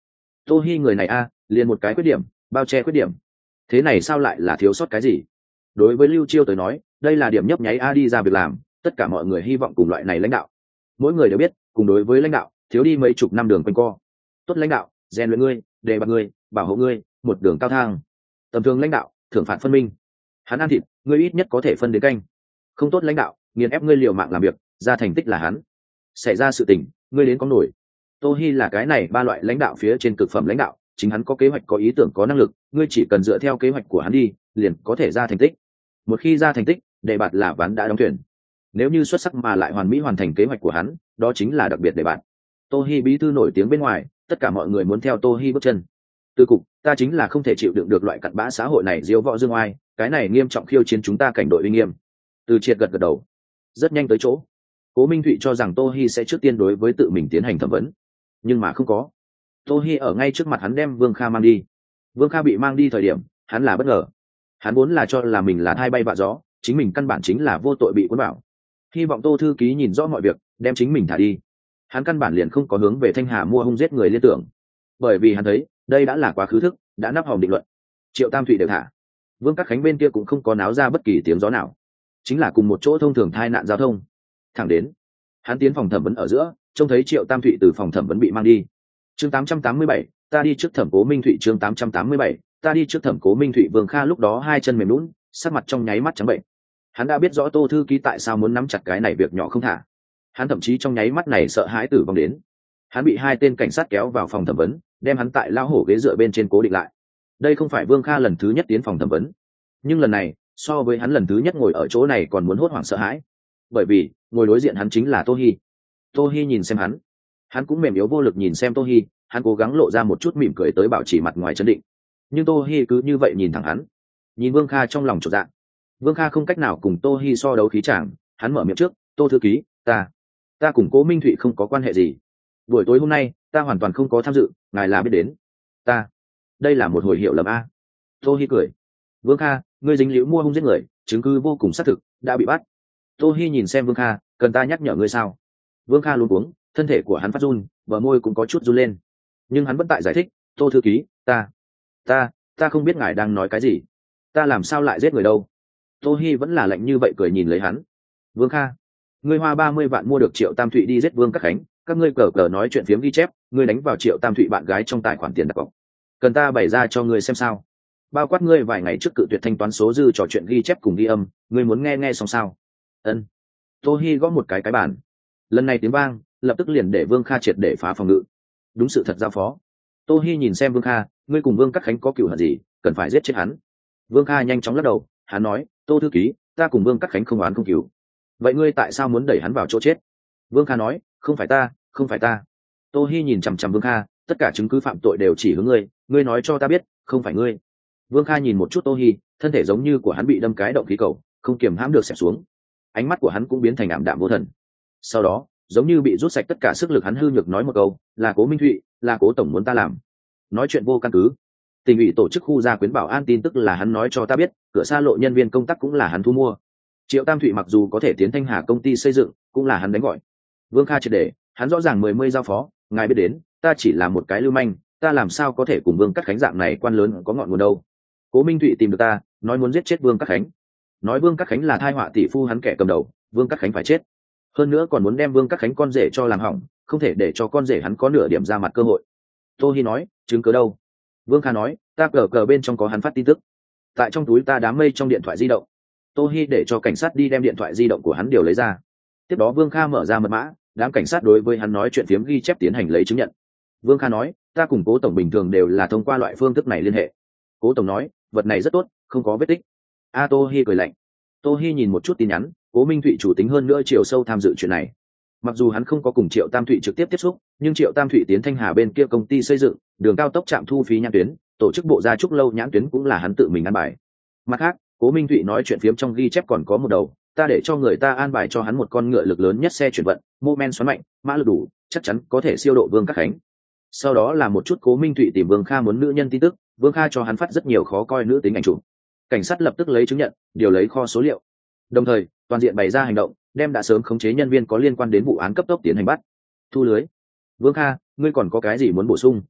Tô Hi người này a liền một cái khuyết điểm, bao che khuyết điểm. Thế này sao lại là thiếu sót cái gì? Đối với Lưu Chiêu tới nói, đây là điểm nhấp nháy a đi ra việc làm, tất cả mọi người hy vọng cùng loại này lãnh đạo. Mỗi người đều biết, cùng đối với lãnh đạo, thiếu đi mấy chục năm đường quanh co. Tốt lãnh đạo, rèn luyện ngươi, đề bạt ngươi, bảo hộ ngươi, một đường cao thang. Tầm thường lãnh đạo, thưởng phạt phân minh. Hắn ăn thịt, ngươi ít nhất có thể phân đến canh. Không tốt lãnh đạo, nghiền ép ngươi liều mạng làm việc, ra thành tích là hắn. Xảy ra sự tình, ngươi đến có nổi. Tô Hi là cái này ba loại lãnh đạo phía trên cực phẩm lãnh đạo, chính hắn có kế hoạch, có ý tưởng, có năng lực, ngươi chỉ cần dựa theo kế hoạch của hắn đi, liền có thể ra thành tích. Một khi ra thành tích, đề bạt là ván đã đóng thuyền. Nếu như xuất sắc mà lại hoàn mỹ hoàn thành kế hoạch của hắn, đó chính là đặc biệt đề bạt. Tô Hi bí thư nổi tiếng bên ngoài, tất cả mọi người muốn theo Tô Hi bước chân. Tư cục, ta chính là không thể chịu đựng được loại cặn bã xã hội này diếu võ dương oai, cái này nghiêm trọng khiêu chiến chúng ta cảnh đội uy nghiêm. Từ Triệt gật gật đầu, rất nhanh tới chỗ. Cố Minh Thụy cho rằng Tô Hi sẽ trước tiên đối với tự mình tiến hành thẩm vấn, nhưng mà không có. Tô Hi ở ngay trước mặt hắn đem Vương Kha mang đi. Vương Kha bị mang đi thời điểm, hắn là bất ngờ. Hắn vốn là cho là mình là thai bay vạ gió, chính mình căn bản chính là vô tội bị cuốn vào. Hy vọng Tô thư ký nhìn rõ mọi việc, đem chính mình thả đi. Hắn căn bản liền không có hướng về Thanh Hà mua hung giết người liên tưởng, bởi vì hắn thấy đây đã là quá khứ thức, đã nắp hòm định luận. Triệu Tam Thụy đều thả, Vương Cát Khánh bên kia cũng không có náo ra bất kỳ tiếng gió nào, chính là cùng một chỗ thông thường tai nạn giao thông. Thẳng đến hắn tiến phòng thẩm vấn ở giữa, trông thấy Triệu Tam Thụy từ phòng thẩm vấn bị mang đi. Chương tám trăm tám mươi bảy, ta đi trước thẩm Cố Minh Thụy. Chương tám trăm tám mươi bảy, ta đi trước thẩm Cố Minh Thụy. Vương Kha lúc đó hai chân mềm lún, sắc mặt trong nháy mắt trắng bệnh. Hắn đã biết rõ Tô thư ký tại sao muốn nắm chặt cái này việc nhỏ không thả. Hắn thậm chí trong nháy mắt này sợ hãi tử vong đến. Hắn bị hai tên cảnh sát kéo vào phòng thẩm vấn, đem hắn tại lao hổ ghế dựa bên trên cố định lại. Đây không phải Vương Kha lần thứ nhất tiến phòng thẩm vấn, nhưng lần này so với hắn lần thứ nhất ngồi ở chỗ này còn muốn hốt hoảng sợ hãi, bởi vì ngồi đối diện hắn chính là Tô Hi. Tô Hi nhìn xem hắn, hắn cũng mềm yếu vô lực nhìn xem Tô Hi, hắn cố gắng lộ ra một chút mỉm cười tới bảo trì mặt ngoài trấn định, nhưng Tô Hi cứ như vậy nhìn thẳng hắn. Nhìn Vương Kha trong lòng chột dạ. Vương Kha không cách nào cùng Tô Hi so đấu khí chàng, hắn mở miệng trước, Tô thư ký, ta ta cùng Cố Minh Thụy không có quan hệ gì, buổi tối hôm nay ta hoàn toàn không có tham dự, ngài là biết đến. Ta đây là một hồi hiểu lầm a. Tô Hi cười. Vương Kha, ngươi dính liễu mua hung giết người, chứng cứ vô cùng xác thực, đã bị bắt. Tô Hi nhìn xem Vương Kha, cần ta nhắc nhở ngươi sao? Vương Kha luống cuống, thân thể của hắn phát run, bờ môi cũng có chút run lên, nhưng hắn vẫn tại giải thích, Tô thư ký, ta ta ta không biết ngài đang nói cái gì, ta làm sao lại giết người đâu. Tô Hi vẫn là lạnh như vậy cười nhìn lấy hắn. Vương Kha, ngươi hoa ba mươi vạn mua được Triệu Tam Thụy đi giết Vương Cát Khánh, các ngươi cờ cờ nói chuyện phiếm ghi chép, ngươi đánh vào Triệu Tam Thụy bạn gái trong tài khoản tiền đặt cọc, cần ta bày ra cho ngươi xem sao? Bao quát ngươi vài ngày trước cự tuyệt thanh toán số dư trò chuyện ghi chép cùng ghi âm, ngươi muốn nghe nghe xong sao? Ân. Tô Hi gõ một cái cái bàn. Lần này tiếng vang lập tức liền để Vương Kha triệt để phá phòng ngự. Đúng sự thật giao phó. Tô Hi nhìn xem Vương Kha, ngươi cùng Vương Cát Khánh có cửu hận gì, cần phải giết chết hắn? Vương Kha nhanh chóng lắc đầu, hắn nói, Tô thư ký, ta cùng Vương Cát Khánh không oán không cửu. Vậy ngươi tại sao muốn đẩy hắn vào chỗ chết? Vương Kha nói, không phải ta, không phải ta. Tô Hi nhìn chằm chằm Vương Kha, tất cả chứng cứ phạm tội đều chỉ hướng ngươi, ngươi nói cho ta biết, không phải ngươi. Vương Kha nhìn một chút Tô Hi, thân thể giống như của hắn bị đâm cái động khí cầu, không kiềm hãm được xẹp xuống. Ánh mắt của hắn cũng biến thành ảm đạm vô thần. Sau đó, giống như bị rút sạch tất cả sức lực, hắn hư nhược nói một câu, là Cố Minh Thụy, là Cố tổng muốn ta làm. Nói chuyện vô căn cứ. Tỉnh ủy tổ chức khu gia quyến bảo an tin tức là hắn nói cho ta biết, cửa xa lộ nhân viên công tác cũng là hắn thu mua. Triệu Tam Thụy mặc dù có thể tiến Thanh Hà công ty xây dựng, cũng là hắn đánh gọi. Vương Kha triệt để, hắn rõ ràng mười mươi giao phó, ngài biết đến, ta chỉ là một cái lưu manh, ta làm sao có thể cùng Vương Cát Khánh dạng này quan lớn có ngọn nguồn đâu. Cố Minh Thụy tìm được ta, nói muốn giết chết Vương Cát Khánh, nói Vương Cát Khánh là thai họa tỷ phu hắn kẻ cầm đầu, Vương Cát Khánh phải chết. Hơn nữa còn muốn đem Vương Cát Khánh con rể cho làm hỏng, không thể để cho con rể hắn có nửa điểm ra mặt cơ hội. Tô Hi nói, chứng cứ đâu? Vương Kha nói, ta cờ cờ bên trong có hắn phát tin tức, tại trong túi ta đám mây trong điện thoại di động. Tô Hi để cho cảnh sát đi đem điện thoại di động của hắn điều lấy ra. Tiếp đó Vương Kha mở ra mật mã, đám cảnh sát đối với hắn nói chuyện phiếm ghi chép tiến hành lấy chứng nhận. Vương Kha nói, ta cùng Cố tổng bình thường đều là thông qua loại phương thức này liên hệ. Cố tổng nói, vật này rất tốt, không có vết tích. A Tô Hi cười lạnh. Tô Hi nhìn một chút tin nhắn, Cố Minh Thụy chủ tính hơn nữa chiều sâu tham dự chuyện này. Mặc dù hắn không có cùng Triệu Tam Thụy trực tiếp tiếp xúc, nhưng Triệu Tam Thụy tiến Thanh Hà bên kia công ty xây dựng, đường cao tốc trạm thu phí nhãn tuyến, tổ chức bộ gia trúc lâu nhãn tuyến cũng là hắn tự mình ăn bài. Mặt khác, Cố Minh Thụy nói chuyện phiếm trong ghi chép còn có một đầu, ta để cho người ta an bài cho hắn một con ngựa lực lớn nhất xe chuyển vận, mô men xoắn mạnh, mã lực đủ, chắc chắn có thể siêu độ Vương Cát Khánh. Sau đó là một chút Cố Minh Thụy tìm Vương Kha muốn nữ nhân tin tức, Vương Kha cho hắn phát rất nhiều khó coi nữ tính ảnh chụp. Cảnh sát lập tức lấy chứng nhận, điều lấy kho số liệu. Đồng thời, toàn diện bày ra hành động, đem đã sớm khống chế nhân viên có liên quan đến vụ án cấp tốc tiến hành bắt, thu lưới. Vương Kha, ngươi còn có cái gì muốn bổ sung?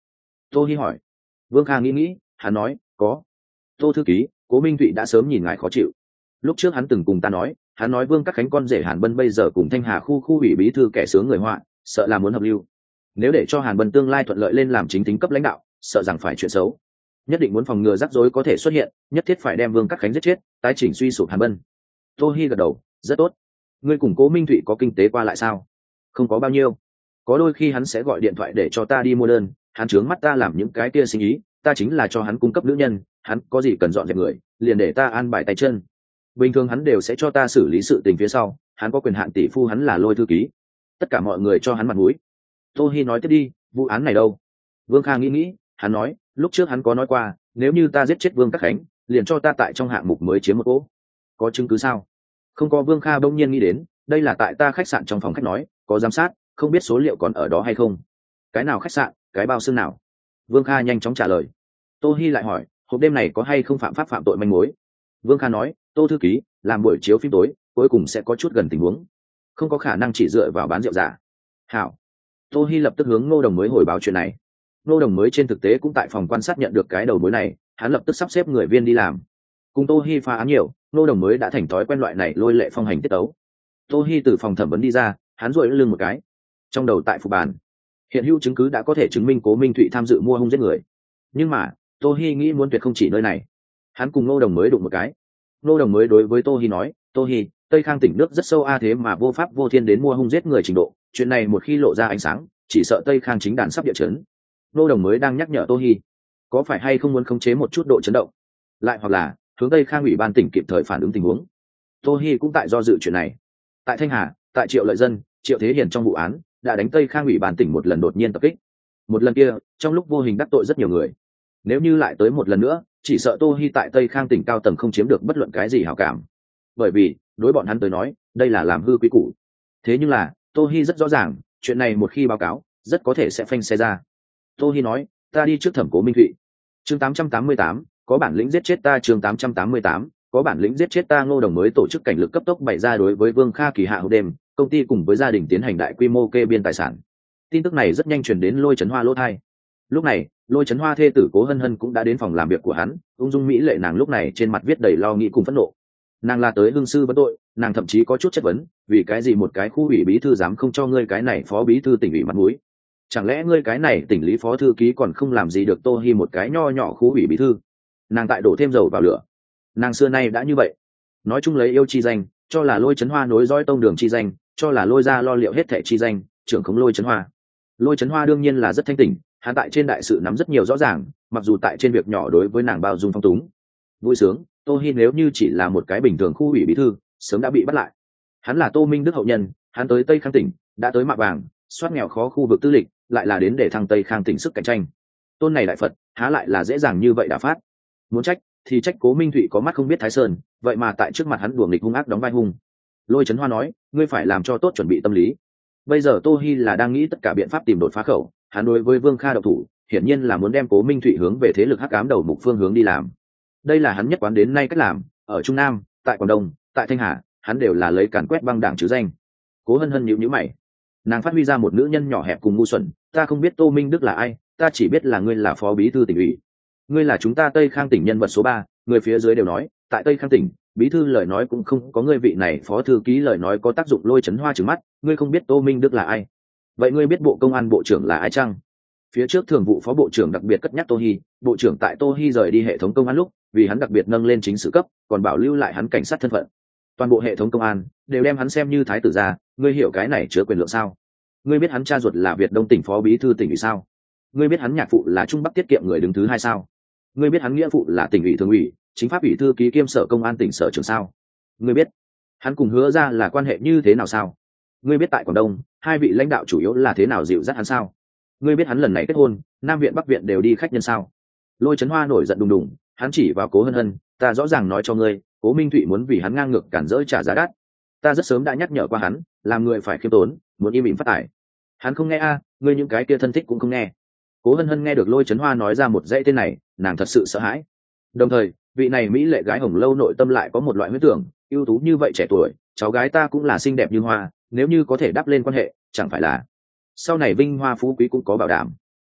Tô Hi hỏi. Vương Kha nghĩ nghĩ, hắn nói có. Tô thư ký, Cố Minh Thụy đã sớm nhìn ngài khó chịu. Lúc trước hắn từng cùng ta nói, hắn nói Vương Các Khánh con rể Hàn Bân bây giờ cùng Thanh Hà khu khu ủy bí thư kẻ sướng người họa, sợ là muốn hợp lưu. Nếu để cho Hàn Bân tương lai thuận lợi lên làm chính tính cấp lãnh đạo, sợ rằng phải chuyện xấu. Nhất định muốn phòng ngừa rắc rối có thể xuất hiện, nhất thiết phải đem Vương Các Khánh giết chết, tái chỉnh suy sụp Hàn Bân. Tô Hi gật đầu, rất tốt. Ngươi cùng Cố Minh Thụy có kinh tế qua lại sao? Không có bao nhiêu. Có đôi khi hắn sẽ gọi điện thoại để cho ta đi mua đơn, hắn chướng mắt ta làm những cái kia sinh ý, ta chính là cho hắn cung cấp nữ nhân, hắn có gì cần dọn dẹp người, liền để ta an bài tay chân. Bình thường hắn đều sẽ cho ta xử lý sự tình phía sau, hắn có quyền hạn tỷ phu, hắn là Lôi thư ký, tất cả mọi người cho hắn mặt mũi. Tô Hi nói tiếp đi, vụ án này đâu? Vương Kha nghĩ nghĩ, hắn nói, lúc trước hắn có nói qua, nếu như ta giết chết Vương Các Khánh, liền cho ta tại trong hạng mục mới chiếm một cỗ. Có chứng cứ sao? Không có. Vương Kha bỗng nhiên nghĩ đến, đây là tại ta khách sạn trong phòng khách nói, có giám sát, không biết số liệu còn ở đó hay không. Cái nào khách sạn, cái bao xương nào? Vương Kha nhanh chóng trả lời. Tô Hi lại hỏi, hộp đêm này có hay không phạm pháp phạm tội manh mối? Vương Kha nói, Tô thư ký, làm buổi chiếu phim tối, cuối cùng sẽ có chút gần tình huống, không có khả năng chỉ dựa vào bán rượu giả. Hảo. Tô Hi lập tức hướng Ngô Đồng mới hồi báo chuyện này. Ngô Đồng mới trên thực tế cũng tại phòng quan sát nhận được cái đầu mối này, hắn lập tức sắp xếp người viên đi làm. Cùng Tô Hi phá án nhiều, Ngô Đồng mới đã thành thói quen loại này lôi lệ phong hành tiết tấu. Tô Hi từ phòng thẩm vấn đi ra, hắn duỗi lưng một cái, trong đầu tại phục bàn. Hiện hữu chứng cứ đã có thể chứng minh Cố Minh Thụy tham dự mua hung giết người, nhưng mà Tô Hi nghĩ muốn tuyệt không chỉ nơi này. Hắn cùng Ngô Đồng mới đụng một cái. Ngô Đồng mới đối với Tô Hi nói, Tô Hi, Tây Khang tỉnh nước rất sâu a, thế mà vô pháp vô thiên đến mua hung giết người trình độ, chuyện này một khi lộ ra ánh sáng, chỉ sợ Tây Khang chính đàn sắp địa chấn. Ngô Đồng mới đang nhắc nhở Tô Hi, có phải hay không muốn khống chế một chút độ chấn động, lại hoặc là hướng Tây Khang ủy ban tỉnh kịp thời phản ứng tình huống. Tô Hi cũng tại do dự chuyện này. Tại Thanh Hà, tại Triệu Lợi Dân, Triệu Thế Hiền trong vụ án đã đánh Tây Khang ủy ban tỉnh một lần đột nhiên tập kích. Một lần kia, trong lúc vô hình đắc tội rất nhiều người. Nếu như lại tới một lần nữa, chỉ sợ Tô Hi tại Tây Khang tỉnh cao tầng không chiếm được bất luận cái gì hảo cảm. Bởi vì, đối bọn hắn tới nói, đây là làm hư quý củ. Thế nhưng là, Tô Hi rất rõ ràng, chuyện này một khi báo cáo, rất có thể sẽ phanh xe ra. Tô Hi nói, ta đi trước thẩm Cố Minh Thụy. Chương tám trăm tám mươi tám, có bản lĩnh giết chết ta. Chương tám trăm tám mươi tám, có bản lĩnh giết chết ta. Ngô Đồng mới tổ chức cảnh lực cấp tốc bày ra đối với Vương Kha kỳ hạ hộp đêm, công ty cùng với gia đình tiến hành đại quy mô kê biên tài sản. Tin tức này rất nhanh truyền đến Lôi Chấn Hoa lỗ tai. Lúc này, Lôi Chấn Hoa thê tử Cố Hân Hân cũng đã đến phòng làm việc của hắn, ung dung mỹ lệ nàng lúc này trên mặt viết đầy lo nghĩ cùng phẫn nộ. Nàng là tới hương sư vấn tội, nàng thậm chí có chút chất vấn, vì cái gì một cái khu ủy bí thư dám không cho ngươi cái này phó bí thư tỉnh ủy mặt mũi? Chẳng lẽ ngươi cái này tỉnh lý phó thư ký còn không làm gì được Tô Hi một cái nho nhỏ khu ủy bí thư? Nàng tại đổ thêm dầu vào lửa. Nàng xưa nay đã như vậy, nói chung lấy yêu chi danh, cho là Lôi Chấn Hoa nối dõi tông đường chi danh, cho là Lôi gia lo liệu hết thảy chi danh, trưởng khống Lôi Chấn Hoa. Lôi Chấn Hoa đương nhiên là rất thanh tỉnh, hắn tại trên đại sự nắm rất nhiều rõ ràng, mặc dù tại trên việc nhỏ đối với nàng bao dung phong túng. Vui sướng, Tô Hi nếu như chỉ là một cái bình thường khu ủy bí thư, sớm đã bị bắt lại. Hắn là Tô Minh Đức hậu nhân, hắn tới Tây Khang tỉnh, đã tới mạ vàng, soát nghèo khó khu vực tư lịch, lại là đến để thăng Tây Khang tỉnh sức cạnh tranh. Tôn này đại Phật, há lại là dễ dàng như vậy đã phát. Muốn trách, thì trách Cố Minh Thụy có mắt không biết Thái Sơn, vậy mà tại trước mặt hắn đùa nghịch hung ác đóng vai hung. Lôi Chấn Hoa nói, ngươi phải làm cho tốt chuẩn bị tâm lý. Bây giờ Tô Hi là đang nghĩ tất cả biện pháp tìm đột phá khẩu, hắn đối với Vương Kha độc thủ, hiển nhiên là muốn đem Cố Minh Thụy hướng về thế lực hắc ám đầu mục phương hướng đi làm. Đây là hắn nhất quán đến nay cách làm, ở Trung Nam, tại Quảng Đông, tại Thanh Hà, hắn đều là lấy càn quét băng đảng chứ danh. Cố Hân Hân nhíu nhíu mày, nàng phát huy ra một nữ nhân nhỏ hẹp cùng ngu xuẩn, ta không biết Tô Minh Đức là ai, ta chỉ biết là ngươi là phó bí thư tỉnh ủy, ngươi là chúng ta Tây Khang tỉnh nhân vật số ba, người phía dưới đều nói, tại Tây Khang tỉnh, bí thư lời nói cũng không có ngươi vị này phó thư ký lời nói có tác dụng. Lôi Chấn Hoa trừng mắt, ngươi không biết Tô Minh Đức là ai? Vậy ngươi biết Bộ Công an bộ trưởng là ai chăng? Phía trước thường vụ phó bộ trưởng đặc biệt cất nhắc Tô Hi, bộ trưởng tại Tô Hi rời đi hệ thống công an lúc, vì hắn đặc biệt nâng lên chính sự cấp, còn bảo lưu lại hắn cảnh sát thân phận. Toàn bộ hệ thống công an đều đem hắn xem như thái tử gia, ngươi hiểu cái này chứa quyền lượng sao? Ngươi biết hắn cha ruột là Việt Đông tỉnh phó bí thư tỉnh ủy sao? Ngươi biết hắn nhạc phụ là Trung Bắc tiết kiệm người đứng thứ hai sao? Ngươi biết hắn nghĩa phụ là tỉnh ủy thường ủy, chính pháp ủy thư ký kiêm sở công an tỉnh sở trưởng sao? Ngươi biết hắn cùng Hứa ra là quan hệ như thế nào sao? Ngươi biết tại Quảng Đông, hai vị lãnh đạo chủ yếu là thế nào dịu dắt hắn sao? Ngươi biết hắn lần này kết hôn, Nam viện Bắc viện đều đi khách nhân sao? Lôi Chấn Hoa nổi giận đùng đùng, hắn chỉ vào Cố Hân Hân, ta rõ ràng nói cho ngươi, Cố Minh Thụy muốn vì hắn ngang ngược cản rỡ trả giá đắt. Ta rất sớm đã nhắc nhở qua hắn, làm người phải khiêm tốn, muốn im ỉm phát tài. Hắn không nghe a, ngươi những cái kia thân thích cũng không nghe. Cố Hân Hân nghe được Lôi Chấn Hoa nói ra một dãy tên này, nàng thật sự sợ hãi. Đồng thời, vị này mỹ lệ gái hồng lâu nội tâm lại có một loại huyết tưởng, ưu tú như vậy trẻ tuổi, cháu gái ta cũng là xinh đẹp như hoa, nếu như có thể đắp lên quan hệ, chẳng phải là sau này vinh hoa phú quý cũng có bảo đảm.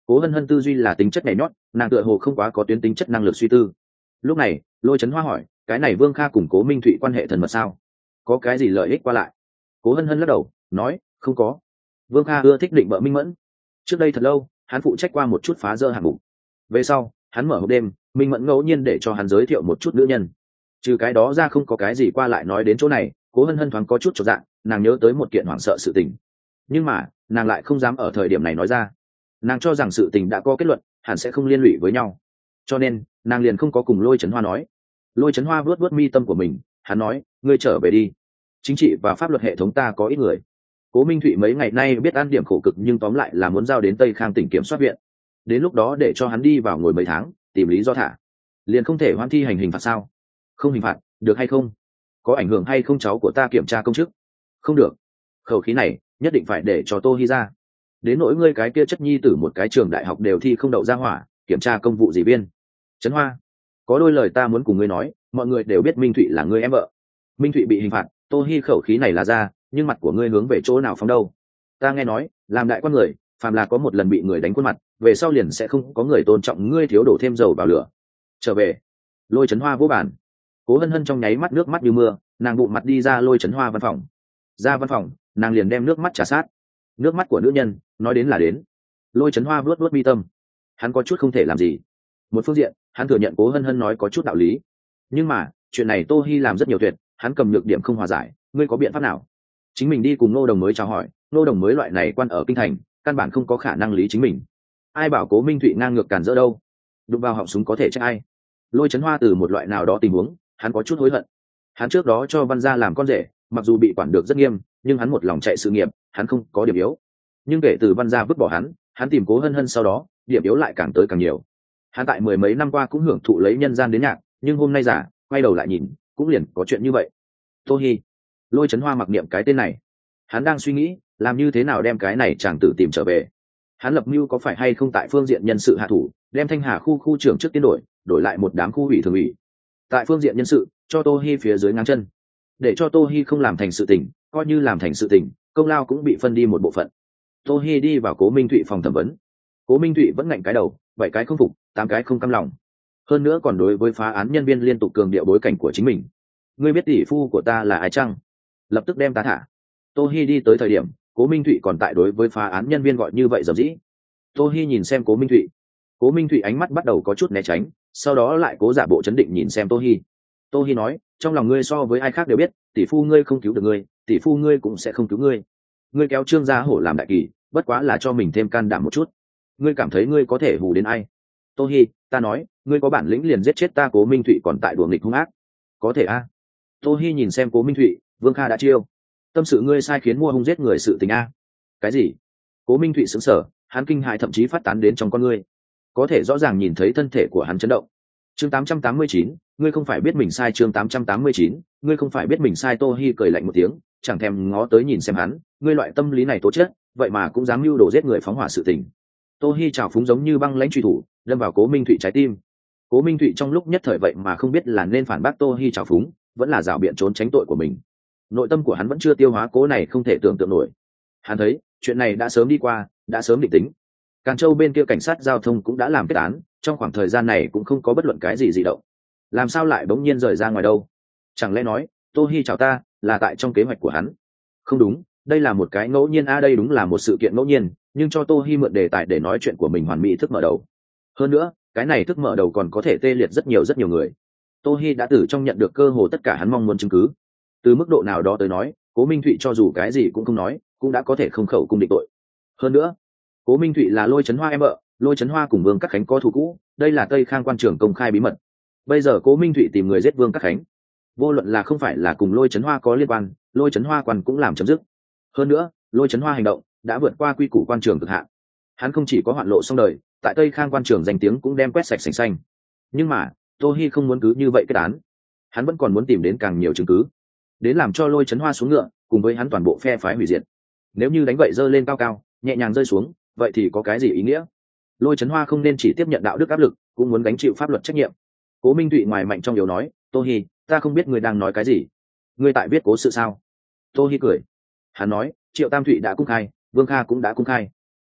Cố hân hân tư duy là tính chất nhảy nhót, nàng tựa hồ không quá có tuyến tính chất năng lực suy tư. Lúc này Lôi Chấn Hoa hỏi, cái này Vương Kha cùng Cố Minh Thụy quan hệ thần mật sao, có cái gì lợi ích qua lại? Cố hân hân lắc đầu nói, không có. Vương Kha ưa thích định bợ minh mẫn, trước đây thật lâu hắn phụ trách qua một chút phá dơ hạng mục, về sau hắn mở hộp đêm, minh mẫn ngẫu nhiên để cho hắn giới thiệu một chút nữ nhân, trừ cái đó ra không có cái gì qua lại. Nói đến chỗ này Cố hân hân thoáng có chút chột dạ, nàng nhớ tới một kiện hoảng sợ sự tình, nhưng mà nàng lại không dám ở thời điểm này nói ra. Nàng cho rằng sự tình đã có kết luận, hẳn sẽ không liên lụy với nhau, cho nên nàng liền không có cùng Lôi Chấn Hoa nói. Lôi Chấn Hoa vuốt vuốt mi tâm của mình, hắn nói, ngươi trở về đi, chính trị và pháp luật hệ thống ta có ít người. Cố Minh Thụy mấy ngày nay biết ăn điểm khổ cực, nhưng tóm lại là muốn giao đến Tây Khang tỉnh kiểm soát viện, đến lúc đó để cho hắn đi vào ngồi mấy tháng, tìm lý do thả, liền không thể hoãn thi hành hình phạt sao? Không hình phạt được hay không? Có ảnh hưởng hay không cháu của ta kiểm tra công chức? Không được. Khẩu khí này nhất định phải để cho Tô Hi ra. Đến nỗi ngươi cái kia chất nhi tử một cái trường đại học đều thi không đậu ra hỏa, kiểm tra công vụ gì viên? Trấn Hoa, có đôi lời ta muốn cùng ngươi nói, mọi người đều biết Minh Thụy là ngươi em vợ. Minh Thụy bị hình phạt, Tô Hi khẩu khí này là ra, nhưng mặt của ngươi hướng về chỗ nào phóng đâu? Ta nghe nói, làm đại quan người, phàm là có một lần bị người đánh khuôn mặt, về sau liền sẽ không có người tôn trọng ngươi, thiếu đổ thêm dầu vào lửa. Trở về. Lôi Chấn Hoa vô bản. Cố hân hân trong nháy mắt nước mắt như mưa, nàng bụng mặt đi ra Lôi Chấn Hoa văn phòng. Ra văn phòng, nàng liền đem nước mắt trả sát. Nước mắt của nữ nhân nói đến là đến. Lôi Chấn Hoa vuốt vuốt mi tâm, hắn có chút không thể làm gì. Một phương diện hắn thừa nhận Cố hân hân nói có chút đạo lý, nhưng mà chuyện này Tô Hi làm rất nhiều tuyệt, hắn cầm nhược điểm không hòa giải. Ngươi có biện pháp nào? Chính mình đi cùng Ngô Đồng mới chào hỏi, Ngô Đồng mới loại này quan ở kinh thành, căn bản không có khả năng lý chính mình. Ai bảo Cố Minh Thụy ngang ngược cản rỡ đâu? Đụng vào họng súng có thể trách ai? Lôi Chấn Hoa từ một loại nào đó tình huống, hắn có chút hối hận. Hắn trước đó cho Văn gia làm con rể, mặc dù bị quản được rất nghiêm, nhưng hắn một lòng chạy sự nghiệp, hắn không có điểm yếu. Nhưng kể từ Văn gia vứt bỏ hắn, hắn tìm Cố hân hân sau đó, điểm yếu lại càng tới càng nhiều. Hắn tại mười mấy năm qua cũng hưởng thụ lấy nhân gian đến nhạc, nhưng hôm nay giả quay đầu lại nhìn, cũng liền có chuyện như vậy. Tô Hi. Lôi Chấn Hoa mặc niệm cái tên này, hắn đang suy nghĩ làm như thế nào đem cái này chàng tử tìm trở về. Hắn lập mưu có phải hay không tại phương diện nhân sự hạ thủ, đem Thanh Hà khu khu trưởng trước tiên đổi, đổi lại một đám khu ủy thường ủy. Tại phương diện nhân sự, cho Tô Hi phía dưới ngang chân, để cho Tô Hi không làm thành sự tình, coi như làm thành sự tình, công lao cũng bị phân đi một bộ phận. Tô Hi đi vào Cố Minh Thụy phòng thẩm vấn. Cố Minh Thụy vẫn ngạnh cái đầu, bảy cái không phục, tám cái không cam lòng. Hơn nữa còn đối với phá án nhân viên liên tục cường điệu bối cảnh của chính mình. Ngươi biết tỷ phu của ta là ai chăng? Lập tức đem ta thả. Tô Hi đi tới thời điểm, Cố Minh Thụy còn tại đối với phá án nhân viên gọi như vậy dầm dĩ. Tô Hi nhìn xem Cố Minh Thụy, Cố Minh Thụy ánh mắt bắt đầu có chút né tránh, sau đó lại cố giả bộ chấn định nhìn xem Tô Hi. Tô Hi nói, trong lòng ngươi so với ai khác đều biết, tỷ phu ngươi không cứu được ngươi, tỷ phu ngươi cũng sẽ không cứu ngươi. Ngươi kéo Trương Gia Hổ làm đại kỳ, bất quá là cho mình thêm can đảm một chút. Ngươi cảm thấy ngươi có thể hù đến ai? Tô Hi, ta nói, ngươi có bản lĩnh liền giết chết ta. Cố Minh Thụy còn tại đùa nghịch hung ác. Có thể a? À? Tô Hi nhìn xem Cố Minh Thụy, Vương Kha đã chiêu, tâm sự ngươi sai khiến mua hung giết người sự tình a? Cái gì? Cố Minh Thụy sững sờ, hắn kinh hãi thậm chí phát tán đến trong con ngươi, có thể rõ ràng nhìn thấy thân thể của hắn chấn động. Chương tám trăm tám mươi chín, ngươi không phải biết mình sai. Chương tám trăm tám mươi chín, ngươi không phải biết mình sai. Tô Hi cười lạnh một tiếng, chẳng thèm ngó tới nhìn xem hắn, ngươi loại tâm lý này tố chất, vậy mà cũng dám mưu đồ giết người phóng hỏa sự tình. Tô Hi trào phúng giống như băng lãnh truy thủ, đâm vào Cố Minh Thụy trái tim. Cố Minh Thụy trong lúc nhất thời vậy mà không biết là nên phản bác Tô Hi trào phúng, vẫn là rảo biện trốn tránh tội của mình. Nội tâm của hắn vẫn chưa tiêu hóa cố này không thể tưởng tượng nổi. Hắn thấy chuyện này đã sớm đi qua, đã sớm định tính. Càn Châu bên kia cảnh sát giao thông cũng đã làm kết án, trong khoảng thời gian này cũng không có bất luận cái gì dị động. Làm sao lại bỗng nhiên rời ra ngoài đâu? Chẳng lẽ nói Tô Hi chào ta là tại trong kế hoạch của hắn? Không đúng, đây là một cái ngẫu nhiên a, à, đây đúng là một sự kiện ngẫu nhiên, nhưng cho Tô Hi mượn đề tài để nói chuyện của mình hoàn mỹ thức mở đầu. Hơn nữa, cái này thức mở đầu còn có thể tê liệt rất nhiều rất nhiều người. Tô Hi đã từ trong nhận được cơ hồ tất cả hắn mong muốn chứng cứ. Từ mức độ nào đó tới nói, Cố Minh Thụy cho dù cái gì cũng không nói, cũng đã có thể không khẩu cung định tội. Hơn nữa, Cố Minh Thụy là Lôi Chấn Hoa em vợ, Lôi Chấn Hoa cùng Vương Các Khánh có thù cũ, đây là Tây Khang quan trưởng công khai bí mật. Bây giờ Cố Minh Thụy tìm người giết Vương Các Khánh, vô luận là không phải là cùng Lôi Chấn Hoa có liên quan, Lôi Chấn Hoa quan cũng làm chấm dứt. Hơn nữa, Lôi Chấn Hoa hành động đã vượt qua quy củ quan trường cực hạn. Hắn không chỉ có hoạn lộ xong đời, tại Tây Khang quan trường danh tiếng cũng đem quét sạch sành xanh. Nhưng mà, Tô Hi không muốn cứ như vậy kết án, hắn vẫn còn muốn tìm đến càng nhiều chứng cứ, đến làm cho Lôi Chấn Hoa xuống ngựa, cùng với hắn toàn bộ phe phái hủy diệt. Nếu như đánh vậy dơ lên cao cao, nhẹ nhàng rơi xuống, vậy thì có cái gì ý nghĩa? Lôi Chấn Hoa không nên chỉ tiếp nhận đạo đức áp lực, cũng muốn gánh chịu pháp luật trách nhiệm. Cố Minh Thụy ngoài mạnh trong yếu nói, Tô Hi, ta không biết người đang nói cái gì, ngươi tại viết cố sự sao? Tô Hi cười, hắn nói, Triệu Tam Thụy đã công khai, Vương Kha cũng đã công khai,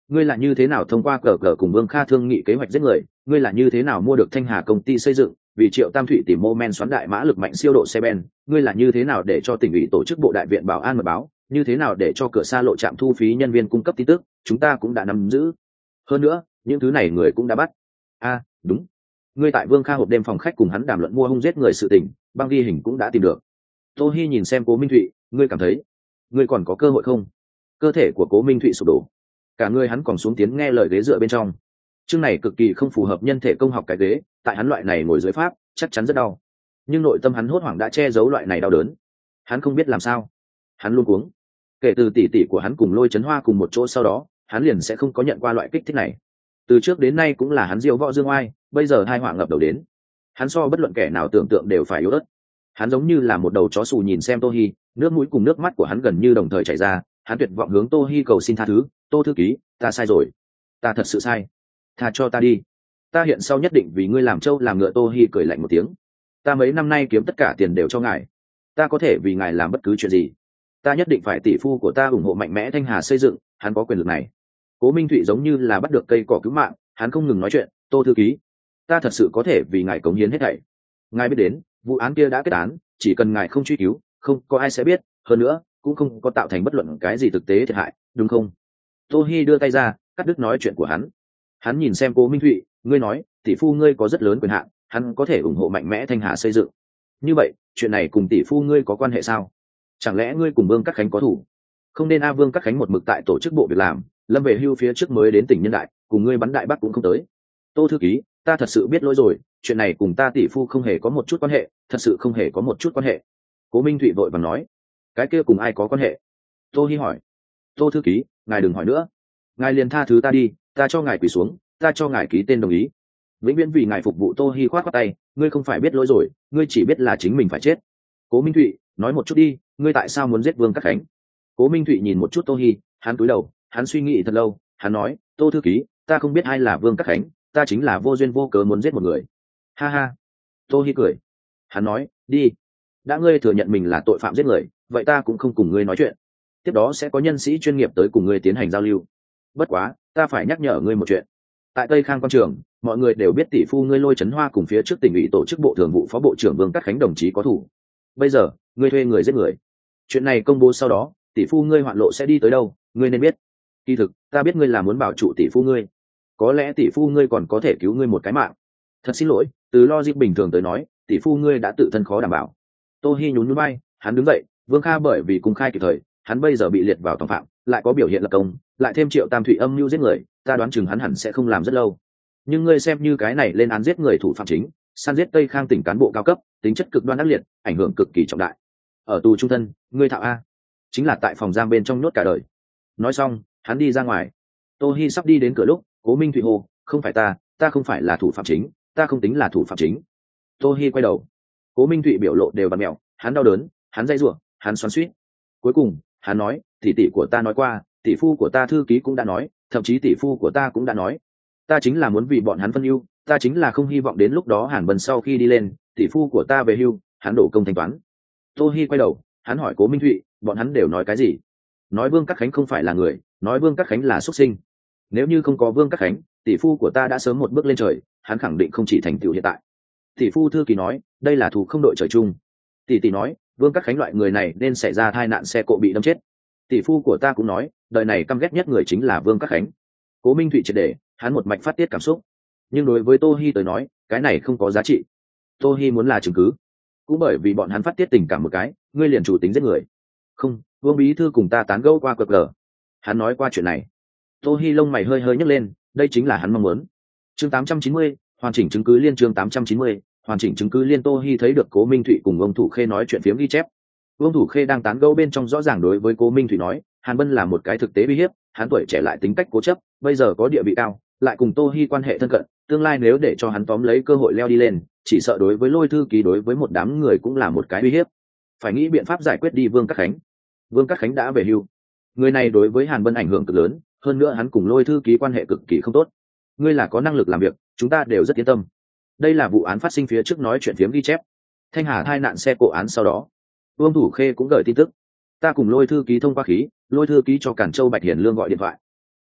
ngươi là như thế nào thông qua cờ cờ cùng Vương Kha thương nghị kế hoạch giết người, ngươi là như thế nào mua được Thanh Hà công ty xây dựng, vì Triệu Tam Thụy tìm mô men xoắn đại mã lực mạnh siêu độ xe ben, ngươi là như thế nào để cho tỉnh ủy tổ chức bộ đại viện bảo an mật báo, như thế nào để cho cửa xa lộ trạm thu phí nhân viên cung cấp tin tức, chúng ta cũng đã nắm giữ. Hơn nữa, những thứ này người cũng đã bắt. A, đúng. Ngươi tại Vương Kha hộp đêm phòng khách cùng hắn đàm luận mua hung giết người sự tình, băng ghi hình cũng đã tìm được. Tô Hi nhìn xem Cố Minh Thụy, ngươi cảm thấy, ngươi còn có cơ hội không? Cơ thể của Cố Minh Thụy sụp đổ, cả người hắn còn xuống tiến nghe lời ghế dựa bên trong. Chương này cực kỳ không phù hợp nhân thể công học cái ghế, tại hắn loại này ngồi dưới pháp, chắc chắn rất đau. Nhưng nội tâm hắn hốt hoảng đã che giấu loại này đau đớn. Hắn không biết làm sao, hắn luôn cuống. Kể từ tỷ tỷ của hắn cùng Lôi Chấn Hoa cùng một chỗ sau đó, hắn liền sẽ không có nhận qua loại kích thích này. Từ trước đến nay cũng là hắn diêu võ dương oai, bây giờ hai họa ngập đầu đến, hắn so bất luận kẻ nào tưởng tượng đều phải yếu ớt. Hắn giống như là một đầu chó xù nhìn xem Tô Hi, nước mũi cùng nước mắt của hắn gần như đồng thời chảy ra, hắn tuyệt vọng hướng Tô Hi cầu xin tha thứ, "Tô thư ký, ta sai rồi, ta thật sự sai, tha cho ta đi, ta hiện sau nhất định vì ngươi làm trâu làm ngựa." Tô Hi cười lạnh một tiếng, "Ta mấy năm nay kiếm tất cả tiền đều cho ngài, ta có thể vì ngài làm bất cứ chuyện gì, ta nhất định phải tỷ phu của ta ủng hộ mạnh mẽ Thanh Hà xây dựng, hắn có quyền lực này." Cố Minh Thụy giống như là bắt được cây cỏ cứu mạng, hắn không ngừng nói chuyện, "Tô thư ký, ta thật sự có thể vì ngài cống hiến hết thảy. Ngài biết đến, vụ án kia đã kết án, chỉ cần ngài không truy cứu, không có ai sẽ biết, hơn nữa cũng không có tạo thành bất luận cái gì thực tế thiệt hại, đúng không?" Tô Hi đưa tay ra, cắt đứt nói chuyện của hắn. Hắn nhìn xem Cố Minh Thụy, "Ngươi nói, tỷ phu ngươi có rất lớn quyền hạn, hắn có thể ủng hộ mạnh mẽ Thanh Hà xây dựng. Như vậy, chuyện này cùng tỷ phu ngươi có quan hệ sao? Chẳng lẽ ngươi cùng Vương Cát Khánh có thủ?" "Không nên a, Vương Cát Khánh một mực tại tổ chức bộ việc làm, lâm về hưu phía trước mới đến tỉnh Nhân Đại, cùng ngươi bắn đại bắc cũng không tới." "Tô thư ký, ta thật sự biết lỗi rồi, chuyện này cùng ta tỷ phu không hề có một chút quan hệ, thật sự không hề có một chút quan hệ." Cố Minh Thụy vội vàng nói, "Cái kia cùng ai có quan hệ?" Tô Hi hỏi. "Tô thư ký, ngài đừng hỏi nữa, ngài liền tha thứ ta đi, ta cho ngài quỳ xuống, ta cho ngài ký tên đồng ý, vĩnh viễn vì ngài phục vụ." Tô Hi khoát khoát tay, "Ngươi không phải biết lỗi rồi, ngươi chỉ biết là chính mình phải chết." "Cố Minh Thụy, nói một chút đi, ngươi tại sao muốn giết Vương Cát Khánh?" Cố Minh Thụy nhìn một chút Tô Hi, hắn cúi đầu, hắn suy nghĩ thật lâu, hắn nói, "Tô thư ký, ta không biết ai là Vương Cát Khánh, ta chính là vô duyên vô cớ muốn giết một người." "Ha ha." Tô Hi cười. Hắn nói, "Đi, đã ngươi thừa nhận mình là tội phạm giết người, vậy ta cũng không cùng ngươi nói chuyện, tiếp đó sẽ có nhân sĩ chuyên nghiệp tới cùng ngươi tiến hành giao lưu. Bất quá, ta phải nhắc nhở ngươi một chuyện. Tại Tây Khang quan trường, mọi người đều biết tỷ phu ngươi Lôi Chấn Hoa cùng phía trước tỉnh ủy tổ chức bộ thường vụ phó bộ trưởng Vương Cát Khánh đồng chí có thủ. Bây giờ, ngươi thuê người giết người. Chuyện này công bố sau đó, tỷ phu ngươi hoạn lộ sẽ đi tới đâu, ngươi nên biết. Kỳ thực, ta biết ngươi là muốn bảo trụ tỷ phu ngươi. Có lẽ tỷ phu ngươi còn có thể cứu ngươi một cái mạng. Thật xin lỗi, từ logic bình thường tới nói, tỷ phu ngươi đã tự thân khó đảm bảo." Tô Hi nhún nhún vai, hắn đứng dậy, Vương Kha bởi vì cung khai kịp thời, hắn bây giờ bị liệt vào tòng phạm, lại có biểu hiện lập công, lại thêm Triệu Tam Thụy âm mưu giết người, ta đoán chừng hắn hẳn sẽ không làm rất lâu. Nhưng ngươi xem như cái này lên án giết người thủ phạm chính, săn giết Tây Khang tỉnh cán bộ cao cấp, tính chất cực đoan ác liệt, ảnh hưởng cực kỳ trọng đại. Ở tù trung thân, ngươi thạo a, chính là tại phòng giam bên trong nhốt cả đời. Nói xong, hắn đi ra ngoài. Tô Hi sắp đi đến cửa lúc, Cố Minh Thụy hô, "Không phải ta, ta không phải là thủ phạm chính, ta không tính là thủ phạm chính." Tô Hi quay đầu. Cố Minh Thụy biểu lộ đều bặm mèo, hắn đau đớn, hắn dây rủa, hắn xoắn xuýt. Cuối cùng, hắn nói, "Tỷ tỷ của ta nói qua, tỷ phu của ta thư ký cũng đã nói, thậm chí tỷ phu của ta cũng đã nói, ta chính là muốn vì bọn hắn phân ưu, ta chính là không hy vọng đến lúc đó Hàn Bân sau khi đi lên, tỷ phu của ta về hưu, hắn đổ công thanh toán." Tô Hi quay đầu, hắn hỏi Cố Minh Thụy, "Bọn hắn đều nói cái gì?" "Nói Vương Cát Khánh không phải là người, nói Vương Cát Khánh là xuất sinh. Nếu như không có Vương Cát Khánh, tỷ phu của ta đã sớm một bước lên trời, hắn khẳng định không chỉ thành tựu hiện tại." Tỷ phu thư ký nói, "Đây là thù không đội trời chung." Tỷ tỷ nói, "Vương Cát Khánh loại người này nên xảy ra tai nạn xe cộ bị đâm chết." Tỷ phu của ta cũng nói, đời này căm ghét nhất người chính là Vương Cát Khánh. Cố Minh Thụy triệt để, hắn một mạch phát tiết cảm xúc. Nhưng đối với Tô Hi tới nói, cái này không có giá trị. Tô Hi muốn là chứng cứ, cũng bởi vì bọn hắn phát tiết tình cảm một cái, ngươi liền chủ tính giết người. "Không, Vương bí thư cùng ta tán gẫu qua cờ cờ, hắn nói qua chuyện này." Tô Hi lông mày hơi hơi nhấc lên, đây chính là hắn mong muốn. Chương tám trăm chín mươi, hoàn chỉnh chứng cứ liên. Chương tám trăm chín mươi, hoàn chỉnh chứng cứ liên. Tô Hi thấy được Cố Minh Thụy cùng ông Thủ Khê nói chuyện phiếm ghi chép. Ông Thủ Khê đang tán gẫu bên trong rõ ràng đối với Cố Minh Thụy nói, Hàn Bân là một cái thực tế uy hiếp, hắn tuổi trẻ lại tính cách cố chấp, bây giờ có địa vị cao, lại cùng Tô Hi quan hệ thân cận, tương lai nếu để cho hắn tóm lấy cơ hội leo đi lên, chỉ sợ đối với Lôi thư ký đối với một đám người cũng là một cái uy hiếp. Phải nghĩ biện pháp giải quyết đi Vương Cát Khánh. Vương Cát Khánh đã về hưu, người này đối với Hàn Bân ảnh hưởng cực lớn, hơn nữa hắn cùng Lôi thư ký quan hệ cực kỳ không tốt. Ngươi là có năng lực làm việc, chúng ta đều rất yên tâm. Đây là vụ án phát sinh phía trước nói chuyện phiếm ghi chép. Thanh Hà tai nạn xe cộ án sau đó, Vương Thủ Khê cũng gửi tin tức. Ta cùng Lôi thư ký thông qua khí, Lôi thư ký cho Cản Châu Bạch Hiền Lương gọi điện thoại.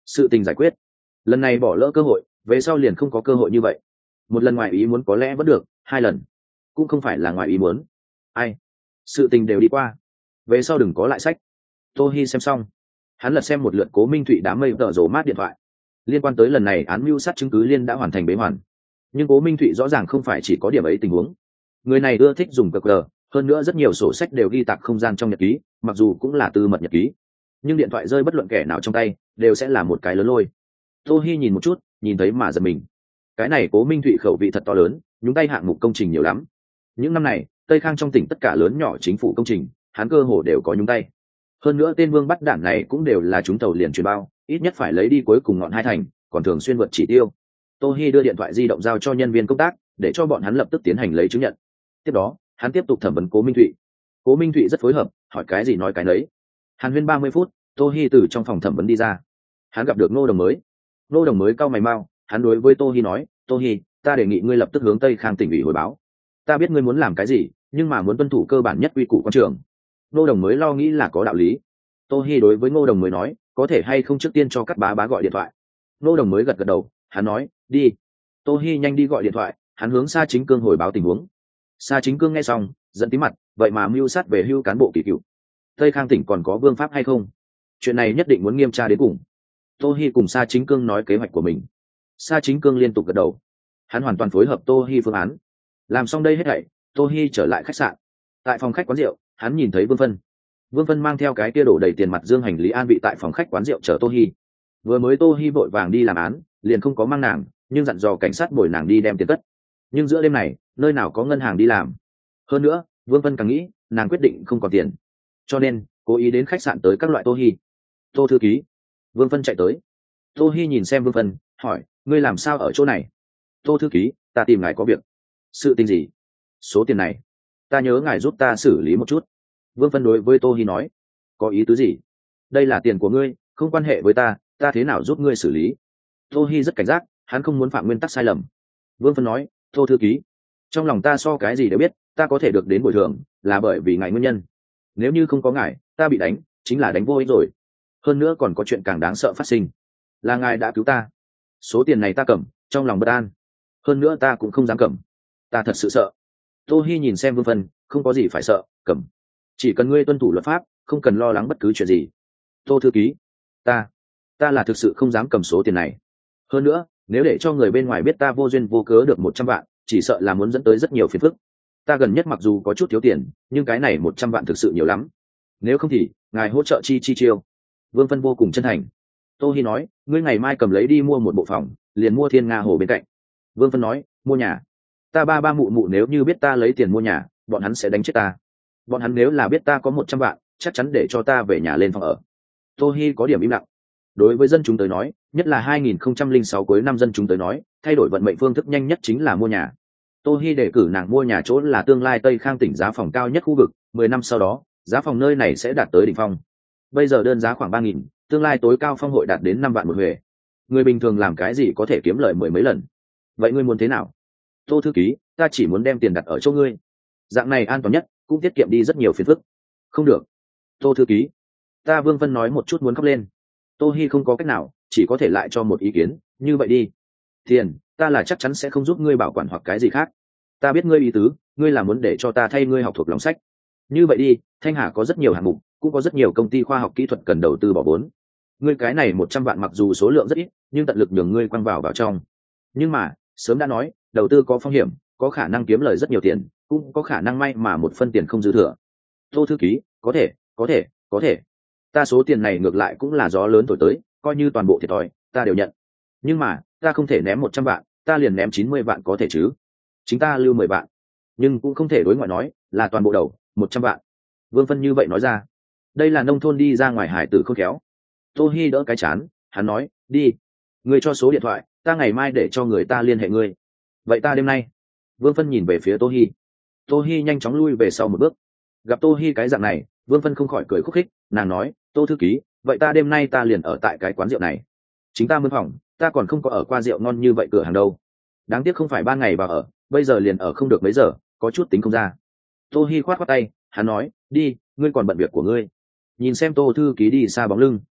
sự tình giải quyết. Lần này bỏ lỡ cơ hội, về sau liền không có cơ hội như vậy. Một lần ngoài ý muốn có lẽ vẫn được, hai lần cũng không phải là ngoài ý muốn. Ai, sự tình đều đi qua, về sau đừng có lại sách. Tô Hi xem xong, hắn lật xem một lượt Cố Minh Thụy đám mây tờ rồ mát điện thoại. Liên quan tới lần này án mưu sát chứng cứ liên đã hoàn thành bế hoàn, nhưng Cố Minh Thụy rõ ràng không phải chỉ có điểm ấy tình huống. Người này ưa thích dùng cờ cờ, hơn nữa rất nhiều sổ sách đều ghi tạc không gian trong nhật ký, mặc dù cũng là tư mật nhật ký, nhưng điện thoại rơi bất luận kẻ nào trong tay đều sẽ là một cái lớn lôi. Tô Hi nhìn một chút, nhìn thấy mà giật mình. Cái này Cố Minh Thụy khẩu vị thật to lớn, nhúng tay hạng mục công trình nhiều lắm. Những năm này, Tây Khang trong tỉnh tất cả lớn nhỏ chính phủ công trình, hắn cơ hồ đều có nhúng tay. Hơn nữa tên Vương bắt đản này cũng đều là trúng thầu liền truyền bao, ít nhất phải lấy đi cuối cùng ngọn hai thành, còn thường xuyên vượt chỉ tiêu. Tô Hi đưa điện thoại di động giao cho nhân viên công tác, để cho bọn hắn lập tức tiến hành lấy chứng nhận. Tiếp đó, hắn tiếp tục thẩm vấn Cố Minh Thụy. Cố Minh Thụy rất phối hợp, hỏi cái gì nói cái nấy. Hàn huyên ba mươi phút, Tô Hi từ trong phòng thẩm vấn đi ra. Hắn gặp được Ngô Đồng mới. Ngô Đồng mới cau mày mau, hắn đối với Tô Hi nói, Tô Hi, ta đề nghị ngươi lập tức hướng Tây Khang tỉnh ủy hồi báo. Ta biết ngươi muốn làm cái gì, nhưng mà muốn tuân thủ cơ bản nhất quy củ quan trường. Ngô Đồng mới lo nghĩ là có đạo lý. Tô Hi đối với Ngô Đồng mới nói, có thể hay không trước tiên cho các bá bá gọi điện thoại. Ngô Đồng mới gật gật đầu, hắn nói, đi. Tô Hi nhanh đi gọi điện thoại, hắn hướng Sa Chính Cương hồi báo tình huống. Sa Chính Cương nghe xong, giận tí mặt, vậy mà mưu sát về hưu cán bộ kỳ cựu. Tây Khang tỉnh còn có vương pháp hay không? Chuyện này nhất định muốn nghiêm tra đến cùng. Tô Hi cùng Sa Chính Cương nói kế hoạch của mình. Sa Chính Cương liên tục gật đầu, hắn hoàn toàn phối hợp Tô Hi phương án. Làm xong đây hết thảy, Tô Hi trở lại khách sạn. Tại phòng khách quán rượu, hắn nhìn thấy Vương Vân. Vương Vân mang theo cái kia đổ đầy tiền mặt dương hành lý an vị tại phòng khách quán rượu chờ Tô Hi. Vừa mới Tô Hi vội vàng đi làm án, liền không có mang nàng, nhưng dặn dò cảnh sát bồi nàng đi đem tiền cất. Nhưng giữa đêm này, nơi nào có ngân hàng đi làm? Hơn nữa, Vương Vân càng nghĩ, nàng quyết định không còn tiền, cho nên cố ý đến khách sạn tới các loại Tô Hi. Tô thư ký. Vương Vân chạy tới. Tô Hi nhìn xem Vương Vân, hỏi, ngươi làm sao ở chỗ này? Tô thư ký, ta tìm ngài có việc. Sự tình gì? Số tiền này, ta nhớ ngài giúp ta xử lý một chút. Vương Vân đối với Tô Hi nói, có ý tứ gì? Đây là tiền của ngươi, không quan hệ với ta, ta thế nào giúp ngươi xử lý? Tô Hi rất cảnh giác, hắn không muốn phạm nguyên tắc sai lầm. Vương Vân nói, Tô thư ký, trong lòng ta so cái gì đều biết, ta có thể được đến bồi thường là bởi vì ngài nguyên nhân. Nếu như không có ngài, ta bị đánh chính là đánh vô ích rồi. Hơn nữa còn có chuyện càng đáng sợ phát sinh, là ngài đã cứu ta. Số tiền này ta cầm, trong lòng bất an. Hơn nữa ta cũng không dám cầm, ta thật sự sợ. Tô Hi nhìn xem Vương Vân, không có gì phải sợ, cầm. Chỉ cần ngươi tuân thủ luật pháp, không cần lo lắng bất cứ chuyện gì. Tô thư ký, ta, ta là thực sự không dám cầm số tiền này. Hơn nữa, nếu để cho người bên ngoài biết ta vô duyên vô cớ được một trăm vạn, chỉ sợ là muốn dẫn tới rất nhiều phiền phức. Ta gần nhất mặc dù có chút thiếu tiền, nhưng cái này một trăm vạn thực sự nhiều lắm. Nếu không thì, ngài hỗ trợ chi chi chiêu. Vương Vân vô cùng chân thành. Tô Hi nói, ngươi ngày mai cầm lấy đi mua một bộ phòng, liền mua Thiên Nga Hồ bên cạnh. Vương Vân nói, mua nhà. Ta ba ba mụ mụ nếu như biết ta lấy tiền mua nhà, bọn hắn sẽ đánh chết ta. Bọn hắn nếu là biết ta có một trăm vạn, chắc chắn để cho ta về nhà lên phòng ở. Tô Hi có điểm im lặng. Đối với dân chúng tới nói, nhất là hai nghìn không trăm lẻ sáu cuối năm dân chúng tới nói, thay đổi vận mệnh phương thức nhanh nhất chính là mua nhà. Tô Hi đề cử nàng mua nhà chỗ là tương lai Tây Khang tỉnh giá phòng cao nhất khu vực, mười năm sau đó, giá phòng nơi này sẽ đạt tới đỉnh phong. Bây giờ đơn giá khoảng ba nghìn, tương lai tối cao phong hội đạt đến năm vạn một huề. Người bình thường làm cái gì có thể kiếm lời mười mấy lần. Vậy ngươi muốn thế nào? Tô thư ký, ta chỉ muốn đem tiền đặt ở chỗ ngươi. Dạng này an toàn nhất, cũng tiết kiệm đi rất nhiều phiền phức. Không được. Tô thư ký, ta Vương Vân nói một chút muốn khóc lên. Tô Hi không có cách nào, chỉ có thể lại cho một ý kiến, như vậy đi. Tiền, ta là chắc chắn sẽ không giúp ngươi bảo quản hoặc cái gì khác. Ta biết ngươi ý tứ, ngươi là muốn để cho ta thay ngươi học thuộc lòng sách. Như vậy đi, Thanh Hà có rất nhiều hạng mục, cũng có rất nhiều công ty khoa học kỹ thuật cần đầu tư bỏ vốn. Ngươi cái này một trăm vạn mặc dù số lượng rất ít, nhưng tận lực nhường ngươi quăng vào vào trong. Nhưng mà, sớm đã nói, đầu tư có phong hiểm, có khả năng kiếm lời rất nhiều tiền, cũng có khả năng may mà một phân tiền không dư thừa. Tô thư ký, có thể, có thể, có thể. Ta số tiền này ngược lại cũng là gió lớn thổi tới, coi như toàn bộ thiệt thòi, ta đều nhận. Nhưng mà, ta không thể ném một trăm vạn, ta liền ném chín mươi vạn có thể chứ? Chính ta lưu mười vạn, nhưng cũng không thể đối ngoại nói là toàn bộ đầu một trăm vạn. Vương Vân như vậy nói ra, đây là nông thôn đi ra ngoài hải tử khôn khéo. Tô Hi đỡ cái chán, hắn nói, đi, ngươi cho số điện thoại, ta ngày mai để cho người ta liên hệ ngươi. Vậy ta đêm nay. Vương Vân nhìn về phía Tô Hi. Tô Hi nhanh chóng lui về sau một bước. Gặp Tô Hi cái dạng này, Vương Vân không khỏi cười khúc khích, nàng nói, Tô thư ký, vậy ta đêm nay ta liền ở tại cái quán rượu này. Chính ta mướn phòng, ta còn không có ở qua rượu ngon như vậy cửa hàng đâu. Đáng tiếc không phải ba ngày vào ở, bây giờ liền ở không được mấy giờ, có chút tính không ra. Tô Hi khoát khoát tay, hắn nói, đi, ngươi còn bận việc của ngươi. Nhìn xem Tô thư ký đi xa bóng lưng,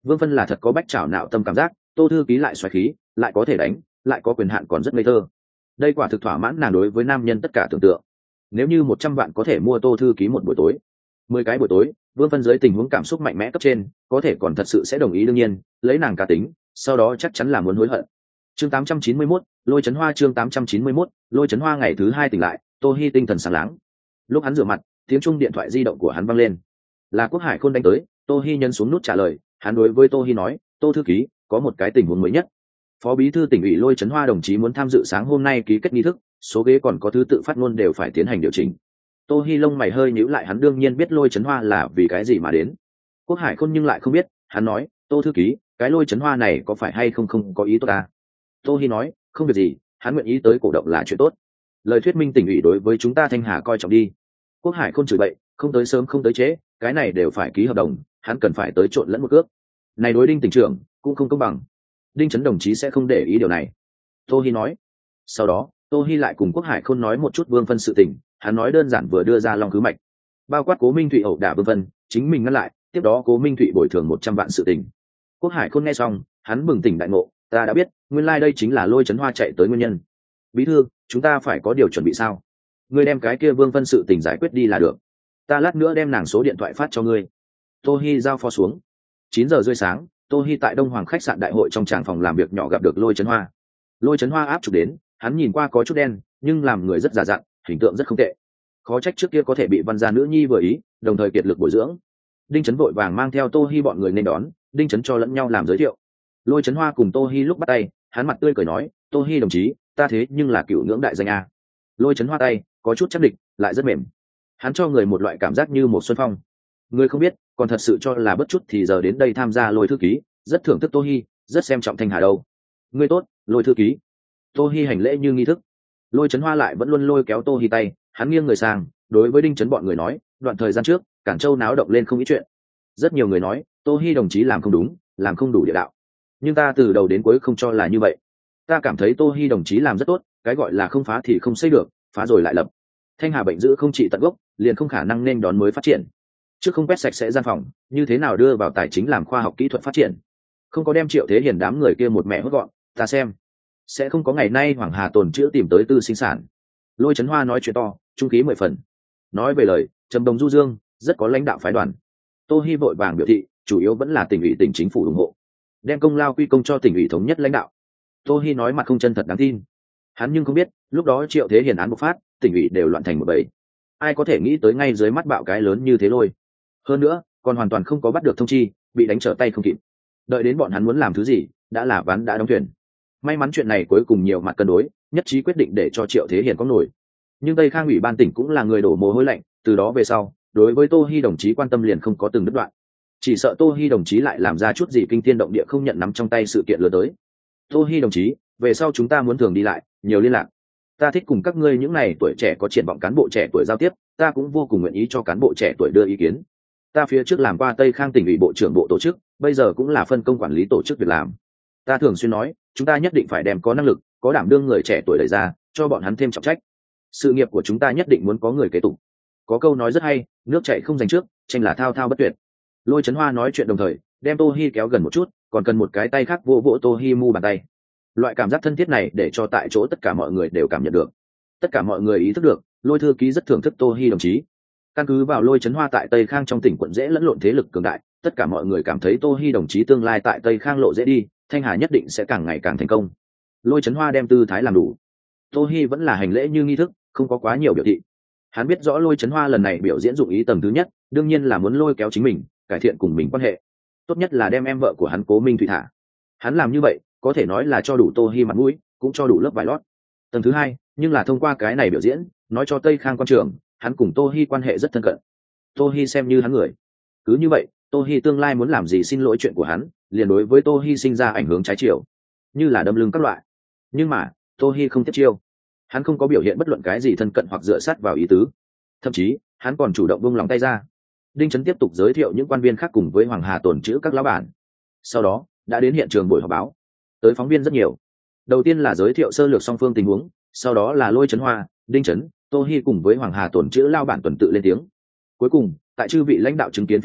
Vương Phân là thật có bách trảo nạo tâm cảm giác, Tô thư ký lại xoáy khí, lại có thể đánh, lại có quyền hạn còn rất ngây thơ. Đây quả thực thỏa mãn nàng đối với nam nhân tất cả tưởng tượng. Nếu như một trăm vạn có thể mua Tô thư ký một buổi tối, mười cái buổi tối, Vương Phân dưới tình huống cảm xúc mạnh mẽ cấp trên, có thể còn thật sự sẽ đồng ý. Đương nhiên, lấy nàng cá tính, sau đó chắc chắn là muốn hối hận. Chương tám trăm chín mươi mốt, Lôi Chấn Hoa. Chương tám trăm chín mươi mốt, Lôi Chấn Hoa. Ngày thứ hai tỉnh lại, Tô Hi tinh thần sáng láng. Lúc hắn rửa mặt, tiếng chuông điện thoại di động của hắn vang lên. Là Quốc Hải Khôn đánh tới. Tô Hi nhấn xuống nút trả lời. Hắn đối với Tô Hi nói, Tô thư ký, có một cái tình huống mới nhất. Phó bí thư tỉnh ủy Lôi Chấn Hoa đồng chí muốn tham dự sáng hôm nay ký kết nghi thức, số ghế còn có thứ tự phát ngôn đều phải tiến hành điều chỉnh. Tô Hi lông mày hơi nhíu lại, hắn đương nhiên biết Lôi Chấn Hoa là vì cái gì mà đến. Quốc Hải Khôn nhưng lại không biết. Hắn nói, Tô thư ký, cái Lôi Chấn Hoa này có phải hay không không có ý tốt ta? Tô Hi nói, không việc gì, hắn nguyện ý tới cổ động là chuyện tốt. Lời thuyết minh tỉnh ủy đối với chúng ta Thanh Hà coi trọng đi. Quốc Hải Khôn chửi bậy, không tới sớm không tới trễ, cái này đều phải ký hợp đồng, hắn cần phải tới trộn lẫn một cước. Này đối Đinh tỉnh trưởng cũng không công bằng. Đinh Chấn đồng chí sẽ không để ý điều này. Tô Hi nói. Sau đó, Tô Hi lại cùng Quốc Hải Khôn nói một chút Vương Phân sự tình, hắn nói đơn giản vừa đưa ra Long Khứ Mạch, bao quát Cố Minh Thụy ẩu đả Vương Phân, chính mình ngăn lại, tiếp đó Cố Minh Thụy bồi thường một trăm vạn sự tình. Quốc Hải Khôn nghe xong, hắn bừng tỉnh đại ngộ, ta đã biết, nguyên lai like đây chính là Lôi Chấn Hoa chạy tới nguyên nhân. Bí thư, chúng ta phải có điều chuẩn bị sao? Ngươi đem cái kia Vương Phân sự tình giải quyết đi là được. Ta lát nữa đem nàng số điện thoại phát cho ngươi. Tô Hi giao phó xuống. chín giờ rưỡi sáng, Tô Hi tại Đông Hoàng khách sạn đại hội trong tràng phòng làm việc nhỏ gặp được Lôi Chấn Hoa. Lôi Chấn Hoa áp chụp đến, hắn nhìn qua có chút đen, nhưng làm người rất già dặn, hình tượng rất không tệ. Khó trách trước kia có thể bị văn gia nữ nhi vừa ý, đồng thời kiệt lực bồi dưỡng. Đinh Chấn vội vàng mang theo Tô Hi bọn người nên đón, Đinh Chấn cho lẫn nhau làm giới thiệu. Lôi Chấn Hoa cùng Tô Hi lúc bắt tay, hắn mặt tươi cười nói, Tô Hi đồng chí, ta thế nhưng là cựu ngưỡng đại danh a. Lôi Chấn Hoa tay có chút chắc địch, lại rất mềm. Hắn cho người một loại cảm giác như một xuân phong. Người không biết, còn thật sự cho là bất chút thì giờ đến đây tham gia Lôi thư ký, rất thưởng thức Tô Hi, rất xem trọng Thanh Hà đâu. Ngươi tốt, Lôi thư ký. Tô Hi hành lễ như nghi thức. Lôi Chấn Hoa lại vẫn luôn lôi kéo Tô Hi tay, hắn nghiêng người sang, đối với Đinh Chấn bọn người nói, đoạn thời gian trước, Cảng Châu náo động lên không ít chuyện. Rất nhiều người nói, Tô Hi đồng chí làm không đúng, làm không đủ địa đạo. Nhưng ta từ đầu đến cuối không cho là như vậy. Ta cảm thấy Tô Hi đồng chí làm rất tốt, cái gọi là không phá thì không xây được, phá rồi lại lập. Thanh Hà bệnh dữ không trị tận gốc, liền không khả năng nên đón mới phát triển. Trước không quét sạch sẽ gian phòng, như thế nào đưa vào tài chính làm khoa học kỹ thuật phát triển? Không có đem Triệu Thế Hiền đám người kia một mẹ hốt gọn, ta xem sẽ không có ngày nay Hoàng Hà tồn chữa tìm tới tư sinh sản. Lôi Chấn Hoa nói chuyện to, trung khí mười phần. Nói về lời, trầm đồng du dương, rất có lãnh đạo phái đoàn. Tô Hi vội vàng biểu thị, chủ yếu vẫn là tỉnh ủy tỉnh chính phủ ủng hộ, đem công lao quy công cho tỉnh ủy thống nhất lãnh đạo. Tô Hi nói mặt không chân thật đáng tin. Hắn nhưng không biết, lúc đó Triệu Thế Hiền án bộc phát, tỉnh ủy đều loạn thành một bầy. Ai có thể nghĩ tới ngay dưới mắt bạo cái lớn như thế Lôi. Hơn nữa, còn hoàn toàn không có bắt được thông chi, bị đánh trở tay không kịp. Đợi đến bọn hắn muốn làm thứ gì, đã là ván đã đóng thuyền. May mắn chuyện này cuối cùng nhiều mặt cân đối, nhất trí quyết định để cho Triệu Thế Hiền có nổi. Nhưng Tây Khang ủy ban tỉnh cũng là người đổ mồ hôi lạnh, từ đó về sau, đối với Tô Hi đồng chí quan tâm liền không có từng đứt đoạn. Chỉ sợ Tô Hi đồng chí lại làm ra chút gì kinh thiên động địa không nhận nắm trong tay sự kiện lừa tới. Tô Hi đồng chí, về sau chúng ta muốn thường đi lại, nhiều liên lạc. Ta thích cùng các ngươi những này tuổi trẻ có triển vọng cán bộ trẻ tuổi giao tiếp, ta cũng vô cùng nguyện ý cho cán bộ trẻ tuổi đưa ý kiến. Ta phía trước làm qua Tây Khang tỉnh ủy bộ trưởng bộ tổ chức, bây giờ cũng là phân công quản lý tổ chức việc làm. Ta thường xuyên nói, chúng ta nhất định phải đem có năng lực, có đảm đương người trẻ tuổi đẩy ra, cho bọn hắn thêm trọng trách. Sự nghiệp của chúng ta nhất định muốn có người kế tục. Có câu nói rất hay, nước chảy không giành trước, tranh là thao thao bất tuyệt. Lôi Chấn Hoa nói chuyện đồng thời, đem Tô Hi kéo gần một chút, còn cần một cái tay khác vỗ vỗ Tô Hi mu bàn tay. Loại cảm giác thân thiết này để cho tại chỗ tất cả mọi người đều cảm nhận được. Tất cả mọi người ý thức được, Lôi thư ký rất thưởng thức Tô Hi đồng chí. Căn cứ vào Lôi Chấn Hoa tại Tây Khang trong tỉnh quận dễ lẫn lộn thế lực cường đại, tất cả mọi người cảm thấy Tô Hi đồng chí tương lai tại Tây Khang lộ dễ đi, Thanh Hà nhất định sẽ càng ngày càng thành công. Lôi Chấn Hoa đem tư thái làm đủ. Tô Hi vẫn là hành lễ như nghi thức, không có quá nhiều biểu thị. Hắn biết rõ Lôi Chấn Hoa lần này biểu diễn dụng ý tầng thứ nhất, đương nhiên là muốn lôi kéo chính mình, cải thiện cùng mình quan hệ. Tốt nhất là đem em vợ của hắn Cố Minh Thụy thả. Hắn làm như vậy, có thể nói là cho đủ Tô Hi mặt mũi, cũng cho đủ lớp vải lót. Tầng thứ hai, nhưng là thông qua cái này biểu diễn, nói cho Tây Khang quan trường, hắn cùng Tô Hi quan hệ rất thân cận. Tô Hi xem như hắn người. Cứ như vậy, Tô Hi tương lai muốn làm gì xin lỗi chuyện của hắn, liền đối với Tô Hi sinh ra ảnh hưởng trái chiều, như là đâm lưng các loại. Nhưng mà, Tô Hi không tiếp chiêu. Hắn không có biểu hiện bất luận cái gì thân cận hoặc dựa sát vào ý tứ. Thậm chí, hắn còn chủ động buông lòng tay ra. Đinh Chấn tiếp tục giới thiệu những quan viên khác cùng với Hoàng Hà tồn trữ các lão bản. Sau đó, đã đến hiện trường buổi họp báo. Tới phóng viên rất nhiều. Đầu tiên là giới thiệu sơ lược song phương tình huống, sau đó là Lôi Chấn Hoa, Đinh Chấn, Tô Hi cùng với Hoàng Hà tồn trữ lão bản tuần tự lên tiếng. Cuối cùng, tại chư vị lãnh đạo chứng kiến phía dưới,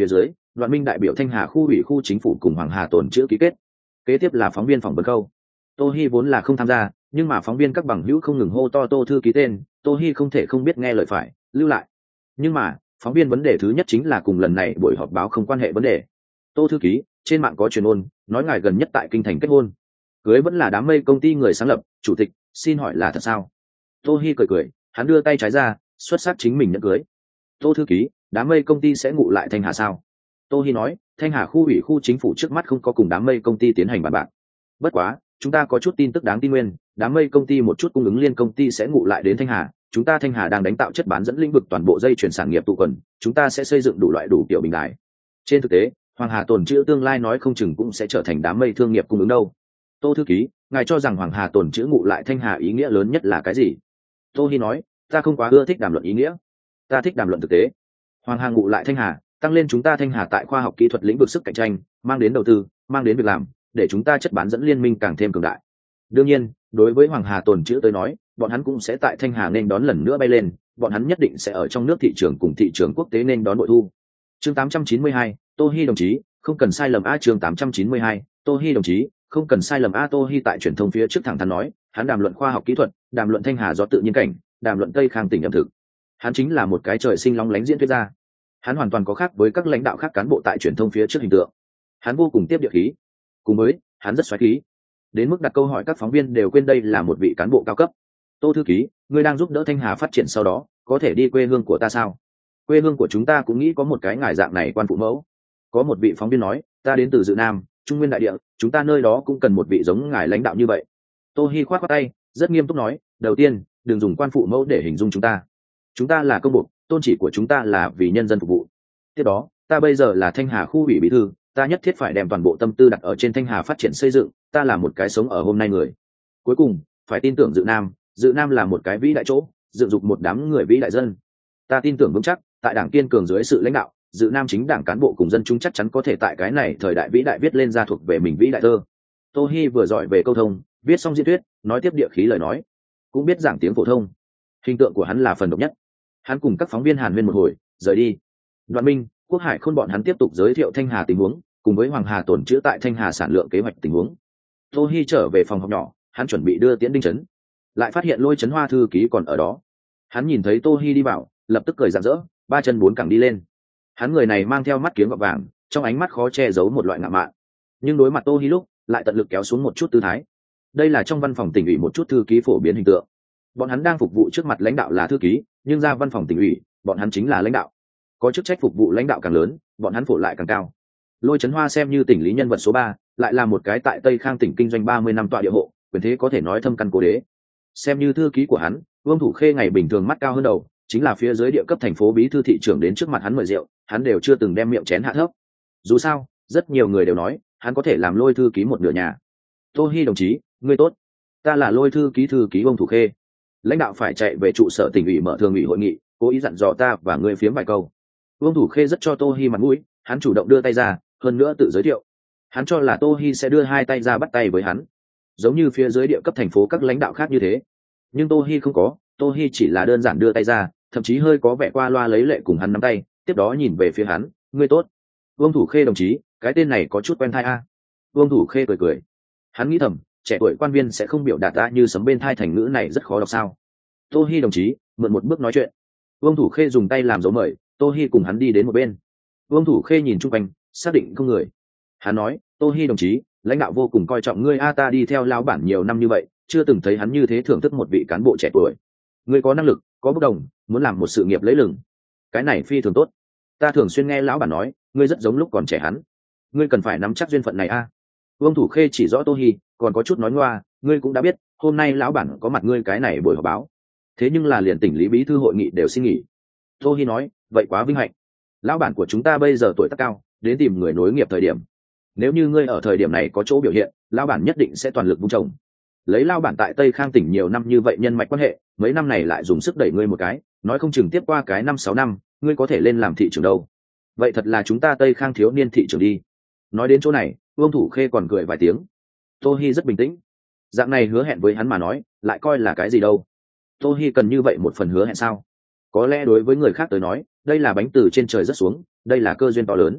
Đoạn Minh đại biểu Thanh Hà khu ủy khu chính phủ cùng Hoàng Hà tồn chữ ký kết. Kế tiếp là phóng viên phỏng vấn câu. Tô Hi vốn là không tham gia, nhưng mà phóng viên các bằng hữu không ngừng hô to Tô thư ký tên, Tô Hi không thể không biết nghe lời phải, lưu lại. Nhưng mà, phóng viên vấn đề thứ nhất chính là cùng lần này buổi họp báo không quan hệ vấn đề. Tô thư ký, trên mạng có truyền ôn, nói ngài gần nhất tại kinh thành kết hôn. Cưới vẫn là đám mây công ty người sáng lập, chủ tịch, xin hỏi là thật sao? Tô Hi cười cười, hắn đưa tay trái ra, xuất sắc chính mình nhận cưới. Tô thư ký, đám mây công ty sẽ ngụ lại Thanh Hà sao? Tô Hi nói, Thanh Hà khu ủy khu chính phủ trước mắt không có cùng đám mây công ty tiến hành bàn bạc. Bất quá, chúng ta có chút tin tức đáng tin nguyên, đám mây công ty một chút cung ứng liên công ty sẽ ngụ lại đến Thanh Hà, chúng ta Thanh Hà đang đánh tạo chất bán dẫn lĩnh vực toàn bộ dây chuyển sản nghiệp tụ quần, chúng ta sẽ xây dựng đủ loại đủ kiểu bình đại. Trên thực tế, Hoàng Hà tồn trữ tương lai nói không chừng cũng sẽ trở thành đám mây thương nghiệp cung ứng đâu. Tô thư ký, ngài cho rằng Hoàng Hà tồn trữ ngụ lại Thanh Hà ý nghĩa lớn nhất là cái gì? Tô Hi nói, ta không quá ưa thích đàm luận ý nghĩa, ta thích đàm luận thực tế. Hoàng Hà ngụ lại Thanh Hà, tăng lên chúng ta Thanh Hà tại khoa học kỹ thuật lĩnh vực sức cạnh tranh, mang đến đầu tư, mang đến việc làm, để chúng ta chất bán dẫn liên minh càng thêm cường đại. Đương nhiên, đối với Hoàng Hà tồn trữ tới nói, bọn hắn cũng sẽ tại Thanh Hà nên đón lần nữa bay lên, bọn hắn nhất định sẽ ở trong nước thị trường cùng thị trường quốc tế nên đón bội thu. Chương tám trăm chín mươi hai, Tô Hi đồng chí, không cần sai lầm a. Chương tám trăm chín mươi hai, Tô Hi đồng chí, không cần sai lầm a. Tô Hi tại truyền thông phía trước thẳng thắn nói, hắn đàm luận khoa học kỹ thuật, đàm luận Thanh Hà gió tự nhiên cảnh, đàm luận Tây Khang tỉnh ẩm thực. Hắn chính là một cái trời sinh lóng lánh diễn thuyết gia. Hắn hoàn toàn có khác với các lãnh đạo khác cán bộ tại truyền thông phía trước hình tượng. Hắn vô cùng tiếp địa khí, cùng với hắn rất xoáy khí, đến mức đặt câu hỏi các phóng viên đều quên đây là một vị cán bộ cao cấp. Tô thư ký, ngươi đang giúp đỡ Thanh Hà phát triển, sau đó có thể đi quê hương của ta sao? Quê hương của chúng ta cũng nghĩ có một cái ngài dạng này quan phụ mẫu. Có một vị phóng viên nói, ta đến từ Dự Nam, Trung Nguyên đại địa, chúng ta nơi đó cũng cần một vị giống ngài lãnh đạo như vậy. Tô Hi khoát khoát tay, rất nghiêm túc nói, đầu tiên, đừng dùng quan phụ mẫu để hình dung chúng ta. Chúng ta là công bộ, tôn chỉ của chúng ta là vì nhân dân phục vụ. Tiếp đó, ta bây giờ là Thanh Hà khu ủy bí thư, ta nhất thiết phải đem toàn bộ tâm tư đặt ở trên Thanh Hà phát triển xây dựng, ta là một cái sống ở hôm nay người. Cuối cùng, phải tin tưởng Dự Nam, Dự Nam là một cái vĩ đại chỗ, dựng dục một đám người vĩ đại dân. Ta tin tưởng vững chắc, tại đảng kiên cường dưới sự lãnh đạo, Dự Nam chính đảng cán bộ cùng dân chúng chắc chắn có thể tại cái này thời đại vĩ đại viết lên ra thuộc về mình vĩ đại thơ. Tô Hi vừa giỏi về câu thông, viết xong diễn thuyết, nói tiếp địa khí lời nói, cũng biết giảng tiếng phổ thông. Hình tượng của hắn là phần độc nhất. Hắn cùng các phóng viên hàn huyên một hồi, rời đi. Đoạn Minh, Quốc Hải Khôn bọn hắn tiếp tục giới thiệu Thanh Hà tình huống, cùng với Hoàng Hà tồn trữ tại Thanh Hà sản lượng kế hoạch tình huống. Tô Hi trở về phòng họp nhỏ, hắn chuẩn bị đưa tiễn Đinh Chấn, lại phát hiện Lôi Chấn Hoa thư ký còn ở đó. Hắn nhìn thấy Tô Hi đi vào, lập tức cười rạng rỡ, ba chân bốn cẳng đi lên. Hắn người này mang theo mắt kiếng gọt vàng, trong ánh mắt khó che giấu một loại ngạo mạn, nhưng đối mặt Tô Hi lúc, lại tận lực kéo xuống một chút tư thái. Đây là trong văn phòng tỉnh ủy một chút thư ký phổ biến hình tượng. Bọn hắn đang phục vụ trước mặt lãnh đạo là thư ký, nhưng ra văn phòng tỉnh ủy, bọn hắn chính là lãnh đạo. Có chức trách phục vụ lãnh đạo càng lớn, bọn hắn phổ lại càng cao. Lôi Chấn Hoa xem như tỉnh lý nhân vật số ba, lại là một cái tại Tây Khang tỉnh kinh doanh ba mươi năm tọa địa hộ, quyền thế có thể nói thâm căn cố đế. Xem như thư ký của hắn, Vương Thủ Khê ngày bình thường mắt cao hơn đầu, chính là phía dưới địa cấp thành phố bí thư thị trưởng đến trước mặt hắn mời rượu, hắn đều chưa từng đem miệng chén hạ thấp. Dù sao, rất nhiều người đều nói, hắn có thể làm Lôi thư ký một nửa nhà. Tô Hi đồng chí, ngươi tốt, ta là Lôi thư ký thư ký Vương Thủ Khê. Lãnh đạo phải chạy về trụ sở tỉnh ủy mở thường ủy hội nghị, cố ý dặn dò ta và ngươi phiếm vài câu. Vương Thủ Khê rất cho Tô Hi mặt mũi, hắn chủ động đưa tay ra, hơn nữa tự giới thiệu. Hắn cho là Tô Hi sẽ đưa hai tay ra bắt tay với hắn, giống như phía dưới địa cấp thành phố các lãnh đạo khác như thế. Nhưng Tô Hi không có, Tô Hi chỉ là đơn giản đưa tay ra, thậm chí hơi có vẻ qua loa lấy lệ cùng hắn nắm tay, tiếp đó nhìn về phía hắn, ngươi tốt. Vương Thủ Khê đồng chí, cái tên này có chút quen tai a. Vương Thủ Khê cười cười. Hắn nghĩ thầm, trẻ tuổi quan viên sẽ không biểu đạt ra như sấm bên thai thành ngữ này rất khó đọc sao. Tô Hi đồng chí, mượn một bước nói chuyện. Vương Thủ Khê dùng tay làm dấu mời, Tô Hi cùng hắn đi đến một bên. Vương Thủ Khê nhìn chung quanh, xác định không người. Hắn nói, Tô Hi đồng chí, lãnh đạo vô cùng coi trọng ngươi a, ta đi theo lão bản nhiều năm như vậy, chưa từng thấy hắn như thế thưởng thức một vị cán bộ trẻ tuổi. Ngươi có năng lực, có bất đồng, muốn làm một sự nghiệp lấy lừng, cái này phi thường tốt. Ta thường xuyên nghe lão bản nói, ngươi rất giống lúc còn trẻ hắn, ngươi cần phải nắm chắc duyên phận này a. Vương Thủ Khê chỉ rõ Tô Hi, còn có chút nói ngoa, ngươi cũng đã biết, hôm nay lão bản có mặt ngươi cái này buổi họp báo, thế nhưng là liền tỉnh lý bí thư hội nghị đều xin nghỉ. Tô Hi nói, vậy quá vinh hạnh. Lão bản của chúng ta bây giờ tuổi tác cao, đến tìm người nối nghiệp thời điểm. Nếu như ngươi ở thời điểm này có chỗ biểu hiện, lão bản nhất định sẽ toàn lực vun trồng. Lấy lão bản tại Tây Khang tỉnh nhiều năm như vậy nhân mạch quan hệ, mấy năm này lại dùng sức đẩy ngươi một cái, nói không chừng tiếp qua cái năm sáu năm, ngươi có thể lên làm thị trưởng đâu. Vậy thật là chúng ta Tây Khang thiếu niên thị trưởng đi. Nói đến chỗ này, Vương Thủ Khê còn cười vài tiếng. Tô Hi rất bình tĩnh. Dạng này hứa hẹn với hắn mà nói, lại coi là cái gì đâu. Tô Hi cần như vậy một phần hứa hẹn sao? Có lẽ đối với người khác tới nói, đây là bánh từ trên trời rớt xuống, đây là cơ duyên to lớn.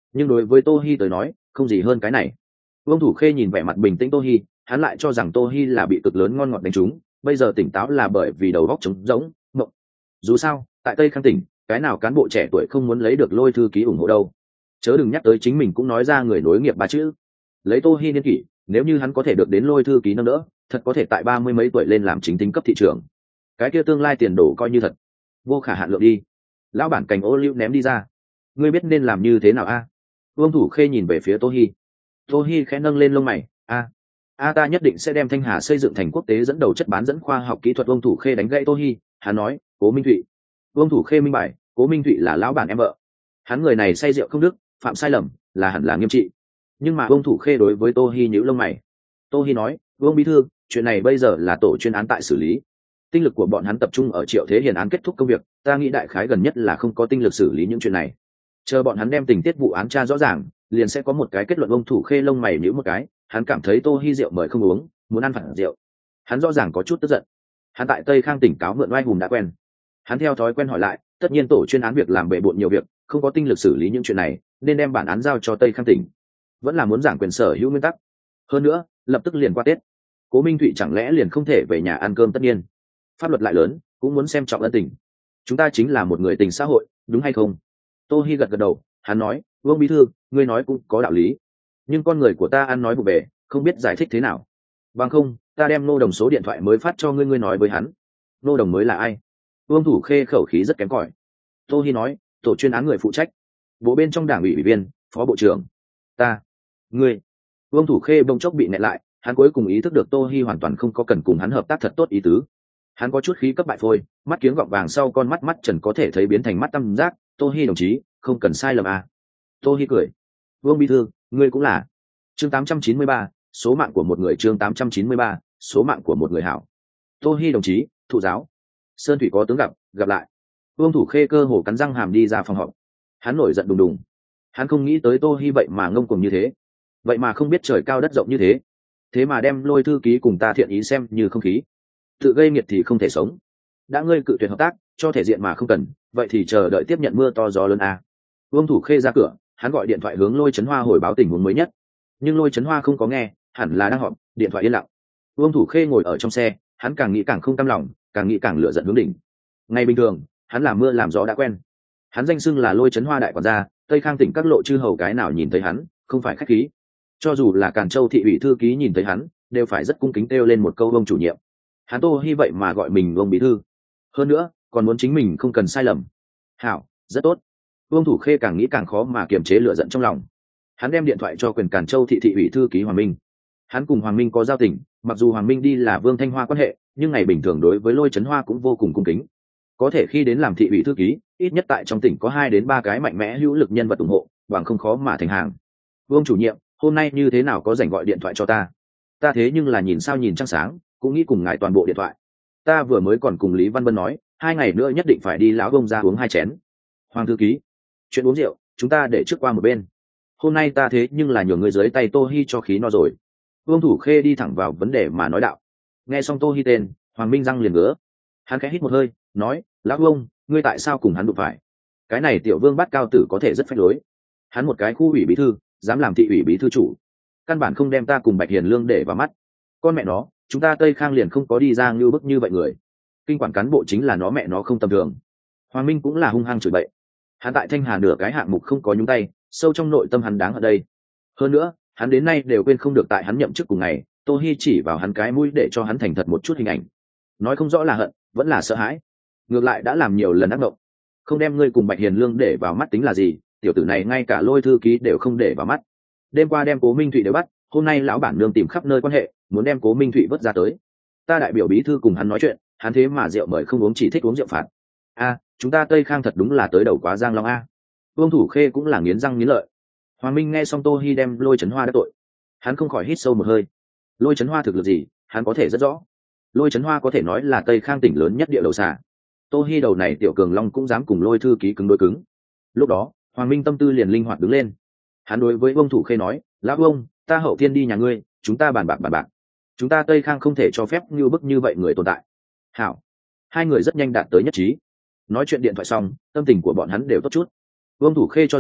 nhưng đối với tô hi tới nói không gì hơn cái này. Vương Thủ Khê nhìn vẻ mặt bình tĩnh tô hi, hắn lại cho rằng tô hi là bị cực lớn ngon ngọt đánh trúng, bây giờ tỉnh táo là bởi vì đầu óc trống rỗng mộng. Dù sao tại Tây Khang tỉnh, cái nào cán bộ trẻ tuổi không muốn lấy được Lôi thư ký ủng hộ đâu, chớ đừng nhắc tới chính mình cũng nói ra người nối nghiệp ba chữ. Lấy tô hi niên kỷ, nếu như hắn có thể được đến Lôi thư ký nâng đỡ, thật có thể tại ba mươi mấy tuổi lên làm chính tính cấp thị trưởng, cái kia tương lai tiền đồ coi như thật vô khả hạn lượng đi. Lão bản cành ô liu ném đi ra, ngươi biết nên làm như thế nào a? Vương Thủ Khê nhìn về phía tô hi. Tô hi khẽ nâng lên lông mày. A, a ta nhất định sẽ đem Thanh Hà xây dựng thành quốc tế dẫn đầu chất bán dẫn khoa học kỹ thuật. Vương Thủ Khê đánh gãy tô hi, hắn nói, Cố Minh Thụy. Vương Thủ Khê minh bạch, Cố Minh Thụy là lão bản em vợ, hắn người này say rượu không đức, phạm sai lầm là hẳn là nghiêm trị. Nhưng mà Vương Thủ Khê đối với tô hi nhíu lông mày. Tô hi nói, Vương bí thư, chuyện này bây giờ là tổ chuyên án tại xử lý, tinh lực của bọn hắn tập trung ở Triệu Thế Hiền án kết thúc công việc, ta nghĩ đại khái gần nhất là không có tinh lực xử lý những chuyện này, chờ bọn hắn đem tình tiết vụ án tra rõ ràng liền sẽ có một cái kết luận. Ông Thủ Khê lông mày nhíu một cái, hắn cảm thấy tô hi rượu mời không uống, muốn ăn phản rượu. Hắn rõ ràng có chút tức giận. Hắn tại Tây Khang tỉnh cáo mượn oai hùng đã quen, hắn theo thói quen hỏi lại, tất nhiên tổ chuyên án việc làm bề bộn nhiều việc, không có tinh lực xử lý những chuyện này, nên đem bản án giao cho Tây Khang tỉnh, vẫn là muốn giảng quyền sở hữu nguyên tắc. Hơn nữa lập tức liền qua Tết, Cố Minh Thụy chẳng lẽ liền không thể về nhà ăn cơm? Tất nhiên pháp luật lại lớn cũng muốn xem trọng ân tình, chúng ta chính là một người tình xã hội, đúng hay không? Tô hi gật gật đầu, hắn nói, Vương bí thư, ngươi nói cũng có đạo lý, nhưng con người của ta ăn nói vụ về, không biết giải thích thế nào. Bằng không ta đem Nô Đồng số điện thoại mới phát cho ngươi, ngươi nói với hắn. Nô Đồng mới là ai? Vương Thủ Khê khẩu khí rất kém cỏi. Tô hi nói, tổ chuyên án người phụ trách, bộ bên trong đảng ủy ủy viên, phó bộ trưởng. Ta, ngươi. Vương Thủ Khê bỗng chốc bị nẹt lại, hắn cuối cùng ý thức được tô hi hoàn toàn không có cần cùng hắn hợp tác thật tốt ý tứ. Hắn có chút khí cấp bại phôi, mắt kiếng gọng vàng sau con mắt mắt trần có thể thấy biến thành mắt tam giác. Tô hi đồng chí, không cần sai lầm à? Tô hi cười. Vương bí thư, ngươi cũng là. Chương tám trăm chín mươi ba, số mạng của một người. Chương tám trăm chín mươi ba, số mạng của một người hảo. Tô hi đồng chí, thụ giáo. Sơn thủy có tướng gặp, gặp lại. Vương Thủ Khê cơ hồ cắn răng hàm đi ra phòng họp. Hắn nổi giận đùng đùng. Hắn không nghĩ tới tô hi vậy mà ngông cuồng như thế, vậy mà không biết trời cao đất rộng như thế, thế mà đem Lôi thư ký cùng ta thiện ý xem như không khí, tự gây nghiệt thì không thể sống. Đã ngươi cự tuyệt hợp tác, cho thể diện mà không cần, vậy thì chờ đợi tiếp nhận mưa to gió lớn à. Vương Thủ Khê ra cửa, hắn gọi điện thoại hướng Lôi Chấn Hoa hồi báo tình huống mới nhất, nhưng Lôi Chấn Hoa không có nghe, hẳn là đang họp, điện thoại yên lặng. Vương Thủ Khê ngồi ở trong xe, hắn càng nghĩ càng không cam lòng, càng nghĩ càng lửa giận hướng đỉnh. Ngày bình thường hắn làm mưa làm gió đã quen, hắn danh xưng là Lôi Chấn Hoa đại quản gia, Tây Khang tỉnh các lộ chư hầu cái nào nhìn thấy hắn không phải khách khí, cho dù là Càn Châu thị ủy thư ký nhìn thấy hắn đều phải rất cung kính kêu lên một câu ông chủ nhiệm. Hắn tô hi vậy mà gọi mình ông bí thư, hơn nữa còn muốn chính mình không cần sai lầm. Hảo, rất tốt. Vương Thủ Khê càng nghĩ càng khó mà kiềm chế lửa giận trong lòng. Hắn đem điện thoại cho quyền Càn Châu thị thị ủy thư ký Hoàng Minh. Hắn cùng Hoàng Minh có giao tình, mặc dù Hoàng Minh đi là Vương Thanh Hoa quan hệ, nhưng ngày bình thường đối với Lôi Chấn Hoa cũng vô cùng cung kính. Có thể khi đến làm thị ủy thư ký, ít nhất tại trong tỉnh có hai đến ba cái mạnh mẽ hữu lực nhân vật ủng hộ, bằng không khó mà thành hàng. Vương chủ nhiệm, hôm nay như thế nào có rảnh gọi điện thoại cho ta? Ta thế nhưng là nhìn sao nhìn trăng sáng, cũng nghĩ cùng ngài toàn bộ điện thoại. Ta vừa mới còn cùng Lý Văn Bân nói, hai ngày nữa nhất định phải đi lão bông ra uống hai chén. Hoàng thư ký, chuyện uống rượu chúng ta để trước qua một bên, hôm nay ta thế nhưng là nhường người dưới tay tô hi cho khí no rồi. Vương Thủ Khê đi thẳng vào vấn đề mà nói đạo. Nghe xong tô hi tên, Hoàng Minh răng liền ngứa. Hắn khẽ hít một hơi, nói, lão ông, ngươi tại sao cùng hắn đụng phải? Cái này tiểu Vương Bát Cao Tử có thể rất phách lối, hắn một cái khu ủy bí thư dám làm thị ủy bí thư chủ, căn bản không đem ta cùng Bạch Hiền Lương để vào mắt. Con mẹ nó, chúng ta Tây Khang liền không có đi ra ngưu bức như vậy người, kinh quản cán bộ chính là nó mẹ nó không tầm thường. Hoàng Minh cũng là hung hăng chửi bậy. Hắn tại Thanh Hà nửa cái hạng mục không có nhúng tay, sâu trong nội tâm hắn đáng ở đây. Hơn nữa hắn đến nay đều quên không được tại hắn nhậm chức cùng ngày, tô hi chỉ vào hắn cái mũi để cho hắn thành thật một chút hình ảnh. Nói không rõ là hận vẫn là sợ hãi, ngược lại đã làm nhiều lần ác mộng. Không đem ngươi cùng Bạch Hiền Lương để vào mắt tính là gì, tiểu tử này ngay cả Lôi thư ký đều không để vào mắt. Đêm qua đem Cố Minh Thụy đều bắt, hôm nay lão bản nương tìm khắp nơi quan hệ muốn đem Cố Minh Thụy vớt ra tới. Ta đại biểu bí thư cùng hắn nói chuyện, hắn thế mà rượu mời không uống, chỉ thích uống rượu phạt. A, chúng ta Tây Khang thật đúng là tới đầu quá giang long a. Vương Thủ Khê cũng là nghiến răng nghiến lợi. Hoàng Minh nghe xong tô hi đem Lôi Chấn Hoa đã tội, hắn không khỏi hít sâu một hơi. Lôi Chấn Hoa thực lực gì hắn có thể rất rõ. Lôi Chấn Hoa có thể nói là Tây Khang tỉnh lớn nhất địa đầu xà. Tô hi đầu này tiểu cường long cũng dám cùng Lôi thư ký cứng đối cứng. Lúc đó Hoàng Minh tâm tư liền linh hoạt đứng lên. Hắn đối với Vương Thủ Khê nói, lão Vương, ta hậu thiên đi nhà ngươi, chúng ta bàn bạc bàn bạc. Chúng ta Tây Khang không thể cho phép như bức như vậy người tồn tại. Hảo. Hai người rất nhanh đạt tới nhất trí. Nói chuyện điện thoại xong, tâm tình của bọn hắn đều tốt chút. Vương Thủ Khê cho rằng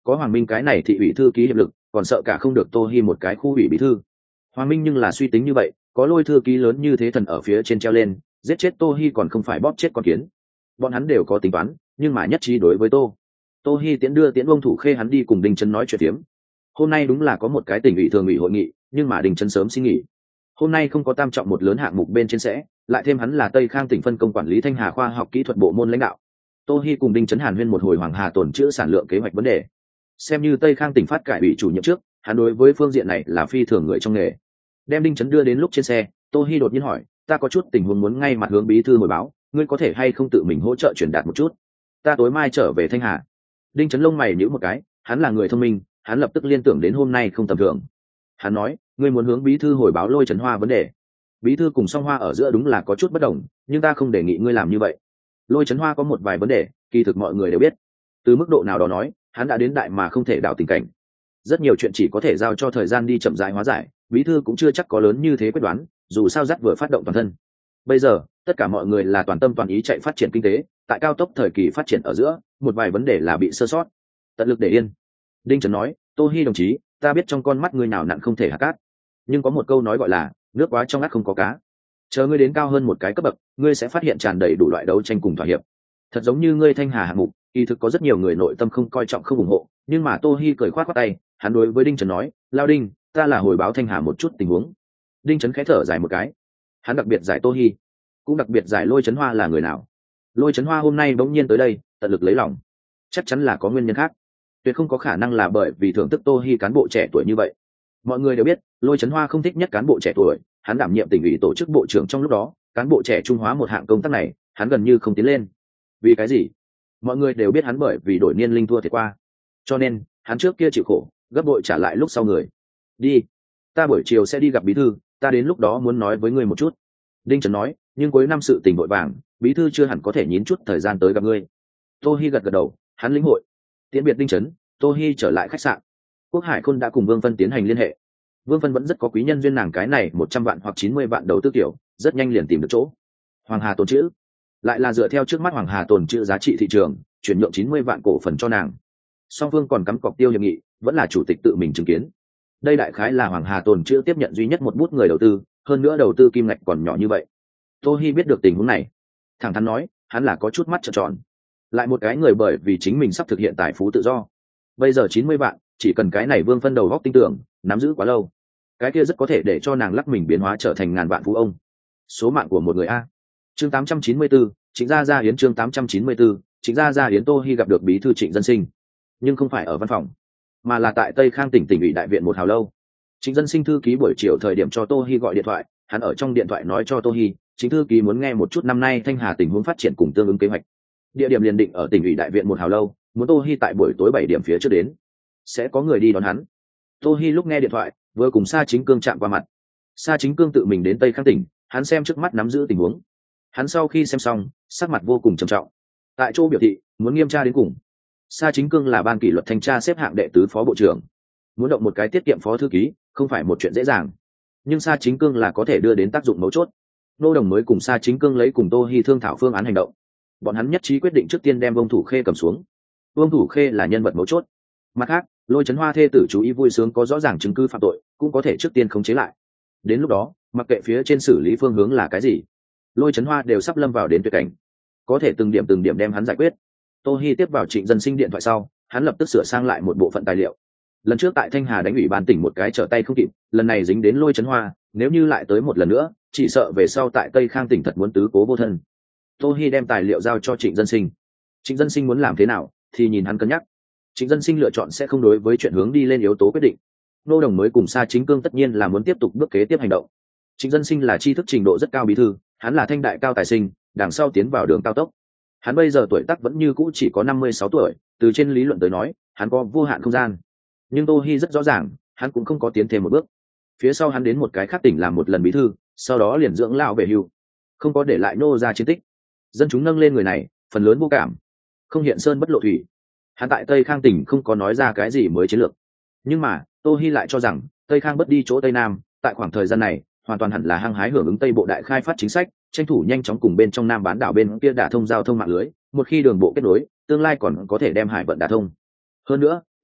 có Hoàng Minh cái này thị ủy thư ký hiệp lực, còn sợ cả không được Tô Hi một cái khu ủy bí thư. Hoàng Minh nhưng là suy tính như vậy, có Lôi thư ký lớn như thế thần ở phía trên treo lên, giết chết Tô Hi còn không phải bóp chết con kiến. Bọn hắn đều có tính toán, nhưng mà nhất trí đối với Tô. Tô Hi tiễn đưa tiễn ông thủ khê hắn đi cùng Đinh Trấn nói chuyện tiếm. Hôm nay đúng là có một cái tỉnh ủy thường ủy hội nghị, nhưng mà Đinh Trấn sớm xin nghỉ. Hôm nay không có tam trọng một lớn hạng mục bên trên sẽ, lại thêm hắn là Tây Khang tỉnh phân công quản lý Thanh Hà khoa học kỹ thuật bộ môn lãnh đạo. Tô Hi cùng Đinh Trấn hàn huyên một hồi Hoàng Hà tồn trữ sản lượng kế hoạch vấn đề. Xem như Tây Khang tỉnh phát cải ủy chủ nhiệm trước, hắn đối với phương diện này là phi thường người trong nghề. Đem Đinh Trấn đưa đến lúc trên xe, Tô Hi đột nhiên hỏi, ta có chút tình huống muốn ngay mặt hướng bí thư hồi báo, ngươi có thể hay không tự mình hỗ trợ truyền đạt một chút? Ta tối mai trở về Thanh Hà. Đinh Trấn lông mày nhíu một cái, hắn là người thông minh, hắn lập tức liên tưởng đến hôm nay không tầm thường. Hắn nói, ngươi muốn hướng bí thư hồi báo Lôi Trấn Hoa vấn đề. Bí thư cùng Song Hoa ở giữa đúng là có chút bất đồng, nhưng ta không đề nghị ngươi làm như vậy. Lôi Trấn Hoa có một vài vấn đề, kỳ thực mọi người đều biết. Từ mức độ nào đó nói, hắn đã đến đại mà không thể đảo tình cảnh. Rất nhiều chuyện chỉ có thể giao cho thời gian đi chậm rãi hóa giải, bí thư cũng chưa chắc có lớn như thế quyết đoán, dù sao dắt vừa phát động toàn thân. Bây giờ, tất cả mọi người là toàn tâm toàn ý chạy phát triển kinh tế, tại cao tốc thời kỳ phát triển ở giữa, một vài vấn đề là bị sơ sót. Tận lực để yên. Đinh Trấn nói, Tô Hi đồng chí, ta biết trong con mắt ngươi nào nặn không thể hạ cát, nhưng có một câu nói gọi là nước quá trong ngắt không có cá. Chờ ngươi đến cao hơn một cái cấp bậc, ngươi sẽ phát hiện tràn đầy đủ loại đấu tranh cùng thỏa hiệp. Thật giống như ngươi Thanh Hà hạng mục, kỳ thực có rất nhiều người nội tâm không coi trọng không ủng hộ, nhưng mà Tô Hi cười khoát khoát tay, hắn đối với Đinh Trấn nói, lao Đinh, ta là hồi báo Thanh Hà một chút tình huống. Đinh Trấn khẽ thở dài một cái, hắn đặc biệt giải Tô Hi, cũng đặc biệt giải Lôi Trấn Hoa là người nào. Lôi Trấn Hoa hôm nay bỗng nhiên tới đây, tận lực lấy lòng, chắc chắn là có nguyên nhân khác, tuyệt không có khả năng là bởi vì thưởng thức Tô Hi cán bộ trẻ tuổi như vậy. Mọi người đều biết, Lôi Trấn Hoa không thích nhất cán bộ trẻ tuổi, hắn đảm nhiệm tỉnh ủy tổ chức bộ trưởng trong lúc đó, cán bộ trẻ trung hóa một hạng công tác này, hắn gần như không tiến lên. Vì cái gì? Mọi người đều biết hắn bởi vì đổi niên linh thua thiệt qua, cho nên hắn trước kia chịu khổ, gấp bội trả lại lúc sau người. Đi, ta buổi chiều sẽ đi gặp bí thư, ta đến lúc đó muốn nói với ngươi một chút. Đinh Trấn nói, nhưng cuối năm sự tình vội vàng, bí thư chưa hẳn có thể nhín chút thời gian tới gặp ngươi. Tô Hi gật gật đầu, hắn lĩnh hội. Tiễn biệt Đinh Trấn, Tô Hi trở lại khách sạn. Quốc Hải Khôn đã cùng Vương Vân tiến hành liên hệ. Vương Vân vẫn rất có quý nhân duyên nàng cái này một trăm vạn hoặc chín mươi vạn đầu tư kiểu, rất nhanh liền tìm được chỗ. Hoàng Hà tồn trữ, lại là dựa theo trước mắt Hoàng Hà tồn trữ giá trị thị trường, chuyển nhượng chín mươi vạn cổ phần cho nàng. Song phương còn cắm cọc tiêu hiệp nghị, vẫn là chủ tịch tự mình chứng kiến. Đây đại khái là Hoàng Hà tồn trữ tiếp nhận duy nhất một bút người đầu tư, hơn nữa đầu tư kim ngạch còn nhỏ như vậy. Tô Hi biết được tình huống này, thẳng thắn nói, hắn là có chút mắt trợn tròn. Lại một cái người bởi vì chính mình sắp thực hiện tài phú tự do. Bây giờ chín mươi vạn, chỉ cần cái này Vương phân đầu góc tinh tưởng, nắm giữ quá lâu, cái kia rất có thể để cho nàng lắc mình biến hóa trở thành ngàn vạn phú ông. Số mạng của một người a. Chương tám trăm chín mươi tư, Trịnh Gia Gia Yến chương tám trăm chín mươi tư, Trịnh Gia Gia Yến. Tô Hi gặp được bí thư Trịnh Dân Sinh, nhưng không phải ở văn phòng, mà là tại Tây Khang tỉnh tỉnh ủy đại viện một hào lâu. Trịnh Dân Sinh thư ký buổi chiều thời điểm cho Tô Hi gọi điện thoại, hắn ở trong điện thoại nói cho Tô Hi, chính thư ký muốn nghe một chút năm nay Thanh Hà tình huống phát triển cùng tương ứng kế hoạch. Địa điểm liền định ở tỉnh ủy đại viện một hào lâu, muốn Tô Hi tại buổi tối bảy điểm phía trước đến, sẽ có người đi đón hắn. Tô Hi lúc nghe điện thoại, vừa cùng Sa Chính Cương chạm qua mặt. Sa Chính Cương tự mình đến Tây Khang tỉnh, hắn xem trước mắt nắm giữ tình huống. Hắn sau khi xem xong, sắc mặt vô cùng trầm trọng, tại chỗ biểu thị muốn nghiêm tra đến cùng. Sa Chính Cương là ban kỷ luật thanh tra xếp hạng đệ tứ phó bộ trưởng, muốn động một cái tiết kiệm phó thư ký không phải một chuyện dễ dàng, nhưng Sa Chính Cương là có thể đưa đến tác dụng mấu chốt. Nô Đồng mới cùng Sa Chính Cương lấy cùng Tô Hi thương thảo phương án hành động. Bọn hắn nhất trí quyết định trước tiên đem Vương Thủ Khê cầm xuống. Vương Thủ Khê là nhân vật mấu chốt. Mặt khác, Lôi Trấn Hoa thê tử chú ý vui sướng có rõ ràng chứng cứ phạm tội, cũng có thể trước tiên khống chế lại. Đến lúc đó, mặc kệ phía trên xử lý phương hướng là cái gì, Lôi Trấn Hoa đều sắp lâm vào đến tuyệt cảnh, có thể từng điểm từng điểm đem hắn giải quyết. Tô Hi tiếp vào Trịnh Dân Sinh điện thoại sau, hắn lập tức sửa sang lại một bộ phận tài liệu. Lần trước tại Thanh Hà đánh ủy ban tỉnh một cái trở tay không kịp, lần này dính đến Lôi Trấn Hoa, nếu như lại tới một lần nữa, chỉ sợ về sau tại Tây Khang tỉnh thật muốn tứ cố vô thân. Tô Hi đem tài liệu giao cho Trịnh Dân Sinh. Trịnh Dân Sinh muốn làm thế nào thì nhìn hắn cân nhắc. Trịnh Dân Sinh lựa chọn sẽ không đối với chuyện hướng đi lên yếu tố quyết định. Nô Đồng mới cùng Sa Chính Cương tất nhiên là muốn tiếp tục bước kế tiếp hành động. Trịnh Dân Sinh là tri thức trình độ rất cao bí thư, hắn là thanh đại cao tài sinh, đằng sau tiến vào đường cao tốc. Hắn bây giờ tuổi tác vẫn như cũ chỉ có năm mươi sáu tuổi, từ trên lý luận tới nói, hắn có vô hạn không gian. Nhưng Tô Hi rất rõ ràng, hắn cũng không có tiến thêm một bước. Phía sau hắn đến một cái khác tỉnh làm một lần bí thư, sau đó liền dưỡng lão về hưu, không có để lại nô ra chiến tích. Dân chúng nâng lên người này, phần lớn vô cảm, không hiện sơn bất lộ thủy. Hắn tại Tây Khang tỉnh không có nói ra cái gì mới chiến lược, nhưng mà Tô Hi lại cho rằng Tây Khang bất đi chỗ Tây Nam, tại khoảng thời gian này hoàn toàn hẳn là hăng hái hưởng ứng Tây Bộ đại khai phát chính sách, tranh thủ nhanh chóng cùng bên trong Nam bán đảo bên kia đả thông giao thông mạng lưới. Một khi đường bộ kết nối, tương lai còn có thể đem hải vận đả thông. Hơn nữa,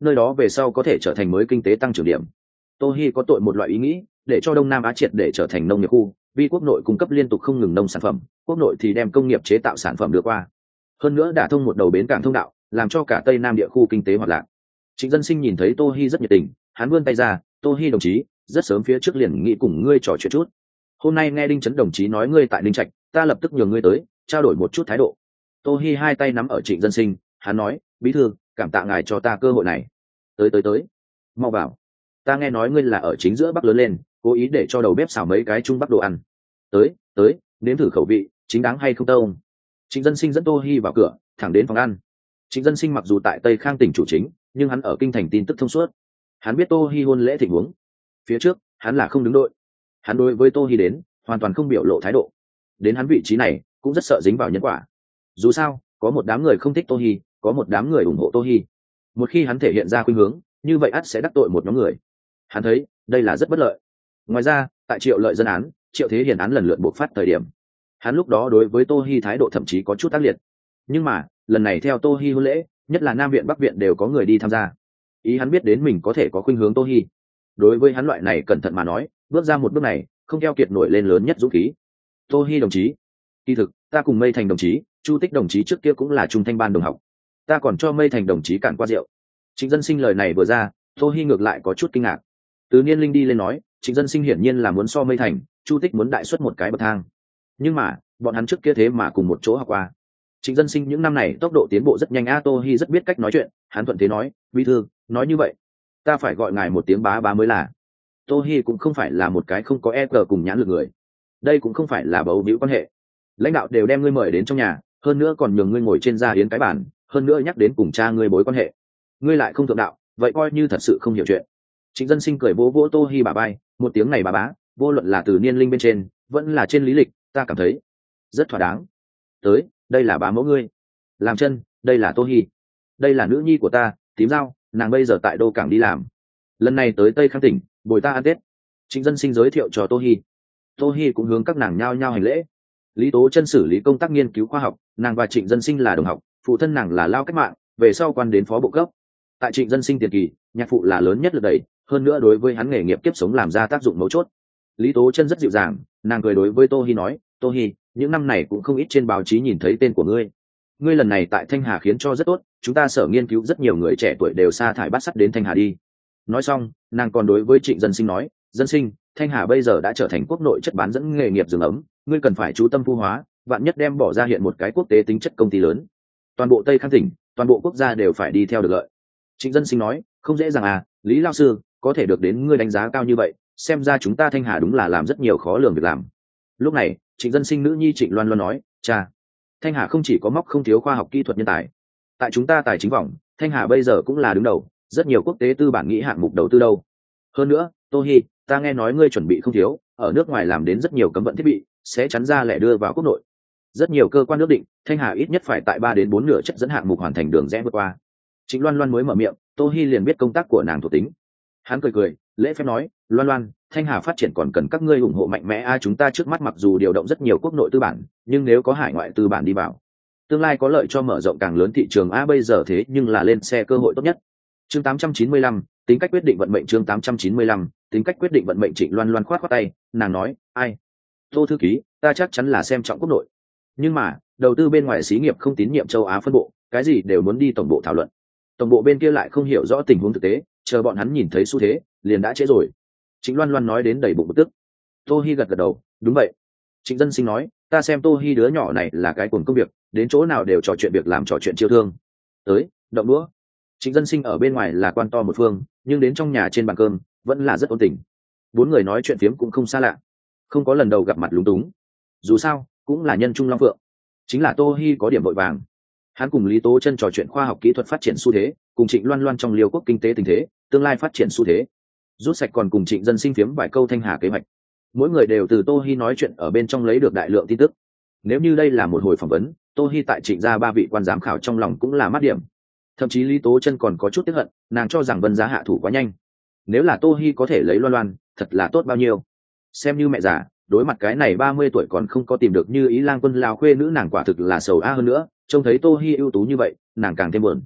nơi đó về sau có thể trở thành mới kinh tế tăng trưởng điểm. Tô Hi có tội một loại ý nghĩ, để cho Đông Nam Á triệt để trở thành nông nghiệp khu, vì quốc nội cung cấp liên tục không ngừng nông sản phẩm, quốc nội thì đem công nghiệp chế tạo sản phẩm đưa qua. Hơn nữa đả thông một đầu bến cảng thông đạo, làm cho cả Tây Nam địa khu kinh tế hoạt lạc. Trịnh Dân Sinh nhìn thấy Tô Hi rất nhiệt tình, hắn vươn tay ra, "Tô Hi đồng chí, rất sớm phía trước liền nghĩ cùng ngươi trò chuyện chút. Hôm nay nghe Đinh Chấn đồng chí nói ngươi tại Ninh Trạch, ta lập tức nhường ngươi tới, trao đổi một chút thái độ." Tô Hi hai tay nắm ở Trịnh Dân Sinh, hắn nói, "Bí thư, cảm tạ ngài cho ta cơ hội này. Tới tới tới, mau vào. Ta nghe nói ngươi là ở chính giữa Bắc lớn lên, cố ý để cho đầu bếp xào mấy cái Trung Bắc đồ ăn. Tới, tới, nếm thử khẩu vị, chính đáng hay không tông." Trịnh Dân Sinh dẫn Tô Hi vào cửa, thẳng đến phòng ăn. Trịnh Dân Sinh mặc dù tại Tây Khang tỉnh chủ chính, nhưng hắn ở kinh thành tin tức thông suốt. Hắn biết Tô Hi hôn lễ tình huống. Phía trước, hắn là không đứng đội. Hắn đối với Tô Hi đến, hoàn toàn không biểu lộ thái độ. Đến hắn vị trí này, cũng rất sợ dính vào nhân quả. Dù sao, có một đám người không thích Tô Hi, có một đám người ủng hộ Tô Hi. Một khi hắn thể hiện ra khuynh hướng, như vậy ắt sẽ đắc tội một nhóm người. Hắn thấy, đây là rất bất lợi. Ngoài ra, tại Triệu Lợi dân án, Triệu Thế Hiền án lần lượt bộc phát thời điểm, hắn lúc đó đối với Tô Hi thái độ thậm chí có chút ác liệt. Nhưng mà, lần này theo Tô Hi hôn lễ, nhất là Nam viện Bắc viện đều có người đi tham gia. Ý hắn biết đến mình có thể có khuynh hướng Tô Hi. Đối với hắn loại này cẩn thận mà nói, bước ra một bước này, không keo kiệt nổi lên lớn nhất dũng khí. Tô Hi đồng chí, kỳ thực, ta cùng Mây Thành đồng chí, Chu Tích đồng chí trước kia cũng là trung thanh ban đồng học. Ta còn cho Mây Thành đồng chí cản qua rượu. Trịnh Dân Sinh lời này vừa ra, Tô Hi ngược lại có chút kinh ngạc. Từ Niên Linh đi lên nói, Trịnh Dân Sinh hiển nhiên là muốn so Mây Thành, Chu Tích muốn đại xuất một cái bậc thang. Nhưng mà, bọn hắn trước kia thế mà cùng một chỗ học qua. Trịnh Dân Sinh những năm này tốc độ tiến bộ rất nhanh, a Tô Hi rất biết cách nói chuyện, hắn thuận thế nói, "Bí thư, nói như vậy, ta phải gọi ngài một tiếng bá bá mới là." Tô Hi cũng không phải là một cái không có e cờ cùng nhãn lực người. Đây cũng không phải là bấu víu quan hệ. Lãnh đạo đều đem ngươi mời đến trong nhà, hơn nữa còn nhường ngươi ngồi trên gia yến cái bàn, hơn nữa nhắc đến cùng cha ngươi bối quan hệ. Ngươi lại không thượng đạo, vậy coi như thật sự không hiểu chuyện. Trịnh Dân Sinh cười vỗ vỗ Tô Hi bả vai, một tiếng này bà bá, vô luận là từ Niên Linh bên trên, vẫn là trên lý lịch, ta cảm thấy rất thỏa đáng. Tới, đây là bá mẫu ngươi. Làm chân, đây là Tô Hi. Đây là nữ nhi của ta, Tím Dao, nàng bây giờ tại Đô Cảng đi làm. Lần này tới Tây Khang tỉnh, bồi ta ăn Tết. Trịnh Dân Sinh giới thiệu cho Tô Hi. Tô Hi cũng hướng các nàng nhao nhao hành lễ. Lý Tố Chân xử lý công tác nghiên cứu khoa học, nàng và Trịnh Dân Sinh là đồng học, phụ thân nàng là lao cách mạng, về sau quan đến phó bộ cấp. Tại Trịnh Dân Sinh tiền kỳ, nhạc phụ là lớn nhất lực đẩy, hơn nữa đối với hắn nghề nghiệp kiếp sống làm ra tác dụng mấu chốt. Lý Tố Chân rất dịu dàng, nàng cười đối với Tô Hi nói, "Tô Hi, những năm này cũng không ít trên báo chí nhìn thấy tên của ngươi. Ngươi lần này tại Thanh Hà khiến cho rất tốt, chúng ta sở nghiên cứu rất nhiều người trẻ tuổi đều sa thải bắt sắt đến Thanh Hà đi." Nói xong, nàng còn đối với Trịnh Dân Sinh nói, "Dân Sinh, Thanh Hà bây giờ đã trở thành quốc nội chất bán dẫn nghề nghiệp giường ấm, ngươi cần phải chú tâm phu hóa, vạn nhất đem bỏ ra hiện một cái quốc tế tính chất công ty lớn. Toàn bộ Tây Khang tỉnh, toàn bộ quốc gia đều phải đi theo được lợi." Trịnh Dân Sinh nói, "Không dễ dàng à, Lý lão sư, có thể được đến ngươi đánh giá cao như vậy, xem ra chúng ta Thanh Hà đúng là làm rất nhiều khó lường việc làm." Lúc này, Trịnh Dân Sinh nữ nhi Trịnh Loan Loan nói, "Cha, Thanh Hà không chỉ có móc không thiếu khoa học kỹ thuật nhân tài. Tại chúng ta tài chính vòng, Thanh Hà bây giờ cũng là đứng đầu, rất nhiều quốc tế tư bản nghĩ hạng mục đầu tư đâu. Hơn nữa, Tô Hi, ta nghe nói ngươi chuẩn bị không thiếu, ở nước ngoài làm đến rất nhiều cấm vận thiết bị, sẽ chắn ra lẻ đưa vào quốc nội. Rất nhiều cơ quan nước định, Thanh Hà ít nhất phải tại ba đến bốn nửa chất dẫn hạng mục hoàn thành đường rẽ vượt qua." Trịnh Loan Loan mới mở miệng, Tô Hi liền biết công tác của nàng thuộc tính. Hắn cười cười, lễ phép nói, "Loan Loan, Thanh Hà phát triển còn cần các ngươi ủng hộ mạnh mẽ a, chúng ta trước mắt mặc dù điều động rất nhiều quốc nội tư bản, nhưng nếu có hải ngoại tư bản đi vào, tương lai có lợi cho mở rộng càng lớn thị trường a, bây giờ thế nhưng là lên xe cơ hội tốt nhất." Chương tám trăm chín mươi lăm, tính cách quyết định vận mệnh. Chương tám trăm chín mươi lăm, tính cách quyết định vận mệnh. Trịnh Loan Loan khoát khoát tay, nàng nói, "Ai, Tô thư ký, ta chắc chắn là xem trọng quốc nội, nhưng mà đầu tư bên ngoài xí nghiệp không tín nhiệm châu Á phân bộ, cái gì đều muốn đi tổng bộ thảo luận. Tổng bộ bên kia lại không hiểu rõ tình huống thực tế, chờ bọn hắn nhìn thấy xu thế, liền đã trễ rồi." Trịnh Loan Loan nói đến đầy bụng bực tức. Tô Hi gật gật đầu, "Đúng vậy." Trịnh Dân Sinh nói, "Ta xem Tô Hi đứa nhỏ này là cái cuồng công việc, đến chỗ nào đều trò chuyện việc làm, trò chuyện chiêu thương. Tới, động đũa." Trịnh Dân Sinh ở bên ngoài là quan to một phương, nhưng đến trong nhà trên bàn cơm vẫn là rất ôn tình. Bốn người nói chuyện phiếm cũng không xa lạ, không có lần đầu gặp mặt lúng túng. Dù sao, cũng là nhân trung long phượng. Chính là Tô Hi có điểm vội vàng. Hắn cùng Lý Tố Chân trò chuyện khoa học kỹ thuật phát triển xu thế, cùng Trịnh Loan Loan trong liêu quốc kinh tế tình thế, tương lai phát triển xu thế. Rút sạch còn cùng Trịnh Dân Sinh phiếm vài câu Thanh Hà kế hoạch. Mỗi người đều từ Tô Hi nói chuyện ở bên trong lấy được đại lượng tin tức. Nếu như đây là một hồi phỏng vấn, Tô Hi tại Trịnh gia ba vị quan giám khảo trong lòng cũng là mát điểm. Thậm chí Lý Tố Chân còn có chút tiếc hận, nàng cho rằng Vân Giá hạ thủ quá nhanh. Nếu là Tô Hi có thể lấy Loan Loan, thật là tốt bao nhiêu. Xem như mẹ già, đối mặt cái này ba mươi tuổi còn không có tìm được như ý lang quân lao khuê nữ, nàng quả thực là sầu a, hơn nữa trông thấy Tô Hi ưu tú như vậy, nàng càng thêm buồn.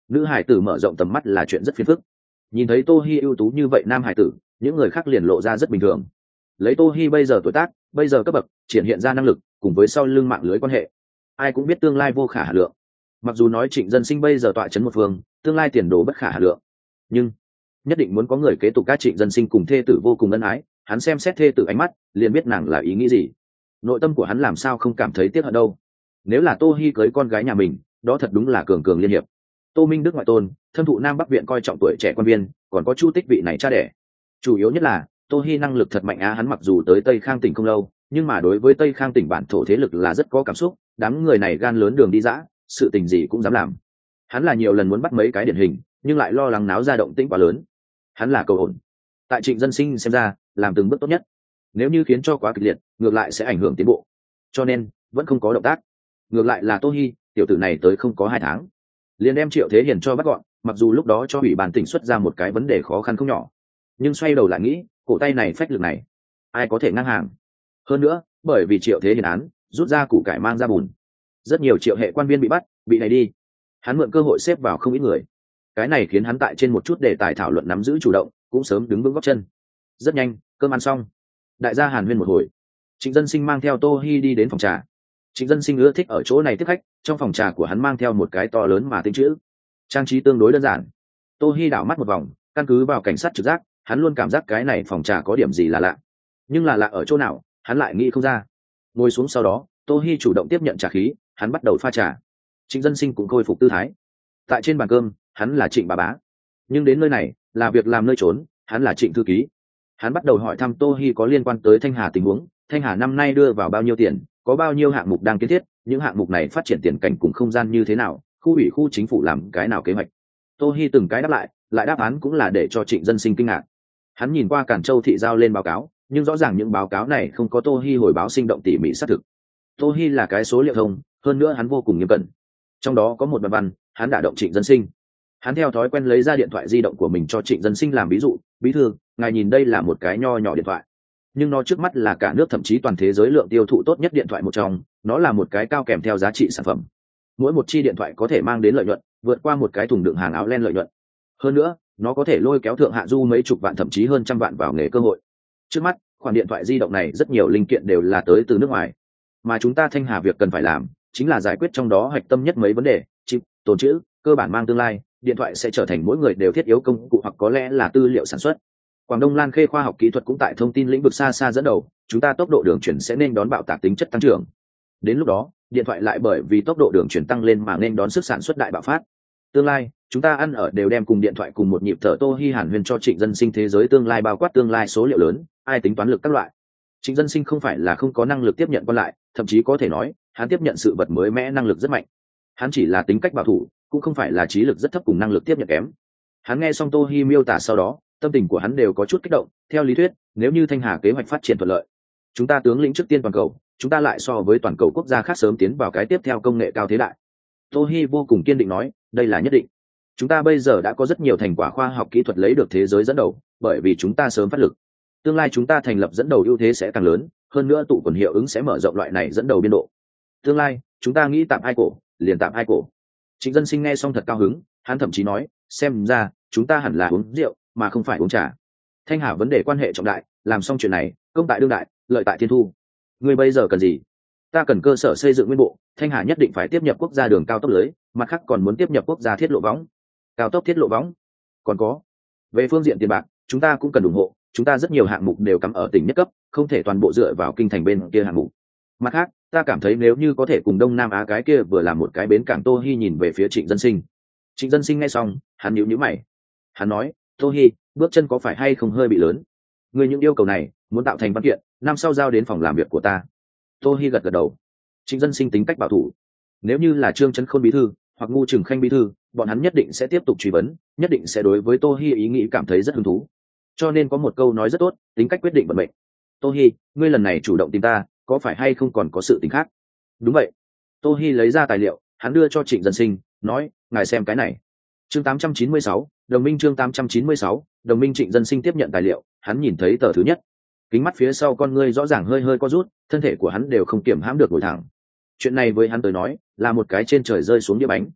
nữ hải tử mở rộng tầm mắt là chuyện rất phiền phức. Nhìn thấy Tô Hi ưu tú như vậy nam hải tử, những người khác liền lộ ra rất bình thường. Lấy Tô Hi bây giờ tuổi tác, bây giờ cấp bậc, triển hiện ra năng lực, cùng với sau lưng mạng lưới quan hệ, ai cũng biết tương lai vô khả hà lượng. Mặc dù nói Trịnh Dân Sinh bây giờ tọa chấn một phương, tương lai tiền đồ bất khả hà lượng, nhưng nhất định muốn có người kế tục các Trịnh Dân Sinh cùng thê tử vô cùng ân ái. Hắn xem xét thê tử ánh mắt, liền biết nàng là ý nghĩ gì. Nội tâm của hắn làm sao không cảm thấy tiếc hận đâu. Nếu là Tô Hi cưới con gái nhà mình, đó thật đúng là cường cường liên hiệp. Tô Minh Đức ngoại tôn, thâm thụ Nam Bắc viện coi trọng tuổi trẻ quan viên, còn có Chu Tích vị này cha đẻ. Chủ yếu nhất là Tô Hi năng lực thật mạnh á, hắn mặc dù tới Tây Khang tỉnh không lâu, nhưng mà đối với Tây Khang tỉnh bản thổ thế lực là rất có cảm xúc, đám người này gan lớn đường đi dã, sự tình gì cũng dám làm. Hắn là nhiều lần muốn bắt mấy cái điển hình, nhưng lại lo lắng náo ra động tĩnh quá lớn. Hắn là cầu ổn. Tại Trịnh Dân Sinh xem ra, làm từng bước tốt nhất. Nếu như khiến cho quá kịch liệt, ngược lại sẽ ảnh hưởng tiến bộ. Cho nên, vẫn không có động tác. Ngược lại là Tô Hi, tiểu tử này tới không có hai tháng, liền đem Triệu Thế Hiền cho bắt gọn. Mặc dù lúc đó cho ủy ban tỉnh xuất ra một cái vấn đề khó khăn không nhỏ, nhưng xoay đầu lại nghĩ, cổ tay này phách lực này, ai có thể ngang hàng. Hơn nữa, bởi vì Triệu Thế Hiền án rút ra củ cải mang ra bùn, rất nhiều Triệu hệ quan viên bị bắt, bị đẩy đi. Hắn mượn cơ hội xếp vào không ít người. Cái này khiến hắn tại trên một chút đề tài thảo luận nắm giữ chủ động, cũng sớm đứng vững gót chân. Rất nhanh, cơm ăn xong, đại gia hàn huyên một hồi, Trịnh Dân Sinh mang theo Tô Hi đi đến phòng trà. Trịnh Dân Sinh ưa thích ở chỗ này tiếp khách, trong phòng trà của hắn mang theo một cái to lớn mà tinh chữ, trang trí tương đối đơn giản. Tô Hi đảo mắt một vòng, căn cứ vào cảnh sát trực giác, hắn luôn cảm giác cái này phòng trà có điểm gì là lạ, nhưng là lạ ở chỗ nào, hắn lại nghĩ không ra. Ngồi xuống sau đó, Tô Hi chủ động tiếp nhận trà khí, hắn bắt đầu pha trà. Trịnh Dân Sinh cũng khôi phục tư thái. Tại trên bàn cơm, hắn là Trịnh bà bá, nhưng đến nơi này là việc làm nơi trốn, hắn là Trịnh thư ký. Hắn bắt đầu hỏi thăm Tô Hi có liên quan tới Thanh Hà tình huống, Thanh Hà năm nay đưa vào bao nhiêu tiền, có bao nhiêu hạng mục đang kiến thiết, những hạng mục này phát triển tiền cảnh cùng không gian như thế nào, khu ủy khu chính phủ làm cái nào kế hoạch. Tô Hi từng cái đáp lại, lại đáp án cũng là để cho Trịnh Dân Sinh kinh ngạc. Hắn nhìn qua Cản Châu thị giao lên báo cáo, nhưng rõ ràng những báo cáo này không có Tô Hi hồi báo sinh động tỉ mỉ xác thực. Tô Hi là cái số liệu thông, hơn nữa hắn vô cùng nghiêm cẩn. Trong đó có một bài văn, hắn đả động Trịnh Dân Sinh. Hắn theo thói quen lấy ra điện thoại di động của mình cho Trịnh Dân Sinh làm ví dụ, bí thư, ngài nhìn đây là một cái nho nhỏ điện thoại, nhưng nó trước mắt là cả nước thậm chí toàn thế giới lượng tiêu thụ tốt nhất điện thoại một trong, nó là một cái cao kèm theo giá trị sản phẩm. Mỗi một chi điện thoại có thể mang đến lợi nhuận vượt qua một cái thùng đựng hàng áo len lợi nhuận. Hơn nữa, nó có thể lôi kéo thượng hạ du mấy chục vạn thậm chí hơn trăm vạn vào nghề cơ hội. Trước mắt, khoản điện thoại di động này rất nhiều linh kiện đều là tới từ nước ngoài, mà chúng ta Thanh Hà việc cần phải làm chính là giải quyết trong đó hạch tâm nhất mấy vấn đề, chip, tồn trữ, cơ bản mang tương lai, điện thoại sẽ trở thành mỗi người đều thiết yếu công cụ hoặc có lẽ là tư liệu sản xuất. Quảng Đông Lan Khê khoa học kỹ thuật cũng tại thông tin lĩnh vực xa xa dẫn đầu, chúng ta tốc độ đường chuyển sẽ nên đón bạo tạc tính chất tăng trưởng. Đến lúc đó, điện thoại lại bởi vì tốc độ đường chuyển tăng lên mà nên đón sức sản xuất đại bạo phát. Tương lai, chúng ta ăn ở đều đem cùng điện thoại cùng một nhịp thở. Tô Hi Hàn huyên cho Trịnh Dân Sinh thế giới tương lai bao quát tương lai số liệu lớn, ai tính toán lực các loại. Trịnh Dân Sinh không phải là không có năng lực tiếp nhận quan lại, thậm chí có thể nói, hắn tiếp nhận sự vật mới mẽ năng lực rất mạnh. Hắn chỉ là tính cách bảo thủ, cũng không phải là trí lực rất thấp cùng năng lực tiếp nhận kém. Hắn nghe xong Tô Hi miêu tả sau đó, tâm tình của hắn đều có chút kích động. Theo lý thuyết, nếu như Thanh Hà kế hoạch phát triển thuận lợi, chúng ta tướng lĩnh trước tiên toàn cầu, chúng ta lại so với toàn cầu quốc gia khác sớm tiến vào cái tiếp theo công nghệ cao thế đại. Tô Hi vô cùng kiên định nói, đây là nhất định. Chúng ta bây giờ đã có rất nhiều thành quả khoa học kỹ thuật lấy được thế giới dẫn đầu, bởi vì chúng ta sớm phát lực. Tương lai chúng ta thành lập dẫn đầu ưu thế sẽ càng lớn, hơn nữa tụ quần hiệu ứng sẽ mở rộng loại này dẫn đầu biên độ. Tương lai, chúng ta nghĩ tạm ai cổ, liền tạm ai cổ. Trịnh Dân Sinh nghe xong thật cao hứng, hắn thậm chí nói, xem ra chúng ta hẳn là uống rượu mà không phải uống trà. Thanh Hà vấn đề quan hệ trọng đại, làm xong chuyện này, công tại đương đại, lợi tại thiên thu. Ngươi bây giờ cần gì? Ta cần cơ sở xây dựng nguyên bộ, Thanh Hà nhất định phải tiếp nhập quốc gia đường cao tốc lưới, mặt khác còn muốn tiếp nhập quốc gia thiết lộ võng. Cao tốc thiết lộ võng. Còn có, về phương diện tiền bạc, chúng ta cũng cần ủng hộ, chúng ta rất nhiều hạng mục đều cắm ở tỉnh nhất cấp, không thể toàn bộ dựa vào kinh thành bên kia hạng mục. Mặt khác, ta cảm thấy nếu như có thể cùng Đông Nam Á cái kia vừa làm một cái bến cảng. Tô Hi nhìn về phía Trịnh Dân Sinh. Trịnh Dân Sinh nghe xong, hắn nhíu nhíu mày. Hắn nói, Tô Hi, bước chân có phải hay không hơi bị lớn? Ngươi những yêu cầu này, muốn tạo thành văn kiện, năm sau giao đến phòng làm việc của ta. Tô Hi gật gật đầu. Trịnh Dân Sinh tính cách bảo thủ. Nếu như là Trương Chấn Khôn bí thư, hoặc Ngu Trừng Khanh bí thư, bọn hắn nhất định sẽ tiếp tục truy vấn, nhất định sẽ đối với Tô Hi ý nghĩ cảm thấy rất hứng thú. Cho nên có một câu nói rất tốt, tính cách quyết định vận mệnh. Tô Hi, ngươi lần này chủ động tìm ta, có phải hay không còn có sự tình khác? Đúng vậy. Tô Hi lấy ra tài liệu, hắn đưa cho Trịnh Dân Sinh, nói, ngài xem cái này. Chương tám trăm chín mươi sáu, đồng minh. Chương tám trăm chín mươi sáu, đồng minh. Trịnh Dân Sinh tiếp nhận tài liệu, hắn nhìn thấy tờ thứ nhất, kính mắt phía sau con ngươi rõ ràng hơi hơi co rút, thân thể của hắn đều không kiểm hãm được ngồi thẳng. Chuyện này với hắn tới nói là một cái trên trời rơi xuống đĩa bánh.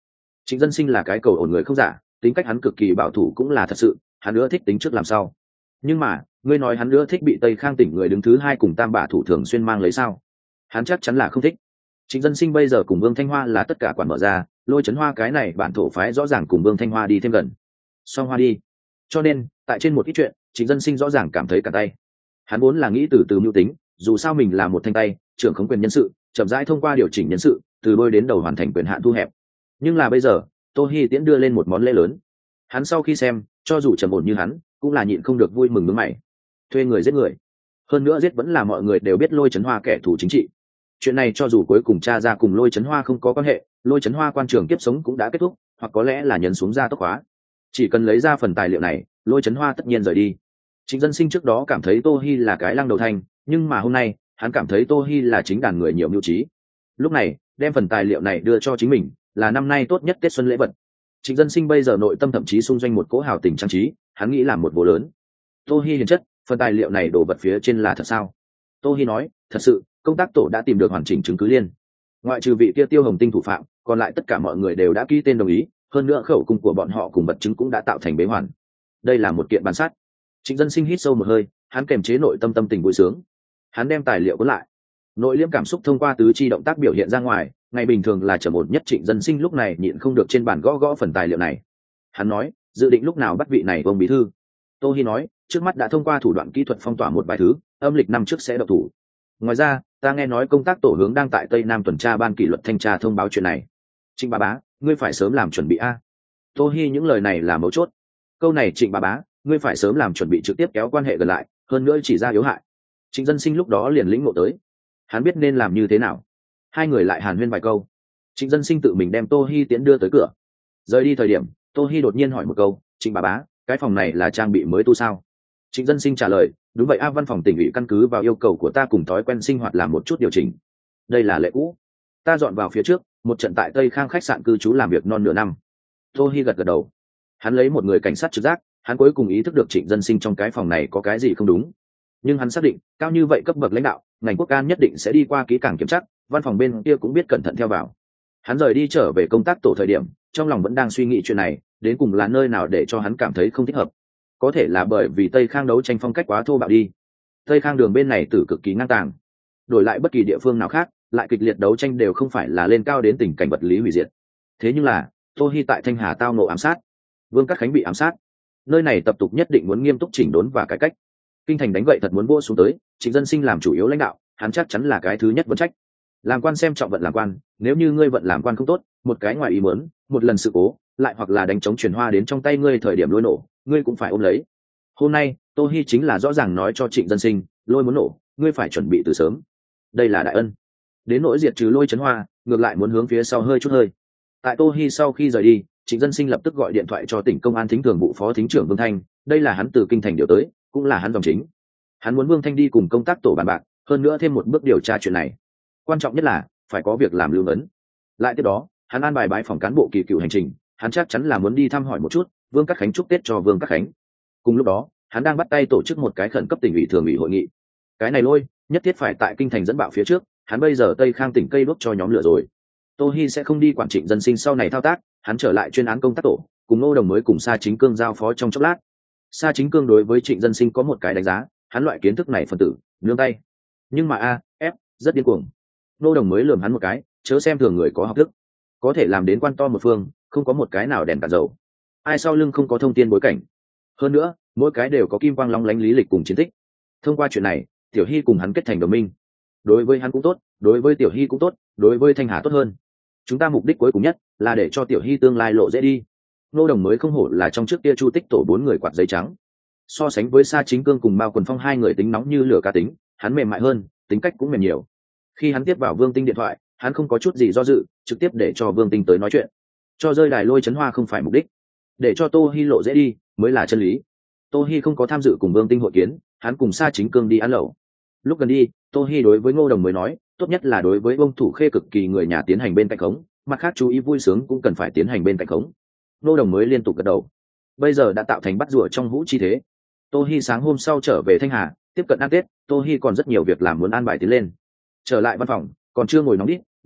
Trịnh Dân Sinh là cái cầu ổn người không giả, tính cách hắn cực kỳ bảo thủ cũng là thật sự, hắn nữa thích tính trước làm sau. Nhưng mà ngươi nói hắn nữa thích bị Tây Khang tỉnh người đứng thứ hai cùng tam bả thủ thường xuyên mang lấy sao? Hắn chắc chắn là không thích. Trịnh Dân Sinh bây giờ cùng Vương Thanh Hoa là tất cả quản mở ra, Lôi Chấn Hoa cái này bản thổ phái rõ ràng cùng Vương Thanh Hoa đi thêm gần, song hoa đi. Cho nên tại trên một ít chuyện, Trịnh Dân Sinh rõ ràng cảm thấy cả tay. Hắn vốn là nghĩ từ từ mưu tính, dù sao mình là một thanh tay, trưởng khống quyền nhân sự, chậm rãi thông qua điều chỉnh nhân sự, từ đôi đến đầu hoàn thành quyền hạn thu hẹp. Nhưng là bây giờ, Tô Hi Tiễn đưa lên một món lễ lớn. Hắn sau khi xem, cho dù trầm ổn như hắn, cũng là nhịn không được vui mừng nhướng mày. Thuê người giết người, hơn nữa giết vẫn là mọi người đều biết Lôi Chấn Hoa kẻ thù chính trị. Chuyện này cho dù cuối cùng cha ra cùng Lôi Chấn Hoa không có quan hệ, Lôi Chấn Hoa quan trường kiếp sống cũng đã kết thúc, hoặc có lẽ là nhấn xuống ra tốc hóa. Chỉ cần lấy ra phần tài liệu này, Lôi Chấn Hoa tất nhiên rời đi. Trịnh Dân Sinh trước đó cảm thấy Tô Hi là cái lăng đầu thanh, nhưng mà hôm nay, hắn cảm thấy Tô Hi là chính đàn người nhiều mưu trí. Lúc này, đem phần tài liệu này đưa cho chính mình, là năm nay tốt nhất Tết xuân lễ vật. Trịnh Dân Sinh bây giờ nội tâm thậm chí xung doanh một cỗ hào tình trang trí, hắn nghĩ làm một bộ lớn. Tô Hi hiền chất, phần tài liệu này đổ vật phía trên là thật sao? Tô Hi nói, thật sự, công tác tổ đã tìm được hoàn chỉnh chứng cứ liên. Ngoại trừ vị kia Tiêu Hồng Tinh thủ phạm, còn lại tất cả mọi người đều đã ký tên đồng ý, hơn nữa khẩu cung của bọn họ cùng vật chứng cũng đã tạo thành bế hoàn. Đây là một kiện bản sát. Trịnh Dân Sinh hít sâu một hơi, hắn kềm chế nội tâm tâm tình vui sướng. Hắn đem tài liệu cuốn lại, nội liễm cảm xúc thông qua tứ chi động tác biểu hiện ra ngoài. Ngày bình thường là trầm ổn nhất Trịnh Dân Sinh lúc này nhịn không được trên bàn gõ gõ phần tài liệu này. Hắn nói, dự định lúc nào bắt vị này ông bí thư? Tô Hi nói, trước mắt đã thông qua thủ đoạn kỹ thuật phong tỏa một vài thứ, âm lịch năm trước sẽ độc thủ. Ngoài ra, ta nghe nói công tác tổ hướng đang tại Tây Nam tuần tra ban kỷ luật thanh tra thông báo chuyện này. Trịnh Bá Bá, ngươi phải sớm làm chuẩn bị a. Tô Hi những lời này là mấu chốt. Câu này Trịnh Bá Bá, ngươi phải sớm làm chuẩn bị trực tiếp kéo quan hệ gần lại, hơn nữa chỉ ra yếu hại. Trịnh Dân Sinh lúc đó liền lĩnh ngộ tới, hắn biết nên làm như thế nào. Hai người lại hàn huyên vài câu. Trịnh Dân Sinh tự mình đem Tô Hi Tiễn đưa tới cửa. Rời đi thời điểm, Tô Hi đột nhiên hỏi một câu, Trịnh Bá Bá, cái phòng này là trang bị mới tu sao? Trịnh Dân Sinh trả lời, đúng vậy a, văn phòng tỉnh ủy căn cứ vào yêu cầu của ta cùng thói quen sinh hoạt làm một chút điều chỉnh. Đây là lệ cũ, ta dọn vào phía trước, một trận tại Tây Khang khách sạn cư trú làm việc non nửa năm. Tô Hi gật gật đầu. Hắn lấy một người cảnh sát trực giác, hắn cuối cùng ý thức được Trịnh Dân Sinh trong cái phòng này có cái gì không đúng. Nhưng hắn xác định, cao như vậy cấp bậc lãnh đạo, ngành quốc an nhất định sẽ đi qua kỹ càng kiểm tra, văn phòng bên kia cũng biết cẩn thận theo vào. Hắn rời đi trở về công tác tổ thời điểm, trong lòng vẫn đang suy nghĩ chuyện này, đến cùng là nơi nào để cho hắn cảm thấy không thích hợp. Có thể là bởi vì Tây Khang đấu tranh phong cách quá thô bạo đi. Tây Khang đường bên này tử cực kỳ ngang tàng, đổi lại bất kỳ địa phương nào khác, lại kịch liệt đấu tranh đều không phải là lên cao đến tình cảnh vật lý hủy diệt. Thế nhưng là, Tô Hi tại Thanh Hà tao nộ ám sát, Vương Cát Khánh bị ám sát, nơi này tập tục nhất định muốn nghiêm túc chỉnh đốn và cải cách. Kinh thành đánh gậy thật muốn vua xuống tới, Trịnh Dân Sinh làm chủ yếu lãnh đạo, hắn chắc chắn là cái thứ nhất vấn trách. Làm quan xem trọng vận làm quan, nếu như ngươi vận làm quan không tốt, một cái ngoài ý muốn, một lần sự cố, lại hoặc là đánh chống truyền hoa đến trong tay ngươi thời điểm lôi nổ, ngươi cũng phải ôm lấy. Hôm nay, Tô Hi chính là rõ ràng nói cho Trịnh Dân Sinh, lôi muốn nổ, ngươi phải chuẩn bị từ sớm. Đây là đại ân. Đến nỗi diệt trừ Lôi Chấn Hoa, ngược lại muốn hướng phía sau hơi chút hơi. Tại Tô Hi sau khi rời đi, Trịnh Dân Sinh lập tức gọi điện thoại cho tỉnh công an thính thường vụ phó thính trưởng Vương Thanh, đây là hắn từ kinh thành điều tới, cũng là hắn dòng chính. Hắn muốn Vương Thanh đi cùng công tác tổ bàn bạc, hơn nữa thêm một bước điều tra chuyện này. Quan trọng nhất là phải có việc làm lưu ấn. Lại tiếp đó, hắn an bài bãi phòng cán bộ kỳ cựu hành trình, hắn chắc chắn là muốn đi thăm hỏi một chút Vương Cát Khánh, chúc Tết cho Vương Cát Khánh. Cùng lúc đó, hắn đang bắt tay tổ chức một cái khẩn cấp tỉnh ủy thường ủy hội nghị. Cái này lôi nhất thiết phải tại kinh thành dẫn bạo phía trước, hắn bây giờ Tây Khang tỉnh cây đuốc cho nhóm lửa rồi. Tô Hi sẽ không đi quản Trịnh Dân Sinh sau này thao tác, hắn trở lại chuyên án công tác tổ, cùng Ngô Đồng mới cùng Sa Chính Cương giao phó trong chốc lát. Sa Chính Cương đối với Trịnh Dân Sinh có một cái đánh giá, hắn loại kiến thức này phần tử, nương tay. Nhưng mà a, ép, rất điên cuồng. Ngô Đồng mới lườm hắn một cái, chớ xem thường người có học thức, có thể làm đến quan to một phương, không có một cái nào đèn cạn dầu. Ai sau lưng không có thông tin bối cảnh. Hơn nữa, mỗi cái đều có kim quang long lánh lý lịch cùng chiến tích. Thông qua chuyện này, Tiểu Hi cùng hắn kết thành đồng minh. Đối với hắn cũng tốt, đối với Tiểu Hi cũng tốt, đối với Thanh Hà tốt hơn. Chúng ta mục đích cuối cùng nhất là để cho Tiểu Hi tương lai lộ dễ đi. Ngô Đồng mới không hổ là trong trước kia Chu Tích tổ bốn người quạt giấy trắng. So sánh với Sa Chính Cương cùng Mao Quần Phong hai người tính nóng như lửa cá tính, hắn mềm mại hơn, tính cách cũng mềm nhiều. Khi hắn tiếp vào Vương Tinh điện thoại, hắn không có chút gì do dự, trực tiếp để cho Vương Tinh tới nói chuyện. Cho rơi đài Lôi Chấn Hoa không phải mục đích, để cho Tô Hi lộ dễ đi mới là chân lý. Tô Hi không có tham dự cùng Vương Tinh hội kiến, hắn cùng Sa Chính Cương đi ăn lẩu. Lúc gần đi, Tô Hi đối với Ngô Đồng mới nói, tốt nhất là đối với ông thủ khê cực kỳ người nhà tiến hành bên cạnh khống, mặt khác chú ý vui sướng cũng cần phải tiến hành bên cạnh khống. Ngô Đồng mới liên tục gật đầu. Bây giờ đã tạo thành bắt rùa trong hũ chi thế. Tô Hi sáng hôm sau trở về Thanh Hà, tiếp cận ăn Tết, Tô Hi còn rất nhiều việc làm muốn an bài tiến lên. Trở lại văn phòng, còn chưa ngồi nóng đít,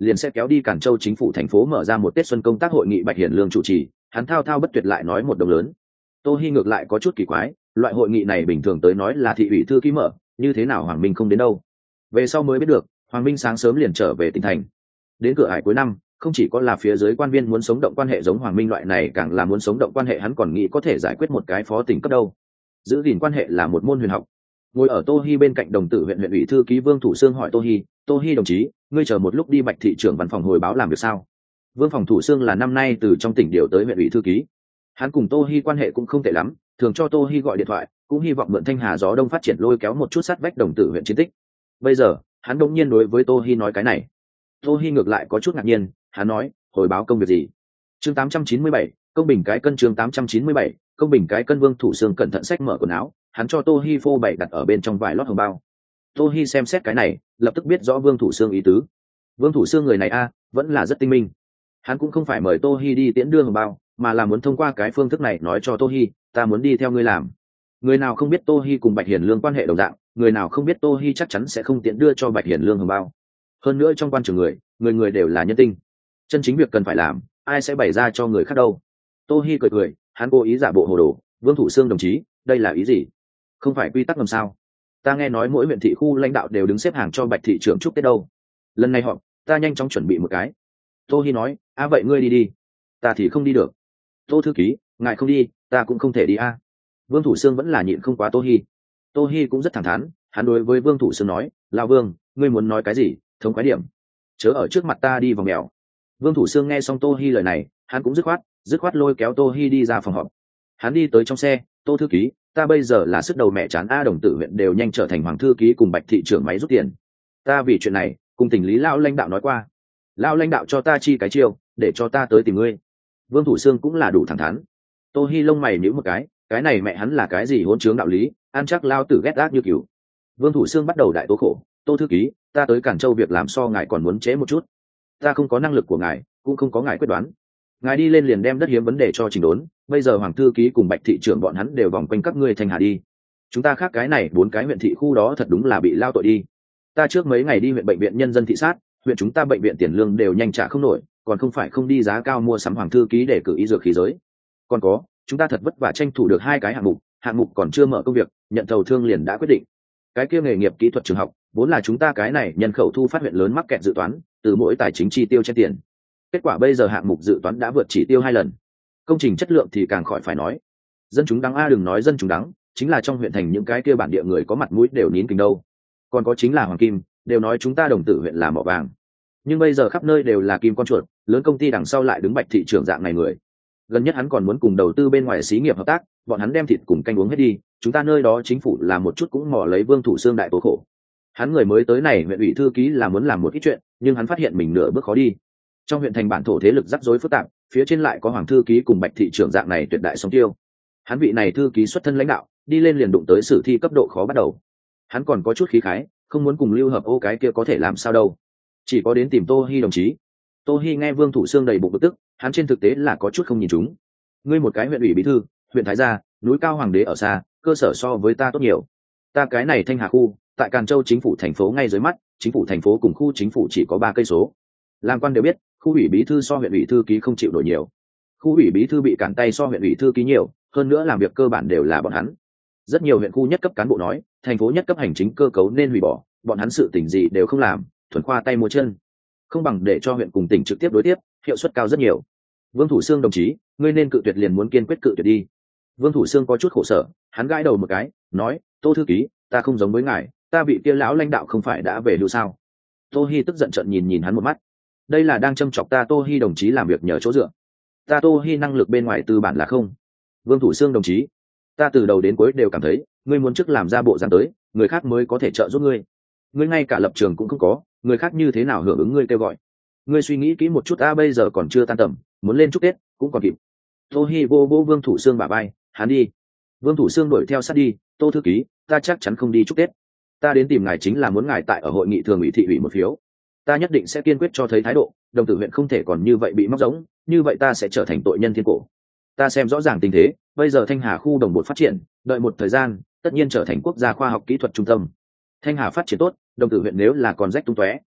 liền sẽ kéo đi Cản Châu chính phủ thành phố mở ra một Tết xuân công tác hội nghị Bạch Hiển Lương chủ trì, hắn thao thao bất tuyệt lại nói một đồng lớn. Tô Hi ngược lại có chút kỳ quái, loại hội nghị này bình thường tới nói là thị ủy thư ký mở, như thế nào Hoàng Minh không đến đâu? Về sau mới biết được, Hoàng Minh sáng sớm liền trở về tỉnh thành. Đến cửa hải cuối năm, không chỉ có là phía dưới quan viên muốn sống động quan hệ giống Hoàng Minh loại này, càng là muốn sống động quan hệ hắn còn nghĩ có thể giải quyết một cái phó tỉnh cấp đâu. Giữ gìn quan hệ là một môn huyền học. Ngồi ở Tô Hi bên cạnh đồng tử huyện huyện ủy thư ký Vương Thủ Sương hỏi Tô Hi, Tô Hi đồng chí, ngươi chờ một lúc đi Bạch thị trưởng văn phòng hồi báo làm việc sao? Vương phòng Thủ Sương là năm nay từ trong tỉnh điều tới huyện ủy thư ký, hắn cùng Tô Hi quan hệ cũng không tệ lắm, thường cho Tô Hi gọi điện thoại, cũng hy vọng mượn Thanh Hà gió đông phát triển lôi kéo một chút sát vách đồng tử huyện chiến tích. Bây giờ hắn đột nhiên đối với Tô Hi nói cái này. Tô Hi ngược lại có chút ngạc nhiên, hắn nói, hồi báo công việc gì? Chương tám trăm chín mươi bảy, công bình cái cân. Chương tám trăm chín mươi bảy, công bình cái cân. Vương Thủ Sương cẩn thận xách mở quần áo, hắn cho Tô Hi phô bày đặt ở bên trong vài lót hồng bao. Tô Hi xem xét cái này, lập tức biết rõ Vương Thủ Sương ý tứ. Vương Thủ Sương người này a, vẫn là rất tinh minh. Hắn cũng không phải mời Tô Hi đi tiễn đưa hồng bao, mà là muốn thông qua cái phương thức này nói cho Tô Hi, ta muốn đi theo ngươi làm. Người nào không biết Tô Hi cùng Bạch Hiển Lương quan hệ đồng dạng, người nào không biết Tô Hi chắc chắn sẽ không tiện đưa cho Bạch Hiển Lương hồng bao. Hơn nữa trong quan trường người, người người đều là nhân tinh. Chân chính việc cần phải làm, ai sẽ bày ra cho người khác đâu? Tô Hi cười cười, hắn cố ý giả bộ hồ đồ, Vương Thủ Sương đồng chí, đây là ý gì? Không phải quy tắc làm sao? Ta nghe nói mỗi huyện thị khu lãnh đạo đều đứng xếp hàng cho Bạch thị trưởng chúc Tết đâu. Lần này họp, ta nhanh chóng chuẩn bị một cái. Tô Hi nói, a vậy ngươi đi đi, ta thì không đi được. Tô thư ký, ngài không đi, ta cũng không thể đi a. Vương Thủ Sương vẫn là nhịn không quá Tô Hi. Tô Hi cũng rất thẳng thắn, hắn đối với Vương Thủ Sương nói, lão Vương, ngươi muốn nói cái gì, thống khoái điểm, chớ ở trước mặt ta đi vòng mèo. Vương Thủ Sương nghe xong Tô Hi lời này, hắn cũng dứt khoát, dứt khoát lôi kéo Tô Hi đi ra phòng họp. Hắn đi tới trong xe, Tô thư ký, ta bây giờ là sức đầu mẹ chán a, đồng tử huyện đều nhanh trở thành hoàng thư ký cùng Bạch thị trưởng máy rút tiền. Ta vì chuyện này, cùng tỉnh lý lão lãnh đạo nói qua, lão lãnh đạo cho ta chi cái chiêu, để cho ta tới tìm ngươi. Vương Thủ Sương cũng là đủ thẳng thắn. Tô Hi lông mày nhíu một cái, cái này mẹ hắn là cái gì hỗn trướng đạo lý, ăn chắc lao tử ghét ác như cừu. Vương Thủ Sương bắt đầu đại tố khổ, Tô thư ký, ta tới Cản Châu việc làm so ngài còn muốn trễ một chút, ta không có năng lực của ngài, cũng không có ngài quyết đoán. Ngài đi lên liền đem đất hiếm vấn đề cho chỉnh đốn, bây giờ hoàng thư ký cùng Bạch thị trưởng bọn hắn đều vòng quanh các ngươi Thanh Hà đi. Chúng ta khác cái này bốn cái huyện thị khu đó thật đúng là bị lao tội đi. Ta trước mấy ngày đi huyện bệnh viện nhân dân thị sát, huyện chúng ta bệnh viện tiền lương đều nhanh trả không nổi, còn không phải không đi giá cao mua sắm hoàng thư ký để cử y dược khí giới. Còn có, chúng ta thật vất vả tranh thủ được hai cái hạng mục, hạng mục còn chưa mở công việc, nhận thầu thương liền đã quyết định. Cái kia nghề nghiệp kỹ thuật trường học, vốn là chúng ta cái này nhân khẩu thu phát huyện lớn mắc kẹt dự toán, từ mỗi tài chính chi tiêu trên tiền. Kết quả bây giờ hạng mục dự toán đã vượt chỉ tiêu hai lần. Công trình chất lượng thì càng khỏi phải nói. Dân chúng đắng a, đừng nói dân chúng đắng, chính là trong huyện thành những cái kia bản địa người có mặt mũi đều nín kính đâu. Còn có chính là Hoàng Kim, đều nói chúng ta đồng tử huyện là mỏ vàng. Nhưng bây giờ khắp nơi đều là kim con chuột, lớn công ty đằng sau lại đứng Bạch thị trưởng dạng này người. Gần nhất hắn còn muốn cùng đầu tư bên ngoài xí nghiệp hợp tác, bọn hắn đem thịt cùng canh uống hết đi, chúng ta nơi đó chính phủ là một chút cũng mò lấy Vương Thủ Sương đại tố khổ. Hắn người mới tới này huyện ủy thư ký là muốn làm một ít chuyện, nhưng hắn phát hiện mình nửa bước khó đi. Trong huyện thành bản thổ thế lực rắc rối phức tạp, phía trên lại có hoàng thư ký cùng Bạch thị trưởng dạng này tuyệt đại song tiêu. Hắn vị này thư ký xuất thân lãnh đạo, đi lên liền đụng tới sử thi cấp độ khó bắt đầu. Hắn còn có chút khí khái, không muốn cùng lưu hợp ô cái kia có thể làm sao đâu. Chỉ có đến tìm Tô Hi đồng chí. Tô Hi nghe Vương Thủ Sương đầy bụng bực tức, hắn trên thực tế là có chút không nhìn chúng. Ngươi một cái huyện ủy bí thư, huyện Thái Gia, núi cao hoàng đế ở xa, cơ sở so với ta tốt nhiều. Ta cái này Thanh Hà khu, tại Càn Châu chính phủ thành phố ngay dưới mắt, chính phủ thành phố cùng khu chính phủ chỉ có ba cây số. Làm quan đều biết, khu ủy bí thư so huyện ủy thư ký không chịu nổi nhiều. Khu ủy bí thư bị cản tay so huyện ủy thư ký nhiều, hơn nữa làm việc cơ bản đều là bọn hắn. Rất nhiều huyện khu nhất cấp cán bộ nói, thành phố nhất cấp hành chính cơ cấu nên hủy bỏ, bọn hắn sự tình gì đều không làm, thuần khoa tay múa chân. Không bằng để cho huyện cùng tỉnh trực tiếp đối tiếp, hiệu suất cao rất nhiều. Vương Thủ Sương đồng chí, ngươi nên cự tuyệt liền muốn kiên quyết cự tuyệt đi. Vương Thủ Sương có chút khổ sở, hắn gãi đầu một cái, nói, Tô thư ký, ta không giống với ngài, ta bị kia lão lãnh đạo không phải đã về hưu sao? Tô Hi tức giận trợn nhìn nhìn hắn một mắt. Đây là đang châm chọc ta Tô Hi đồng chí làm việc nhờ chỗ dựa. Ta Tô Hi năng lực bên ngoài tư bản là không. Vương Thủ Sương đồng chí, ta từ đầu đến cuối đều cảm thấy, ngươi muốn trước làm ra bộ dáng tới, người khác mới có thể trợ giúp ngươi. Ngươi ngay cả lập trường cũng không có, người khác như thế nào hưởng ứng ngươi kêu gọi? Ngươi suy nghĩ kỹ một chút, ta bây giờ còn chưa tan tầm, muốn lên chúc Tết cũng còn kịp. Tô Hi vô vô Vương Thủ Sương bả vai, hắn đi. Vương Thủ Sương đuổi theo sát đi, Tô thư ký, ta chắc chắn không đi chúc Tết. Ta đến tìm ngài chính là muốn ngài tại ở hội nghị thường ủy thị ủy một phiếu. Ta nhất định sẽ kiên quyết cho thấy thái độ, đồng tử huyện không thể còn như vậy bị móc giống, như vậy ta sẽ trở thành tội nhân thiên cổ. Ta xem rõ ràng tình thế, bây giờ Thanh Hà khu đồng bộ phát triển, đợi một thời gian, tất nhiên trở thành quốc gia khoa học kỹ thuật trung tâm. Thanh Hà phát triển tốt, đồng tử huyện nếu là còn rách tung tóe,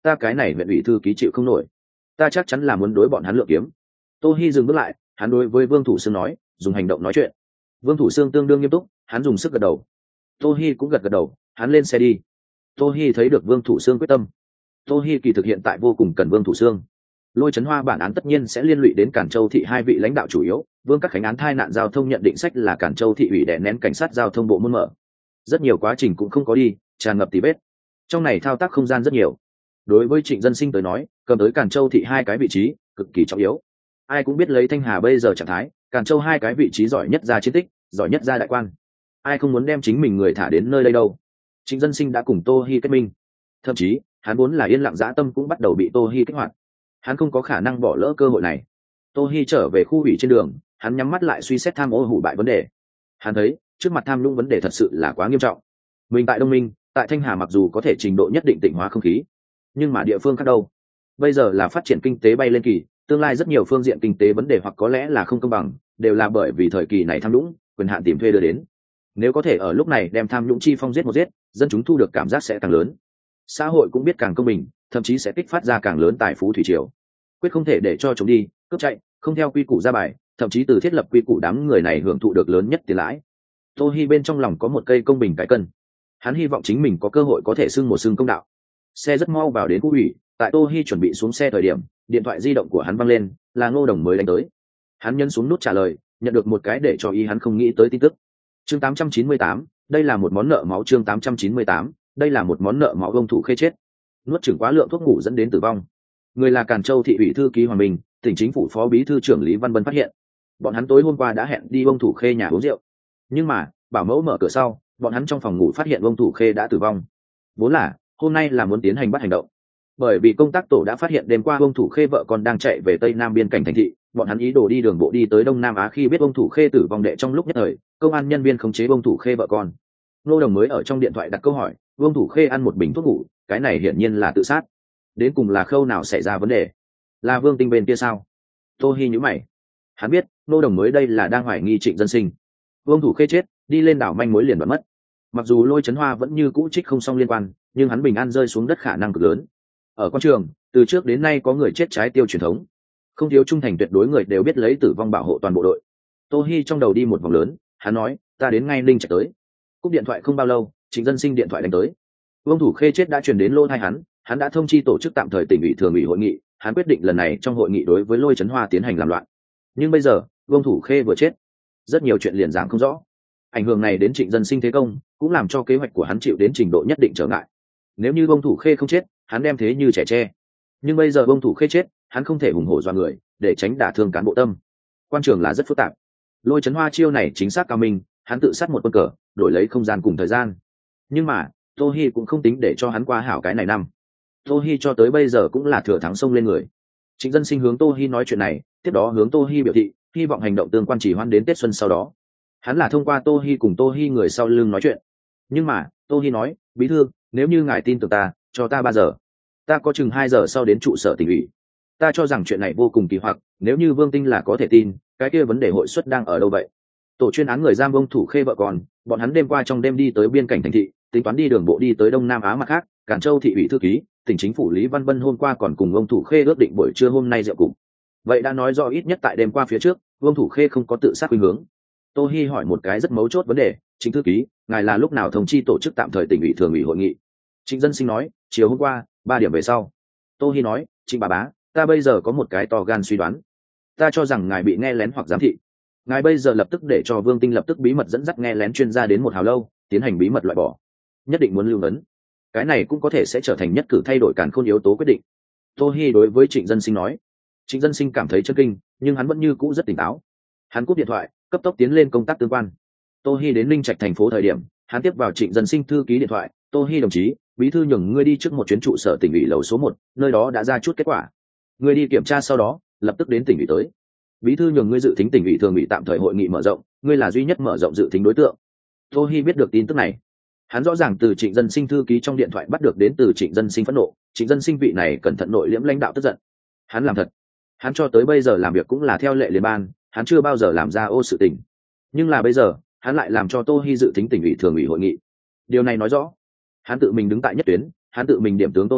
ta cái này huyện ủy thư ký chịu không nổi, ta chắc chắn là muốn đối bọn hắn lượng kiếm. Tô Hi dừng bước lại, hắn đối với Vương Thủ Sương nói, dùng hành động nói chuyện. Vương Thủ Sương tương đương nghiêm túc, hắn dùng sức gật đầu. Tô Hi cũng gật gật đầu, hắn lên xe đi. Tô Hi thấy được Vương Thủ Sương quyết tâm. Tô Hi kỳ thực hiện tại vô cùng cần Vương Thủ Sương. Lôi Trấn Hoa bản án tất nhiên sẽ liên lụy đến Cản Châu thị hai vị lãnh đạo chủ yếu. Vương Các Khánh án tai nạn giao thông nhận định sách là Cản Châu thị ủy đè nén cảnh sát giao thông bộ môn mở. Rất nhiều quá trình cũng không có đi, tràn ngập tỉ vết. Trong này thao tác không gian rất nhiều. Đối với Trịnh Dân Sinh tới nói, cầm tới Cản Châu thị hai cái vị trí cực kỳ trọng yếu. Ai cũng biết lấy Thanh Hà bây giờ trạng thái, Cản Châu hai cái vị trí giỏi nhất ra chiến tích, giỏi nhất ra đại quan. Ai không muốn đem chính mình người thả đến nơi đây đâu. Trịnh Dân Sinh đã cùng Tô Hi kết minh, thậm chí hắn vốn là yên lặng dã tâm cũng bắt đầu bị Tô Hi kích hoạt. Hắn không có khả năng bỏ lỡ cơ hội này. Tô Hi trở về khu ủy trên đường, hắn nhắm mắt lại suy xét tham ô hủ bại vấn đề. Hắn thấy trước mặt tham nhũng vấn đề thật sự là quá nghiêm trọng. Mình tại Đông Minh, tại Thanh Hà mặc dù có thể trình độ nhất định tịnh hóa không khí, nhưng mà địa phương khác đâu? Bây giờ là phát triển kinh tế bay lên kỳ, tương lai rất nhiều phương diện kinh tế vấn đề hoặc có lẽ là không công bằng, đều là bởi vì thời kỳ này tham nhũng, quyền hạn tìm thuê đưa đến. Nếu có thể ở lúc này đem tham nhũng chi phong giết một giết, dân chúng thu được cảm giác sẽ càng lớn, xã hội cũng biết càng công bình, thậm chí sẽ kích phát ra càng lớn tài phú thủy triều. Quyết không thể để cho chúng đi cướp chạy, không theo quy củ ra bài, thậm chí từ thiết lập quy củ đám người này hưởng thụ được lớn nhất tiền lãi. Tô Hi bên trong lòng có một cây công bình cái cân, hắn hy vọng chính mình có cơ hội có thể xưng một xưng công đạo. Xe rất mau vào đến khu ủy, tại Tô Hi chuẩn bị xuống xe thời điểm, điện thoại di động của hắn vang lên, là Ngô Đồng mới đánh tới. Hắn nhấn xuống nút trả lời, nhận được một cái để cho ý hắn không nghĩ tới tin tức. Chương tám trăm chín mươi tám, đây là một món nợ máu. Chương tám trăm chín mươi tám, đây là một món nợ máu. Ông thủ khê chết, nuốt chửng quá lượng thuốc ngủ dẫn đến tử vong. Người là Càn Châu thị ủy thư ký Hoàng Minh, tỉnh chính phủ phó bí thư trưởng Lý Văn Bân phát hiện. Bọn hắn tối hôm qua đã hẹn đi ông thủ khê nhà uống rượu, nhưng mà bảo mẫu mở cửa sau, bọn hắn trong phòng ngủ phát hiện ông thủ khê đã tử vong. Vốn là hôm nay là muốn tiến hành bắt hành động, bởi vì công tác tổ đã phát hiện đêm qua ông thủ khê vợ con đang chạy về tây nam biên cảnh thành thị, bọn hắn ý đồ đi đường bộ đi tới đông nam á. Khi biết ông thủ khê tử vong đệ trong lúc nhất thời, công an nhân viên khống chế ông thủ khê vợ con. Ngô Đồng mới ở trong điện thoại đặt câu hỏi, ông thủ khê ăn một bình thuốc ngủ, cái này hiển nhiên là tự sát. Đến cùng là khâu nào xảy ra vấn đề? Là Vương Tinh bên kia sao? Tô Hi nhíu mày, hắn biết Ngô Đồng mới đây là đang hoài nghi Trịnh Dân Sinh. Vương thủ khê chết, đi lên đảo manh mối liền đoạn mất. Mặc dù Lôi Trấn Hoa vẫn như cũ trích không xong liên quan, nhưng hắn bình an rơi xuống đất khả năng cực lớn. Ở quan trường, từ trước đến nay có người chết trái tiêu truyền thống, không thiếu trung thành tuyệt đối người đều biết lấy tử vong bảo hộ toàn bộ đội. Tô Hi trong đầu đi một vòng lớn, hắn nói, ta đến ngay Ninh Trạch tới. Cúp điện thoại không bao lâu, Trịnh Dân Sinh điện thoại đánh tới. Vương thủ khê chết đã truyền đến lô tai hắn, hắn đã thông chi tổ chức tạm thời tỉnh ủy thường ủy hội nghị, hắn quyết định lần này trong hội nghị đối với Lôi Trấn Hoa tiến hành làm loạn. Nhưng bây giờ, Vương thủ khê vừa chết, rất nhiều chuyện liền giảm không rõ. Ảnh hưởng này đến Trịnh Dân Sinh thế công, cũng làm cho kế hoạch của hắn chịu đến trình độ nhất định trở ngại. Nếu như Vương thủ khê không chết, hắn đem thế như trẻ tre. Nhưng bây giờ Vương thủ khê chết, hắn không thể hùng hổ dọa người, để tránh đả thương cán bộ tâm. Quan trường là rất phức tạp. Lôi Trấn Hoa chiêu này chính xác cao minh, hắn tự sát một quân cờ, đổi lấy không gian cùng thời gian. Nhưng mà Tô Hi cũng không tính để cho hắn qua hảo cái này năm. Tô Hi cho tới bây giờ cũng là thừa thắng sông lên người. Trịnh Dân Sinh hướng Tô Hi nói chuyện này, tiếp đó hướng Tô Hi biểu thị hy vọng hành động tương quan chỉ hoãn đến Tết xuân sau đó. Hắn là thông qua Tô Hi cùng Tô Hi người sau lưng nói chuyện. Nhưng mà Tô Hi nói, bí thư, nếu như ngài tin tưởng ta, cho ta ba giờ, ta có chừng hai giờ sau đến trụ sở tỉnh ủy. Ta cho rằng chuyện này vô cùng kỳ hoặc, nếu như Vương Tinh là có thể tin, cái kia vấn đề hội suất đang ở đâu vậy? Tổ chuyên án người giam ông thủ khê vợ con, bọn hắn đêm qua trong đêm đi tới biên cảnh thành thị, tính toán đi đường bộ đi tới đông nam á. Mặt khác, Càn Châu thị ủy thư ký tỉnh chính phủ Lý Văn Bân hôm qua còn cùng ông thủ khê ước định buổi trưa hôm nay rượu cùng. Vậy đã nói rõ ít nhất tại đêm qua phía trước, ông thủ khê không có tự sát khuynh hướng. Tô Hi hỏi một cái rất mấu chốt vấn đề, chính thư ký, ngài là lúc nào thông chi tổ chức tạm thời tỉnh ủy thường ủy hội nghị? Trịnh Dân Sinh nói, chiều hôm qua, ba điểm về sau. Tô Hi nói, Trịnh bà bá, ta bây giờ có một cái to gan suy đoán, ta cho rằng ngài bị nghe lén hoặc giám thị. Ngài bây giờ lập tức để cho Vương Tinh lập tức bí mật dẫn dắt nghe lén chuyên gia đến một hào lâu, tiến hành bí mật loại bỏ, nhất định muốn lưu ấn. Cái này cũng có thể sẽ trở thành nhất cử thay đổi càn khôn yếu tố quyết định. Tô Hi đối với Trịnh Dân Sinh nói. Trịnh Dân Sinh cảm thấy chấn kinh, nhưng hắn vẫn như cũ rất tỉnh táo. Hắn cúp điện thoại, cấp tốc tiến lên công tác tương quan. Tô Hi đến Ninh Trạch thành phố thời điểm, hắn tiếp vào Trịnh Dân Sinh thư ký điện thoại, Tô Hi đồng chí, bí thư nhường ngươi đi trước một chuyến trụ sở tỉnh ủy lầu số một, nơi đó đã ra chút kết quả. Ngươi đi kiểm tra sau đó, lập tức đến tỉnh ủy tới. Bí thư nhường ngươi dự thính tỉnh ủy thường ủy tạm thời hội nghị mở rộng, ngươi là duy nhất mở rộng dự thính đối tượng. Tô Hi biết được tin tức này, hắn rõ ràng từ Trịnh Dân Sinh thư ký trong điện thoại bắt được đến từ Trịnh Dân Sinh phẫn nộ. Trịnh Dân Sinh vị này cẩn thận nội liễm lãnh đạo tức giận. Hắn làm thật, hắn cho tới bây giờ làm việc cũng là theo lệ liên ban, hắn chưa bao giờ làm ra ô sự tình. Nhưng là bây giờ, hắn lại làm cho Tô Hi dự thính tỉnh ủy thường ủy hội nghị. Điều này nói rõ, hắn tự mình đứng tại nhất tuyến, hắn tự mình điểm tướng Tô Hi,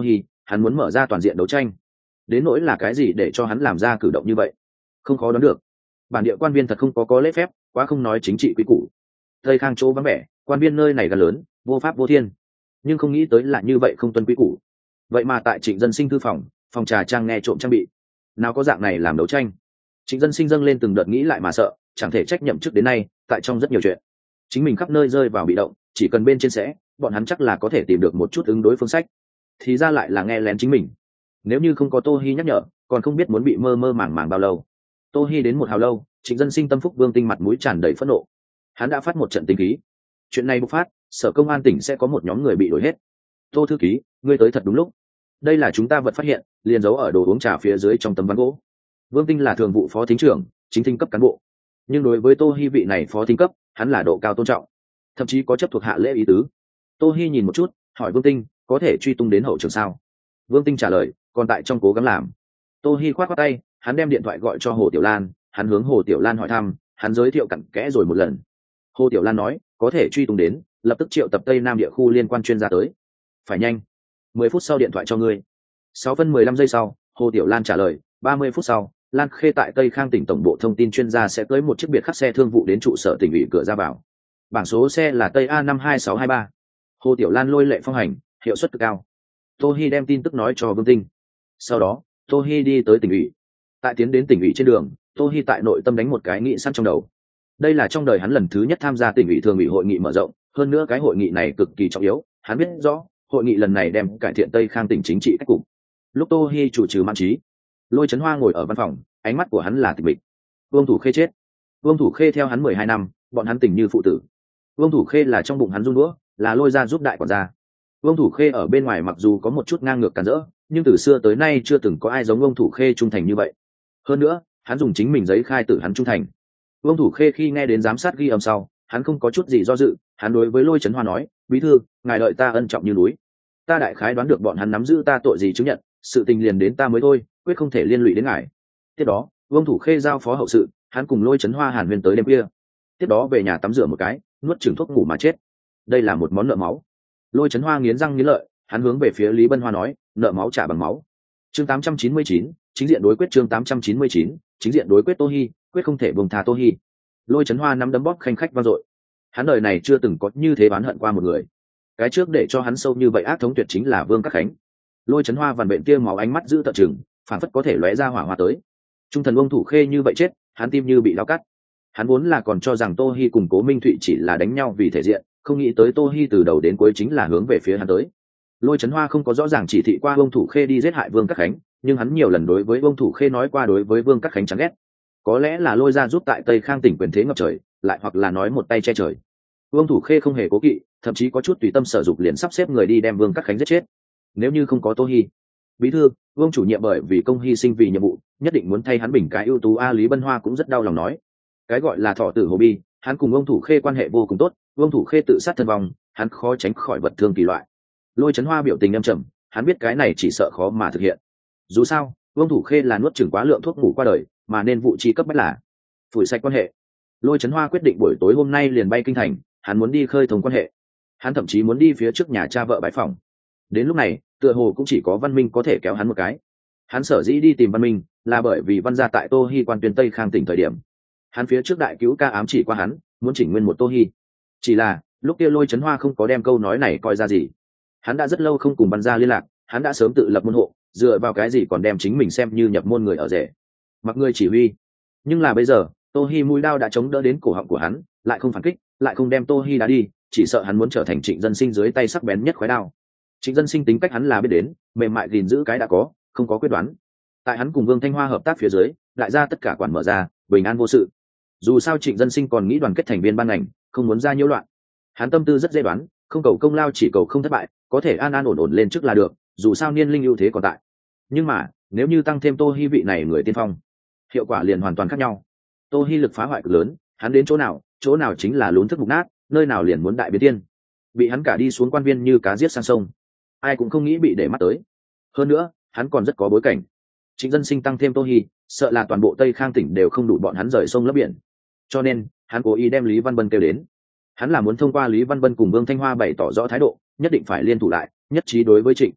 hắn muốn mở ra toàn diện đấu tranh. Đến nỗi là cái gì để cho hắn làm ra cử động như vậy, không khó đoán được. Bản địa quan viên thật không có có lễ phép, quá không nói chính trị quý củ. Tây Khang chỗ vắng vẻ, quan viên nơi này gần lớn, vô pháp vô thiên, nhưng không nghĩ tới là như vậy không tuân quý củ. Vậy mà tại Trịnh Dân Sinh thư phòng, phòng trà trang nghe trộm trang bị, nào có dạng này làm đấu tranh. Trịnh Dân Sinh dâng lên từng đợt nghĩ lại mà sợ, chẳng thể trách nhậm chức đến nay, tại trong rất nhiều chuyện, chính mình khắp nơi rơi vào bị động, chỉ cần bên trên sẽ, bọn hắn chắc là có thể tìm được một chút ứng đối phương sách. Thì ra lại là nghe lén chính mình. Nếu như không có Tô Hi nhắc nhở, còn không biết muốn bị mơ mơ màng màng bao lâu. Tô Hi đến một hào lâu, Trịnh Dân Sinh tâm phúc Vương Tinh mặt mũi tràn đầy phẫn nộ. Hắn đã phát một trận tinh khí. Chuyện này bộc phát, sở công an tỉnh sẽ có một nhóm người bị đuổi hết. Tô thư ký, ngươi tới thật đúng lúc. Đây là chúng ta vật phát hiện, liền giấu ở đồ uống trà phía dưới trong tấm ván gỗ. Vương Tinh là thường vụ phó thính trưởng, chính thính cấp cán bộ, nhưng đối với Tô Hi vị này phó thính cấp, hắn là độ cao tôn trọng, thậm chí có chấp thuộc hạ lễ ý tứ. Tô Hi nhìn một chút, hỏi Vương Tinh, có thể truy tung đến hậu trường sao? Vương Tinh trả lời, còn tại trong cố gắng làm. Tô Hi khoát khoát tay, hắn đem điện thoại gọi cho Hồ Tiểu Lan, hắn hướng Hồ Tiểu Lan hỏi thăm, hắn giới thiệu cặn kẽ rồi một lần. Hồ Tiểu Lan nói, có thể truy tung đến, lập tức triệu tập Tây Nam địa khu liên quan chuyên gia tới. Phải nhanh. mười phút sau điện thoại cho ngươi. sáu phân mười lăm giây sau, Hồ Tiểu Lan trả lời, ba mươi phút sau, Lan Khê tại Tây Khang tỉnh tổng bộ thông tin chuyên gia sẽ tới một chiếc biệt khắc xe thương vụ đến trụ sở tỉnh ủy cửa ra vào. Bảng số xe là Tây A năm hai sáu hai ba. Hồ Tiểu Lan lôi lệ phong hành, hiệu suất cực cao. Tô Hi đem tin tức nói cho Vương Tinh. Sau đó, Tô Hi đi tới tỉnh ủy. Tại tiến đến tỉnh ủy trên đường, Tô Hi tại nội tâm đánh một cái nghị sẵn trong đầu. Đây là trong đời hắn lần thứ nhất tham gia tỉnh ủy thường ủy hội nghị mở rộng, hơn nữa cái hội nghị này cực kỳ trọng yếu, hắn biết rõ, hội nghị lần này đem cải thiện Tây Khang tỉnh chính trị cách cục. Lúc Tô Hi chủ trừ mãn trí, Lôi Chấn Hoa ngồi ở văn phòng, ánh mắt của hắn là tịch mịch. Vương Thủ Khê chết. Vương Thủ Khê theo hắn mười hai năm, bọn hắn tình như phụ tử. Vương Thủ Khê là trong bụng hắn run đũa, là Lôi ra giúp đại quản gia. Vương Thủ Khê ở bên ngoài mặc dù có một chút ngang ngược càn rỡ, nhưng từ xưa tới nay chưa từng có ai giống Vương Thủ Khê trung thành như vậy. Hơn nữa, hắn dùng chính mình giấy khai tử hắn trung thành. Vương Thủ Khê khi nghe đến giám sát ghi âm sau, hắn không có chút gì do dự, hắn đối với Lôi Chấn Hoa nói, bí thư, ngài đợi ta ân trọng như núi. Ta đại khái đoán được bọn hắn nắm giữ ta tội gì chứng nhận, sự tình liền đến ta mới thôi, quyết không thể liên lụy đến ngài. Tiếp đó, Vương Thủ Khê giao phó hậu sự, hắn cùng Lôi Chấn Hoa hàn huyên tới đêm khuya. Tiếp đó về nhà tắm rửa một cái, nuốt chửng thuốc ngủ mà chết. Đây là một món nợ máu. Lôi Chấn Hoa nghiến răng nghiến lợi, hắn hướng về phía Lý Bân Hoa nói, nợ máu trả bằng máu. Chương tám trăm chín mươi chín, chính diện đối quyết chương tám trăm chín mươi chín, chính diện đối quyết Tô Hi, quyết không thể buông tha Tô Hi. Lôi Chấn Hoa nắm đấm bóp khanh khách vang dội. Hắn đời này chưa từng có như thế oán hận qua một người. Cái trước để cho hắn sâu như vậy ác thống tuyệt chính là Vương Các Khánh. Lôi Chấn Hoa vằn bệnh kia máu ánh mắt giữ tận chừng, phản phất có thể lóe ra hỏa hoa tới. Trung thần Vương Thủ Khê như vậy chết, hắn tim như bị lao cắt. Hắn vốn là còn cho rằng Tô Hi cùng Cố Minh Thụy chỉ là đánh nhau vì thể diện, không nghĩ tới Tô Hi từ đầu đến cuối chính là hướng về phía hắn tới. Lôi Chấn Hoa không có rõ ràng chỉ thị qua Vương Thủ Khê đi giết hại Vương Các Khánh, nhưng hắn nhiều lần đối với Vương Thủ Khê nói qua đối với Vương Các Khánh chán ghét. Có lẽ là Lôi ra giúp tại Tây Khang tỉnh quyền thế ngập trời, lại hoặc là nói một tay che trời. Vương Thủ Khê không hề cố kỵ, thậm chí có chút tùy tâm sở dục liền sắp xếp người đi đem Vương Các Khánh giết chết. Nếu như không có Tô Hi, bí thư, Vương chủ nhiệm bởi vì công hy sinh vì nhiệm vụ, nhất định muốn thay hắn bình cái ưu tú a. Lý Bân Hoa cũng rất đau lòng nói. Cái gọi là thọ tử hồ bi, hắn cùng Vương Thủ Khê quan hệ vô cùng tốt, Vương Thủ Khê tự sát thân vong, hắn khó tránh khỏi vật thương kỳ loại. Lôi Chấn Hoa biểu tình âm trầm, hắn biết cái này chỉ sợ khó mà thực hiện. Dù sao, Vương Thủ Khê là nuốt chửng quá lượng thuốc ngủ qua đời, mà nên vụ chi cấp bách là phủi sạch quan hệ. Lôi Chấn Hoa quyết định buổi tối hôm nay liền bay kinh thành, hắn muốn đi khơi thông quan hệ. Hắn thậm chí muốn đi phía trước nhà cha vợ bái phỏng. Đến lúc này, tựa hồ cũng chỉ có Văn Minh có thể kéo hắn một cái. Hắn sở dĩ đi tìm Văn Minh, là bởi vì Văn gia tại Tô Hi quan tuyên Tây Khang tỉnh thời điểm, hắn phía trước đại cứu ca ám chỉ qua hắn, muốn chỉnh nguyên một Tô Hi. Chỉ là, lúc kia Lôi Chấn Hoa không có đem câu nói này coi ra gì. Hắn đã rất lâu không cùng Văn gia liên lạc, hắn đã sớm tự lập môn hộ, dựa vào cái gì còn đem chính mình xem như nhập môn người ở rể, mặc người chỉ huy. Nhưng là bây giờ, Tô Hi mũi đao đã chống đỡ đến cổ họng của hắn, lại không phản kích, lại không đem Tô Hi đá đi, chỉ sợ hắn muốn trở thành Trịnh Dân Sinh dưới tay sắc bén nhất khói đao. Trịnh Dân Sinh tính cách hắn là biết đến, mềm mại gìn giữ cái đã có, không có quyết đoán. Tại hắn cùng Vương Thanh Hoa hợp tác phía dưới, lại ra tất cả quản mở ra, bình an vô sự. Dù sao Trịnh Dân Sinh còn nghĩ đoàn kết thành viên ban ngành, không muốn ra nhiễu loạn. Hắn tâm tư rất dễ đoán, không cầu công lao chỉ cầu không thất bại, có thể an an ổn ổn lên trước là được, dù sao niên linh ưu thế còn tại. Nhưng mà, nếu như tăng thêm Tô Hi vị này người tiên phong, hiệu quả liền hoàn toàn khác nhau. Tô Hi lực phá hoại cực lớn, hắn đến chỗ nào, chỗ nào chính là lún thức mục nát, nơi nào liền muốn đại biến tiên. Bị hắn cả đi xuống quan viên như cá giết sang sông, ai cũng không nghĩ bị để mắt tới. Hơn nữa, hắn còn rất có bối cảnh. Trịnh Dân Sinh tăng thêm Tô Hi, sợ là toàn bộ Tây Khang tỉnh đều không đủ bọn hắn rời sông lấp biển. Cho nên, hắn cố ý đem Lý Văn Bân kêu đến. Hắn là muốn thông qua Lý Văn Bân cùng Vương Thanh Hoa bày tỏ rõ thái độ, nhất định phải liên thủ lại, nhất trí đối với Trịnh.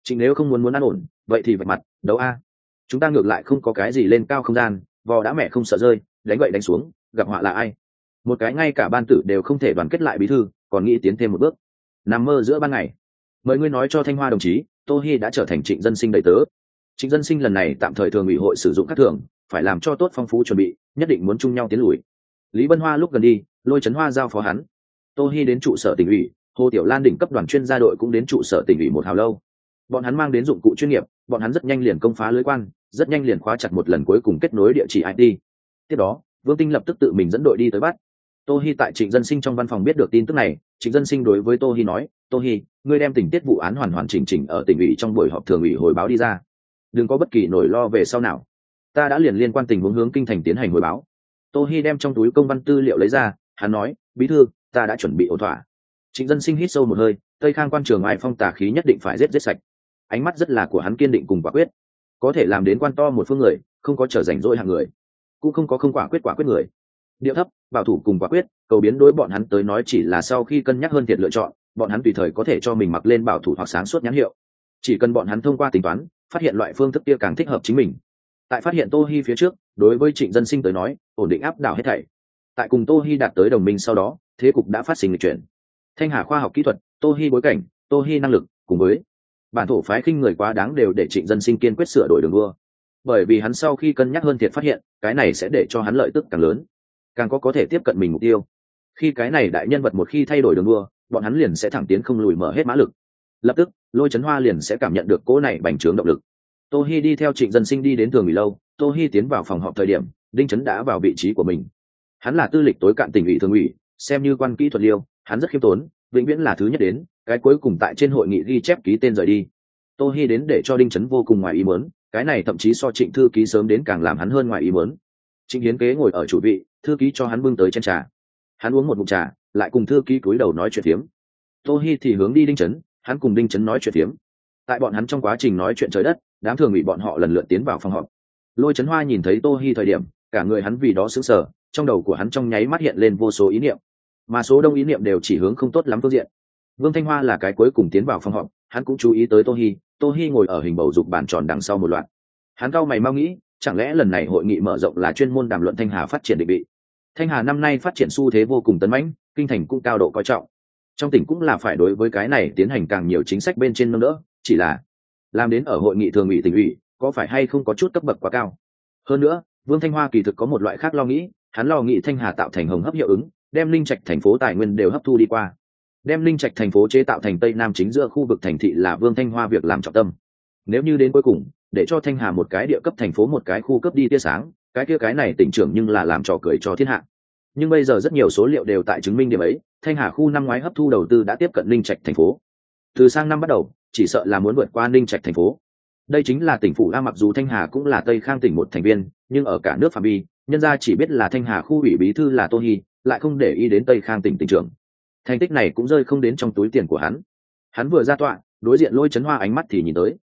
Trịnh nếu không muốn muốn an ổn vậy thì vạch mặt đấu a. Chúng ta ngược lại không có cái gì lên cao không gian, vò đã mẹ không sợ rơi, đánh vậy đánh xuống gặp họa là ai. Một cái ngay cả ban tử đều không thể đoàn kết lại bí thư, còn nghĩ tiến thêm một bước. Nằm mơ giữa ban ngày. Mời ngươi nói cho Thanh Hoa đồng chí, Tô Hi đã trở thành Trịnh Dân Sinh đầy tớ. Trịnh Dân Sinh lần này tạm thời thường ủy hội sử dụng các thưởng, phải làm cho tốt phong phú chuẩn bị, nhất định muốn chung nhau tiến lùi. Lý Vân Hoa lúc gần đi, Lôi Chấn Hoa giao phó hắn. Tô Hi đến trụ sở tỉnh ủy, Hồ Tiểu Lan đỉnh cấp đoàn chuyên gia đội cũng đến trụ sở tỉnh ủy một hào lâu. Bọn hắn mang đến dụng cụ chuyên nghiệp, bọn hắn rất nhanh liền công phá lưới quan, rất nhanh liền khóa chặt một lần cuối cùng kết nối địa chỉ i tê. Tiếp đó, Vương Tinh lập tức tự mình dẫn đội đi tới bắt. Tô Hi tại Trịnh Dân Sinh trong văn phòng biết được tin tức này, Trịnh Dân Sinh đối với Tô Hi nói, Tô Hi, ngươi đem tình tiết vụ án hoàn hoàn chỉnh chỉnh ở tỉnh ủy trong buổi họp thường ủy hồi báo đi ra, đừng có bất kỳ nỗi lo về sau nào. Ta đã liền liên quan tình huống hướng kinh thành tiến hành hồi báo. Tô Hi đem trong túi công văn tư liệu lấy ra, hắn nói, bí thư, ta đã chuẩn bị ổn thỏa. Trịnh Dân Sinh hít sâu một hơi, Tây Khang quan trường ai phong tà khí nhất định phải giết giết sạch. Ánh mắt rất là của hắn kiên định cùng quả quyết, có thể làm đến quan to một phương người, không có trở rảnh rỗi hàng người, cũng không có không quả quyết quả quyết người. Điệu thấp, bảo thủ cùng quả quyết, cầu biến đối bọn hắn tới nói chỉ là sau khi cân nhắc hơn thiệt lựa chọn, bọn hắn tùy thời có thể cho mình mặc lên bảo thủ hoặc sáng suốt nhãn hiệu. Chỉ cần bọn hắn thông qua tính toán, phát hiện loại phương thức kia càng thích hợp chính mình. Tại phát hiện Tô Hi phía trước, đối với Trịnh Dân Sinh tới nói, ổn định áp đảo hết thảy. Tại cùng Tô Hi đạt tới đồng minh sau đó, thế cục đã phát sinh lịch chuyển. Thanh Hà khoa học kỹ thuật, Tô Hi bối cảnh, Tô Hi năng lực, cùng với bản thổ phái khinh người quá đáng đều để Trịnh Dân Sinh kiên quyết sửa đổi đường đua. Bởi vì hắn sau khi cân nhắc hơn thiệt phát hiện, cái này sẽ để cho hắn lợi tức càng lớn, càng có có thể tiếp cận mình mục tiêu. Khi cái này đại nhân vật một khi thay đổi đường đua, bọn hắn liền sẽ thẳng tiến không lùi mở hết mã lực. Lập tức, Lôi Chấn Hoa liền sẽ cảm nhận được cỗ này bành trướng động lực. Tô Hi đi theo Trịnh Dân Sinh đi đến thường ủy lâu, Tô Hi tiến vào phòng họp thời điểm, Đinh Chấn đã vào vị trí của mình. Hắn là tư lịch tối cạn tỉnh ủy thường ủy, xem như quan kỹ thuật liêu, hắn rất khiêm tốn, vĩnh viễn là thứ nhất đến, cái cuối cùng tại trên hội nghị ghi chép ký tên rời đi. Tô Hi đến để cho Đinh Chấn vô cùng ngoài ý muốn, cái này thậm chí so Trịnh thư ký sớm đến càng làm hắn hơn ngoài ý muốn. Trịnh Hiến Kế ngồi ở chủ vị, thư ký cho hắn bưng tới chén trà. Hắn uống một ngụm trà, lại cùng thư ký cúi đầu nói chuyện phiếm. Tô Hi thì hướng đi Đinh Chấn, hắn cùng Đinh Chấn nói chuyện phiếm. Tại bọn hắn trong quá trình nói chuyện trời đất, đám thường ủy bọn họ lần lượt tiến vào phòng họp. Lôi Chấn Hoa nhìn thấy Tô Hi thời điểm, cả người hắn vì đó sững sờ, trong đầu của hắn trong nháy mắt hiện lên vô số ý niệm, mà số đông ý niệm đều chỉ hướng không tốt lắm phương diện. Vương Thanh Hoa là cái cuối cùng tiến vào phòng họp, hắn cũng chú ý tới Tô Hi. Tô Hi ngồi ở hình bầu dục bàn tròn đằng sau một loạt. Hắn cau mày mau nghĩ, chẳng lẽ lần này hội nghị mở rộng là chuyên môn đàm luận Thanh Hà phát triển định vị. Thanh Hà năm nay phát triển xu thế vô cùng tấn mãnh, kinh thành cũng cao độ coi trọng. Trong tỉnh cũng là phải đối với cái này tiến hành càng nhiều chính sách bên trên nâng đỡ, chỉ là làm đến ở hội nghị thường ủy tỉnh ủy, có phải hay không có chút cấp bậc quá cao. Hơn nữa, Vương Thanh Hoa kỳ thực có một loại khác lo nghĩ, hắn lo nghĩ Thanh Hà tạo thành hồng hấp hiệu ứng, đem Linh Trạch thành phố tài nguyên đều hấp thu đi qua. Đem Linh Trạch thành phố chế tạo thành Tây Nam chính giữa khu vực thành thị là Vương Thanh Hoa việc làm trọng tâm. Nếu như đến cuối cùng, để cho Thanh Hà một cái địa cấp thành phố một cái khu cấp đi tia sáng, cái kia cái này tỉnh trưởng nhưng là làm trò cười cho thiên hạ. Nhưng bây giờ rất nhiều số liệu đều tại chứng minh điểm ấy, Thanh Hà khu năm ngoái hấp thu đầu tư đã tiếp cận Linh Trạch thành phố. Từ sang năm bắt đầu, chỉ sợ là muốn vượt qua Linh Trạch thành phố. Đây chính là tỉnh phủ La, mặc dù Thanh Hà cũng là Tây Khang tỉnh một thành viên, nhưng ở cả nước phạm vi, nhân gia chỉ biết là Thanh Hà khu ủy bí thư là Tô Hi, lại không để ý đến Tây Khang tỉnh tỉnh trưởng. Thành tích này cũng rơi không đến trong túi tiền của hắn. Hắn vừa ra tọa, đối diện Lôi Chấn Hoa ánh mắt thì nhìn tới.